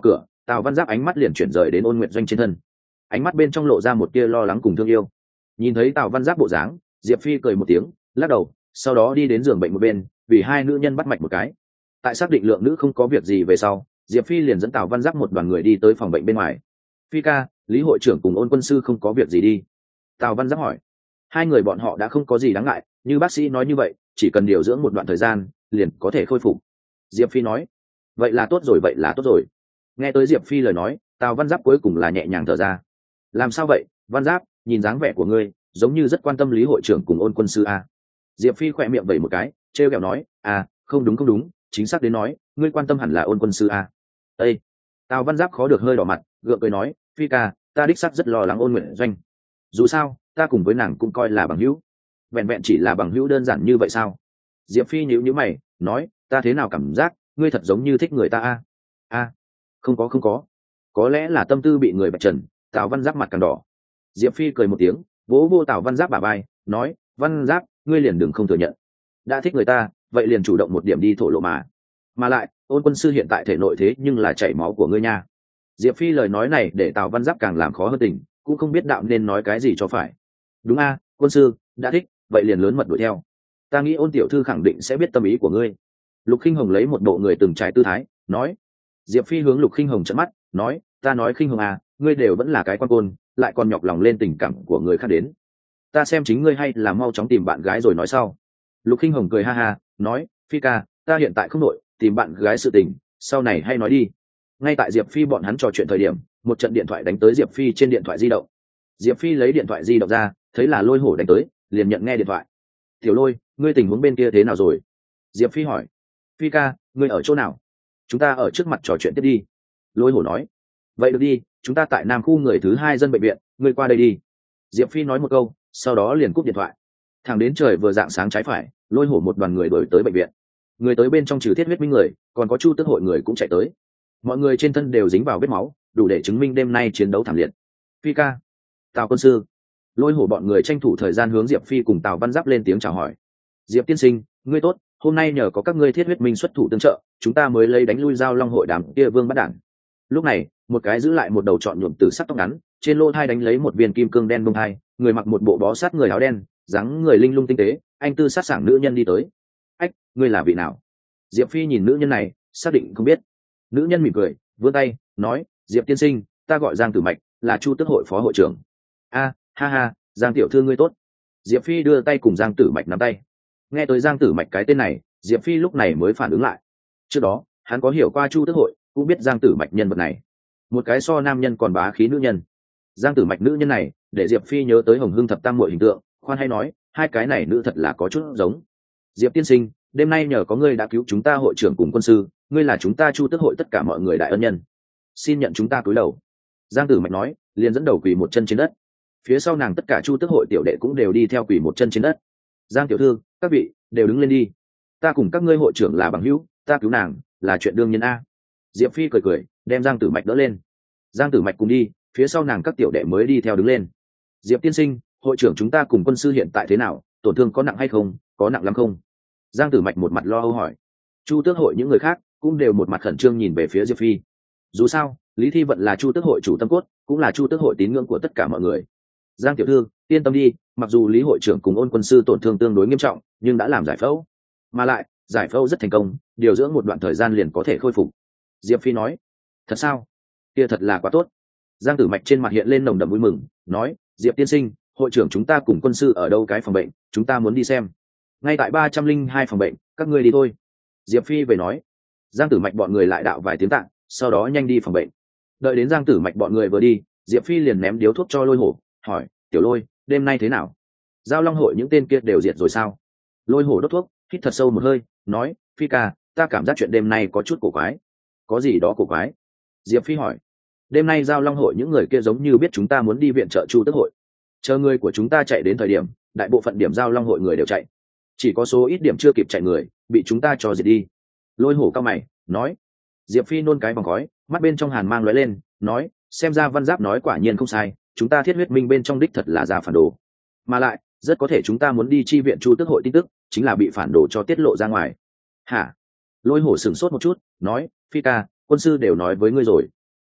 Tào Văn Giáp ánh mắt liền chuyển rời đến Ôn Nguyệt Doanh trên thân, ánh mắt bên trong lộ ra một tia lo lắng cùng thương yêu. Nhìn thấy Tào Văn Giáp bộ dáng, Diệp Phi cười một tiếng, lắc đầu, sau đó đi đến giường bệnh một bên, vì hai nữ nhân bắt mạch một cái. Tại xác định lượng nữ không có việc gì về sau, Diệp Phi liền dẫn Tào Văn Giáp một đoàn người đi tới phòng bệnh bên ngoài. Phi ca, Lý hội trưởng cùng Ôn quân sư không có việc gì đi? Tào Văn Giáp hỏi. Hai người bọn họ đã không có gì đáng ngại, như bác sĩ nói như vậy, chỉ cần điều dưỡng một đoạn thời gian, liền có thể khôi phục. Diệp Phi nói. Vậy là tốt rồi, vậy là tốt rồi. Nghe tới Diệp Phi lời nói, Tào Văn Giáp cuối cùng là nhẹ nhàng thở ra. Làm sao vậy, Văn Giáp, nhìn dáng vẻ của ngươi, giống như rất quan tâm Lý hội trưởng cùng Ôn quân sư a. Diệp Phi khỏe miệng vẩy một cái, trêu ghẹo nói, không đúng không đúng, chính xác đến nói, ngươi quan tâm hẳn là Ôn quân sư a. Ê! Tào Văn Giáp khó được hơi đỏ mặt, gượng cười nói, Phi ca, ta đích xác rất lo lắng Ôn Nguyện Doanh. Dù sao, ta cùng với nàng cũng coi là bằng hữu. Vẹn vẹn chỉ là bằng hữu đơn giản như vậy sao? Diệp Phi nhíu nhíu mày, nói, ta thế nào cảm giác, ngươi thật giống như thích người ta a. Không có. Có lẽ là tâm tư bị người bạch trần. Tào Văn Giáp mặt càng đỏ. Diệp Phi cười một tiếng, vỗ vô Tào Văn Giáp bả vai, nói, Văn Giáp, ngươi liền đừng không thừa nhận. Đã thích người ta, vậy liền chủ động một điểm đi thổ lộ mà. Mà lại, Ôn quân sư hiện tại thể nội thế nhưng là chảy máu của ngươi nha. Diệp Phi lời nói này để Tào Văn Giáp càng làm khó hơn tình, cũng không biết đạo nên nói cái gì cho phải. Đúng quân sư, đã thích, vậy liền lớn mật đuổi theo. Ta nghĩ Ôn tiểu thư khẳng định sẽ biết tâm ý của ngươi. Lục Khinh Hồng lấy một bộ người từng trải tư thái, nói. Diệp Phi hướng Lục Khinh Hồng trợn mắt, nói, ta nói Khinh Hồng ngươi đều vẫn là cái quan côn, lại còn nhọc lòng lên tình cảm của người khác đến. Ta xem chính ngươi hay là mau chóng tìm bạn gái rồi nói sau. Lục Khinh Hồng cười ha ha, nói, Phi ca, ta hiện tại không nội, tìm bạn gái sự tình, sau này hay nói đi. Ngay tại Diệp Phi bọn hắn trò chuyện thời điểm, một trận điện thoại đánh tới Diệp Phi trên điện thoại di động. Diệp Phi lấy điện thoại di động ra, thấy là Lôi Hổ đánh tới, liền nhận nghe điện thoại. Tiểu Lôi, ngươi tình huống bên kia thế nào rồi? Diệp Phi hỏi. Phi ca, ngươi ở chỗ nào? Chúng ta ở trước mặt trò chuyện tiếp đi. Lôi Hổ nói. Vậy được đi, chúng ta tại Nam khu người thứ 2 dân bệnh viện, ngươi qua đây đi. Diệp Phi nói một câu, sau đó liền cúp điện thoại. Thẳng đến trời vừa rạng sáng trái phải, Lôi Hổ một đoàn người đuổi tới bệnh viện. Người tới bên trong trừ Thiết Huyết Minh người, còn có Chu Tước hội người cũng chạy tới. Mọi người trên thân đều dính vào vết máu, đủ để chứng minh đêm nay chiến đấu thảm liệt. Phi ca, Tào quân sư. Lôi Hổ bọn người tranh thủ thời gian hướng Diệp Phi cùng Tào Văn Giáp lên tiếng chào hỏi. Diệp tiên sinh, ngươi tốt, hôm nay nhờ có các ngươi Thiết Huyết Minh xuất thủ tương trợ, chúng ta mới lấy đánh lui Giao Long hội đám kia vương bắt đảng. Lúc này, một cái giữ lại một đầu trọn nhuộm từ sắc tóc ngắn, trên lô thai đánh lấy một viên kim cương đen bông thai, người mặc một bộ bó sát người áo đen, dáng người linh lung tinh tế, anh tư sát sảng nữ nhân đi tới. Ách, ngươi là vị nào? Diệp Phi nhìn nữ nhân này, xác định không biết. Nữ nhân mỉm cười, vươn tay, nói, Diệp tiên sinh, ta gọi Giang Tử Mạch, là Chu Tước hội phó hội trưởng. Ha ha, Giang tiểu thư ngươi tốt. Diệp Phi đưa tay cùng Giang Tử Mạch nắm tay. Nghe tới Giang Tử Mạch cái tên này, Diệp Phi lúc này mới phản ứng lại. Trước đó, hắn có hiểu qua Chu Tước hội, cũng biết Giang Tử Mạch nhân vật này. Một cái so nam nhân còn bá khí nữ nhân. Giang Tử Mạch nữ nhân này, để Diệp Phi nhớ tới Hồng Hưng thập tam muội hình tượng, khoan hay nói, hai cái này nữ thật là có chút giống. Diệp tiên sinh, đêm nay nhờ có ngươi đã cứu chúng ta hội trưởng cùng quân sư, ngươi là chúng ta Chu Tước hội tất cả mọi người đại ân nhân, xin nhận chúng ta cúi đầu. Giang Tử Mạch nói, liền dẫn đầu quỳ một chân trên đất. Phía sau nàng tất cả Chu Tước hội tiểu đệ cũng đều đi theo quỳ một chân trên đất. Giang tiểu thư, các vị đều đứng lên đi, ta cùng các ngươi hội trưởng là bằng hữu, ta cứu nàng là chuyện đương nhiên a. Diệp Phi cười cười, đem Giang Tử Mạch đỡ lên. Giang Tử Mạch cùng đi, phía sau nàng các tiểu đệ mới đi theo đứng lên. Diệp tiên sinh, hội trưởng chúng ta cùng quân sư hiện tại thế nào, tổn thương có nặng hay không, có nặng lắm không? Giang Tử Mạch một mặt lo âu hỏi. Chu Tước hội những người khác cũng đều một mặt khẩn trương nhìn về phía Diệp Phi. Dù sao, Lý Thi Vận là Chu Tước hội chủ tâm cốt, cũng là Chu Tước hội tín ngưỡng của tất cả mọi người. Giang tiểu thư, yên tâm đi, mặc dù Lý hội trưởng cùng Ôn quân sư tổn thương tương đối nghiêm trọng, nhưng đã làm giải phẫu, mà lại giải phẫu rất thành công, điều dưỡng một đoạn thời gian liền có thể khôi phục. Diệp Phi nói. Thật sao? Kia thật là quá tốt. Giang Tử Mạch trên mặt hiện lên nồng đậm vui mừng, nói, Diệp tiên sinh, hội trưởng chúng ta cùng quân sư ở đâu cái phòng bệnh, chúng ta muốn đi xem. Ngay tại 302 phòng bệnh, các ngươi đi thôi. Diệp Phi về nói. Giang Tử Mạch bọn người lại đạo vài tiếng tạng, sau đó nhanh đi phòng bệnh. Đợi đến Giang Tử Mạch bọn người vừa đi, Diệp Phi liền ném điếu thuốc cho Lôi Hổ, hỏi, tiểu Lôi, đêm nay thế nào? Giao Long hội những tên kia đều diệt rồi sao? Lôi Hổ đốt thuốc, hít thật sâu một hơi, nói, Phi ca, ta cảm giác chuyện đêm nay có chút cổ quái. Có gì đó cổ quái? Diệp Phi hỏi. Đêm nay Giao Long hội những người kia giống như biết chúng ta muốn đi viện trợ Chu Tước hội, chờ người của chúng ta chạy đến thời điểm, đại bộ phận điểm Giao Long hội người đều chạy, chỉ có số ít điểm chưa kịp chạy người bị chúng ta cho diệt đi. Lôi Hổ cao mày, nói. Diệp Phi nôn cái vòng khói, mắt bên trong hàn mang lóe lên, nói, xem ra Văn Giáp nói quả nhiên không sai, chúng ta Thiết Huyết Minh bên trong đích thật là ra phản đồ, mà lại rất có thể chúng ta muốn đi chi viện Chu Tước hội tin tức chính là bị phản đồ cho tiết lộ ra ngoài. Hả? Lôi Hổ sửng sốt một chút, nói, Phi ca, quân sư đều nói với ngươi rồi.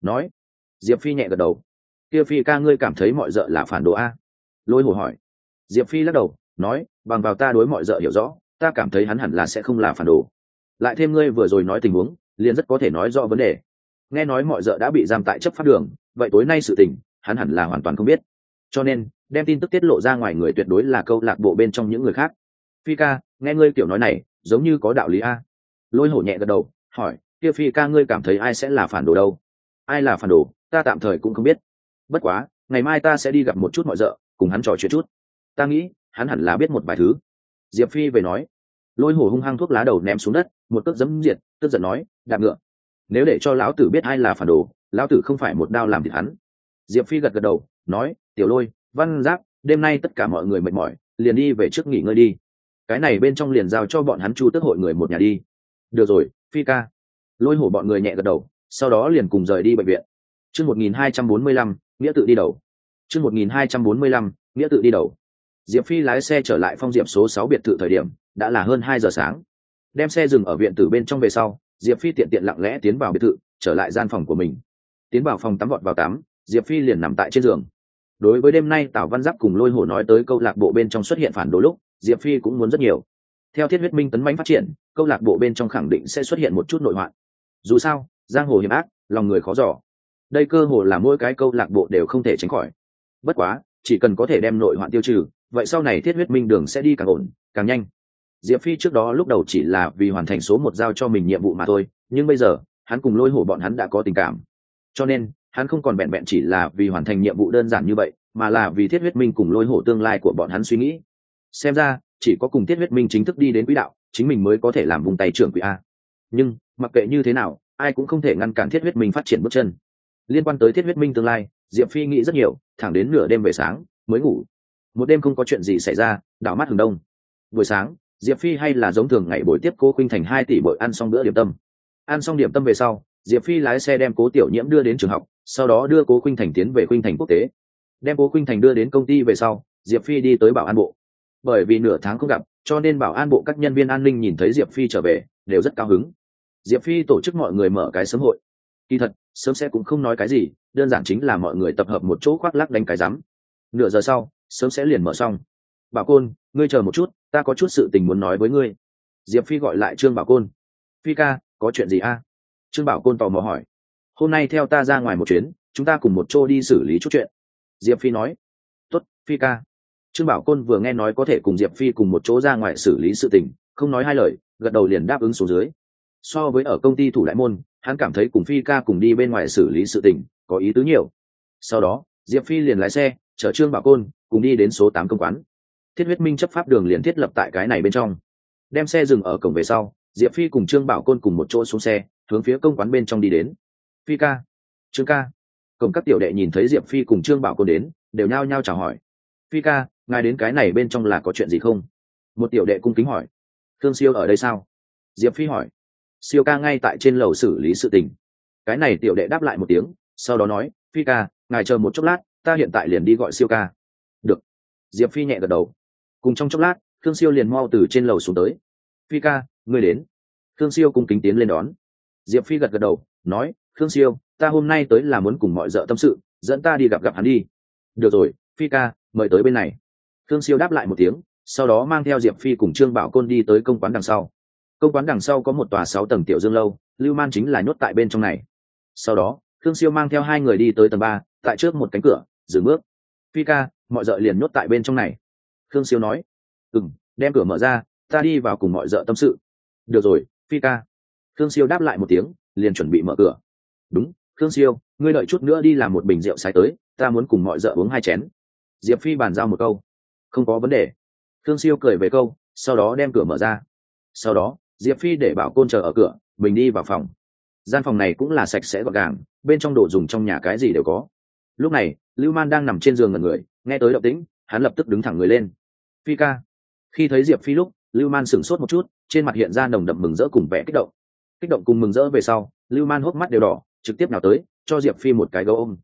nói. Diệp Phi nhẹ gật đầu. Kia Phi ca ngươi cảm thấy mọi dợ là phản đồ a? Lôi hổ hỏi. Diệp Phi lắc đầu nói, bằng vào ta đối mọi dợ hiểu rõ, ta cảm thấy hắn hẳn là sẽ không là phản đồ. Lại thêm ngươi vừa rồi nói tình huống, liền rất có thể nói rõ vấn đề. Nghe nói mọi dợ đã bị giam tại chấp pháp đường, vậy tối nay sự tình hắn hẳn là hoàn toàn không biết, cho nên đem tin tức tiết lộ ra ngoài người tuyệt đối là câu lạc bộ bên trong những người khác. Phi ca, nghe ngươi kiểu nói này giống như có đạo lý a. Lôi hổ nhẹ gật đầu hỏi, kia Phi ca ngươi cảm thấy ai sẽ là phản đồ đâu? Ai là phản đồ ta tạm thời cũng không biết, bất quá ngày mai ta sẽ đi gặp một chút mọi dợ, cùng hắn trò chuyện chút, ta nghĩ hắn hẳn là biết một vài thứ. Diệp Phi về nói. Lôi hổ hung hăng thuốc lá đầu ném xuống đất, một cước giẫm diệt, tức giận nói, đạp ngựa, nếu để cho lão tử biết ai là phản đồ, lão tử không phải một đao làm thịt hắn. Diệp Phi gật gật đầu nói, tiểu Lôi, Văn Giáp, đêm nay tất cả mọi người mệt mỏi, liền đi về trước nghỉ ngơi đi, cái này bên trong liền giao cho bọn hắn Chu Tước hội người một nhà đi. Được rồi Phi ca. Lôi hổ bọn người nhẹ gật đầu, sau đó liền cùng rời đi bệnh viện. Chương 1245, nghĩa tự đi đầu. Chương 1245, nghĩa tự đi đầu. Diệp Phi lái xe trở lại Phong Diệp số 6 biệt thự thời điểm đã là hơn 2 giờ sáng. Đem xe dừng ở viện tử bên trong về sau, Diệp Phi tiện tiện lặng lẽ tiến vào biệt thự, trở lại gian phòng của mình. Tiến vào phòng tắm vọt vào tắm, Diệp Phi liền nằm tại trên giường. Đối với đêm nay Tào Văn Giáp cùng Lôi hổ nói tới câu lạc bộ bên trong xuất hiện phản đồ lúc, Diệp Phi cũng muốn rất nhiều. Theo thiết huyết minh tấn mãnh phát triển, câu lạc bộ bên trong khẳng định sẽ xuất hiện một chút nội hoạn. Dù sao, giang hồ hiểm ác, lòng người khó dò. Đây cơ hồ là mỗi cái câu lạc bộ đều không thể tránh khỏi. Bất quá, chỉ cần có thể đem nội hoạn tiêu trừ, vậy sau này thiết huyết minh đường sẽ đi càng ổn, càng nhanh. Diệp Phi trước đó lúc đầu chỉ là vì hoàn thành số 1 giao cho mình nhiệm vụ mà thôi, nhưng bây giờ, hắn cùng Lôi hổ bọn hắn đã có tình cảm. Cho nên, hắn không còn vẹn vẹn chỉ là vì hoàn thành nhiệm vụ đơn giản như vậy, mà là vì thiết huyết minh cùng Lôi hổ tương lai của bọn hắn suy nghĩ. Xem ra, chỉ có cùng thiết huyết minh chính thức đi đến quỹ đạo, chính mình mới có thể làm vùng tay trưởng quỹ a. Nhưng, mặc kệ như thế nào, ai cũng không thể ngăn cản thiết huyết minh phát triển bước chân. Liên quan tới thiết huyết minh tương lai, Diệp Phi nghĩ rất nhiều, thẳng đến nửa đêm về sáng mới ngủ. Một đêm không có chuyện gì xảy ra, đảo mắt hừng đông. Buổi sáng, Diệp Phi hay là giống thường ngày buổi tiếp Cố Khuynh Thành 2 tỷ bội ăn xong bữa điểm tâm. Ăn xong điểm tâm về sau, Diệp Phi lái xe đem Cố Tiểu Nhiễm đưa đến trường học, sau đó đưa Cố Khuynh Thành tiến về Khuynh Thành quốc tế. Đem Cố Khuynh Thành đưa đến công ty về sau, Diệp Phi đi tới bảo an bộ. Bởi vì nửa tháng không gặp, cho nên bảo an bộ các nhân viên an ninh nhìn thấy Diệp Phi trở về, đều rất cao hứng. Diệp Phi tổ chức mọi người mở cái sớm hội. Kỳ thật, sớm sẽ cũng không nói cái gì, đơn giản chính là mọi người tập hợp một chỗ khoác lác đánh cái rắm. Nửa giờ sau, sớm sẽ liền mở xong. Bảo Côn, ngươi chờ một chút, ta có chút sự tình muốn nói với ngươi. Diệp Phi gọi lại Trương Bảo Côn. Phi ca, có chuyện gì a? Trương Bảo Côn tò mò hỏi. Hôm nay theo ta ra ngoài một chuyến, chúng ta cùng một chỗ đi xử lý chút chuyện. Diệp Phi nói. Tốt, Phi ca. Trương Bảo Côn vừa nghe nói có thể cùng Diệp Phi cùng một chỗ ra ngoài xử lý sự tình, không nói hai lời, gật đầu liền đáp ứng xuống dưới. So với ở công ty thủ đại môn, hắn cảm thấy cùng Phi ca cùng đi bên ngoài xử lý sự tình có ý tứ nhiều. Sau đó, Diệp Phi liền lái xe chở Trương Bảo Côn cùng đi đến số 8 công quán. Thiết huyết minh chấp pháp đường liền thiết lập tại cái này bên trong. Đem xe dừng ở cổng về sau, Diệp Phi cùng Trương Bảo Côn cùng một chỗ xuống xe, hướng phía công quán bên trong đi đến. Phi ca, Trương ca. Cổng các tiểu đệ nhìn thấy Diệp Phi cùng Trương Bảo Côn đến, đều nhao nhao chào hỏi. Phi ca, ngài đến cái này bên trong là có chuyện gì không? Một tiểu đệ cung kính hỏi. Thương Siêu ở đây sao? Diệp Phi hỏi. Siêu ca ngay tại trên lầu xử lý sự tình. Cái này tiểu đệ đáp lại một tiếng, sau đó nói, Phi ca, ngài chờ một chốc lát, ta hiện tại liền đi gọi Siêu ca. Được. Diệp Phi nhẹ gật đầu. Cùng trong chốc lát, Thương Siêu liền mau từ trên lầu xuống tới. Phi ca, ngươi đến. Thương Siêu cung kính tiến lên đón. Diệp Phi gật gật đầu, nói, Thương Siêu, ta hôm nay tới là muốn cùng mọi dợ tâm sự, dẫn ta đi gặp hắn đi. Được rồi, Phi ca, mời tới bên này. Thương Siêu đáp lại một tiếng, sau đó mang theo Diệp Phi cùng Trương Bảo Côn đi tới công quán đằng sau. Công quán đằng sau có một tòa 6 tầng tiểu dương lâu, Lưu Man chính là nhốt tại bên trong này. Sau đó, Thương Siêu mang theo hai người đi tới tầng 3, tại trước một cánh cửa, dừng bước. Phi ca, mọi dợ liền nhốt tại bên trong này. Thương Siêu nói. Đem cửa mở ra, ta đi vào cùng mọi dợ tâm sự. Được rồi, Phi ca. Thương Siêu đáp lại một tiếng, liền chuẩn bị mở cửa. Đúng, Thương Siêu, ngươi đợi chút nữa đi làm một bình rượu sái tới, ta muốn cùng mọi dợ uống 2 chén. Diệp Phi bàn giao một câu. Không có vấn đề. Thương Siêu cười về câu, sau đó đem cửa mở ra. Sau đó, Diệp Phi để Bảo Côn chờ ở cửa, mình đi vào phòng. Gian phòng này cũng là sạch sẽ gọn gàng, bên trong đồ dùng trong nhà cái gì đều có. Lúc này, Lưu Man đang nằm trên giường ngẩn người, nghe tới động tĩnh, hắn lập tức đứng thẳng người lên. Phi ca. Khi thấy Diệp Phi lúc, Lưu Man sửng sốt một chút, trên mặt hiện ra nồng đậm mừng rỡ cùng vẻ kích động. Kích động cùng mừng rỡ về sau, Lưu Man hốc mắt đều đỏ, trực tiếp nào tới, cho Diệp Phi một cái gấu ôm.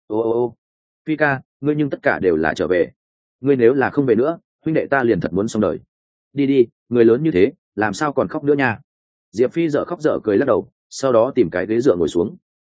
Ô, Phi ca, ngươi nhưng tất cả đều là trở về. Ngươi nếu là không về nữa, huynh đệ ta liền thật muốn xong đời. Đi, người lớn như thế, làm sao còn khóc nữa nha. Diệp Phi dở khóc dở cười lắc đầu, sau đó tìm cái ghế dựa ngồi xuống.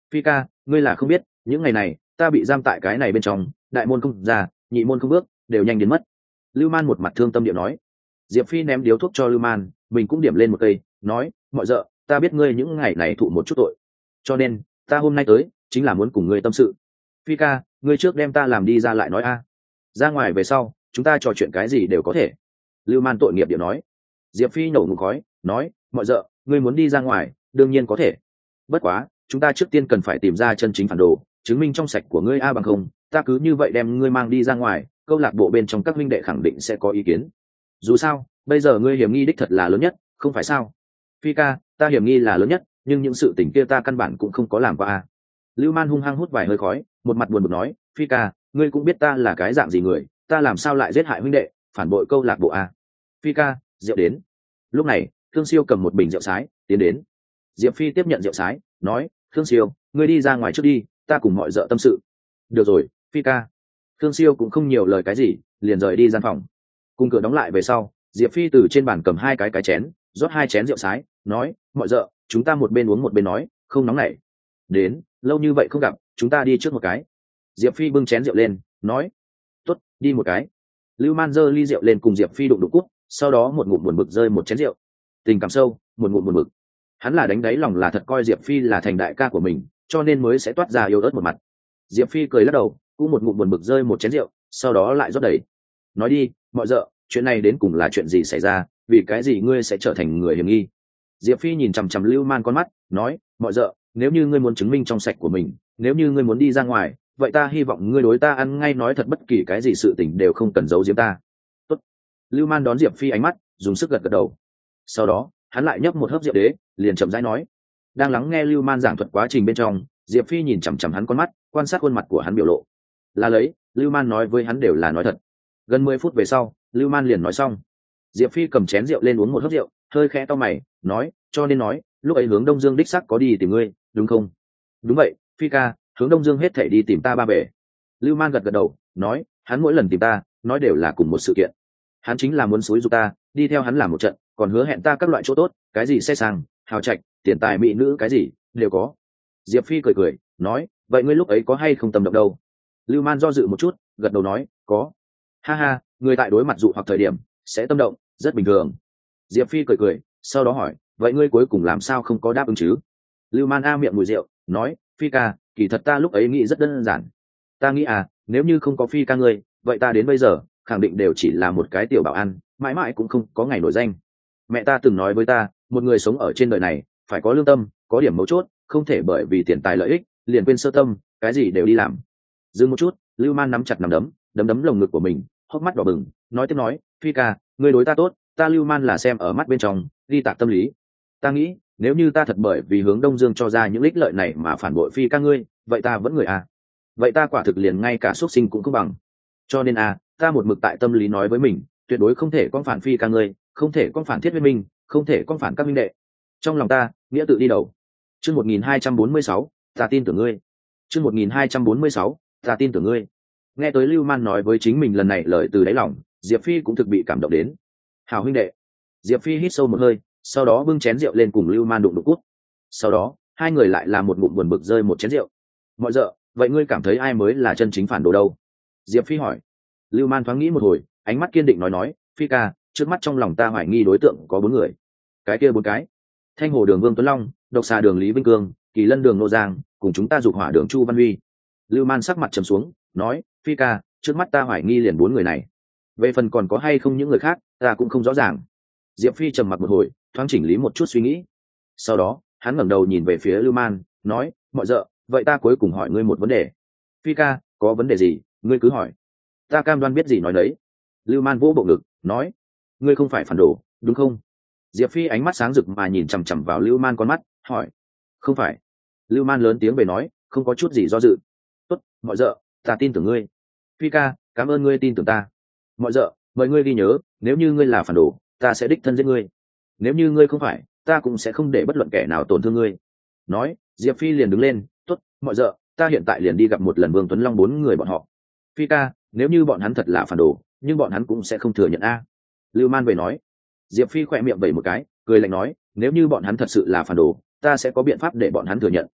Phi ca, ngươi là không biết, những ngày này ta bị giam tại cái này bên trong, đại môn không ra, nhị môn không bước, đều nhanh đến mất. Lưu Man một mặt thương tâm điệu nói. Diệp Phi ném điếu thuốc cho Lưu Man, mình cũng điểm lên một cây, nói, mọi dợ, ta biết ngươi những ngày này thụ một chút tội, cho nên ta hôm nay tới chính là muốn cùng ngươi tâm sự. Phi ca, ngươi trước đem ta làm đi ra lại nói a. Ra ngoài về sau chúng ta trò chuyện cái gì đều có thể. Lưu Man tội nghiệp điệu nói. Diệp Phi nổ ngụm khói, nói, mọi dợ, ngươi muốn đi ra ngoài đương nhiên có thể, bất quá chúng ta trước tiên cần phải tìm ra chân chính phản đồ, chứng minh trong sạch của ngươi a, bằng không ta cứ như vậy đem ngươi mang đi ra ngoài, câu lạc bộ bên trong các minh đệ khẳng định sẽ có ý kiến. Dù sao bây giờ ngươi hiểm nghi đích thật là lớn nhất, không phải sao? Phi ca, ta hiểm nghi là lớn nhất, nhưng những sự tình kia ta căn bản cũng không có làm qua a. Lưu Man hung hăng hút vài hơi khói, một mặt buồn bực nói, Phi ca, ngươi cũng biết ta là cái dạng gì người, ta làm sao lại giết hại huynh đệ, phản bội câu lạc bộ a. Phi ca, rượu đến. Lúc này Thương Siêu cầm một bình rượu sái tiến đến. Diệp Phi tiếp nhận rượu sái, nói, Thương Siêu, ngươi đi ra ngoài trước đi, ta cùng mọi dợ tâm sự. Được rồi, Phi ca. Thương Siêu cũng không nhiều lời cái gì, liền rời đi gian phòng. Cùng cửa đóng lại về sau, Diệp Phi từ trên bàn cầm hai cái chén, rót hai chén rượu sái, nói, mọi dợ, chúng ta một bên uống một bên nói, không nóng nảy. Đến, lâu như vậy không gặp, chúng ta đi trước một cái. Diệp Phi bưng chén rượu lên, nói, tốt, đi một cái. Lưu Man giơ ly rượu lên cùng Diệp Phi đụng đụng cúc, sau đó một ngụm buồn bực rơi một chén rượu. Tình cảm sâu, một ngụm buồn bực. Hắn là đánh đáy lòng là thật coi Diệp Phi là thành đại ca của mình, cho nên mới sẽ toát ra yêu ớt một mặt. Diệp Phi cười lắc đầu, cũng một ngụm buồn bực rơi một chén rượu, sau đó lại rót đầy. Nói đi, mọi dợ, chuyện này đến cùng là chuyện gì xảy ra, vì cái gì ngươi sẽ trở thành người hiểm nghi? Diệp Phi nhìn chằm chằm Lưu Man con mắt, nói, mọi dợ, nếu như ngươi muốn chứng minh trong sạch của mình, nếu như ngươi muốn đi ra ngoài, vậy ta hy vọng ngươi đối ta ăn ngay nói thật, bất kỳ cái gì sự tình đều không cần giấu giếm ta. Tốt. Lưu Man đón Diệp Phi ánh mắt, dùng sức gật gật đầu. Sau đó hắn lại nhấp một hớp rượu đế, liền chậm rãi nói. Đang lắng nghe Lưu Man giảng thuật quá trình bên trong, Diệp Phi nhìn chằm chằm hắn con mắt, quan sát khuôn mặt của hắn biểu lộ. Là lấy, Lưu Man nói với hắn đều là nói thật. Gần 10 phút về sau, Lưu Man liền nói xong. Diệp Phi cầm chén rượu lên uống một hớp rượu, hơi khẽ to mày, nói, cho nên nói, lúc ấy Hướng Đông Dương đích sắc có đi tìm ngươi, đúng không? Đúng vậy, Phi ca, Hướng Đông Dương hết thảy đi tìm ta ba bể. Lưu Man gật gật đầu, nói, hắn mỗi lần tìm ta, nói đều là cùng một sự kiện. Hắn chính là muốn xúi giục ta đi theo hắn làm một trận, còn hứa hẹn ta các loại chỗ tốt, cái gì xe sang, hào trạch, tiền tài mỹ nữ cái gì đều có. Diệp Phi cười cười, nói, vậy ngươi lúc ấy có hay không tâm động đâu? Lưu Man do dự một chút, gật đầu nói, có. Ha ha, người tại đối mặt dụ hoặc thời điểm sẽ tâm động, rất bình thường. Diệp Phi cười cười, sau đó hỏi, vậy ngươi cuối cùng làm sao không có đáp ứng chứ? Lưu Man a miệng mùi rượu, nói, Phi ca, kỳ thật ta lúc ấy nghĩ rất đơn giản. Ta nghĩ nếu như không có Phi ca ngươi, vậy ta đến bây giờ khẳng định đều chỉ là một cái tiểu bảo an, mãi mãi cũng không có ngày nổi danh. Mẹ ta từng nói với ta, một người sống ở trên đời này phải có lương tâm, có điểm mấu chốt, không thể bởi vì tiền tài lợi ích liền quên sơ tâm, cái gì đều đi làm. Dừng một chút, Lưu Man nắm chặt nắm đấm, đấm lồng ngực của mình, hốc mắt đỏ bừng, nói tiếp nói, Phi ca, ngươi đối ta tốt, ta Lưu Man là xem ở mắt bên trong, ghi tạc tâm lý. Ta nghĩ, nếu như ta thật bởi vì Hướng Đông Dương cho ra những ích lợi này mà phản bội Phi ca ngươi, vậy ta vẫn người vậy ta quả thực liền ngay cả xuất sinh cũng không bằng. Cho nên ta một mực tại tâm lý nói với mình, tuyệt đối không thể con phản Phi ca ngươi, không thể con phản Thiết Huyết Minh, không thể con phản các minh đệ. Trong lòng ta, nghĩa tự đi đầu. Chương 1246, ta tin tưởng ngươi. Chương 1246, ta tin tưởng ngươi. Nghe tới Lưu Man nói với chính mình lần này lời từ đáy lòng, Diệp Phi cũng thực bị cảm động đến. Hảo huynh đệ. Diệp Phi hít sâu một hơi, sau đó bưng chén rượu lên cùng Lưu Man đụng đụng cút. Sau đó hai người lại làm một ngụm buồn bực rơi một chén rượu. Mọi dợ, vậy ngươi cảm thấy ai mới là chân chính phản đồ đâu? Diệp Phi hỏi. Lưu Man thoáng nghĩ một hồi, ánh mắt kiên định nói, Phi ca, trước mắt trong lòng ta hoài nghi đối tượng có 4 người. Cái kia 4 cái: Thanh Hồ đường Vương Tuấn Long, Độc Xà đường Lý Vinh Cương, Kỳ Lân đường Nô Giang, cùng chúng ta Dục Hỏa đường Chu Văn Huy. Lưu Man sắc mặt trầm xuống, nói, Phi ca, trước mắt ta hoài nghi liền 4 người này. Về phần còn có hay không những người khác, ta cũng không rõ ràng. Diệp Phi trầm mặc một hồi, thoáng chỉnh lý một chút suy nghĩ. Sau đó hắn ngẩng đầu nhìn về phía Lưu Man, nói, mọi dợ, vậy ta cuối cùng hỏi ngươi một vấn đề. Phi ca, có vấn đề gì ngươi cứ hỏi, ta cam đoan biết gì nói đấy. Lưu Man vỗ bộ ngực, nói, ngươi không phải phản đồ, đúng không? Diệp Phi ánh mắt sáng rực mà nhìn chằm chằm vào Lưu Man con mắt, hỏi, không phải. Lưu Man lớn tiếng về nói, không có chút gì do dự. Tốt, mọi dợ, ta tin tưởng ngươi. Phi ca, cảm ơn ngươi tin tưởng ta. Mọi dợ, mời ngươi ghi nhớ, nếu như ngươi là phản đồ, ta sẽ đích thân giết ngươi. Nếu như ngươi không phải, ta cũng sẽ không để bất luận kẻ nào tổn thương ngươi. Nói, Diệp Phi liền đứng lên, tốt, mọi dợ, ta hiện tại liền đi gặp một lần Vương Tuấn Long 4 người bọn họ. Phi ca, nếu như bọn hắn thật là phản đồ, nhưng bọn hắn cũng sẽ không thừa nhận Lưu Man về nói. Diệp Phi khỏe miệng vẩy một cái, cười lạnh nói, nếu như bọn hắn thật sự là phản đồ, ta sẽ có biện pháp để bọn hắn thừa nhận.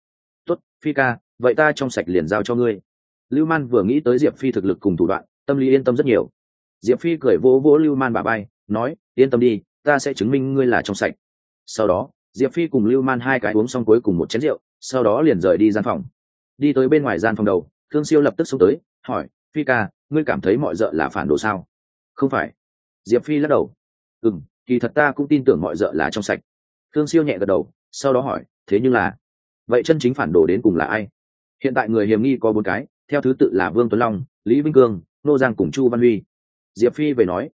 Tốt, Phi ca, vậy ta trong sạch liền giao cho ngươi. Lưu Man vừa nghĩ tới Diệp Phi thực lực cùng thủ đoạn, tâm lý yên tâm rất nhiều. Diệp Phi cười vỗ vỗ Lưu Man bả vai, nói, yên tâm đi, ta sẽ chứng minh ngươi là trong sạch. Sau đó, Diệp Phi cùng Lưu Man hai cái uống xong cuối cùng một chén rượu, sau đó liền rời đi gian phòng. Đi tới bên ngoài gian phòng đầu, Thương Siêu lập tức xông tới, hỏi, Phi ca, ngươi cảm thấy mọi dợ là phản đồ sao? Không phải. Diệp Phi lắc đầu. Kỳ thật ta cũng tin tưởng mọi dợ là trong sạch. Thương Siêu nhẹ gật đầu, sau đó hỏi, thế nhưng là, vậy chân chính phản đồ đến cùng là ai? Hiện tại người hiểm nghi có 4 cái, theo thứ tự là Vương Tuấn Long, Lý Vinh Cương, Nô Giang cùng Chu Văn Huy. Diệp Phi về nói,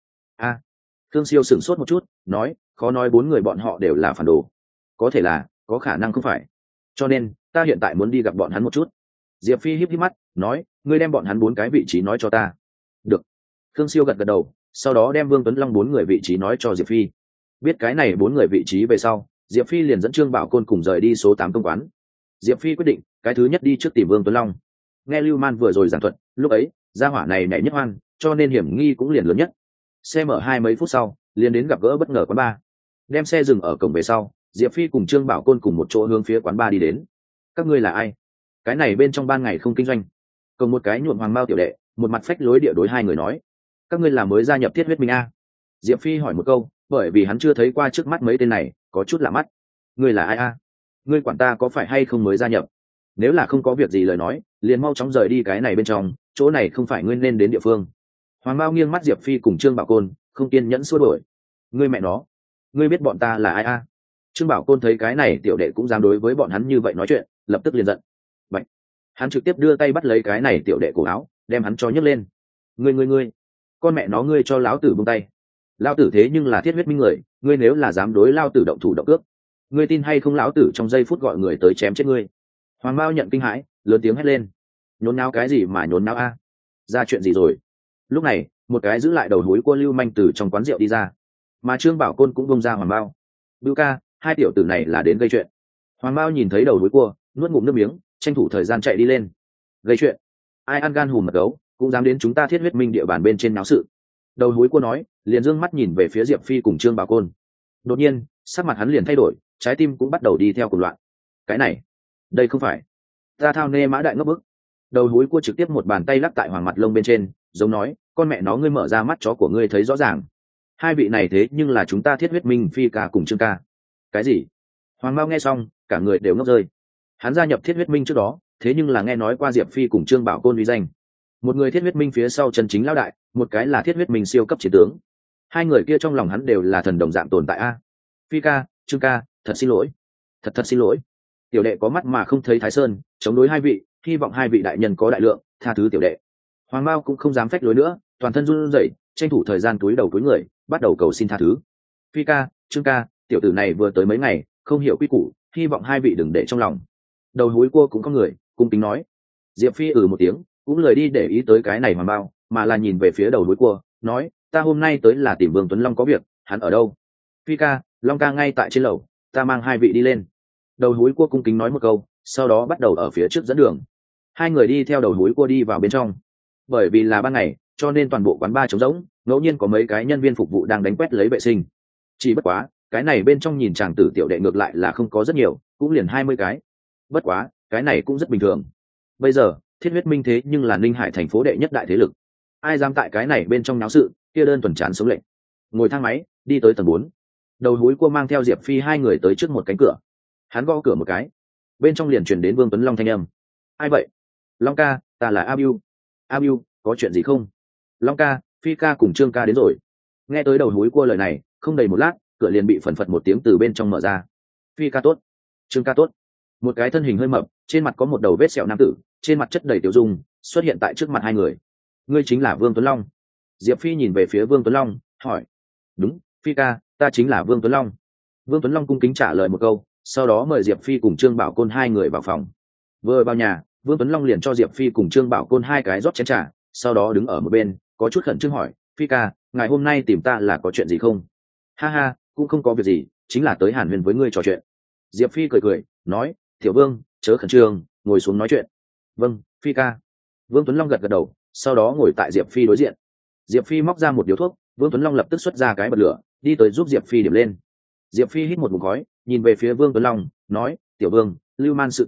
Thương Siêu sửng sốt một chút, nói, khó nói 4 người bọn họ đều là phản đồ. Có thể là, có khả năng không phải. Cho nên, ta hiện tại muốn đi gặp bọn hắn một chút. Diệp Phi híp híp mắt, nói, ngươi đem bọn hắn 4 cái vị trí nói cho ta. Được. Thương Siêu gật gật đầu, sau đó đem Vương Tuấn Long 4 người vị trí nói cho Diệp Phi. Biết cái này 4 người vị trí về sau, Diệp Phi liền dẫn Trương Bảo Côn cùng rời đi số 8 công quán. Diệp Phi quyết định, cái thứ nhất đi trước tìm Vương Tuấn Long. Nghe Lưu Man vừa rồi giảng thuật, lúc ấy, gia hỏa này nhảy nhất hoan, cho nên hiểm nghi cũng liền lớn nhất. Xe mở 2 mấy phút sau, liền đến gặp gỡ bất ngờ quán bar. Đem xe dừng ở cổng về sau, Diệp Phi cùng Trương Bảo Côn cùng một chỗ hướng phía quán bar đi đến. Các ngươi là ai? Cái này bên trong ban ngày không kinh doanh. Cùng một cái nhuộm hoàng mao tiểu đệ, một mặt phách lối địa đối hai người nói, các ngươi là mới gia nhập Thiết Huyết Minh a? Diệp Phi hỏi một câu, bởi vì hắn chưa thấy qua trước mắt mấy tên này, có chút lạ mắt. Ngươi là ai a? Ngươi quản ta có phải hay không mới gia nhập? Nếu là không có việc gì lời nói, liền mau chóng rời đi cái này bên trong, chỗ này không phải ngươi nên đến địa phương. Hoàng Mao nghiêng mắt Diệp Phi cùng Trương Bảo Côn, không kiên nhẫn xua đuổi. Ngươi mẹ nó, ngươi biết bọn ta là ai a? Trương Bảo Côn thấy cái này tiểu đệ cũng dám đối với bọn hắn như vậy nói chuyện, lập tức liền giận. Bạch. Hắn trực tiếp đưa tay bắt lấy cái này tiểu đệ cổ áo, đem hắn cho nhấc lên. Ngươi, con mẹ nó ngươi cho lão tử buông tay. Lão tử thế nhưng là Thiết Huyết Minh người, ngươi nếu là dám đối lão tử động thủ động cước, ngươi tin hay không lão tử trong giây phút gọi người tới chém chết ngươi. Hoàng Mao nhận kinh hãi, lớn tiếng hét lên. Nhốn náo cái gì mà nhốn náo a? Ra chuyện gì rồi? Lúc này, một cái giữ lại đầu hối của Lưu Manh từ trong quán rượu đi ra, mà Trương Bảo Côn cũng bông ra Hoàng Mao. Bưu ca, hai tiểu tử này là đến gây chuyện. Hoàng Mao nhìn thấy đầu hối cua, nuốt ngụm nước miếng, tranh thủ thời gian chạy đi lên. Gây chuyện? Ai ăn gan hùm mật gấu, cũng dám đến chúng ta Thiết Huyết Minh địa bàn bên trên náo sự. Đầu hối cua nói, liền dương mắt nhìn về phía Diệp Phi cùng Trương Bảo Côn. Đột nhiên, sắc mặt hắn liền thay đổi, trái tim cũng bắt đầu đi theo cùng loạn. Cái này, đây không phải. Ta thao nê mã đại ngốc bức. Đầu hối cua trực tiếp một bàn tay lắc tại Hoàng mặt lông bên trên, giống nói, con mẹ nó ngươi mở ra mắt chó của ngươi thấy rõ ràng. Hai vị này thế nhưng là chúng ta Thiết Huyết Minh Phi ca cùng Trương ca. Cái gì? Hoàng Mao nghe xong, cả người đều ngốc rơi. Hắn gia nhập Thiết Huyết Minh trước đó, thế nhưng là nghe nói qua Diệp Phi cùng Trương Bảo Côn uy danh. Một người Thiết Huyết Minh phía sau chân chính lão đại, một cái là Thiết Huyết Minh siêu cấp chiến tướng. Hai người kia trong lòng hắn đều là thần đồng dạng tồn tại a. Phi ca, Trương ca, thật xin lỗi. Thật xin lỗi. Tiểu đệ có mắt mà không thấy Thái Sơn, chống đối hai vị, hy vọng hai vị đại nhân có đại lượng, tha thứ tiểu đệ. Hoàng Mao cũng không dám phách lối nữa, toàn thân run rẩy, tranh thủ thời gian túi đầu túi người, bắt đầu cầu xin tha thứ. Phi ca, Trương ca, tiểu tử này vừa tới mấy ngày, không hiểu quy củ, hy vọng hai vị đừng để trong lòng. Đầu húi cua cũng có người, cung kính nói. Diệp Phi một tiếng, cũng lười đi để ý tới cái này Hoàng Mao, mà là nhìn về phía đầu húi cua, nói, ta hôm nay tới là tìm Vương Tuấn Long có việc, hắn ở đâu? Phi ca, Long ca ngay tại trên lầu, ta mang hai vị đi lên. Đầu húi cua cung kính nói một câu, sau đó bắt đầu ở phía trước dẫn đường. Hai người đi theo đầu húi cua đi vào bên trong. Bởi vì là ban ngày, cho nên toàn bộ quán bar trống rỗng, ngẫu nhiên có mấy cái nhân viên phục vụ đang đánh quét lấy vệ sinh. Chỉ bất quá, cái này bên trong nhìn chàng tử tiểu đệ ngược lại là không có rất nhiều, cũng liền 20 cái. Bất quá, cái này cũng rất bình thường. Bây giờ, Thiết Huyết Minh thế nhưng là Ninh Hải thành phố đệ nhất đại thế lực. Ai dám tại cái này bên trong náo sự, kia đơn thuần chán sống lệnh. Ngồi thang máy, đi tới tầng 4. Đầu húi cua mang theo Diệp Phi hai người tới trước một cánh cửa. Hắn gõ cửa một cái, bên trong liền truyền đến Vương Tuấn Long thanh âm. Ai vậy? Long ca, ta là Abiu. Abiu, có chuyện gì không? Long ca, Phi ca cùng Trương ca đến rồi. Nghe tới đầu húi cua lời này, không đầy một lát, cửa liền bị phần phật một tiếng từ bên trong mở ra. Phi ca tốt, Trương ca tốt. Một cái thân hình hơi mập, trên mặt có một đầu vết sẹo nam tử, trên mặt chất đầy tiểu dung, xuất hiện tại trước mặt hai người. Ngươi chính là Vương Tuấn Long? Diệp Phi nhìn về phía Vương Tuấn Long, hỏi. Đúng, Phi ca, ta chính là Vương Tuấn Long. Vương Tuấn Long cung kính trả lời một câu, sau đó mời Diệp Phi cùng Trương Bảo Côn hai người vào phòng. Vừa vào nhà, Vương Tuấn Long liền cho Diệp Phi cùng Trương Bảo Côn hai cái rót chén trà, sau đó đứng ở một bên, có chút khẩn trương hỏi, Phi ca, ngày hôm nay tìm ta là có chuyện gì không? Ha ha, cũng không có việc gì, chính là tới hàn huyên với ngươi trò chuyện. Diệp Phi cười, nói, Tiểu Vương, chớ khẩn trương, ngồi xuống nói chuyện. Vâng, Phi ca. Vương Tuấn Long gật gật đầu, sau đó ngồi tại Diệp Phi đối diện. Diệp Phi móc ra một điếu thuốc, Vương Tuấn Long lập tức xuất ra cái bật lửa, đi tới giúp Diệp Phi điểm lên. Diệp Phi hít một ngụm khói, nhìn về phía Vương Tuấn Long, nói, Tiểu Vương, Lưu Man sự tình,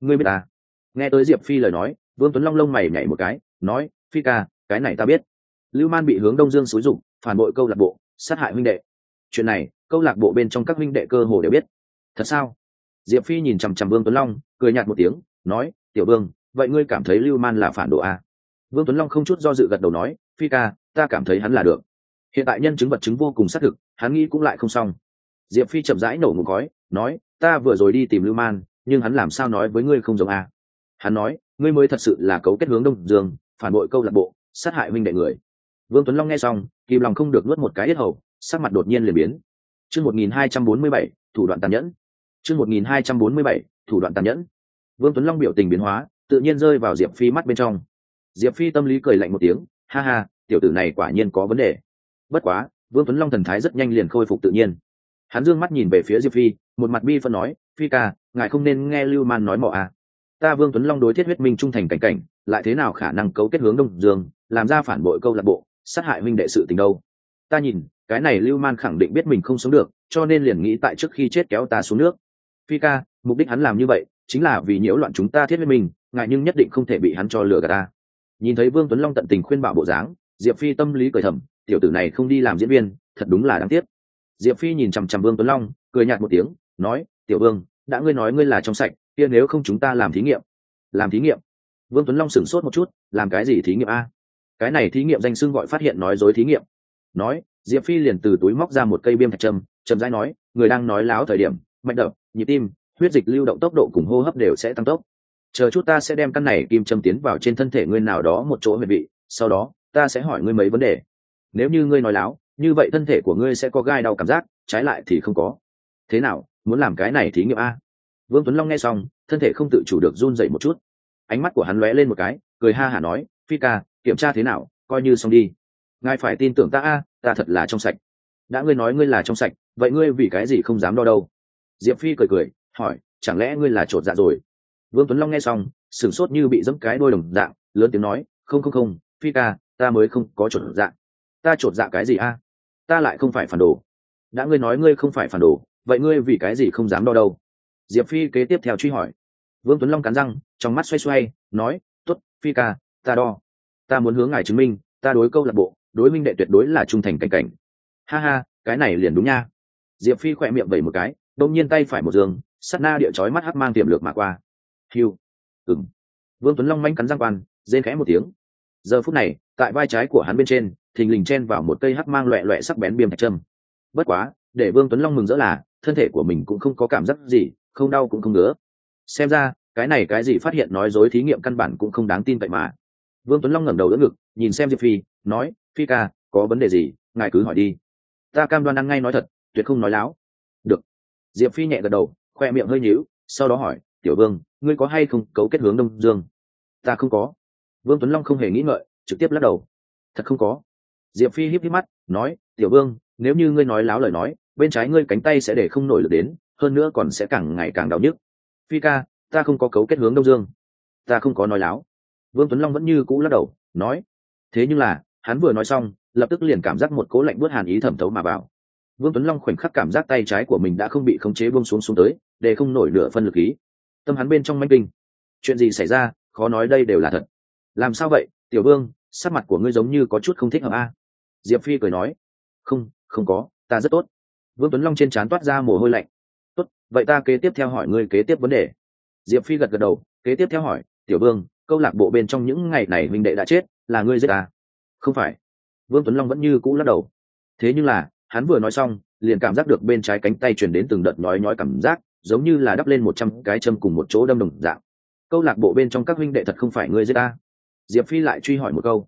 ngươi biết ta? Nghe tới Diệp Phi lời nói, Vương Tuấn Long lông mày nhảy một cái, nói, Phi ca, cái này ta biết. Lưu Man bị hướng Đông Dương xúi dụng, phản bội câu lạc bộ, sát hại huynh đệ. Chuyện này, câu lạc bộ bên trong các huynh đệ cơ hồ đều biết. Thật sao? Diệp Phi nhìn chằm chằm Vương Tuấn Long, cười nhạt một tiếng, nói, tiểu Vương, vậy ngươi cảm thấy Lưu Man là phản đồ à? Vương Tuấn Long không chút do dự gật đầu nói, Phi ca, ta cảm thấy hắn là được. Hiện tại nhân chứng vật chứng vô cùng xác thực, hắn nghĩ cũng lại không xong. Diệp Phi chậm rãi nổ ngụm khói, nói, ta vừa rồi đi tìm Lưu Man, nhưng hắn làm sao nói với ngươi không giống à? Hắn nói, ngươi mới thật sự là cấu kết hướng Đông Dương, phản bội câu lạc bộ, sát hại huynh đệ người. Vương Tuấn Long nghe xong, kìm lòng không được nuốt một cái yết hầu, sắc mặt đột nhiên liền biến. Chương 1247, thủ đoạn tàn nhẫn. Chương 1247, thủ đoạn tàn nhẫn. Vương Tuấn Long biểu tình biến hóa, tự nhiên rơi vào Diệp Phi mắt bên trong. Diệp Phi tâm lý cười lạnh một tiếng, ha ha, tiểu tử này quả nhiên có vấn đề. Bất quá, Vương Tuấn Long thần thái rất nhanh liền khôi phục tự nhiên. Hắn dương mắt nhìn về phía Diệp Phi, một mặt bi phân nói, Phi ca, ngài không nên nghe Lưu Man nói mọ à. Ta Vương Tuấn Long đối thiết huyết minh trung thành cảnh cảnh, lại thế nào khả năng cấu kết hướng Đông Dương, làm ra phản bội câu lạc bộ, sát hại huynh đệ sự tình đâu. Ta nhìn, cái này Lưu Man khẳng định biết mình không sống được, cho nên liền nghĩ tại trước khi chết kéo ta xuống nước. Phi ca, mục đích hắn làm như vậy, chính là vì nhiễu loạn chúng ta thiết huyết minh, ngài nhưng nhất định không thể bị hắn cho lừa gạt ta. Nhìn thấy Vương Tuấn Long tận tình khuyên bảo bộ dáng, Diệp Phi tâm lý cười thầm, tiểu tử này không đi làm diễn viên, thật đúng là đáng tiếc. Diệp Phi nhìn chằm chằm Vương Tuấn Long, cười nhạt một tiếng, nói, tiểu Vương, đã ngươi nói ngươi là trong sạch, kia nếu không chúng ta làm thí nghiệm. Làm thí nghiệm? Vương Tuấn Long sửng sốt một chút, làm cái gì thí nghiệm a? Cái này thí nghiệm danh xưng gọi phát hiện nói dối thí nghiệm. Nói, Diệp Phi liền từ túi móc ra một cây biêm thạch châm, chậm rãi nói, người đang nói láo thời điểm, mạch đập, nhịp tim, huyết dịch lưu động tốc độ cùng hô hấp đều sẽ tăng tốc. Chờ chút ta sẽ đem căn này kim châm tiến vào trên thân thể ngươi nào đó một chỗ huyệt vị, sau đó ta sẽ hỏi ngươi mấy vấn đề. Nếu như ngươi nói láo, như vậy thân thể của ngươi sẽ có gai đau cảm giác, trái lại thì không có. Thế nào, muốn làm cái này thí nghiệm a? Vương Tuấn Long nghe xong, thân thể không tự chủ được run rẩy một chút. Ánh mắt của hắn lóe lên một cái, cười ha hả nói, Phi ca, kiểm tra thế nào, coi như xong đi. Ngài phải tin tưởng ta a, ta thật là trong sạch. Đã ngươi nói ngươi là trong sạch, vậy ngươi vì cái gì không dám đo đâu? Diệp Phi cười cười, hỏi, chẳng lẽ ngươi là trột dạ rồi? Vương Tuấn Long nghe xong, sửng sốt như bị giẫm cái đôi đồng dạng, lớn tiếng nói, không, Phi ca, ta mới không có trột dạ. Ta trột dạ cái gì a? Ta lại không phải phản đồ. Đã ngươi nói ngươi không phải phản đồ, vậy ngươi vì cái gì không dám đo đâu? Diệp Phi kế tiếp theo truy hỏi. Vương Tuấn Long cắn răng, trong mắt xoay xoay, nói, tốt, Phi ca, ta đo. Ta muốn hướng ngài chứng minh, ta đối câu lạc bộ, đối minh đệ tuyệt đối là trung thành cảnh cảnh. Ha ha, cái này liền đúng nha. Diệp Phi khỏe miệng vẩy một cái, đột nhiên tay phải một giường, sát na địa chói mắt hắc mang tiềm lược mà qua. Hiu. Ừm. Vương Tuấn Long manh cắn răng quan, rên khẽ một tiếng. Giờ phút này, tại vai trái của hắn bên trên, thình lình chen vào một cây hắc mang loẹt loẹt sắc bén biêm thạch châm. Bất quá, để Vương Tuấn Long mừng rỡ là, thân thể của mình cũng không có cảm giác gì, không đau cũng không ngứa. Xem ra, cái này cái gì phát hiện nói dối thí nghiệm căn bản cũng không đáng tin vậy mà. Vương Tuấn Long ngẩng đầu đỡ ngực, nhìn xem Diệp Phi, nói, Phi ca, có vấn đề gì, ngài cứ hỏi đi. Ta cam đoan ăn ngay nói thật, tuyệt không nói láo. Được. Diệp Phi nhẹ gật đầu, khoe miệng hơi nhíu, sau đó hỏi, tiểu Vương, ngươi có hay không cấu kết hướng Đông Dương? Ta không có. Vương Tuấn Long không hề nghĩ ngợi, trực tiếp lắc đầu. Thật không có. Diệp Phi híp híp mắt, nói, tiểu Vương, nếu như ngươi nói láo lời nói, bên trái ngươi cánh tay sẽ để không nổi lực đến, hơn nữa còn sẽ càng ngày càng đau nhức. Phi ca, ta không có cấu kết hướng Đông Dương. Ta không có nói láo. Vương Tuấn Long vẫn như cũ lắc đầu, nói. Thế nhưng là, hắn vừa nói xong, lập tức liền cảm giác một cố lạnh buốt hàn ý thẩm thấu mà vào. Vương Tuấn Long khoảnh khắc cảm giác tay trái của mình đã không bị khống chế buông xuống tới, để không nổi nửa phân lực khí. Tâm hắn bên trong manh kinh. Chuyện gì xảy ra, khó nói đây đều là thật. Làm sao vậy, tiểu Vương, sắc mặt của ngươi giống như có chút không thích hợp a. Diệp Phi cười nói. Không có, ta rất tốt. Vương Tuấn Long trên trán toát ra mồ hôi lạnh. Tốt, vậy ta kế tiếp theo hỏi ngươi kế tiếp vấn đề. Diệp Phi gật gật đầu, kế tiếp theo hỏi, tiểu Vương, câu lạc bộ bên trong những ngày này huynh đệ đã chết, là ngươi giết ta? Không phải. Vương Tuấn Long vẫn như cũ lắc đầu. Thế nhưng là, hắn vừa nói xong, liền cảm giác được bên trái cánh tay truyền đến từng đợt nhói nhói cảm giác, giống như là đắp lên 100 cái châm cùng một chỗ đâm đồng dạng. Câu lạc bộ bên trong các huynh đệ thật không phải ngươi giết ta? Diệp Phi lại truy hỏi một câu.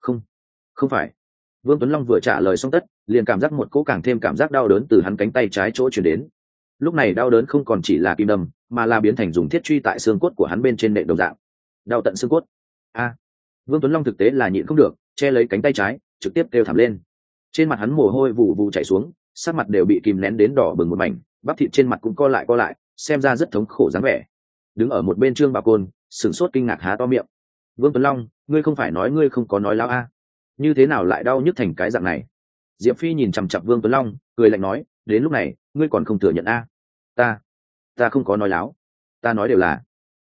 Không phải. Vương Tuấn Long vừa trả lời xong tất, liền cảm giác một cỗ càng thêm cảm giác đau đớn từ hắn cánh tay trái chỗ truyền đến. Lúc này đau đớn không còn chỉ là kim đâm, mà là biến thành dùng thiết truy tại xương cốt của hắn bên trên nệm đồng dạng. Đau tận xương cốt. A. Vương Tuấn Long thực tế là nhịn không được, che lấy cánh tay trái, trực tiếp kêu thảm lên. Trên mặt hắn mồ hôi vụ vụ chảy xuống, sắc mặt đều bị kìm nén đến đỏ bừng một mảnh, bắp thịt trên mặt cũng co lại, xem ra rất thống khổ dáng vẻ. Đứng ở một bên Trương Bảo Côn, sửng sốt kinh ngạc há to miệng. Vương Tuấn Long, ngươi không phải nói ngươi không có nói láo a? Như thế nào lại đau nhức thành cái dạng này? Diệp Phi nhìn chằm chằm Vương Tuấn Long, cười lạnh nói, đến lúc này, ngươi còn không thừa nhận a? Ta không có nói láo, ta nói đều là.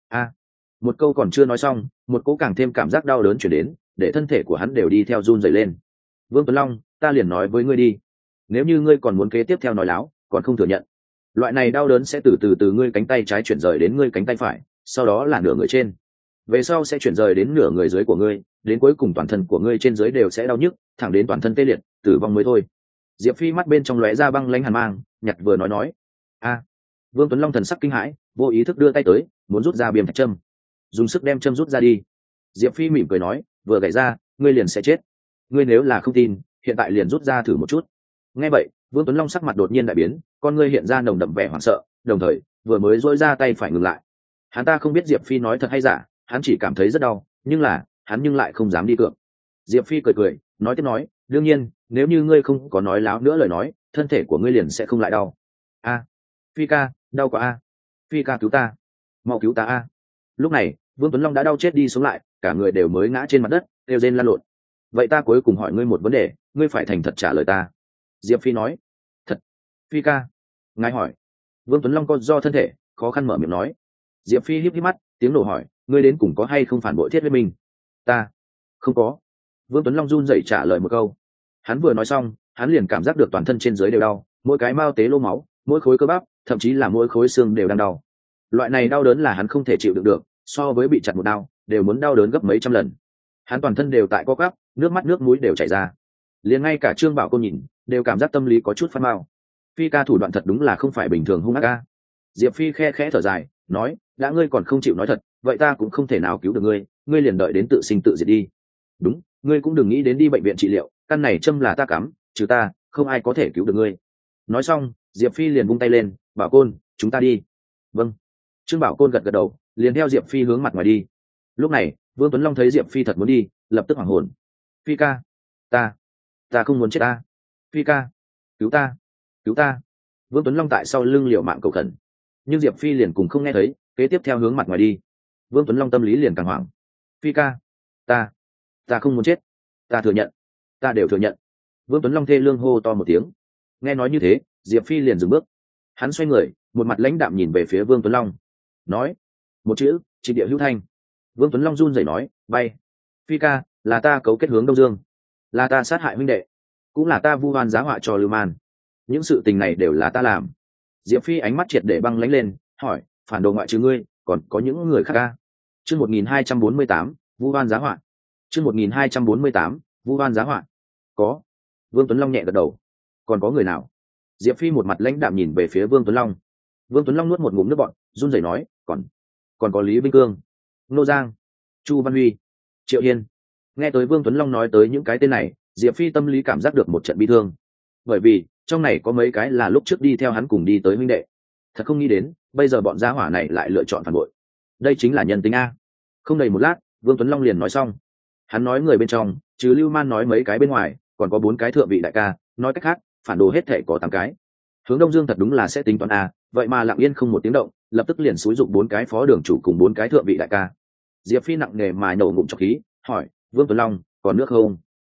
a một câu còn chưa nói xong, một cỗ càng thêm cảm giác đau đớn chuyển đến, để thân thể của hắn đều đi theo run dày lên. Vương Tuấn Long, ta liền nói với ngươi đi, nếu như ngươi còn muốn kế tiếp theo nói láo, còn không thừa nhận, loại này đau đớn sẽ từ ngươi cánh tay trái chuyển rời đến ngươi cánh tay phải, sau đó là nửa người trên, về sau sẽ chuyển rời đến nửa người dưới của ngươi, đến cuối cùng toàn thân của ngươi trên dưới đều sẽ đau nhức, thẳng đến toàn thân tê liệt, tử vong mới thôi. Diệp Phi mắt bên trong lóe ra băng lãnh hàn mang, nhặt vừa nói. A. Vương Tuấn Long thần sắc kinh hãi, vô ý thức đưa tay tới, muốn rút ra biềm thạch châm, dùng sức đem châm rút ra đi. Diệp Phi mỉm cười nói, vừa gãy ra, ngươi liền sẽ chết. Ngươi nếu là không tin, hiện tại liền rút ra thử một chút. Nghe vậy, Vương Tuấn Long sắc mặt đột nhiên đại biến, con ngươi hiện ra nồng đậm vẻ hoảng sợ, đồng thời vừa mới duỗi ra tay phải ngừng lại. Hắn ta không biết Diệp Phi nói thật hay giả, hắn chỉ cảm thấy rất đau, nhưng là hắn lại không dám đi cược. Diệp Phi cười nói tiếp nói, đương nhiên nếu như ngươi không có nói láo nữa lời nói, thân thể của ngươi liền sẽ không lại đau. A. Phi ca, đau quá a. Phi ca cứu ta, mau cứu ta a. Lúc này Vương Tuấn Long đã đau chết đi sống lại, cả người đều mới ngã trên mặt đất, kêu rên lăn lộn. Vậy ta cuối cùng hỏi ngươi một vấn đề, ngươi phải thành thật trả lời ta. Diệp Phi nói. Thật. Phi ca, ngài hỏi. Vương Tuấn Long co do thân thể, khó khăn mở miệng nói. Diệp Phi híp híp mắt, tiếng nổ hỏi, ngươi đến cùng có hay không phản bội Thiết Huyết Minh? Ta không có. Vương Tuấn Long run rẩy trả lời một câu. Hắn vừa nói xong, hắn liền cảm giác được toàn thân trên dưới đều đau, mỗi cái mao tế lô máu, mỗi khối cơ bắp, thậm chí là mỗi khối xương đều đang đau. Loại này đau đớn là hắn không thể chịu đựng được, so với bị chặt một đau đều muốn đau đớn gấp mấy trăm lần. Hắn toàn thân đều tại co quắp, nước mắt nước mũi đều chảy ra. Liền ngay cả Trương Bảo Côn nhìn đều cảm giác tâm lý có chút phát mao. Phi ca thủ đoạn thật đúng là không phải bình thường hung ác ca. Diệp Phi khe khẽ thở dài nói, đã ngươi còn không chịu nói thật, vậy ta cũng không thể nào cứu được ngươi, ngươi liền đợi đến tự sinh tự diệt đi. Đúng, ngươi cũng đừng nghĩ đến đi bệnh viện trị liệu, căn này châm là ta cắm, trừ ta không ai có thể cứu được ngươi. Nói xong Diệp Phi liền vung tay lên, Bảo Côn, chúng ta đi. Vâng. Trương Bảo Côn gật gật đầu, liền theo Diệp Phi hướng mặt ngoài đi. Lúc này Vương Tuấn Long thấy Diệp Phi thật muốn đi, lập tức hoảng hồn. Phi ca, ta không muốn chết ta. Phi ca, cứu ta, cứu ta. Vương Tuấn Long tại sau lưng liều mạng cầu khẩn, nhưng Diệp Phi liền cùng không nghe thấy, kế tiếp theo hướng mặt ngoài đi. Vương Tuấn Long tâm lý liền càng hoảng. Phi ca, ta không muốn chết, ta thừa nhận, ta đều thừa nhận. Vương Tuấn Long thê lương hô to một tiếng. Nghe nói như thế, Diệp Phi liền dừng bước. Hắn xoay người, một mặt lãnh đạm nhìn về phía Vương Tuấn Long, nói một chữ, Trịnh Địa Hữu Thanh. Vương Tuấn Long run rẩy nói, bay. Phi ca, là ta cấu kết hướng Đông Dương, là ta sát hại huynh đệ, cũng là ta vu oan giá họa cho Lưu Man, những sự tình này đều là ta làm. Diệp Phi ánh mắt triệt để băng lãnh lên, hỏi, phản đồ ngoại trừ ngươi còn có những người khác ca? Chương 1248, vu oan giá họa. Chương 1248, vu oan giá họa. Có. Vương Tuấn Long nhẹ gật đầu. Còn có người nào? Diệp Phi một mặt lãnh đạm nhìn về phía Vương Tuấn Long. Vương Tuấn Long nuốt một ngụm nước bọt, run rẩy nói, còn có Lý Vinh Cương, Nô Giang, Chu Văn Huy, Triệu Hiên. Nghe tới Vương Tuấn Long nói tới những cái tên này, Diệp Phi tâm lý cảm giác được một trận bi thương, bởi vì trong này có mấy cái là lúc trước đi theo hắn cùng đi tới huynh đệ. Thật không nghĩ đến bây giờ bọn gia hỏa này lại lựa chọn phản bội, đây chính là nhân tính a. Không đầy một lát, Vương Tuấn Long liền nói xong. Hắn nói người bên trong trừ Lưu Man nói mấy cái bên ngoài, còn có 4 cái thượng vị đại ca, nói cách khác phản đồ hết thể có 8 cái. Hướng Đông Dương thật đúng là sẽ tính toán a, vậy mà lặng yên không một tiếng động, lập tức liền xúi dụng 4 cái phó đường chủ cùng 4 cái thượng vị đại ca. Diệp Phi nặng nề mà nổ ngụm trọc khí, hỏi, Vương Tuấn Long, còn nước không?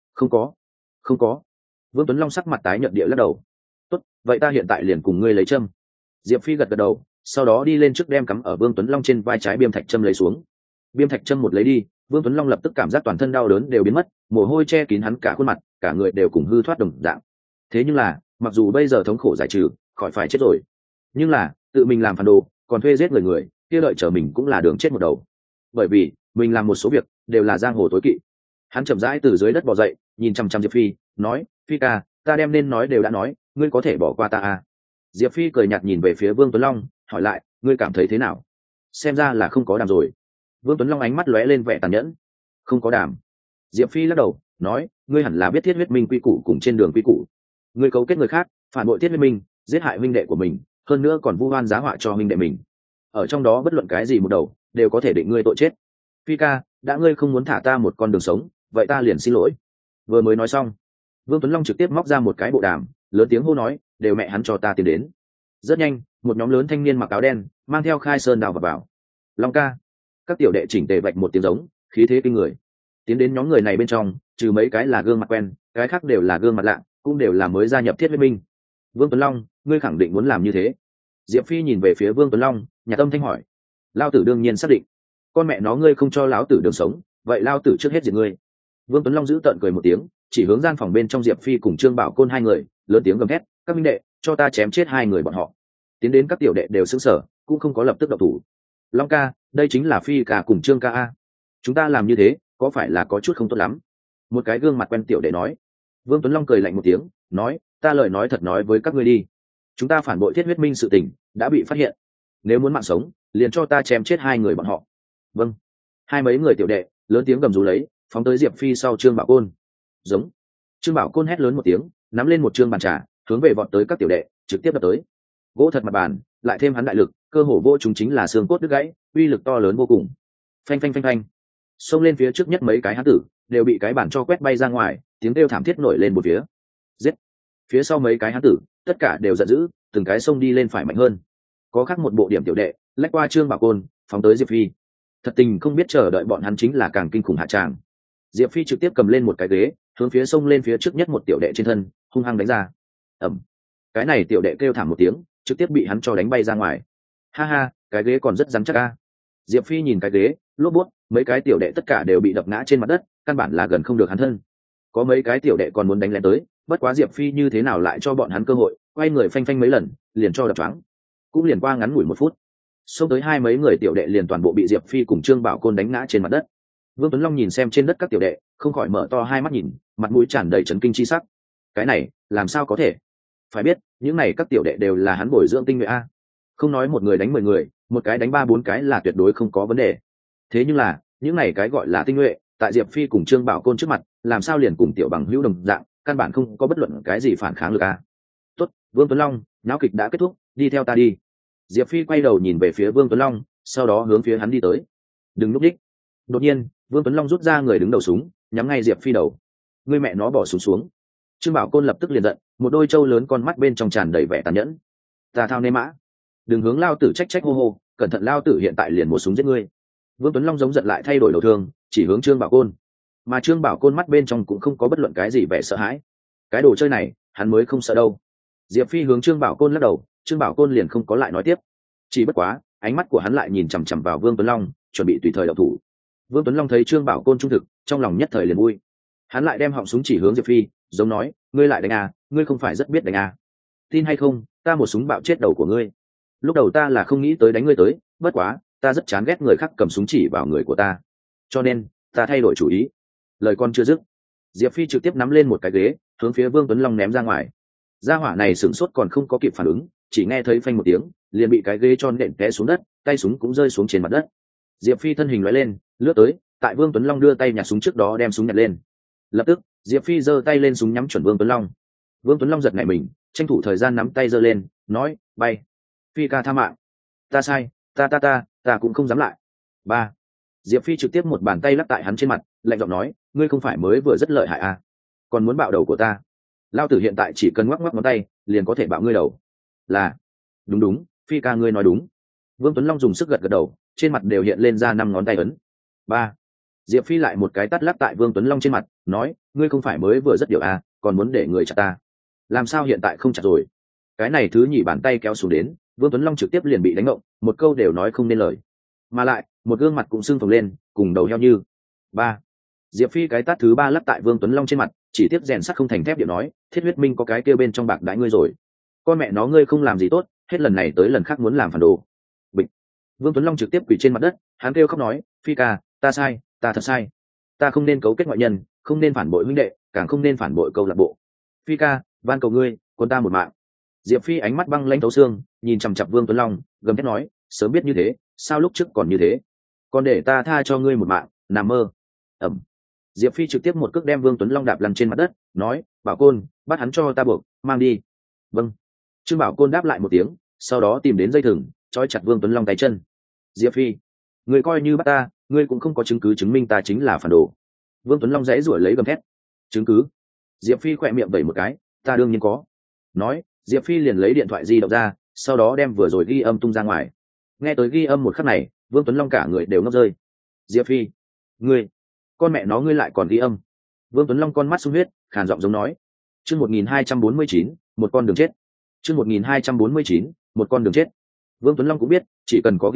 Không có. Vương Tuấn Long sắc mặt tái nhợt địa lắc đầu. Tốt, vậy ta hiện tại liền cùng ngươi lấy châm. Diệp Phi gật gật đầu, sau đó đi lên trước đem cắm ở Vương Tuấn Long trên vai trái biêm thạch châm lấy xuống. Biêm thạch châm một lấy đi, Vương Tuấn Long lập tức cảm giác toàn thân đau đớn đều biến mất, mồ hôi che kín hắn cả khuôn mặt, cả người đều cùng hư thoát đồng dạng. Thế nhưng là, mặc dù bây giờ thống khổ giải trừ, khỏi phải chết rồi, nhưng là tự mình làm phản đồ, còn thuê giết người, kia đợi chờ mình cũng là đường chết một đầu. Bởi vì mình làm một số việc đều là giang hồ tối kỵ. Hắn chậm rãi từ dưới đất bò dậy, nhìn chăm chăm Diệp Phi, nói, Phi ca, ta đem nên nói đều đã nói, ngươi có thể bỏ qua ta à? Diệp Phi cười nhạt nhìn về phía Vương Tuấn Long, hỏi lại, ngươi cảm thấy thế nào? Xem ra là không có đàm rồi. Vương Tuấn Long ánh mắt lóe lên vẻ tàn nhẫn. Không có đàm. Diệp Phi lắc đầu, nói, ngươi hẳn là biết Thiết Huyết Minh quy củ cùng trên đường quy củ. Ngươi cấu kết người khác, phản bội Thiết Huyết Minh, giết hại huynh đệ của mình, hơn nữa còn vu oan giá họa cho huynh đệ mình. Ở trong đó bất luận cái gì một đầu, đều có thể định ngươi tội chết. Phi ca, đã ngươi không muốn thả ta một con đường sống, vậy ta liền xin lỗi. Vừa mới nói xong, Vương Tuấn Long trực tiếp móc ra một cái bộ đàm, lớn tiếng hô nói, đều mẹ hắn cho ta tiến đến. Rất nhanh, một nhóm lớn thanh niên mặc áo đen, mang theo khai sơn đào vào. Long ca. Các tiểu đệ chỉnh tề vạch một tiếng giống, khí thế kinh người. Tiến đến nhóm người này bên trong, trừ mấy cái là gương mặt quen, cái khác đều là gương mặt lạ, cũng đều là mới gia nhập Thiết Huyết Minh. Vương Tuấn Long, ngươi khẳng định muốn làm như thế? Diệp Phi nhìn về phía Vương Tuấn Long, nhà tâm thanh hỏi. lao tử đương nhiên xác định. Con mẹ nó ngươi không cho lão tử đường sống, vậy lao tử trước hết diệt ngươi. Vương Tuấn Long giữ tợn cười một tiếng, chỉ hướng gian phòng bên trong Diệp Phi cùng Trương Bảo Côn hai người, lớn tiếng gầm thét, các minh đệ, cho ta chém chết hai người bọn họ. Tiến đến các tiểu đệ đều sững sờ, cũng không có lập tức động thủ. Long ca, đây chính là Phi ca cùng Trương ca a, chúng ta làm như thế có phải là có chút không tốt lắm? Một cái gương mặt quen tiểu đệ nói. Vương Tuấn Long cười lạnh một tiếng, nói, ta lời nói thật nói với các ngươi đi, chúng ta phản bội Thiết Huyết Minh sự tình đã bị phát hiện, nếu muốn mạng sống liền cho ta chém chết hai người bọn họ. Vâng. Hai mấy người tiểu đệ lớn tiếng gầm rú lấy, phóng tới Diệp Phi sau Trương Bảo Côn. Giống. Trương Bảo Côn hét lớn một tiếng, nắm lên một trương bàn trà, hướng về vọt tới các tiểu đệ, trực tiếp đập tới. Gỗ thật mặt bàn, lại thêm hắn đại lực, cơ hồ vô chúng chính là xương cốt đứt gãy, uy lực to lớn vô cùng. Phanh phanh phanh phanh. Xông lên phía trước nhất mấy cái hán tử đều bị cái bàn cho quét bay ra ngoài, tiếng kêu thảm thiết nổi lên một phía. Giết. Phía sau mấy cái hán tử tất cả đều giận dữ, từng cái xông đi lên phải mạnh hơn. Có khác một bộ điểm tiểu đệ lách qua Trương Bảo Côn, phóng tới Diệp Phi. Thật tình không biết chờ đợi bọn hắn chính là càng kinh khủng hạ tràng. Diệp Phi trực tiếp cầm lên một cái ghế, hướng phía xông lên phía trước nhất một tiểu đệ trên thân hung hăng đánh ra. Ẩm. Cái này tiểu đệ kêu thảm một tiếng, trực tiếp bị hắn cho đánh bay ra ngoài. Ha ha, cái ghế còn rất rắn chắc a. Diệp Phi nhìn cái ghế, lốp bút, mấy cái tiểu đệ tất cả đều bị đập ngã trên mặt đất, căn bản là gần không được hắn thân. Có mấy cái tiểu đệ còn muốn đánh lên tới, bất quá Diệp Phi như thế nào lại cho bọn hắn cơ hội, quay người phanh phanh mấy lần, liền cho đập choáng. Cũng liền qua ngắn ngủi một phút, xông tới hai mấy người tiểu đệ liền toàn bộ bị Diệp Phi cùng Trương Bảo Côn đánh ngã trên mặt đất. Vương Tuấn Long nhìn xem trên đất các tiểu đệ, không khỏi mở to hai mắt nhìn, mặt mũi tràn đầy chấn kinh chi sắc. Cái này, làm sao có thể? Phải biết, những này các tiểu đệ đều là hắn bồi dưỡng tinh nhuệ a. Không nói một người đánh 10 người, một cái đánh 3-4 cái là tuyệt đối không có vấn đề. Thế nhưng là, những này cái gọi là tinh nhuệ, tại Diệp Phi cùng Trương Bảo Côn trước mặt, làm sao liền cùng tiểu bằng hữu đồng dạng, căn bản không có bất luận cái gì phản kháng được a. Tốt, Vương Tuấn Long, náo kịch đã kết thúc, đi theo ta đi. Diệp Phi quay đầu nhìn về phía Vương Tuấn Long, sau đó hướng phía hắn đi tới. Đừng núp đích. Đột nhiên, Vương Tuấn Long rút ra người đứng đầu súng, nhắm ngay Diệp Phi đầu. Người mẹ nó bỏ súng xuống. Trương Bảo Côn lập tức liền giận, một đôi trâu lớn con mắt bên trong tràn đầy vẻ tàn nhẫn. Ta thao nê mã, đừng hướng lao tử trách trách hô hô, cẩn thận lao tử hiện tại liền một súng giết ngươi. Vương Tuấn Long giống giận lại thay đổi đầu thương, chỉ hướng Trương Bảo Côn. Mà Trương Bảo Côn mắt bên trong cũng không có bất luận cái gì vẻ sợ hãi. Cái đồ chơi này, hắn mới không sợ đâu. Diệp Phi hướng Trương Bảo Côn lắc đầu, Trương Bảo Côn liền không có lại nói tiếp. Chỉ bất quá, ánh mắt của hắn lại nhìn chằm chằm vào Vương Tuấn Long, chuẩn bị tùy thời động thủ. Vương Tuấn Long thấy Trương Bảo Côn trung thực, trong lòng nhất thời liền vui. Hắn lại đem họng súng chỉ hướng Diệp Phi, giống nói, ngươi lại đánh à, ngươi không phải rất biết đánh à? Tin hay không, ta một súng bạo chết đầu của ngươi. Lúc đầu ta là không nghĩ tới đánh ngươi tới, bất quá, ta rất chán ghét người khác cầm súng chỉ vào người của ta, cho nên ta thay đổi chủ ý. Lời con chưa dứt, Diệp Phi trực tiếp nắm lên một cái ghế, hướng phía Vương Tuấn Long ném ra ngoài. Gia hỏa này sửng sốt còn không có kịp phản ứng, chỉ nghe thấy phanh một tiếng, liền bị cái ghế cho nện té xuống đất, tay súng cũng rơi xuống trên mặt đất. Diệp Phi thân hình lóe lên, lướt tới, tại Vương Tuấn Long đưa tay nhặt súng trước đó đem súng nhặt lên. Lập tức, Diệp Phi giơ tay lên súng nhắm chuẩn Vương Tuấn Long. Vương Tuấn Long giật nảy mình, tranh thủ thời gian nắm tay giơ lên, nói, bay. Phi ca tha mạng. Ta sai, ta cũng không dám lại. Ba. Diệp Phi trực tiếp một bàn tay lắc tại hắn trên mặt, lạnh giọng nói, ngươi không phải mới vừa rất lợi hại à? Còn muốn bạo đầu của ta? Lao tử hiện tại chỉ cần ngoắc ngoắc ngón tay, liền có thể bạo ngươi đầu. Là. Đúng đúng, Phi ca ngươi nói đúng. Vương Tuấn Long dùng sức gật gật đầu, trên mặt đều hiện lên ra 5 ngón tay ấn. Ba. Diệp Phi lại một cái tát lắc tại Vương Tuấn Long trên mặt, nói, ngươi không phải mới vừa rất điều à, còn muốn để người chặt ta. Làm sao hiện tại không chặt rồi? Cái này thứ nhỉ bàn tay kéo xuống đến, Vương Tuấn Long trực tiếp liền bị đánh ngộng, một câu đều nói không nên lời. Mà lại, một gương mặt cũng sưng phồng lên, cùng đầu heo như. Ba. Diệp Phi cái tát thứ 3 lắc tại Vương Tuấn Long trên mặt, chỉ tiếp rèn sắt không thành thép điệu nói, Thiết Huyết Minh có cái kia bên trong bạc đãi ngươi rồi. Con mẹ nó ngươi không làm gì tốt, hết lần này tới lần khác muốn làm phản đồ. Bịch. Vương Tuấn Long trực tiếp quỳ trên mặt đất, hắn kêu khóc nói, Phi ca, ta sai, ta thật sai. Ta không nên cấu kết ngoại nhân, không nên phản bội huynh đệ, càng không nên phản bội câu lạc bộ. Phi ca, van cầu ngươi, quân ta một mạng. Diệp Phi ánh mắt băng lãnh thấu xương, nhìn chằm chằm Vương Tuấn Long, gầm thét nói, sớm biết như thế, sao lúc trước còn như thế? Còn để ta tha cho ngươi một mạng, nằm mơ. Ẩm. Diệp Phi trực tiếp một cước đem Vương Tuấn Long đạp lăn trên mặt đất, nói, Bảo Côn, bắt hắn cho ta buộc, mang đi. Vâng. Trương Bảo Côn đáp lại một tiếng, sau đó tìm đến dây thừng, trói chặt Vương Tuấn Long tay chân. Diệp Phi, ngươi coi như bắt ta, ngươi cũng không có chứng cứ chứng minh ta chính là phản đồ. Vương Tuấn Long dãy rủi lấy gầm thét. Chứng cứ? Diệp Phi khỏe miệng vẩy một cái, ta đương nhiên có. Nói, Diệp Phi liền lấy điện thoại di động ra, sau đó đem vừa rồi ghi âm tung ra ngoài. Nghe tới ghi âm một khắc này, Vương Tuấn Long cả người đều ngốc rơi. Diệp Phi, ngươi, con mẹ nó ngươi lại còn ghi âm? Vương Tuấn Long con mắt sung huyết, khàn giọng giống nói. Chương 1249, một con đường chết. Chương 1249, một con đường chết. Vương Tuấn Long cũng biết, chỉ cần có ghi âm,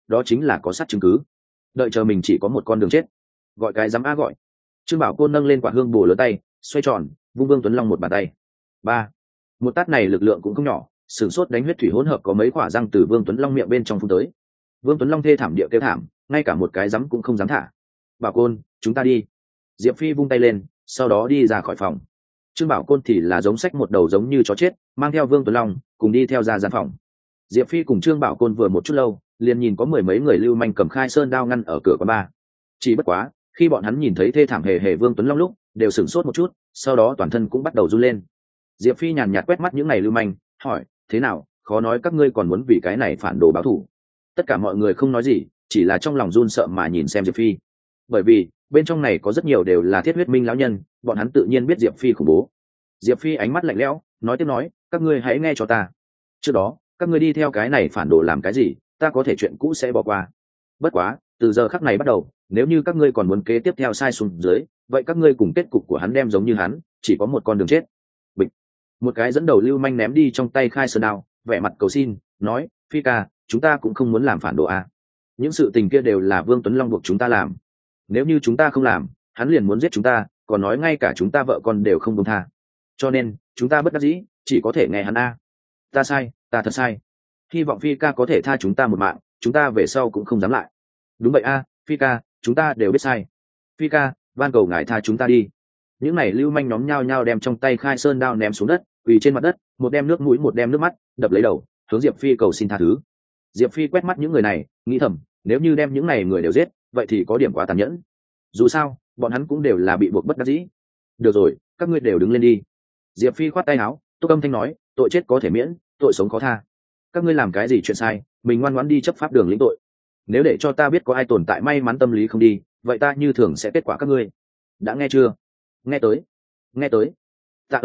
đó chính là có sắt chứng cứ. Đợi chờ mình chỉ có một con đường chết. Gọi cái dám a gọi. Trương Bảo Côn nâng lên quả hương bồ lớn tay, xoay tròn, vung Vương Tuấn Long một bàn tay. Ba. Một tát này lực lượng cũng không nhỏ, sửng sốt đánh huyết thủy hỗn hợp có mấy quả răng từ Vương Tuấn Long miệng bên trong phun tới. Vương Tuấn Long thê thảm địa kêu thảm, ngay cả một cái dám cũng không dám thả. Bảo Côn, chúng ta đi. Diệp Phi vung tay lên, sau đó đi ra khỏi phòng. Trương Bảo Côn thì là giống sách một đầu giống như chó chết, mang theo Vương Tuấn Long cùng đi theo ra gian phòng. Diệp Phi cùng Trương Bảo Côn vừa một chút lâu, liền nhìn có mười mấy người lưu manh cầm khai sơn đao ngăn ở cửa quán bar. Chỉ bất quá, khi bọn hắn nhìn thấy thê thảm hề hề Vương Tuấn Long lúc, đều sửng sốt một chút, sau đó toàn thân cũng bắt đầu run lên. Diệp Phi nhàn nhạt quét mắt những này lưu manh, hỏi: thế nào, khó nói các ngươi còn muốn vì cái này phản đồ báo thù? Tất cả mọi người không nói gì, chỉ là trong lòng run sợ mà nhìn xem Diệp Phi. Bởi vì bên trong này có rất nhiều đều là thiết huyết minh lão nhân, bọn hắn tự nhiên biết Diệp Phi khủng bố. Diệp Phi ánh mắt lạnh lẽo, tiếp nói: các ngươi hãy nghe cho ta. Trước đó các ngươi đi theo cái này phản đồ làm cái gì, ta có thể chuyện cũ sẽ bỏ qua. Bất quá từ giờ khắc này bắt đầu, nếu như các ngươi còn muốn kế tiếp theo sai xuống dưới, vậy các ngươi cùng kết cục của hắn đem giống như hắn, chỉ có một con đường chết. Bịch. Một cái dẫn đầu lưu manh ném đi trong tay khai sơn đao, vẻ mặt cầu xin, nói: Phi ca, chúng ta cũng không muốn làm phản đồ a. Những sự tình kia đều là Vương Tuấn Long buộc chúng ta làm. Nếu như chúng ta không làm, hắn liền muốn giết chúng ta, còn nói ngay cả chúng ta vợ con đều không buông tha. Cho nên chúng ta bất đắc dĩ, chỉ có thể nghe hắn a. Ta sai, ta thật sai. Hy vọng Phi ca có thể tha chúng ta một mạng, chúng ta về sau cũng không dám lại. Đúng vậy a, Phi ca, chúng ta đều biết sai. Phi ca, van cầu ngài tha chúng ta đi. Những này lưu manh nhóm nhao nhao đem trong tay khai sơn đao ném xuống đất, quỳ trên mặt đất, một đem nước mũi một đem nước mắt, đập lấy đầu, hướng Diệp Phi cầu xin tha thứ. Diệp Phi quét mắt những người này, nghĩ thầm, nếu như đem những này người đều giết, vậy thì có điểm quá tàn nhẫn. Dù sao bọn hắn cũng đều là bị buộc bất đắc dĩ. Được rồi, các ngươi đều đứng lên đi. Diệp Phi khoát tay áo, Tô Âm Thanh nói: tội chết có thể miễn, tội sống khó tha. Các ngươi làm cái gì chuyện sai, mình ngoan ngoãn đi chấp pháp đường lĩnh tội. Nếu để cho ta biết có ai tồn tại may mắn tâm lý không đi, vậy ta như thường sẽ kết quả các ngươi. Đã nghe chưa? Nghe tới, nghe tới. Tạ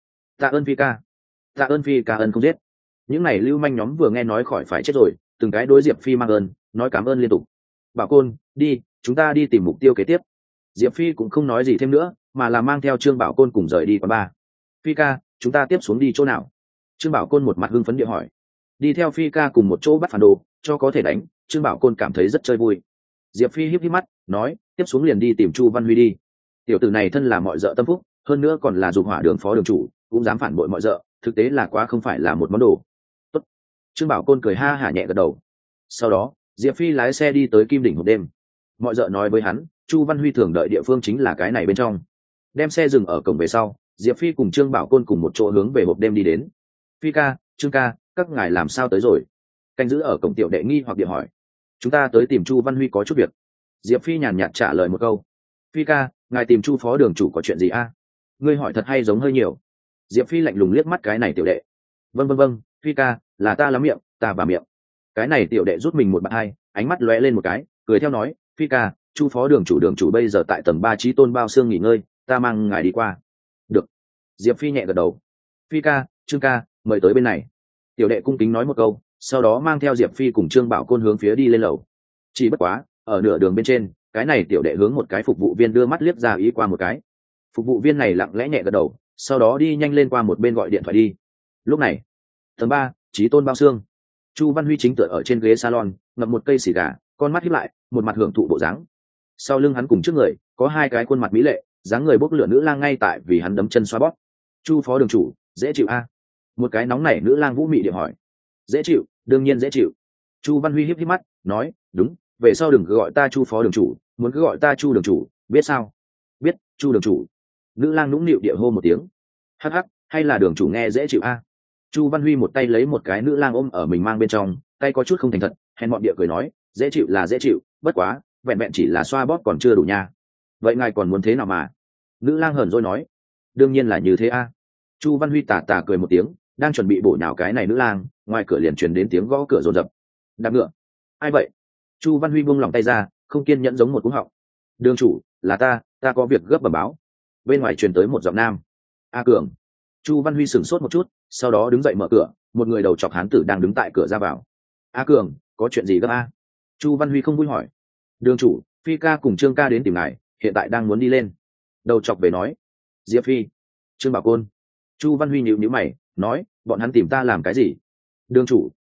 ơn Phi ca, tạ ơn Phi ca ơn không giết. Những này lưu manh nhóm vừa nghe nói khỏi phải chết rồi, từng cái đối Diệp Phi mang ơn, nói cảm ơn liên tục. Bảo Côn, đi, chúng ta đi tìm mục tiêu kế tiếp. Diệp Phi cũng không nói gì thêm nữa, mà là mang theo Trương Bảo Côn cùng rời đi quán bar. Phi ca, chúng ta tiếp xuống đi chỗ nào? Trương Bảo Côn một mặt hưng phấn địa hỏi. Đi theo Phi ca cùng một chỗ bắt phản đồ, cho có thể đánh. Trương Bảo Côn cảm thấy rất chơi vui. Diệp Phi híp híp mắt, nói: tiếp xuống liền đi tìm Chu Văn Huy đi. Tiểu tử này thân là mọi dợ tâm phúc, hơn nữa còn là dục hỏa đường phó đường chủ, cũng dám phản bội mọi dợ, thực tế là quá không phải là một món đồ. Tốt. Trương Bảo Côn cười ha hả nhẹ gật đầu. Sau đó Diệp Phi lái xe đi tới Kim Đỉnh hộp đêm. Mọi dợ nói với hắn, Chu Văn Huy thường đợi địa phương chính là cái này bên trong. Đem xe dừng ở cổng về sau, Diệp Phi cùng Trương Bảo Côn cùng một chỗ hướng về hộp đêm đi đến. Phi ca, Trương ca, các ngài làm sao tới rồi? Canh giữ ở cổng tiểu đệ nghi hoặc địa hỏi. Chúng ta tới tìm Chu Văn Huy có chút việc. Diệp Phi nhàn nhạt trả lời một câu. Phi ca, ngài tìm Chu phó đường chủ có chuyện gì a? Ngươi hỏi thật hay giống hơi nhiều. Diệp Phi lạnh lùng liếc mắt cái này tiểu đệ. Vâng, Phi ca, là ta lắm miệng, ta và miệng. Cái này tiểu đệ rút mình một bạn hai, ánh mắt lóe lên một cái, cười theo nói: Phi ca, Chu phó đường chủ bây giờ tại tầng 3 Chí Tôn bao xương nghỉ ngơi, ta mang ngài đi qua. Được. Diệp Phi nhẹ gật đầu. Phi ca, Trương ca, mời tới bên này. Tiểu đệ cung kính nói một câu, sau đó mang theo Diệp Phi cùng Trương Bảo Côn hướng phía đi lên lầu. Chỉ bất quá, ở nửa đường bên trên, cái này tiểu đệ hướng một cái phục vụ viên đưa mắt liếc ra ý qua một cái. Phục vụ viên này lặng lẽ nhẹ gật đầu, sau đó đi nhanh lên qua một bên gọi điện thoại đi. Lúc này, tầng 3, Chí Tôn bao xương. Chu Văn Huy chính tựa ở trên ghế salon, ngậm một cây xì gà, con mắt híp lại, một mặt hưởng thụ bộ dáng. Sau lưng hắn cùng trước người, có hai cái khuôn mặt mỹ lệ, dáng người bốc lửa nữ lang ngay tại vì hắn đấm chân xoa bóp. Chu phó đường chủ, dễ chịu a? Một cái nóng nảy nữ lang vũ mị địa hỏi. Dễ chịu, đương nhiên dễ chịu. Chu Văn Huy híp híp mắt, nói: đúng, về sau đừng cứ gọi ta Chu phó đường chủ, muốn cứ gọi ta Chu đường chủ, biết sao? Biết, Chu đường chủ. Nữ lang nũng nịu địa hô một tiếng. Hắc hắc, hay là đường chủ nghe dễ chịu a? Chu Văn Huy một tay lấy một cái nữ lang ôm ở mình mang bên trong, tay có chút không thành thật, hèn mọn địa cười nói: dễ chịu là dễ chịu, bất quá vẹn vẹn chỉ là xoa bóp còn chưa đủ nha. Vậy ngài còn muốn thế nào mà? Nữ lang hờn dỗi nói. Đương nhiên là như thế a. Chu Văn Huy tà tà cười một tiếng, đang chuẩn bị bổ nhào cái này nữ lang, ngoài cửa liền truyền đến tiếng gõ cửa rồn rập. Đạp ngựa. Ai vậy? Chu Văn Huy buông lòng tay ra, không kiên nhẫn giống một cú họng. Đường chủ, là ta có việc gấp bẩm báo. Bên ngoài truyền tới một giọng nam. A Cường. Chu Văn Huy sửng sốt một chút, sau đó đứng dậy mở cửa, một người đầu chọc hán tử đang đứng tại cửa ra vào. A Cường, có chuyện gì gấp a? Chu Văn Huy không vui hỏi. Đường chủ, Phi ca cùng Trương ca đến tìm ngài, hiện tại đang muốn đi lên. Đầu chọc về nói. Diệp Phi, Trương Bảo Côn. Chu Văn Huy nhíu nhíu mày, nói: bọn hắn tìm ta làm cái gì? Đường chủ,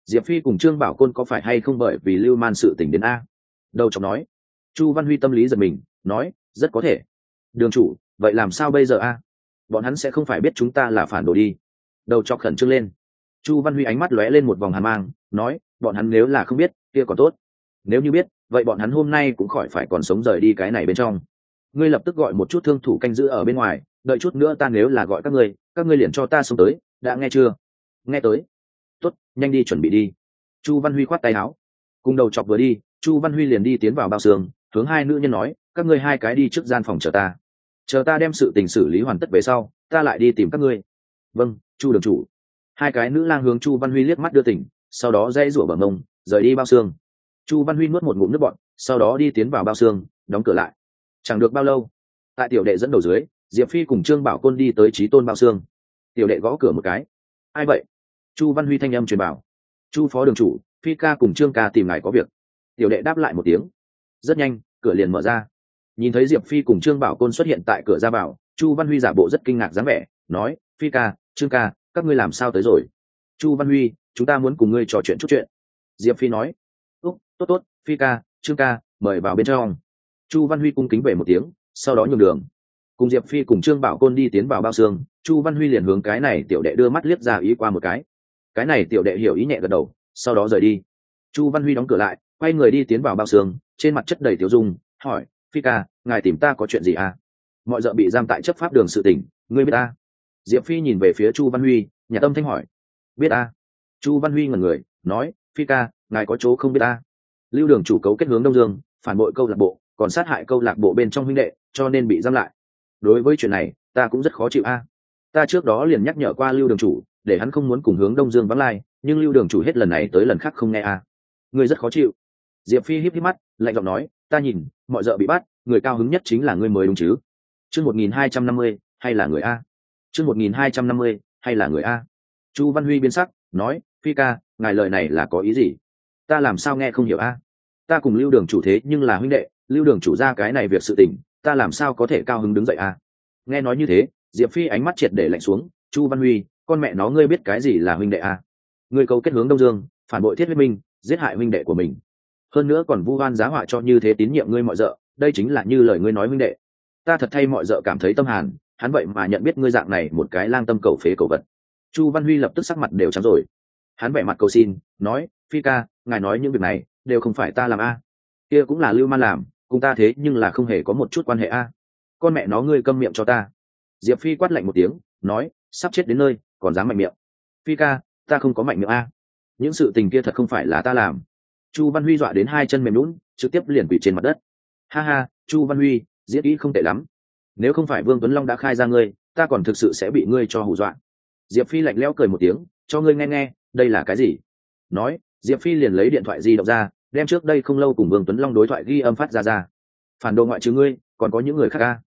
Diệp Phi cùng Trương Bảo Côn có phải hay không bởi vì lưu man sự tình đến a? Đầu chọc nói. Chu Văn Huy tâm lý giật mình, nói, rất có thể. Đường chủ, vậy làm sao bây giờ a? Bọn hắn sẽ không phải biết chúng ta là phản đồ đi. Đầu chọc khẩn trương lên. Chu Văn Huy ánh mắt lóe lên một vòng hàn mang, nói, bọn hắn nếu là không biết, kia còn tốt. Nếu như biết, vậy bọn hắn hôm nay cũng khỏi phải còn sống rời đi cái này bên trong. Ngươi lập tức gọi một chút thương thủ canh giữ ở bên ngoài, đợi chút nữa ta nếu là gọi các ngươi liền cho ta xuống tới, đã nghe chưa? Nghe tới. Tốt, nhanh đi chuẩn bị đi. Chu Văn Huy khoát tay áo. Cùng đầu chọc vừa đi, Chu Văn Huy liền đi tiến vào bao xương, hướng hai nữ nhân nói, các ngươi hai cái đi trước gian phòng chờ ta đem sự tình xử lý hoàn tất về sau, ta lại đi tìm các ngươi. Vâng, Chu đường chủ. Hai cái nữ lang hướng Chu Văn Huy liếc mắt đưa tỉnh, sau đó dãy rủa bờ mông, rời đi bao xương. Chu Văn Huy nuốt một ngụm nước bọt, sau đó đi tiến vào bao xương, đóng cửa lại. Chẳng được bao lâu, tại tiểu đệ dẫn đầu dưới, Diệp Phi cùng Trương Bảo Côn đi tới Chí Tôn bao xương. Tiểu đệ gõ cửa một cái. Ai vậy? Chu Văn Huy thanh âm truyền bảo. Chu phó đường chủ, Phi ca cùng Trương ca tìm ngài có việc. Tiểu đệ đáp lại một tiếng. Rất nhanh, cửa liền mở ra. Nhìn thấy Diệp Phi cùng Trương Bảo Côn xuất hiện tại cửa ra vào, Chu Văn Huy giả bộ rất kinh ngạc dáng vẻ, nói, Phi ca, Trương ca, các ngươi làm sao tới rồi? Chu Văn Huy, chúng ta muốn cùng ngươi trò chuyện chút chuyện. Diệp Phi nói. Tốt, Phi ca, Trương ca, mời vào bên trong. Chu Văn Huy cung kính về một tiếng, sau đó nhường đường. Cùng Diệp Phi cùng Trương Bảo Côn đi tiến vào bao xương, Chu Văn Huy liền hướng cái này tiểu đệ đưa mắt liếc ra ý qua một cái. Cái này tiểu đệ hiểu ý nhẹ gật đầu, sau đó rời đi. Chu Văn Huy đóng cửa lại, quay người đi tiến vào bao xương, trên mặt chất đầy tiểu dung, hỏi, Phi ca, ngài tìm ta có chuyện gì à? Mọi dợ bị giam tại chấp pháp đường sự tình, ngươi biết ta? Diệp Phi nhìn về phía Chu Văn Huy, nhà tâm thanh hỏi. Biết ta? Chu Văn Huy ngẩn người, nói, Phi ca, ngài có chỗ không biết ta? Lưu đường chủ cấu kết hướng Đông Dương, phản bội câu lạc bộ, còn sát hại câu lạc bộ bên trong huynh đệ, cho nên bị giam lại. Đối với chuyện này, ta cũng rất khó chịu a. Ta trước đó liền nhắc nhở qua Lưu đường chủ, để hắn không muốn cùng hướng Đông Dương vắng lai, nhưng Lưu đường chủ hết lần này tới lần khác không nghe a. Ngươi rất khó chịu. Diệp Phi híp híp mắt, lạnh giọng nói, ta nhìn, mọi dợ bị bắt, người cao hứng nhất chính là ngươi mới đúng chứ? Chương 1250, hay là người a? Chương 1250, hay là người a? Chu Văn Huy biến sắc, nói, Phi ca, ngài lời này là có ý gì? Ta làm sao nghe không hiểu a? Ta cùng Lưu đường chủ thế nhưng là huynh đệ, Lưu đường chủ ra cái này việc sự tình, ta làm sao có thể cao hứng đứng dậy a? Nghe nói như thế, Diệp Phi ánh mắt triệt để lạnh xuống. Chu Văn Huy, con mẹ nó ngươi biết cái gì là huynh đệ a? Ngươi cấu kết hướng Đông Dương, phản bội Thiết Huyết Minh, giết hại huynh đệ của mình, hơn nữa còn vu oan giá họa cho như thế tín nhiệm ngươi mọi dợ, đây chính là như lời ngươi nói huynh đệ. Ta thật thay mọi dợ cảm thấy tâm hàn, hắn vậy mà nhận biết ngươi dạng này một cái lang tâm cầu phế cầu vật. Chu Văn Huy lập tức sắc mặt đều trắng rồi. Hắn vẻ mặt cầu xin, nói, Phi ca, ngài nói những việc này đều không phải ta làm a, kia cũng là Lưu Man làm, cùng ta thế nhưng là không hề có một chút quan hệ a. Con mẹ nó ngươi câm miệng cho ta. Diệp Phi quát lạnh một tiếng, nói, sắp chết đến nơi còn dám mạnh miệng. Phi ca, ta không có mạnh miệng a, những sự tình kia thật không phải là ta làm. Chu Văn Huy dọa đến hai chân mềm lún, trực tiếp liền quỳ trên mặt đất. Ha ha, Chu Văn Huy, diễn kỹ không tệ lắm. Nếu không phải Vương Tuấn Long đã khai ra ngươi, ta còn thực sự sẽ bị ngươi cho hù dọa. Diệp Phi lạnh lẽo cười một tiếng, cho ngươi nghe nghe, đây là cái gì? Nói, Diệp Phi liền lấy điện thoại di động ra, đem trước đây không lâu cùng Vương Tuấn Long đối thoại ghi âm phát ra. Phản đồ ngoại trừ ngươi, còn có những người khác à?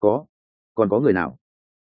Còn có người nào?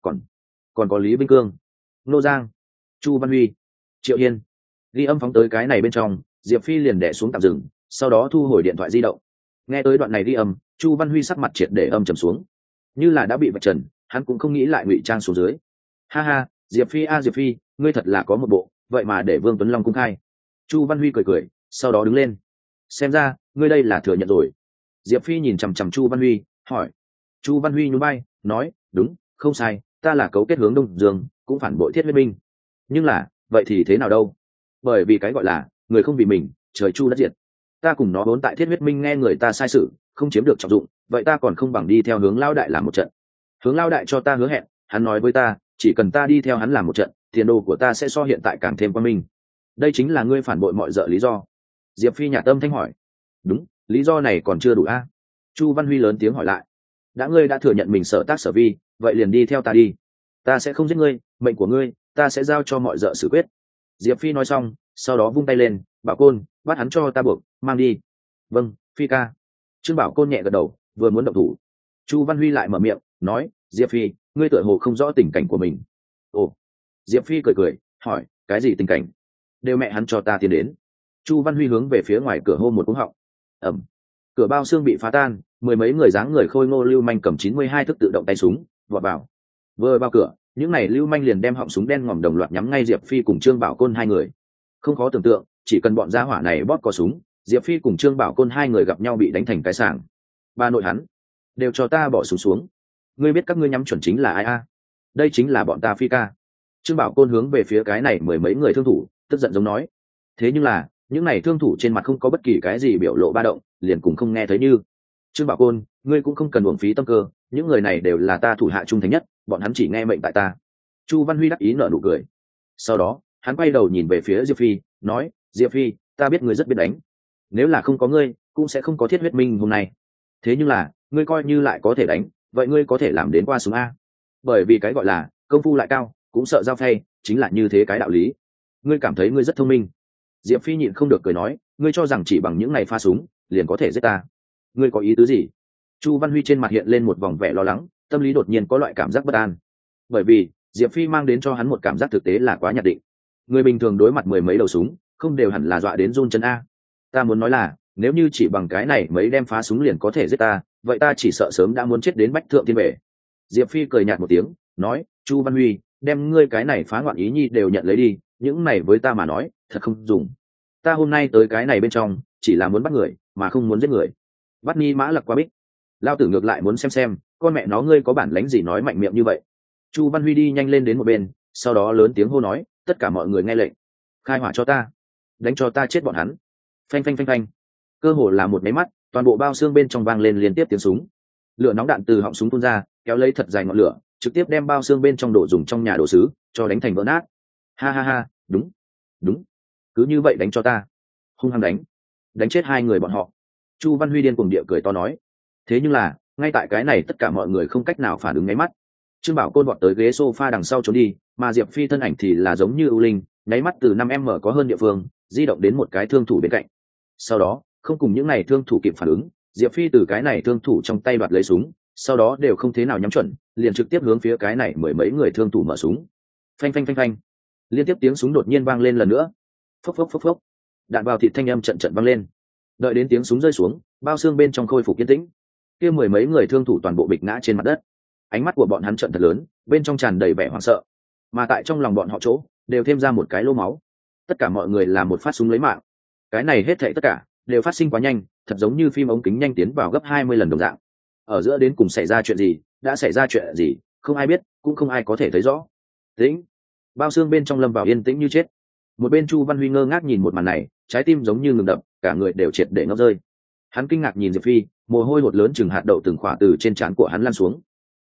Còn có Lý Vinh Cương, Nô Giang, Chu Văn Huy, Triệu Hiên. Ghi âm phóng tới cái này bên trong, Diệp Phi liền đẻ xuống tạm dừng, sau đó thu hồi điện thoại di động. Nghe tới đoạn này ghi âm, Chu Văn Huy sắc mặt triệt để âm trầm xuống, như là đã bị vạch trần, hắn cũng không nghĩ lại ngụy trang xuống dưới. Ha ha, Diệp Phi a Diệp Phi, ngươi thật là có một bộ, vậy mà để Vương Tuấn Long cung khai. Chu Văn Huy cười cười, sau đó đứng lên. Xem ra, ngươi đây là thừa nhận rồi. Diệp Phi nhìn chằm chằm Chu Văn Huy, hỏi. Chu Văn Huy nhún vai, nói, đúng, không sai, ta là cấu kết hướng Đông Dương, cũng phản bội Thiết Huyết Minh. Nhưng là, vậy thì thế nào đâu? Bởi vì cái gọi là người không vì mình, trời chu đất diệt. Ta cùng nó vốn tại Thiết Huyết Minh nghe người ta sai sự, không chiếm được trọng dụng, vậy ta còn không bằng đi theo Hướng Lao đại làm một trận. Hướng Lao đại cho ta hứa hẹn, hắn nói với ta, chỉ cần ta đi theo hắn làm một trận, tiền đồ của ta sẽ so hiện tại càng thêm quang minh. Đây chính là ngươi phản bội mọi dợ lý do. Diệp Phi nhạt tâm thanh hỏi. Đúng, lý do này còn chưa đủ a. Chu Văn Huy lớn tiếng hỏi lại. Đã ngươi đã thừa nhận mình sở tác sở vi, vậy liền đi theo ta đi. Ta sẽ không giết ngươi, mệnh của ngươi ta sẽ giao cho mọi dợ xử quyết. Diệp Phi nói xong, sau đó vung tay lên, Bảo Côn, bắt hắn cho ta buộc, mang đi. Vâng, Phi ca. Trương Bảo Côn nhẹ gật đầu, vừa muốn động thủ. Chu Văn Huy lại mở miệng, nói, Diệp Phi, ngươi tựa hồ không rõ tình cảnh của mình. Ồ. Diệp Phi cười cười, hỏi, cái gì tình cảnh? Đều mẹ hắn cho ta tiến đến. Chu Văn Huy hướng về phía ngoài cửa hô một cú họng. Ẩm. Cửa bao xương bị phá tan, mười mấy người dáng người khôi ngô lưu manh cầm 92 thức tự động tay súng, vọt vào. Vừa vào cửa, những này lưu manh liền đem họng súng đen ngòm đồng loạt nhắm ngay Diệp Phi cùng Trương Bảo Côn hai người. Không khó tưởng tượng, chỉ cần bọn gia hỏa này bóp cò súng, Diệp Phi cùng Trương Bảo Côn hai người gặp nhau bị đánh thành cái sảng. Ba nội hắn đều cho ta bỏ súng xuống. Ngươi biết các ngươi nhắm chuẩn chính là ai a? Đây chính là bọn ta Phi ca. Trương Bảo Côn hướng về phía cái này mười mấy người thương thủ tức giận giống nói. Thế nhưng là những này thương thủ trên mặt không có bất kỳ cái gì biểu lộ ba động, liền cùng không nghe thấy như. Trương Bảo Côn, ngươi cũng không cần uổng phí tâm cơ, những người này đều là ta thủ hạ trung thành nhất, bọn hắn chỉ nghe mệnh tại ta. Chu Văn Huy đắc ý nở nụ cười. Sau đó hắn quay đầu nhìn về phía Diệp Phi, nói, Diệp Phi, ta biết ngươi rất biết đánh, nếu là không có ngươi cũng sẽ không có Thiết Huyết Minh hôm nay. Thế nhưng là ngươi coi như lại có thể đánh, vậy ngươi có thể làm đến qua súng a? Bởi vì cái gọi là công phu lại cao cũng sợ giao phay, chính là như thế cái đạo lý. Ngươi cảm thấy ngươi rất thông minh. Diệp Phi nhịn không được cười nói, ngươi cho rằng chỉ bằng những này pha súng liền có thể giết ta? Ngươi có ý tứ gì? Chu Văn Huy trên mặt hiện lên một vòng vẻ lo lắng, tâm lý đột nhiên có loại cảm giác bất an, bởi vì Diệp Phi mang đến cho hắn một cảm giác thực tế là quá nhạt định. Người bình thường đối mặt mười mấy đầu súng không đều hẳn là dọa đến run chân a. Ta muốn nói là nếu như chỉ bằng cái này mấy đem phá súng liền có thể giết ta, vậy ta chỉ sợ sớm đã muốn chết đến bách thượng thiên vệ. Diệp Phi cười nhạt một tiếng, nói, Chu Văn Huy, đem ngươi cái này phá ngoạn ý nhi đều nhận lấy đi, những này với ta mà nói thật không dùng. Ta hôm nay tới cái này bên trong chỉ là muốn bắt người mà không muốn giết người. Bắt ni mã lặc qua bích, lao tử ngược lại muốn xem con mẹ nó ngươi có bản lánh gì nói mạnh miệng như vậy. Chu Văn Huy đi nhanh lên đến một bên, sau đó lớn tiếng hô nói, tất cả mọi người nghe lệnh, khai hỏa cho ta, đánh cho ta chết bọn hắn. Phanh phanh phanh phanh, cơ hồ là một máy mắt, toàn bộ bao xương bên trong vang lên liên tiếp tiếng súng. Lửa nóng đạn từ họng súng phun ra, kéo lấy thật dài ngọn lửa, trực tiếp đem bao xương bên trong đồ dùng trong nhà đồ sứ cho đánh thành vỡ nát. Ha ha ha, đúng đúng, cứ như vậy đánh cho ta, hung hăng đánh chết hai người bọn họ. Chu Văn Huy điên cuồng địa cười to nói. Thế nhưng là ngay tại cái này tất cả mọi người không cách nào phản ứng nháy mắt, Trương Bảo Côn vọt tới ghế sofa đằng sau trốn đi, mà Diệp Phi thân ảnh thì là giống như ưu linh, nháy mắt từ 5m có hơn địa phương di động đến một cái thương thủ bên cạnh. Sau đó không cùng những này thương thủ kịp phản ứng, Diệp Phi từ cái này thương thủ trong tay đoạt lấy súng, sau đó đều không thế nào nhắm chuẩn, liền trực tiếp hướng phía cái này mười mấy người thương thủ mở súng. Phanh phanh phanh phanh, liên tiếp tiếng súng đột nhiên vang lên lần nữa. Phốc phốc phốc phốc, đạn vào thịt thanh âm trận trận vang lên. Đợi đến tiếng súng rơi xuống, bao xương bên trong khôi phục yên tĩnh. Kia mười mấy người thương thủ toàn bộ bịch ngã trên mặt đất, ánh mắt của bọn hắn trợn thật lớn, bên trong tràn đầy vẻ hoảng sợ, mà tại trong lòng bọn họ chỗ đều thêm ra một cái lô máu. Tất cả mọi người làm một phát súng lấy mạng. Cái này hết thảy tất cả đều phát sinh quá nhanh, thật giống như phim ống kính nhanh tiến vào gấp 20 lần đồng dạng. Ở giữa đến cùng xảy ra chuyện gì, đã xảy ra chuyện gì, không ai biết, cũng không ai có thể thấy rõ. Tĩnh, bao xương bên trong lâm vào yên tĩnh như chết. Một bên Chu Văn Huy ngơ ngác nhìn một màn này, trái tim giống như ngừng đập, cả người đều triệt để ngốc rơi. Hắn kinh ngạc nhìn Diệp Phi, mồ hôi hột lớn chừng hạt đậu từng khỏa từ trên trán của hắn lăn xuống.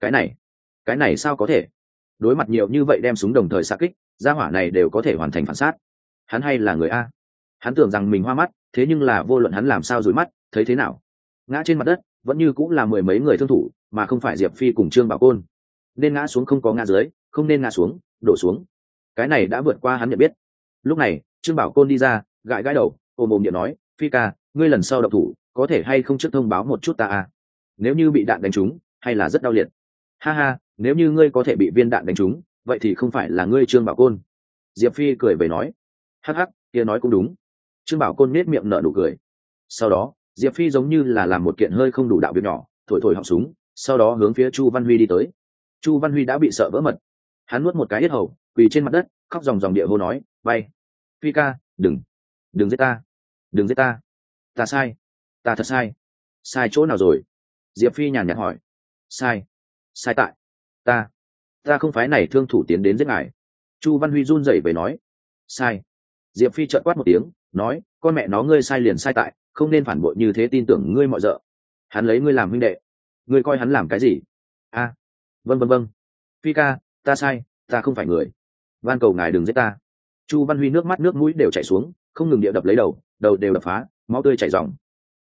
Cái này sao có thể? Đối mặt nhiều như vậy đem súng đồng thời xạ kích, gia hỏa này đều có thể hoàn thành phản sát. Hắn hay là người a? Hắn tưởng rằng mình hoa mắt, thế nhưng là vô luận hắn làm sao rủi mắt, thấy thế nào, ngã trên mặt đất vẫn như cũng là mười mấy người thương thủ, mà không phải Diệp Phi cùng Trương Bảo Côn. Nên ngã xuống không có ngã dưới, không nên ngã xuống đổ xuống. Cái này đã vượt qua hắn nhận biết. Lúc này Trương Bảo Côn đi ra, gãi gãi đầu, ôm ôm điện nói, Phi ca, ngươi lần sau độc thủ có thể hay không trước thông báo một chút ta à? Nếu như bị đạn đánh trúng hay là rất đau liệt. Ha ha, nếu như ngươi có thể bị viên đạn đánh trúng, vậy thì không phải là ngươi Trương Bảo Côn. Diệp Phi cười về nói. Hắc hắc, kia nói cũng đúng. Trương Bảo Côn nết miệng nở nụ cười. Sau đó Diệp Phi giống như là làm một kiện hơi không đủ đạo việc nhỏ, thổi thổi họng súng, sau đó hướng phía Chu Văn Huy đi tới. Chu Văn Huy đã bị sợ vỡ mật, hắn nuốt một cái yết hầu, quỳ trên mặt đất, khóc ròng ròng địa hô nói, bay, Phi ca, đừng giết ta, đừng giết ta, ta sai, ta thật sai. Sai chỗ nào rồi? Diệp Phi nhàn nhạt hỏi. Sai tại ta không phái này thương thủ tiến đến giết ngài. Chu Văn Huy run rẩy về nói. Sai. Diệp Phi trợn quát một tiếng, nói, con mẹ nó ngươi sai liền sai tại, không nên phản bội như thế tin tưởng ngươi mọi dợ. Hắn lấy ngươi làm huynh đệ, ngươi coi hắn làm cái gì? A, vâng, Phi ca, ta sai, ta không phải người, van cầu ngài đừng giết ta. Chu Văn Huy nước mắt nước mũi đều chảy xuống, không ngừng địa đập lấy đầu đều đập phá, máu tươi chảy ròng.